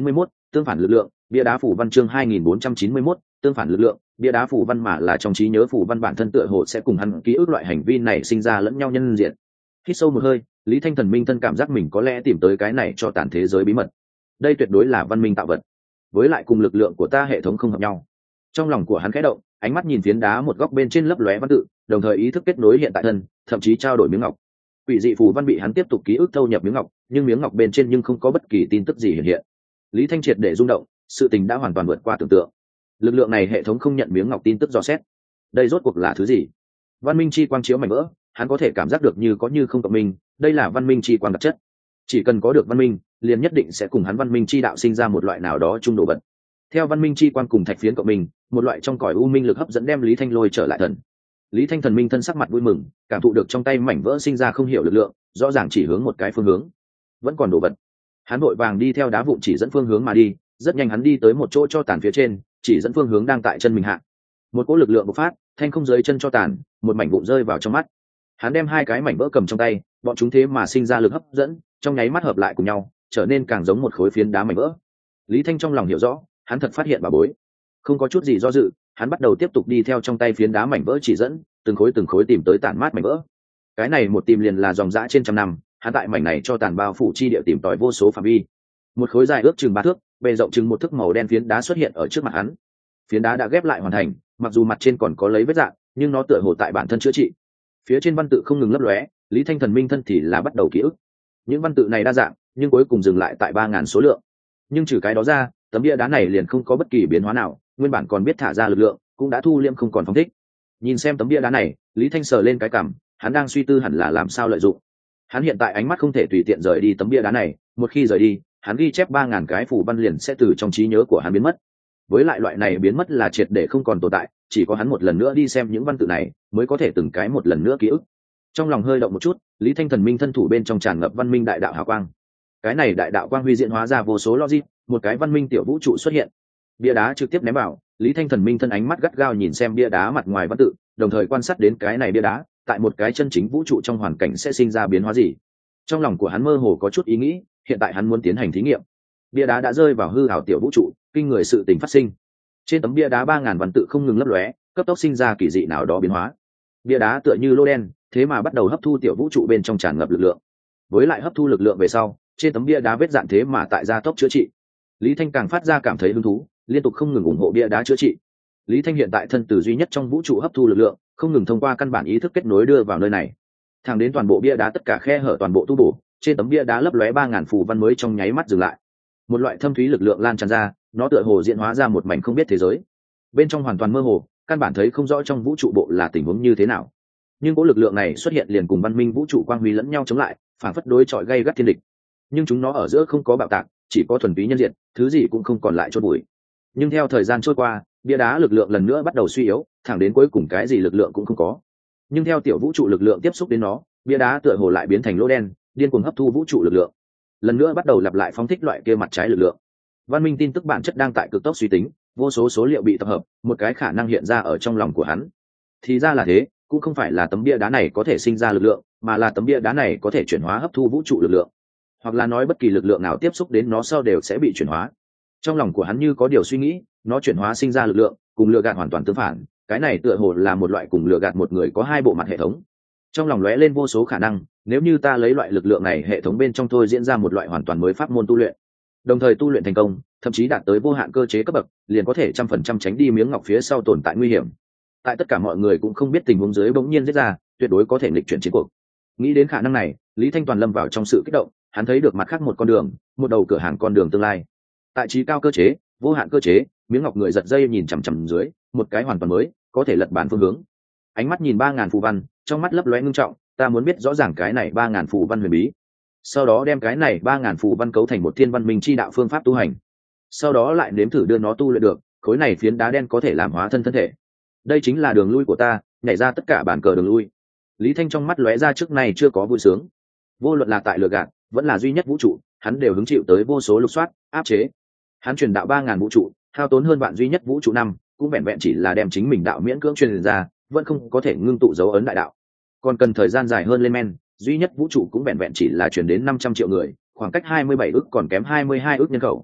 tương phản lực lượng, bia đá phù văn chương hai nghìn bốn trăm chín mươi mốt, tương phản lực lượng, bia đá phù văn mà là trong trí nhớ phù văn bản thân tựa hồ sẽ cùng hắn ký ức loại hành vi này sinh ra lẫn nhau nhân diện. Hít sâu một hơi, Lý Thanh Thần minh thân cảm giác mình có lẽ tìm tới cái này cho tàn thế giới bí mật. Đây tuyệt đối là văn minh tạo vật, với lại cùng lực lượng của ta hệ thống không hợp nhau. Trong lòng của hắn khẽ động, ánh mắt nhìn phiến đá một góc bên trên lấp lóe văn tự, đồng thời ý thức kết nối hiện tại thân, thậm chí trao đổi miếng ngọc. Quỷ dị phù văn bị hắn tiếp tục ký ức thâu nhập miếng ngọc, nhưng miếng ngọc bên trên nhưng không có bất kỳ tin tức gì hiện hiện. Lý Thanh triệt để rung động, sự tình đã hoàn toàn vượt qua tưởng tượng. Lực lượng này hệ thống không nhận miếng ngọc tin tức dò xét. Đây rốt cuộc là thứ gì? Văn minh chi quang chiếu mảnh vỡ, hắn có thể cảm giác được như có như không cộng minh, đây là văn minh chi quang đặc chất. Chỉ cần có được văn minh, liền nhất định sẽ cùng hắn văn minh chi đạo sinh ra một loại nào đó chung đồ vật. Theo văn minh chi quang cùng thạch phiến cộng minh, một loại trong cõi u minh lực hấp dẫn đem Lý Thanh lôi trở lại thần. Lý Thanh thần minh thân sắc mặt vui mừng, cảm thụ được trong tay mảnh vỡ sinh ra không hiểu lực lượng, rõ ràng chỉ hướng một cái phương hướng. Vẫn còn đồ vật. Hắn vội vàng đi theo đá vụn chỉ dẫn phương hướng mà đi, rất nhanh hắn đi tới một chỗ cho tàn phía trên, chỉ dẫn phương hướng đang tại chân mình hạ. Một cỗ lực lượng bộc phát, thanh không dưới chân cho tàn, một mảnh vụn rơi vào trong mắt. Hắn đem hai cái mảnh vỡ cầm trong tay, bọn chúng thế mà sinh ra lực hấp dẫn, trong nháy mắt hợp lại cùng nhau, trở nên càng giống một khối phiến đá mảnh vỡ. Lý Thanh trong lòng hiểu rõ, hắn thật phát hiện bà bối. Không có chút gì do dự, hắn bắt đầu tiếp tục đi theo trong tay phiến đá mảnh vỡ chỉ dẫn, từng khối từng khối tìm tới tản mát mảnh vỡ. Cái này một tìm liền là dòng dã trên trăm năm, hắn tại mảnh này cho tàn bao phủ chi địa tìm tòi vô số phạm vi. Một khối dài ước chừng ba thước, bề rộng chừng một thước màu đen phiến đá xuất hiện ở trước mặt hắn. Phiến đá đã ghép lại hoàn thành, mặc dù mặt trên còn có lấy vết rạn, nhưng nó tựa hồ tại bản thân chữa trị. Phía trên văn tự không ngừng lấp lóe, Lý Thanh thần minh thân thì là bắt đầu ký ức. Những văn tự này đa dạng, nhưng cuối cùng dừng lại tại ba ngàn số lượng. Nhưng trừ cái đó ra, tấm bia đá này liền không có bất kỳ biến hóa nào, nguyên bản còn biết thả ra lực lượng, cũng đã thu liễm không còn phóng thích. Nhìn xem tấm bia đá này, Lý Thanh sờ lên cái cằm, hắn đang suy tư hẳn là làm sao lợi dụng. Hắn hiện tại ánh mắt không thể tùy tiện rời đi tấm bia đá này, một khi rời đi, hắn ghi chép ba ngàn cái phù văn liền sẽ từ trong trí nhớ của hắn biến mất. Với lại loại này biến mất là triệt để không còn tồn tại, chỉ có hắn một lần nữa đi xem những văn tự này, mới có thể từng cái một lần nữa ký ức. Trong lòng hơi động một chút, Lý Thanh thần minh thân thủ bên trong tràn ngập văn minh đại đạo hào quang. Cái này đại đạo quang huy diễn hóa ra vô số logic, một cái văn minh tiểu vũ trụ xuất hiện. Bia đá trực tiếp ném vào, Lý Thanh thần minh thân ánh mắt gắt gao nhìn xem bia đá mặt ngoài văn tự, đồng thời quan sát đến cái này bia đá, tại một cái chân chính vũ trụ trong hoàn cảnh sẽ sinh ra biến hóa gì. Trong lòng của hắn mơ hồ có chút ý nghĩ, hiện tại hắn muốn tiến hành thí nghiệm. Bia đá đã rơi vào hư ảo tiểu vũ trụ, kinh người sự tình phát sinh. Trên tấm bia đá ba ngàn văn tự không ngừng lấp lóe, cấp tốc sinh ra kỳ dị nào đó biến hóa. Bia đá tựa như lô đen, thế mà bắt đầu hấp thu tiểu vũ trụ bên trong tràn ngập lực lượng. Với lại hấp thu lực lượng về sau, trên tấm bia đá vết dạn thế mà tại gia tốc chữa trị. Lý Thanh càng phát ra cảm thấy hứng thú, liên tục không ngừng ủng hộ bia đá chữa trị. Lý Thanh hiện tại thân từ duy nhất trong vũ trụ hấp thu lực lượng, không ngừng thông qua căn bản ý thức kết nối đưa vào nơi này. Thẳng đến toàn bộ bia đá tất cả khe hở toàn bộ tu bổ, trên tấm bia đá lấp lóe ba ngàn phù văn mới trong nháy mắt dừng lại. Một loại thâm thúy lực lượng lan tràn ra, nó tựa hồ diễn hóa ra một mảnh không biết thế giới. Bên trong hoàn toàn mơ hồ, căn bản thấy không rõ trong vũ trụ bộ là tình huống như thế nào. Nhưng cỗ lực lượng này xuất hiện liền cùng văn minh vũ trụ quang huy lẫn nhau chống lại, phản phất đối chọi gay gắt thiên địch. Nhưng chúng nó ở giữa không có bạo tạc, chỉ có thuần túy nhân diện, thứ gì cũng không còn lại chôn bụi. Nhưng theo thời gian trôi qua, bia đá lực lượng lần nữa bắt đầu suy yếu, thẳng đến cuối cùng cái gì lực lượng cũng không có. Nhưng theo tiểu vũ trụ lực lượng tiếp xúc đến nó, bia đá tựa hồ lại biến thành lỗ đen, điên cuồng hấp thu vũ trụ lực lượng. Lần nữa bắt đầu lặp lại phóng thích loại kia mặt trái lực lượng. Văn minh tin tức bản chất đang tại cực tốc suy tính, vô số số liệu bị tập hợp, một cái khả năng hiện ra ở trong lòng của hắn. Thì ra là thế, cũng không phải là tấm bia đá này có thể sinh ra lực lượng, mà là tấm bia đá này có thể chuyển hóa hấp thu vũ trụ lực lượng, hoặc là nói bất kỳ lực lượng nào tiếp xúc đến nó sau đều sẽ bị chuyển hóa. Trong lòng của hắn như có điều suy nghĩ, nó chuyển hóa sinh ra lực lượng, cùng lừa gạt hoàn toàn tương phản, cái này tựa hồ là một loại cùng lừa gạt một người có hai bộ mặt hệ thống. Trong lòng lóe lên vô số khả năng, nếu như ta lấy loại lực lượng này hệ thống bên trong thôi diễn ra một loại hoàn toàn mới pháp môn tu luyện, đồng thời tu luyện thành công, thậm chí đạt tới vô hạn cơ chế cấp bậc, liền có thể trăm phần trăm tránh đi miếng ngọc phía sau tồn tại nguy hiểm. Tại tất cả mọi người cũng không biết tình huống dưới bỗng nhiên giết ra, tuyệt đối có thể nghịch chuyển chiến cuộc. Nghĩ đến khả năng này, Lý Thanh toàn lâm vào trong sự kích động, hắn thấy được mặt khác một con đường, một đầu cửa hàng con đường tương lai. Tại trí cao cơ chế, vô hạn cơ chế, miếng ngọc người giật dây nhìn chằm chằm dưới, một cái hoàn toàn mới, có thể lật bản phương hướng. Ánh mắt nhìn ba ngàn phù văn, trong mắt lấp lóe ngưng trọng, ta muốn biết rõ ràng cái này ba ngàn phù văn huyền bí. Sau đó đem cái này ba ngàn phù văn cấu thành một thiên văn minh chi đạo phương pháp tu hành. Sau đó lại nếm thử đưa nó tu luyện được, khối này phiến đá đen có thể làm hóa thân thân thể. Đây chính là đường lui của ta, nhảy ra tất cả bản cờ đường lui. Lý Thanh trong mắt lóe ra trước này chưa có vui sướng. Vô luận là tại lừa gạt, vẫn là duy nhất vũ trụ, hắn đều hứng chịu tới vô số lục soát, áp chế. Hắn truyền đạo ba ngàn vũ trụ, hao tốn hơn bạn duy nhất vũ trụ năm, cũng vẹn vẹn chỉ là đem chính mình đạo miễn cưỡng truyền ra, vẫn không có thể ngưng tụ dấu ấn đại đạo. Còn cần thời gian dài hơn lên men, duy nhất vũ trụ cũng vẹn vẹn chỉ là truyền đến năm trăm triệu người, khoảng cách hai mươi bảy ức còn kém hai mươi hai ức nhân khẩu.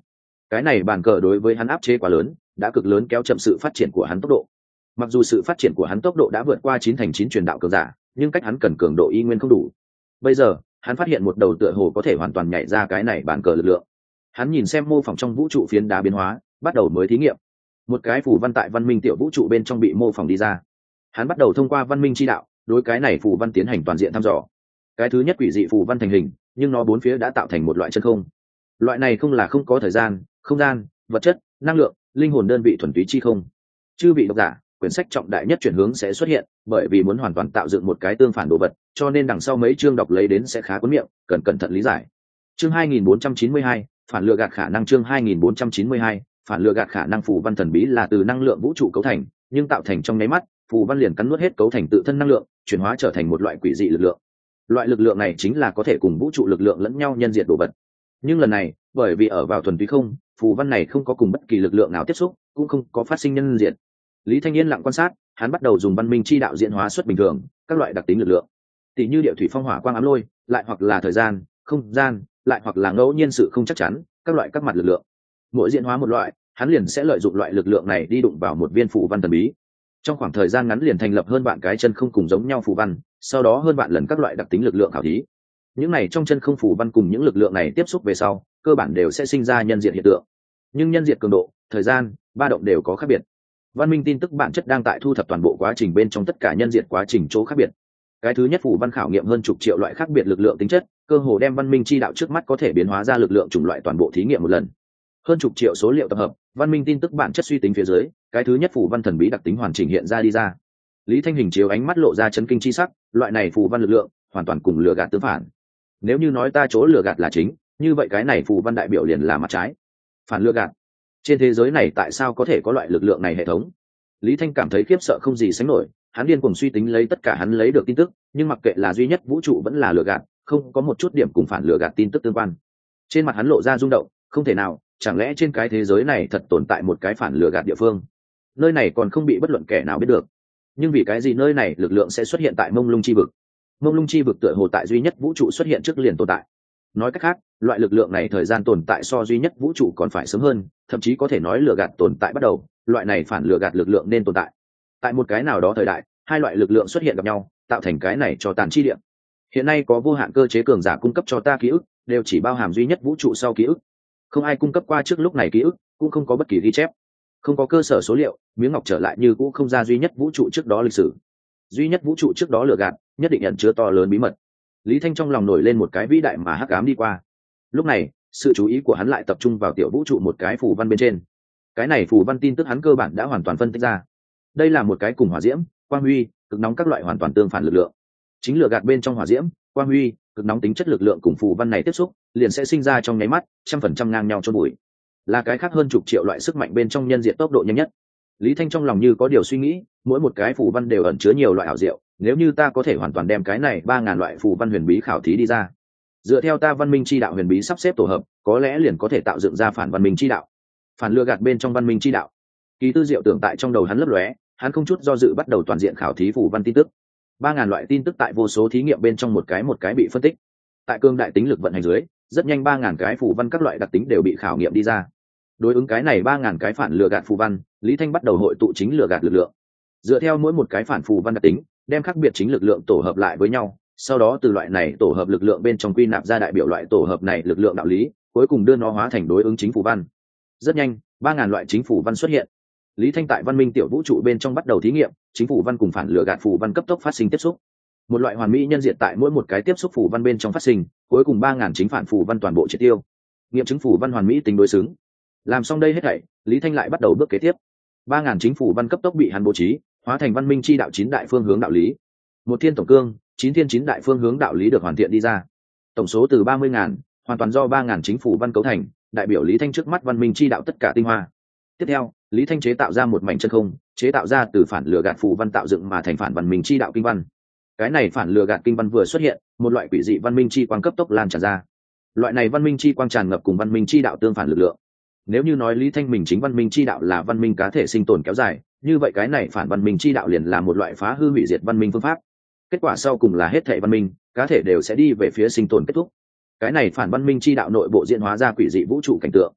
cái này bàn cờ đối với hắn áp chế quá lớn, đã cực lớn kéo chậm sự phát triển của hắn tốc độ. Mặc dù sự phát triển của hắn tốc độ đã vượt qua chín thành chín truyền đạo cường giả, nhưng cách hắn cần cường độ y nguyên không đủ. Bây giờ hắn phát hiện một đầu tựa hồ có thể hoàn toàn nhảy ra cái này bàn cờ lực lượng. Hắn nhìn xem mô phỏng trong vũ trụ phiến đá biến hóa, bắt đầu mới thí nghiệm. Một cái phù văn tại văn minh tiểu vũ trụ bên trong bị mô phỏng đi ra. Hắn bắt đầu thông qua văn minh chi đạo đối cái này phù văn tiến hành toàn diện thăm dò. Cái thứ nhất quỷ dị phù văn thành hình, nhưng nó bốn phía đã tạo thành một loại chân không. Loại này không là không có thời gian, không gian, vật chất, năng lượng, linh hồn đơn vị thuần túy chi không. Chư vị độc giả, quyển sách trọng đại nhất chuyển hướng sẽ xuất hiện, bởi vì muốn hoàn toàn tạo dựng một cái tương phản đồ vật, cho nên đằng sau mấy chương đọc lấy đến sẽ khá cuốn miệng, cần cẩn thận lý giải. Chương hai nghìn bốn trăm chín mươi hai, phản lừa gạt khả năng. Chương hai nghìn bốn trăm chín mươi hai, phản lừa gạt khả năng. Phù văn thần bí là từ năng lượng vũ trụ cấu thành, nhưng tạo thành trong nháy mắt, phù văn liền cắn nuốt hết cấu thành tự thân năng lượng, chuyển hóa trở thành một loại quỷ dị lực lượng. Loại lực lượng này chính là có thể cùng vũ trụ lực lượng lẫn nhau nhân diệt đồ vật. Nhưng lần này, bởi vì ở vào thuần túy không, phù văn này không có cùng bất kỳ lực lượng nào tiếp xúc, cũng không có phát sinh nhân diệt. Lý Thanh Yên lặng quan sát, hắn bắt đầu dùng văn minh chi đạo diễn hóa xuất bình thường các loại đặc tính lực lượng, tỷ như địa thủy phong hỏa quang ám lôi, lại hoặc là thời gian, không gian, lại hoặc là ngẫu nhiên sự không chắc chắn, các loại các mặt lực lượng. Mỗi diễn hóa một loại, hắn liền sẽ lợi dụng loại lực lượng này đi đụng vào một viên phù văn thần bí. Trong khoảng thời gian ngắn liền thành lập hơn bạn cái chân không cùng giống nhau phù văn, sau đó hơn bạn lần các loại đặc tính lực lượng khảo thí. Những này trong chân không phù văn cùng những lực lượng này tiếp xúc về sau, cơ bản đều sẽ sinh ra nhân diệt hiện tượng. Nhưng nhân diệt cường độ, thời gian, ba động đều có khác biệt. Văn minh tin tức bản chất đang tại thu thập toàn bộ quá trình bên trong tất cả nhân diệt quá trình chỗ khác biệt. Cái thứ nhất phù văn khảo nghiệm hơn chục triệu loại khác biệt lực lượng tính chất, cơ hồ đem văn minh chi đạo trước mắt có thể biến hóa ra lực lượng chủng loại toàn bộ thí nghiệm một lần. Hơn chục triệu số liệu tập hợp, văn minh tin tức bản chất suy tính phía dưới, cái thứ nhất phù văn thần bí đặc tính hoàn chỉnh hiện ra đi ra. Lý Thanh Hình chiếu ánh mắt lộ ra chấn kinh chi sắc, loại này phù văn lực lượng hoàn toàn cùng lừa gạt tương phản. Nếu như nói ta chỗ lừa gạt là chính, như vậy cái này phù văn đại biểu liền là mặt trái, phản lừa gạt. Trên thế giới này tại sao có thể có loại lực lượng này hệ thống? Lý Thanh cảm thấy khiếp sợ không gì sánh nổi, hắn điên cuồng suy tính lấy tất cả hắn lấy được tin tức, nhưng mặc kệ là duy nhất vũ trụ vẫn là lừa gạt, không có một chút điểm cùng phản lừa gạt tin tức tương quan. Trên mặt hắn lộ ra rung động, không thể nào, chẳng lẽ trên cái thế giới này thật tồn tại một cái phản lừa gạt địa phương? Nơi này còn không bị bất luận kẻ nào biết được. Nhưng vì cái gì nơi này lực lượng sẽ xuất hiện tại Mông Lung chi vực? Mông Lung chi vực tựa hồ tại duy nhất vũ trụ xuất hiện trước liền tồn tại. Nói cách khác, loại lực lượng này thời gian tồn tại so duy nhất vũ trụ còn phải sớm hơn, thậm chí có thể nói lừa gạt tồn tại bắt đầu, loại này phản lừa gạt lực lượng nên tồn tại. Tại một cái nào đó thời đại, hai loại lực lượng xuất hiện gặp nhau, tạo thành cái này cho tàn chi điểm. Hiện nay có vô hạn cơ chế cường giả cung cấp cho ta ký ức, đều chỉ bao hàm duy nhất vũ trụ sau ký ức. Không ai cung cấp qua trước lúc này ký ức, cũng không có bất kỳ ghi chép. Không có cơ sở số liệu, miếng ngọc trở lại như cũ không ra duy nhất vũ trụ trước đó lịch sử. Duy nhất vũ trụ trước đó lừa gạt, nhất định ẩn chứa to lớn bí mật. Lý Thanh trong lòng nổi lên một cái vĩ đại mà hắc ám đi qua. Lúc này, sự chú ý của hắn lại tập trung vào tiểu vũ trụ một cái phù văn bên trên. Cái này phù văn tin tức hắn cơ bản đã hoàn toàn phân tích ra. Đây là một cái cùng hỏa diễm, quang huy, cực nóng các loại hoàn toàn tương phản lực lượng. Chính lửa gạt bên trong hỏa diễm, quang huy, cực nóng tính chất lực lượng cùng phù văn này tiếp xúc, liền sẽ sinh ra trong nháy mắt, trăm phần trăm ngang nhau chôn bụi. Là cái khác hơn chục triệu loại sức mạnh bên trong nhân diện tốc độ nhanh nhất. Lý Thanh trong lòng như có điều suy nghĩ, mỗi một cái phù văn đều ẩn chứa nhiều loại ảo diệu, nếu như ta có thể hoàn toàn đem cái này ba ngàn loại phù văn huyền bí khảo thí đi ra, dựa theo ta văn minh chi đạo huyền bí sắp xếp tổ hợp, có lẽ liền có thể tạo dựng ra phản văn minh chi đạo. Phản lừa gạt bên trong văn minh chi đạo. Kỳ tư diệu tưởng tại trong đầu hắn lấp lóe, hắn không chút do dự bắt đầu toàn diện khảo thí phù văn tin tức. Ba ngàn loại tin tức tại vô số thí nghiệm bên trong một cái một cái bị phân tích. Tại cương đại tính lực vận hành dưới, rất nhanh ba ngàn cái phù văn các loại đặc tính đều bị khảo nghiệm đi ra. Đối ứng cái này ba ngàn cái phản lừa gạt phù văn, Lý Thanh bắt đầu hội tụ chính lừa gạt lực lượng. Dựa theo mỗi một cái phản phù văn đặc tính, đem khác biệt chính lực lượng tổ hợp lại với nhau, sau đó từ loại này tổ hợp lực lượng bên trong quy nạp ra đại biểu loại tổ hợp này lực lượng đạo lý, cuối cùng đưa nó hóa thành đối ứng chính phù văn. Rất nhanh, ba ngàn loại chính phù văn xuất hiện. Lý Thanh tại văn minh tiểu vũ trụ bên trong bắt đầu thí nghiệm, chính phù văn cùng phản lừa gạt phù văn cấp tốc phát sinh tiếp xúc. Một loại hoàn mỹ nhân diện tại mỗi một cái tiếp xúc phù văn bên trong phát sinh, cuối cùng ba ngàn chính phản phù văn toàn bộ triệt tiêu. Nghiệm chứng phù văn hoàn mỹ tính đối xứng. Làm xong đây hết thảy, Lý Thanh lại bắt đầu bước kế tiếp. ba ngàn chính phù văn cấp tốc bị hắn bố trí, hóa thành văn minh chi đạo chín đại phương hướng đạo lý. Một thiên tổng cương, chín thiên chín đại phương hướng đạo lý được hoàn thiện đi ra. Tổng số từ ba mươi ngàn, hoàn toàn do ba ngàn chính phù văn cấu thành, đại biểu Lý Thanh trước mắt văn minh chi đạo tất cả tinh hoa. Tiếp theo, Lý Thanh chế tạo ra một mảnh chân không, chế tạo ra từ phản lừa gạt phù văn tạo dựng mà thành phản văn minh chi đạo kinh văn. Cái này phản lừa gạt kinh văn vừa xuất hiện, một loại quỷ dị văn minh chi quang cấp tốc lan tràn ra. Loại này văn minh chi quang tràn ngập cùng văn minh chi đạo tương phản lực lượng. Nếu như nói Lý Thanh mình chính văn minh chi đạo là văn minh cá thể sinh tồn kéo dài, như vậy cái này phản văn minh chi đạo liền là một loại phá hư hủy diệt văn minh phương pháp. Kết quả sau cùng là hết thảy văn minh, cá thể đều sẽ đi về phía sinh tồn kết thúc. Cái này phản văn minh chi đạo nội bộ diễn hóa ra quỷ dị vũ trụ cảnh tượng.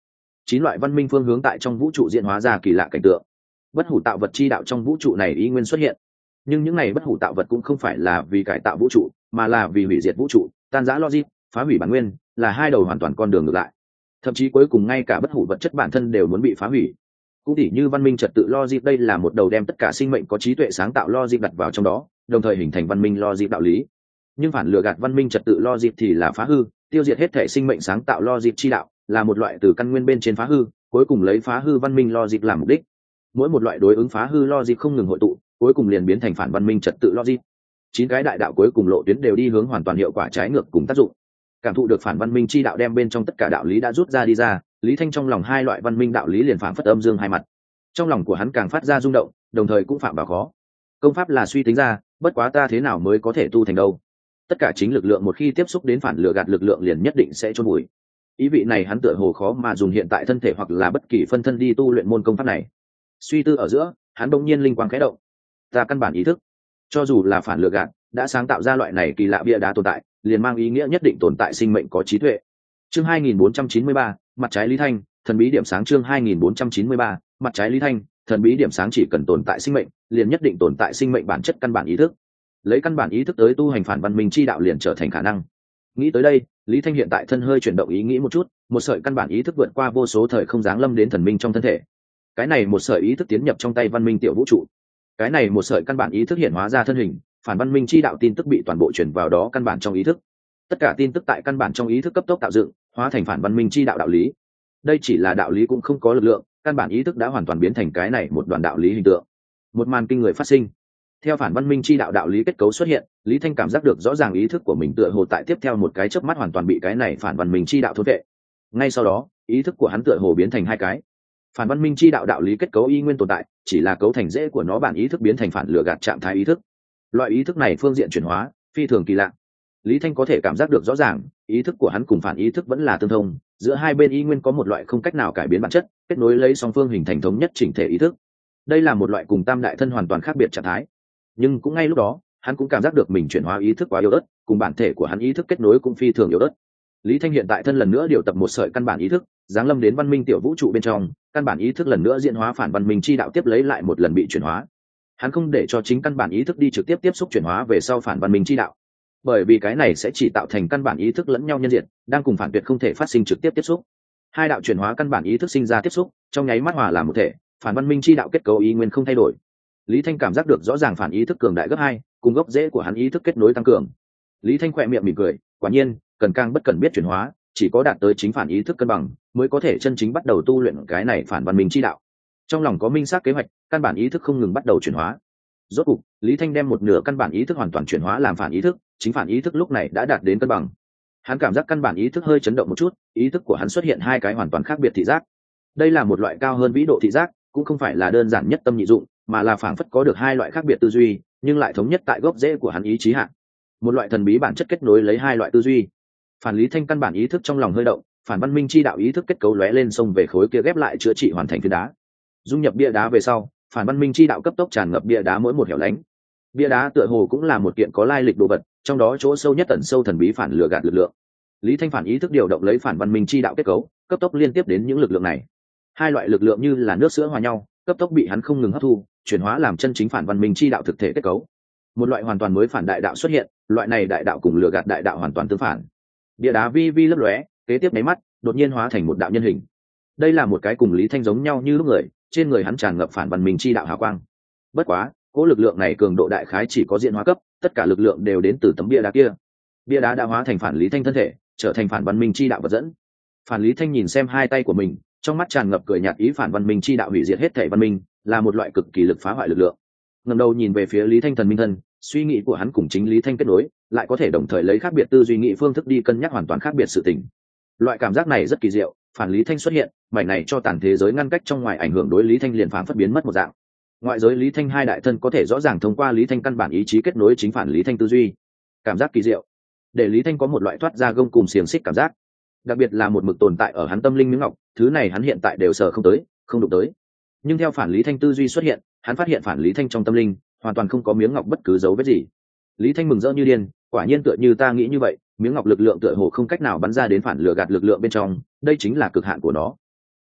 chín loại văn minh phương hướng tại trong vũ trụ diễn hóa ra kỳ lạ cảnh tượng. Bất hủ tạo vật chi đạo trong vũ trụ này ý nguyên xuất hiện, nhưng những này bất hủ tạo vật cũng không phải là vì cải tạo vũ trụ, mà là vì hủy diệt vũ trụ, tan rã logic, phá hủy bản nguyên, là hai đầu hoàn toàn con đường ngược lại. Thậm chí cuối cùng ngay cả bất hủ vật chất bản thân đều muốn bị phá hủy. Cũng tỉ như văn minh trật tự logic, đây là một đầu đem tất cả sinh mệnh có trí tuệ sáng tạo logic đặt vào trong đó, đồng thời hình thành văn minh logic đạo lý. Nhưng phản lừa gạt văn minh trật tự logic thì là phá hư, tiêu diệt hết thể sinh mệnh sáng tạo logic chi đạo, là một loại từ căn nguyên bên trên phá hư, cuối cùng lấy phá hư văn minh logic làm mục đích. Mỗi một loại đối ứng phá hư logic không ngừng hội tụ, cuối cùng liền biến thành phản văn minh trật tự logic. Chín cái đại đạo cuối cùng lộ tuyến đều đi hướng hoàn toàn hiệu quả trái ngược cùng tác dụng. Cảm thụ được phản văn minh chi đạo đem bên trong tất cả đạo lý đã rút ra đi ra, Lý Thanh trong lòng hai loại văn minh đạo lý liền phản phất âm dương hai mặt. Trong lòng của hắn càng phát ra rung động, đồng thời cũng phạm vào khó. Công pháp là suy tính ra, bất quá ta thế nào mới có thể tu thành đâu? Tất cả chính lực lượng một khi tiếp xúc đến phản lừa gạt lực lượng liền nhất định sẽ chôn bụi. Ý vị này hắn tựa hồ khó mà dùng hiện tại thân thể hoặc là bất kỳ phân thân đi tu luyện môn công pháp này. Suy tư ở giữa, hắn bỗng nhiên linh quang khẽ động. Ta căn bản ý thức, cho dù là phản lừa gạt, đã sáng tạo ra loại này kỳ lạ bia đá tồn tại, liền mang ý nghĩa nhất định tồn tại sinh mệnh có trí tuệ. Chương hai nghìn bốn trăm chín mươi ba, mặt trái Lý Thanh, thần bí điểm sáng. Chương hai nghìn bốn trăm chín mươi ba, mặt trái Lý Thanh, thần bí điểm sáng. Chỉ cần tồn tại sinh mệnh, liền nhất định tồn tại sinh mệnh bản chất căn bản ý thức. Lấy căn bản ý thức tới tu hành phản văn minh chi đạo liền trở thành khả năng. Nghĩ tới đây, Lý Thanh hiện tại thân hơi chuyển động ý nghĩ một chút, một sợi căn bản ý thức vượt qua vô số thời không giáng lâm đến thần minh trong thân thể. Cái này một sợi ý thức tiến nhập trong tay văn minh tiểu vũ trụ. Cái này một sợi căn bản ý thức hiện hóa ra thân hình, phản văn minh chi đạo tin tức bị toàn bộ chuyển vào đó căn bản trong ý thức. Tất cả tin tức tại căn bản trong ý thức cấp tốc tạo dựng, hóa thành phản văn minh chi đạo đạo lý. Đây chỉ là đạo lý cũng không có lực lượng, căn bản ý thức đã hoàn toàn biến thành cái này một đoàn đạo lý hình tượng. Một màn kinh người phát sinh. Theo phản văn minh chi đạo đạo lý kết cấu xuất hiện, Lý Thanh cảm giác được rõ ràng ý thức của mình tựa hồ tại tiếp theo một cái chớp mắt hoàn toàn bị cái này phản văn minh chi đạo thôn vệ. Ngay sau đó, ý thức của hắn tựa hồ biến thành hai cái. Phản văn minh chi đạo đạo lý kết cấu y nguyên tồn tại, chỉ là cấu thành rễ của nó bản ý thức biến thành phản lừa gạt trạng thái ý thức. Loại ý thức này phương diện chuyển hóa phi thường kỳ lạ. Lý Thanh có thể cảm giác được rõ ràng, ý thức của hắn cùng phản ý thức vẫn là tương thông, giữa hai bên y nguyên có một loại không cách nào cải biến bản chất, kết nối lấy song phương hình thành thống nhất chỉnh thể ý thức. Đây là một loại cùng tam đại thân hoàn toàn khác biệt trạng thái. Nhưng cũng ngay lúc đó, hắn cũng cảm giác được mình chuyển hóa ý thức quá yếu ớt, cùng bản thể của hắn ý thức kết nối cũng phi thường yếu ớt. Lý Thanh hiện tại thân lần nữa điều tập một sợi căn bản ý thức, giáng lâm đến văn minh tiểu vũ trụ bên trong, căn bản ý thức lần nữa diễn hóa phản văn minh chi đạo tiếp lấy lại một lần bị chuyển hóa. Hắn không để cho chính căn bản ý thức đi trực tiếp tiếp xúc chuyển hóa về sau phản văn minh chi đạo, bởi vì cái này sẽ chỉ tạo thành căn bản ý thức lẫn nhau nhân diện, đang cùng phản tuyệt không thể phát sinh trực tiếp tiếp xúc. Hai đạo chuyển hóa căn bản ý thức sinh ra tiếp xúc, trong nháy mắt hòa làm một thể, phản văn minh chi đạo kết cấu ý nguyên không thay đổi. Lý Thanh cảm giác được rõ ràng phản ý thức cường đại gấp hai, cùng gốc rễ của hắn ý thức kết nối tăng cường. Lý Thanh khỏe miệng mỉm cười, quả nhiên, cần càng bất cần biết chuyển hóa, chỉ có đạt tới chính phản ý thức cân bằng, mới có thể chân chính bắt đầu tu luyện cái này phản văn minh chi đạo. Trong lòng có minh xác kế hoạch, căn bản ý thức không ngừng bắt đầu chuyển hóa. Rốt cục, Lý Thanh đem một nửa căn bản ý thức hoàn toàn chuyển hóa làm phản ý thức, chính phản ý thức lúc này đã đạt đến cân bằng. Hắn cảm giác căn bản ý thức hơi chấn động một chút, ý thức của hắn xuất hiện hai cái hoàn toàn khác biệt thị giác. Đây là một loại cao hơn vĩ độ thị giác, cũng không phải là đơn giản nhất tâm nhị dụng, mà là phảng phất có được hai loại khác biệt tư duy, nhưng lại thống nhất tại gốc rễ của hắn ý chí hạ. Một loại thần bí bản chất kết nối lấy hai loại tư duy. Phản Lý Thanh căn bản ý thức trong lòng hơi động, phản văn minh chi đạo ý thức kết cấu lóe lên xông về khối kia ghép lại chữa trị hoàn thành phiến đá. Dung nhập bia đá về sau, phản văn minh chi đạo cấp tốc tràn ngập bia đá mỗi một hẻo lánh. Bia đá tựa hồ cũng là một kiện có lai lịch đồ vật, trong đó chỗ sâu nhất tận sâu thần bí phản lừa gạt lực lượng. Lý Thanh phản ý thức điều động lấy phản văn minh chi đạo kết cấu, cấp tốc liên tiếp đến những lực lượng này. Hai loại lực lượng như là nước sữa hòa nhau, cấp tốc bị hắn không ngừng hấp thu, chuyển hóa làm chân chính phản văn minh chi đạo thực thể kết cấu. Một loại hoàn toàn mới phản đại đạo xuất hiện, loại này đại đạo cùng lừa gạt đại đạo hoàn toàn tương phản. Bia đá vi vi lấp lóe, kế tiếp mấy mắt, đột nhiên hóa thành một đạo nhân hình. Đây là một cái cùng Lý Thanh giống nhau như lúc người, trên người hắn tràn ngập phản văn minh chi đạo hào quang. Bất quá, cỗ lực lượng này cường độ đại khái chỉ có diện hóa cấp, tất cả lực lượng đều đến từ tấm bia đá kia. Bia đá đã hóa thành phản Lý Thanh thân thể, trở thành phản văn minh chi đạo vật dẫn. Phản Lý Thanh nhìn xem hai tay của mình, trong mắt tràn ngập cười nhạt, ý phản văn minh chi đạo hủy diệt hết thể văn minh, là một loại cực kỳ lực phá hoại lực lượng. Ngẩng đầu nhìn về phía Lý Thanh thần minh thân, suy nghĩ của hắn cùng chính Lý Thanh kết nối, lại có thể đồng thời lấy khác biệt tư duy nghĩ phương thức đi cân nhắc hoàn toàn khác biệt sự tình. Loại cảm giác này rất kỳ diệu, phản Lý Thanh xuất hiện, mảnh này cho tàn thế giới ngăn cách trong ngoài ảnh hưởng đối Lý Thanh liền phản phất biến mất một dạng. Ngoại giới Lý Thanh hai đại thân có thể rõ ràng thông qua Lý Thanh căn bản ý chí kết nối chính phản Lý Thanh tư duy. Cảm giác kỳ diệu, để Lý Thanh có một loại thoát ra gông cùng xiềng xích cảm giác. Đặc biệt là một mực tồn tại ở hắn tâm linh miếng ngọc, thứ này hắn hiện tại đều sờ không tới, không đụng tới. Nhưng theo phản Lý Thanh tư duy xuất hiện, hắn phát hiện phản Lý Thanh trong tâm linh hoàn toàn không có miếng ngọc bất cứ dấu vết gì. Lý Thanh mừng rỡ như điên, quả nhiên tựa như ta nghĩ như vậy, miếng ngọc lực lượng tựa hồ không cách nào bắn ra đến phản lừa gạt lực lượng bên trong, đây chính là cực hạn của nó.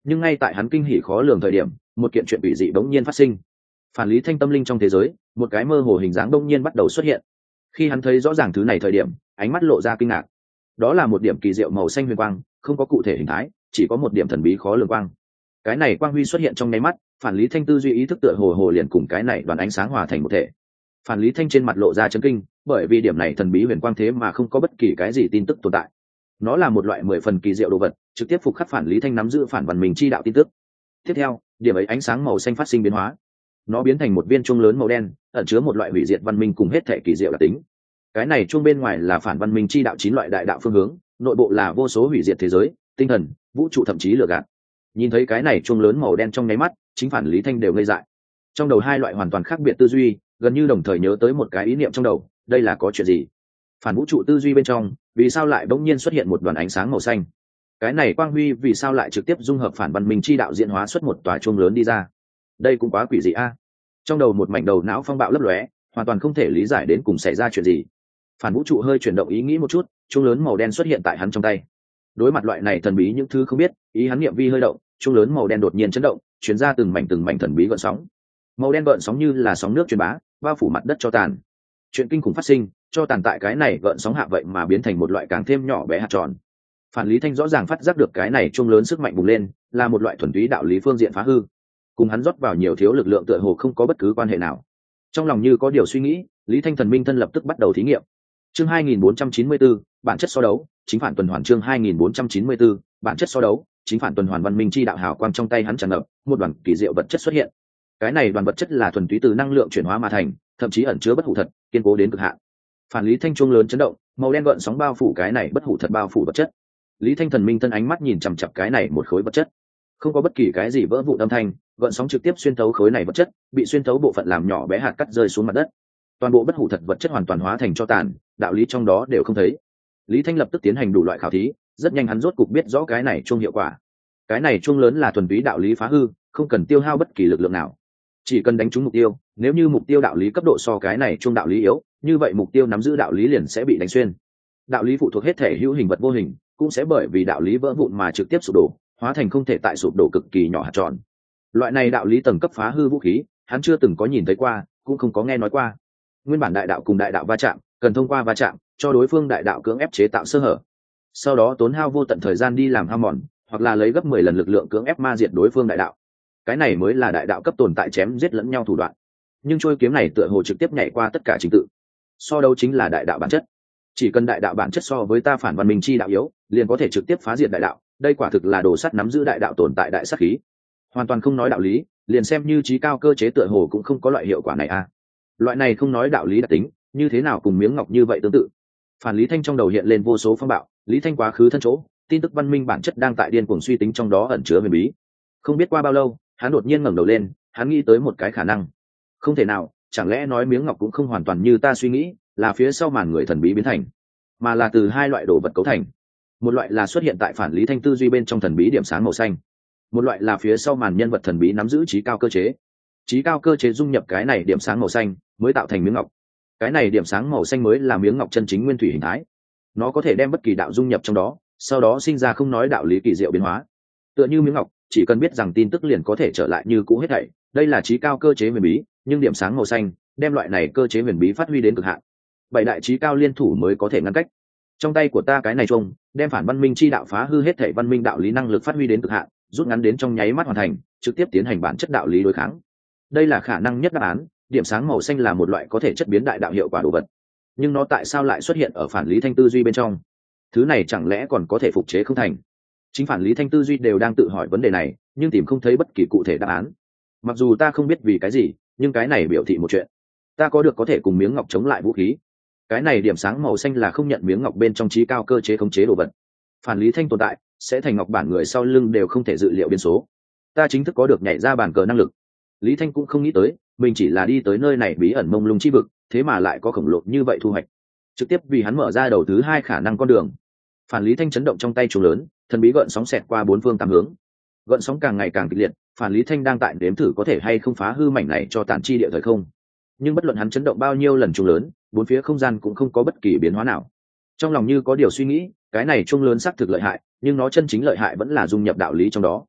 nhưng ngay tại hắn kinh hỉ khó lường thời điểm, một kiện chuyện quỷ dị bỗng nhiên phát sinh. Phản Lý Thanh tâm linh trong thế giới, một cái mơ hồ hình dáng bỗng nhiên bắt đầu xuất hiện. Khi hắn thấy rõ ràng thứ này thời điểm, ánh mắt lộ ra kinh ngạc. Đó là một điểm kỳ diệu màu xanh huyền quang, không có cụ thể hình thái, chỉ có một điểm thần bí khó lường quang. Cái này quang huy xuất hiện trong nháy mắt, Phản Lý Thanh tư duy ý thức tựa hồ hồ liền cùng cái này đoàn ánh sáng hòa thành một thể. Phản Lý Thanh trên mặt lộ ra chấn kinh, bởi vì điểm này thần bí huyền quang thế mà không có bất kỳ cái gì tin tức tồn tại. Nó là một loại mười phần kỳ diệu đồ vật, trực tiếp phục khắc Phản Lý Thanh nắm giữ phản văn mình chi đạo tin tức. Tiếp theo, điểm ấy ánh sáng màu xanh phát sinh biến hóa. Nó biến thành một viên chuông lớn màu đen, ẩn chứa một loại hủy diệt văn minh cùng hết thể kỳ diệu đặc tính. Cái này chuông bên ngoài là phản văn minh chi đạo chín loại đại đạo phương hướng, nội bộ là vô số hủy diệt thế giới, tinh thần, vũ trụ thậm chí lửa gạt. Nhìn thấy cái này chuông lớn màu đen trong nháy mắt, chính Phản Lý Thanh đều ngây dại. Trong đầu hai loại hoàn toàn khác biệt tư duy, gần như đồng thời nhớ tới một cái ý niệm trong đầu, đây là có chuyện gì? Phản vũ trụ tư duy bên trong, vì sao lại bỗng nhiên xuất hiện một đoàn ánh sáng màu xanh? Cái này quang huy vì sao lại trực tiếp dung hợp phản văn minh chi đạo diễn hóa xuất một tòa chuông lớn đi ra? Đây cũng quá quỷ dị a. Trong đầu một mảnh đầu não phong bạo lấp lóe, hoàn toàn không thể lý giải đến cùng xảy ra chuyện gì. Phản vũ trụ hơi chuyển động ý nghĩ một chút, chuông lớn màu đen xuất hiện tại hắn trong tay. Đối mặt loại này thần bí những thứ không biết, ý hắn niệm vi hơi động, chuông lớn màu đen đột nhiên chấn động, chuyển ra từng mảnh từng mảnh thần bí gợn sóng. Màu đen gợn sóng như là sóng nước truyền bá, bao phủ mặt đất cho tàn. Chuyện kinh khủng phát sinh, cho tàn tại cái này gợn sóng hạ vậy mà biến thành một loại càng thêm nhỏ bé hạt tròn. Phản Lý Thanh rõ ràng phát giác được cái này chuông lớn sức mạnh bùng lên, là một loại thuần túy đạo lý phương diện phá hư. Cùng hắn rót vào nhiều thiếu lực lượng tựa hồ không có bất cứ quan hệ nào. Trong lòng như có điều suy nghĩ, Lý Thanh thần minh thân lập tức bắt đầu thí nghiệm. Chương hai nghìn bốn trăm chín mươi tư, bản chất so đấu, chính phản tuần hoàn. Chương hai nghìn bốn trăm chín mươi tư, bản chất so đấu, chính phản tuần hoàn. Văn minh chi đạo hào quang trong tay hắn tràn ngập, một đoàn kỳ diệu vật chất xuất hiện. Cái này đoàn vật chất là thuần túy từ năng lượng chuyển hóa mà thành, thậm chí ẩn chứa bất hủ thật, kiên cố đến cực hạn. Phản Lý Thanh chuông lớn chấn động, màu đen gợn sóng bao phủ cái này bất hủ thật bao phủ vật chất. Lý Thanh thần minh thân ánh mắt nhìn chằm chằm cái này một khối vật chất, không có bất kỳ cái gì vỡ vụn âm thanh, gợn sóng trực tiếp xuyên thấu khối này vật chất, bị xuyên thấu bộ phận làm nhỏ bé hạt cắt rơi xuống mặt đất. Toàn bộ bất hủ thật vật chất hoàn toàn hóa thành tro tàn, đạo lý trong đó đều không thấy. Lý Thanh lập tức tiến hành đủ loại khảo thí, rất nhanh hắn rốt cục biết rõ cái này chuông hiệu quả. Cái này chuông lớn là thuần túy đạo lý phá hư, không cần tiêu hao bất kỳ lực lượng nào, chỉ cần đánh trúng mục tiêu. Nếu như mục tiêu đạo lý cấp độ so cái này chuông đạo lý yếu, như vậy mục tiêu nắm giữ đạo lý liền sẽ bị đánh xuyên. Đạo lý phụ thuộc hết thể hữu hình vật vô hình, cũng sẽ bởi vì đạo lý vỡ vụn mà trực tiếp sụp đổ, hóa thành không thể tại sụp đổ cực kỳ nhỏ hạt tròn. Loại này đạo lý tầng cấp phá hư vũ khí, hắn chưa từng có nhìn thấy qua, cũng không có nghe nói qua. Nguyên bản đại đạo cùng đại đạo va chạm, cần thông qua va chạm cho đối phương đại đạo cưỡng ép chế tạo sơ hở, sau đó tốn hao vô tận thời gian đi làm hao mòn, hoặc là lấy gấp mười lần lực lượng cưỡng ép ma diệt đối phương đại đạo. Cái này mới là đại đạo cấp tồn tại chém giết lẫn nhau thủ đoạn. Nhưng trôi kiếm này tựa hồ trực tiếp nhảy qua tất cả trình tự. So đấu chính là đại đạo bản chất. Chỉ cần đại đạo bản chất so với ta phản văn minh chi đạo yếu, liền có thể trực tiếp phá diệt đại đạo. Đây quả thực là đồ sắt nắm giữ đại đạo tồn tại đại sát khí. Hoàn toàn không nói đạo lý, liền xem như trí cao cơ chế tựa hồ cũng không có loại hiệu quả này a. Loại này không nói đạo lý đặc tính, như thế nào cùng miếng ngọc như vậy tương tự. Phản Lý Thanh trong đầu hiện lên vô số phong bạo, Lý Thanh quá khứ thân chỗ, tin tức văn minh bản chất đang tại điên cuồng suy tính trong đó ẩn chứa huyền bí. Không biết qua bao lâu, hắn đột nhiên ngẩng đầu lên, hắn nghĩ tới một cái khả năng. Không thể nào, chẳng lẽ nói miếng ngọc cũng không hoàn toàn như ta suy nghĩ, là phía sau màn người thần bí biến thành, mà là từ hai loại đồ vật cấu thành. Một loại là xuất hiện tại Phản Lý Thanh tư duy bên trong thần bí điểm sáng màu xanh, một loại là phía sau màn nhân vật thần bí nắm giữ trí cao cơ chế. Trí cao cơ chế dung nhập cái này điểm sáng màu xanh, mới tạo thành miếng ngọc. Cái này điểm sáng màu xanh mới là miếng ngọc chân chính nguyên thủy hình thái. Nó có thể đem bất kỳ đạo dung nhập trong đó, sau đó sinh ra không nói đạo lý kỳ diệu biến hóa. Tựa như miếng ngọc, chỉ cần biết rằng tin tức liền có thể trở lại như cũ hết thảy. Đây là trí cao cơ chế huyền bí, nhưng điểm sáng màu xanh đem loại này cơ chế huyền bí phát huy đến cực hạn. Bảy đại trí cao liên thủ mới có thể ngăn cách. Trong tay của ta cái này chung, đem phản văn minh chi đạo phá hư hết thảy văn minh đạo lý năng lực phát huy đến cực hạn, rút ngắn đến trong nháy mắt hoàn thành, trực tiếp tiến hành bản chất đạo lý đối kháng. Đây là khả năng nhất đáp án. Điểm sáng màu xanh là một loại có thể chất biến đại đạo hiệu quả đồ vật, nhưng nó tại sao lại xuất hiện ở Phản Lý Thanh tư duy bên trong? Thứ này chẳng lẽ còn có thể phục chế không thành? Chính Phản Lý Thanh tư duy đều đang tự hỏi vấn đề này, nhưng tìm không thấy bất kỳ cụ thể đáp án. Mặc dù ta không biết vì cái gì, nhưng cái này biểu thị một chuyện: ta có được có thể cùng miếng ngọc chống lại vũ khí. Cái này điểm sáng màu xanh là không nhận miếng ngọc bên trong trí cao cơ chế khống chế đồ vật. Phản Lý Thanh tồn tại sẽ thành ngọc bản người sau lưng đều không thể dự liệu biến số. Ta chính thức có được nhảy ra bàn cờ năng lực. Lý Thanh cũng không nghĩ tới, mình chỉ là đi tới nơi này bí ẩn mông lung chi vực, thế mà lại có khổng lồ như vậy thu hoạch, trực tiếp vì hắn mở ra đầu thứ hai khả năng con đường. Phản Lý Thanh chấn động trong tay chuông lớn, thần bí gợn sóng xẹt qua bốn phương tám hướng. Gợn sóng càng ngày càng kịch liệt, Phản Lý Thanh đang tại đếm thử có thể hay không phá hư mảnh này cho tàn chi địa thời không. Nhưng bất luận hắn chấn động bao nhiêu lần chuông lớn, bốn phía không gian cũng không có bất kỳ biến hóa nào. Trong lòng như có điều suy nghĩ, cái này chuông lớn xác thực lợi hại, nhưng nó chân chính lợi hại vẫn là dung nhập đạo lý trong đó.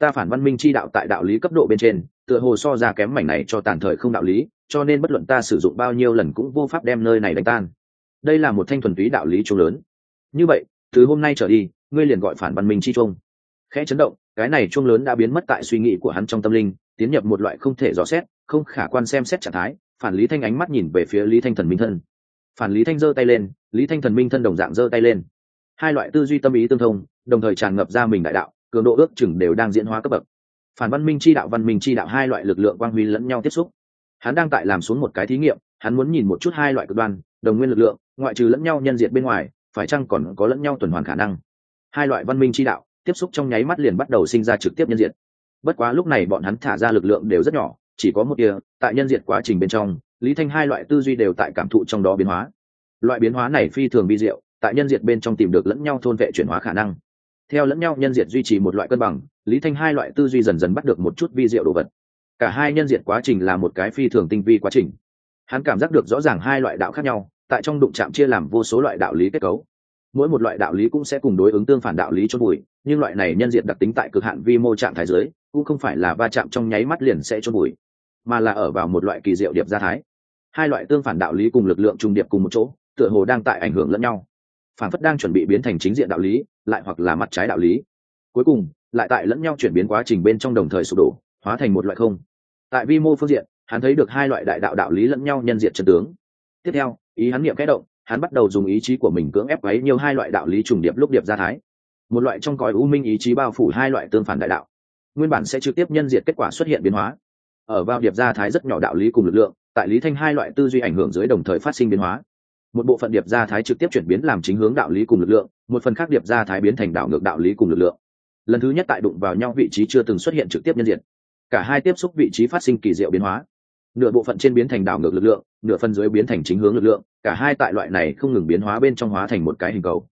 ta phản văn minh chi đạo tại đạo lý cấp độ bên trên tựa hồ so ra kém mảnh này cho tàn thời không đạo lý, cho nên bất luận ta sử dụng bao nhiêu lần cũng vô pháp đem nơi này đánh tan. Đây là một thanh thuần túy đạo lý chuông lớn. Như vậy từ hôm nay trở đi ngươi liền gọi phản văn minh chi chuông. Khẽ chấn động, cái này chuông lớn đã biến mất tại suy nghĩ của hắn trong tâm linh, tiến nhập một loại không thể dò xét, không khả quan xem xét trạng thái. Phản Lý Thanh ánh mắt nhìn về phía Lý Thanh Thần minh thân. Phản Lý Thanh giơ tay lên, Lý Thanh Thần minh thân đồng dạng giơ tay lên. Hai loại tư duy tâm ý tương thông, đồng thời tràn ngập ra mình đại đạo, cường độ ước chừng đều đang diễn hóa cấp bậc. Phản văn minh chi đạo, văn minh chi đạo hai loại lực lượng quang huy lẫn nhau tiếp xúc. Hắn đang tại làm xuống một cái thí nghiệm, hắn muốn nhìn một chút hai loại cực đoan, đồng nguyên lực lượng, ngoại trừ lẫn nhau nhân diệt bên ngoài, phải chăng còn có lẫn nhau tuần hoàn khả năng. Hai loại văn minh chi đạo tiếp xúc trong nháy mắt liền bắt đầu sinh ra trực tiếp nhân diệt. Bất quá lúc này bọn hắn thả ra lực lượng đều rất nhỏ, chỉ có một tia, tại nhân diệt quá trình bên trong, Lý Thanh hai loại tư duy đều tại cảm thụ trong đó biến hóa. Loại biến hóa này phi thường vi diệu, tại nhân diệt bên trong tìm được lẫn nhau thôn vệ chuyển hóa khả năng. Theo lẫn nhau nhân diệt duy trì một loại cân bằng, Lý Thanh hai loại tư duy dần dần bắt được một chút vi diệu đồ vật. Cả hai nhân diệt quá trình là một cái phi thường tinh vi quá trình. Hắn cảm giác được rõ ràng hai loại đạo khác nhau, tại trong đụng chạm chia làm vô số loại đạo lý kết cấu. Mỗi một loại đạo lý cũng sẽ cùng đối ứng tương phản đạo lý chôn bụi, nhưng loại này nhân diệt đặc tính tại cực hạn vi mô trạng thái dưới, cũng không phải là va chạm trong nháy mắt liền sẽ chôn bụi, mà là ở vào một loại kỳ diệu điệp gia thái. Hai loại tương phản đạo lý cùng lực lượng trùng điệp cùng một chỗ, tựa hồ đang tại ảnh hưởng lẫn nhau, phản phất đang chuẩn bị biến thành chính diện đạo lý, lại hoặc là mặt trái đạo lý. Cuối cùng, lại tại lẫn nhau chuyển biến quá trình bên trong đồng thời sụp đổ, hóa thành một loại không. Tại vi mô phương diện, hắn thấy được hai loại đại đạo đạo lý lẫn nhau nhân diệt chân tướng. Tiếp theo, ý hắn niệm kẽ động, hắn bắt đầu dùng ý chí của mình cưỡng ép ấy nhiều hai loại đạo lý trùng điệp lúc điệp gia thái. Một loại trong cõi u minh ý chí bao phủ hai loại tương phản đại đạo, nguyên bản sẽ trực tiếp nhân diệt kết quả xuất hiện biến hóa. Ở vào điệp gia thái rất nhỏ đạo lý cùng lực lượng, tại Lý Thanh hai loại tư duy ảnh hưởng dưới đồng thời phát sinh biến hóa. Một bộ phận điệp gia thái trực tiếp chuyển biến làm chính hướng đạo lý cùng lực lượng, một phần khác điệp gia thái biến thành đảo ngược đạo lý cùng lực lượng. Lần thứ nhất tại đụng vào nhau vị trí chưa từng xuất hiện trực tiếp nhân diệt, cả hai tiếp xúc vị trí phát sinh kỳ diệu biến hóa. Nửa bộ phận trên biến thành đảo ngược lực lượng, nửa phần dưới biến thành chính hướng lực lượng, cả hai tại loại này không ngừng biến hóa bên trong hóa thành một cái hình cầu.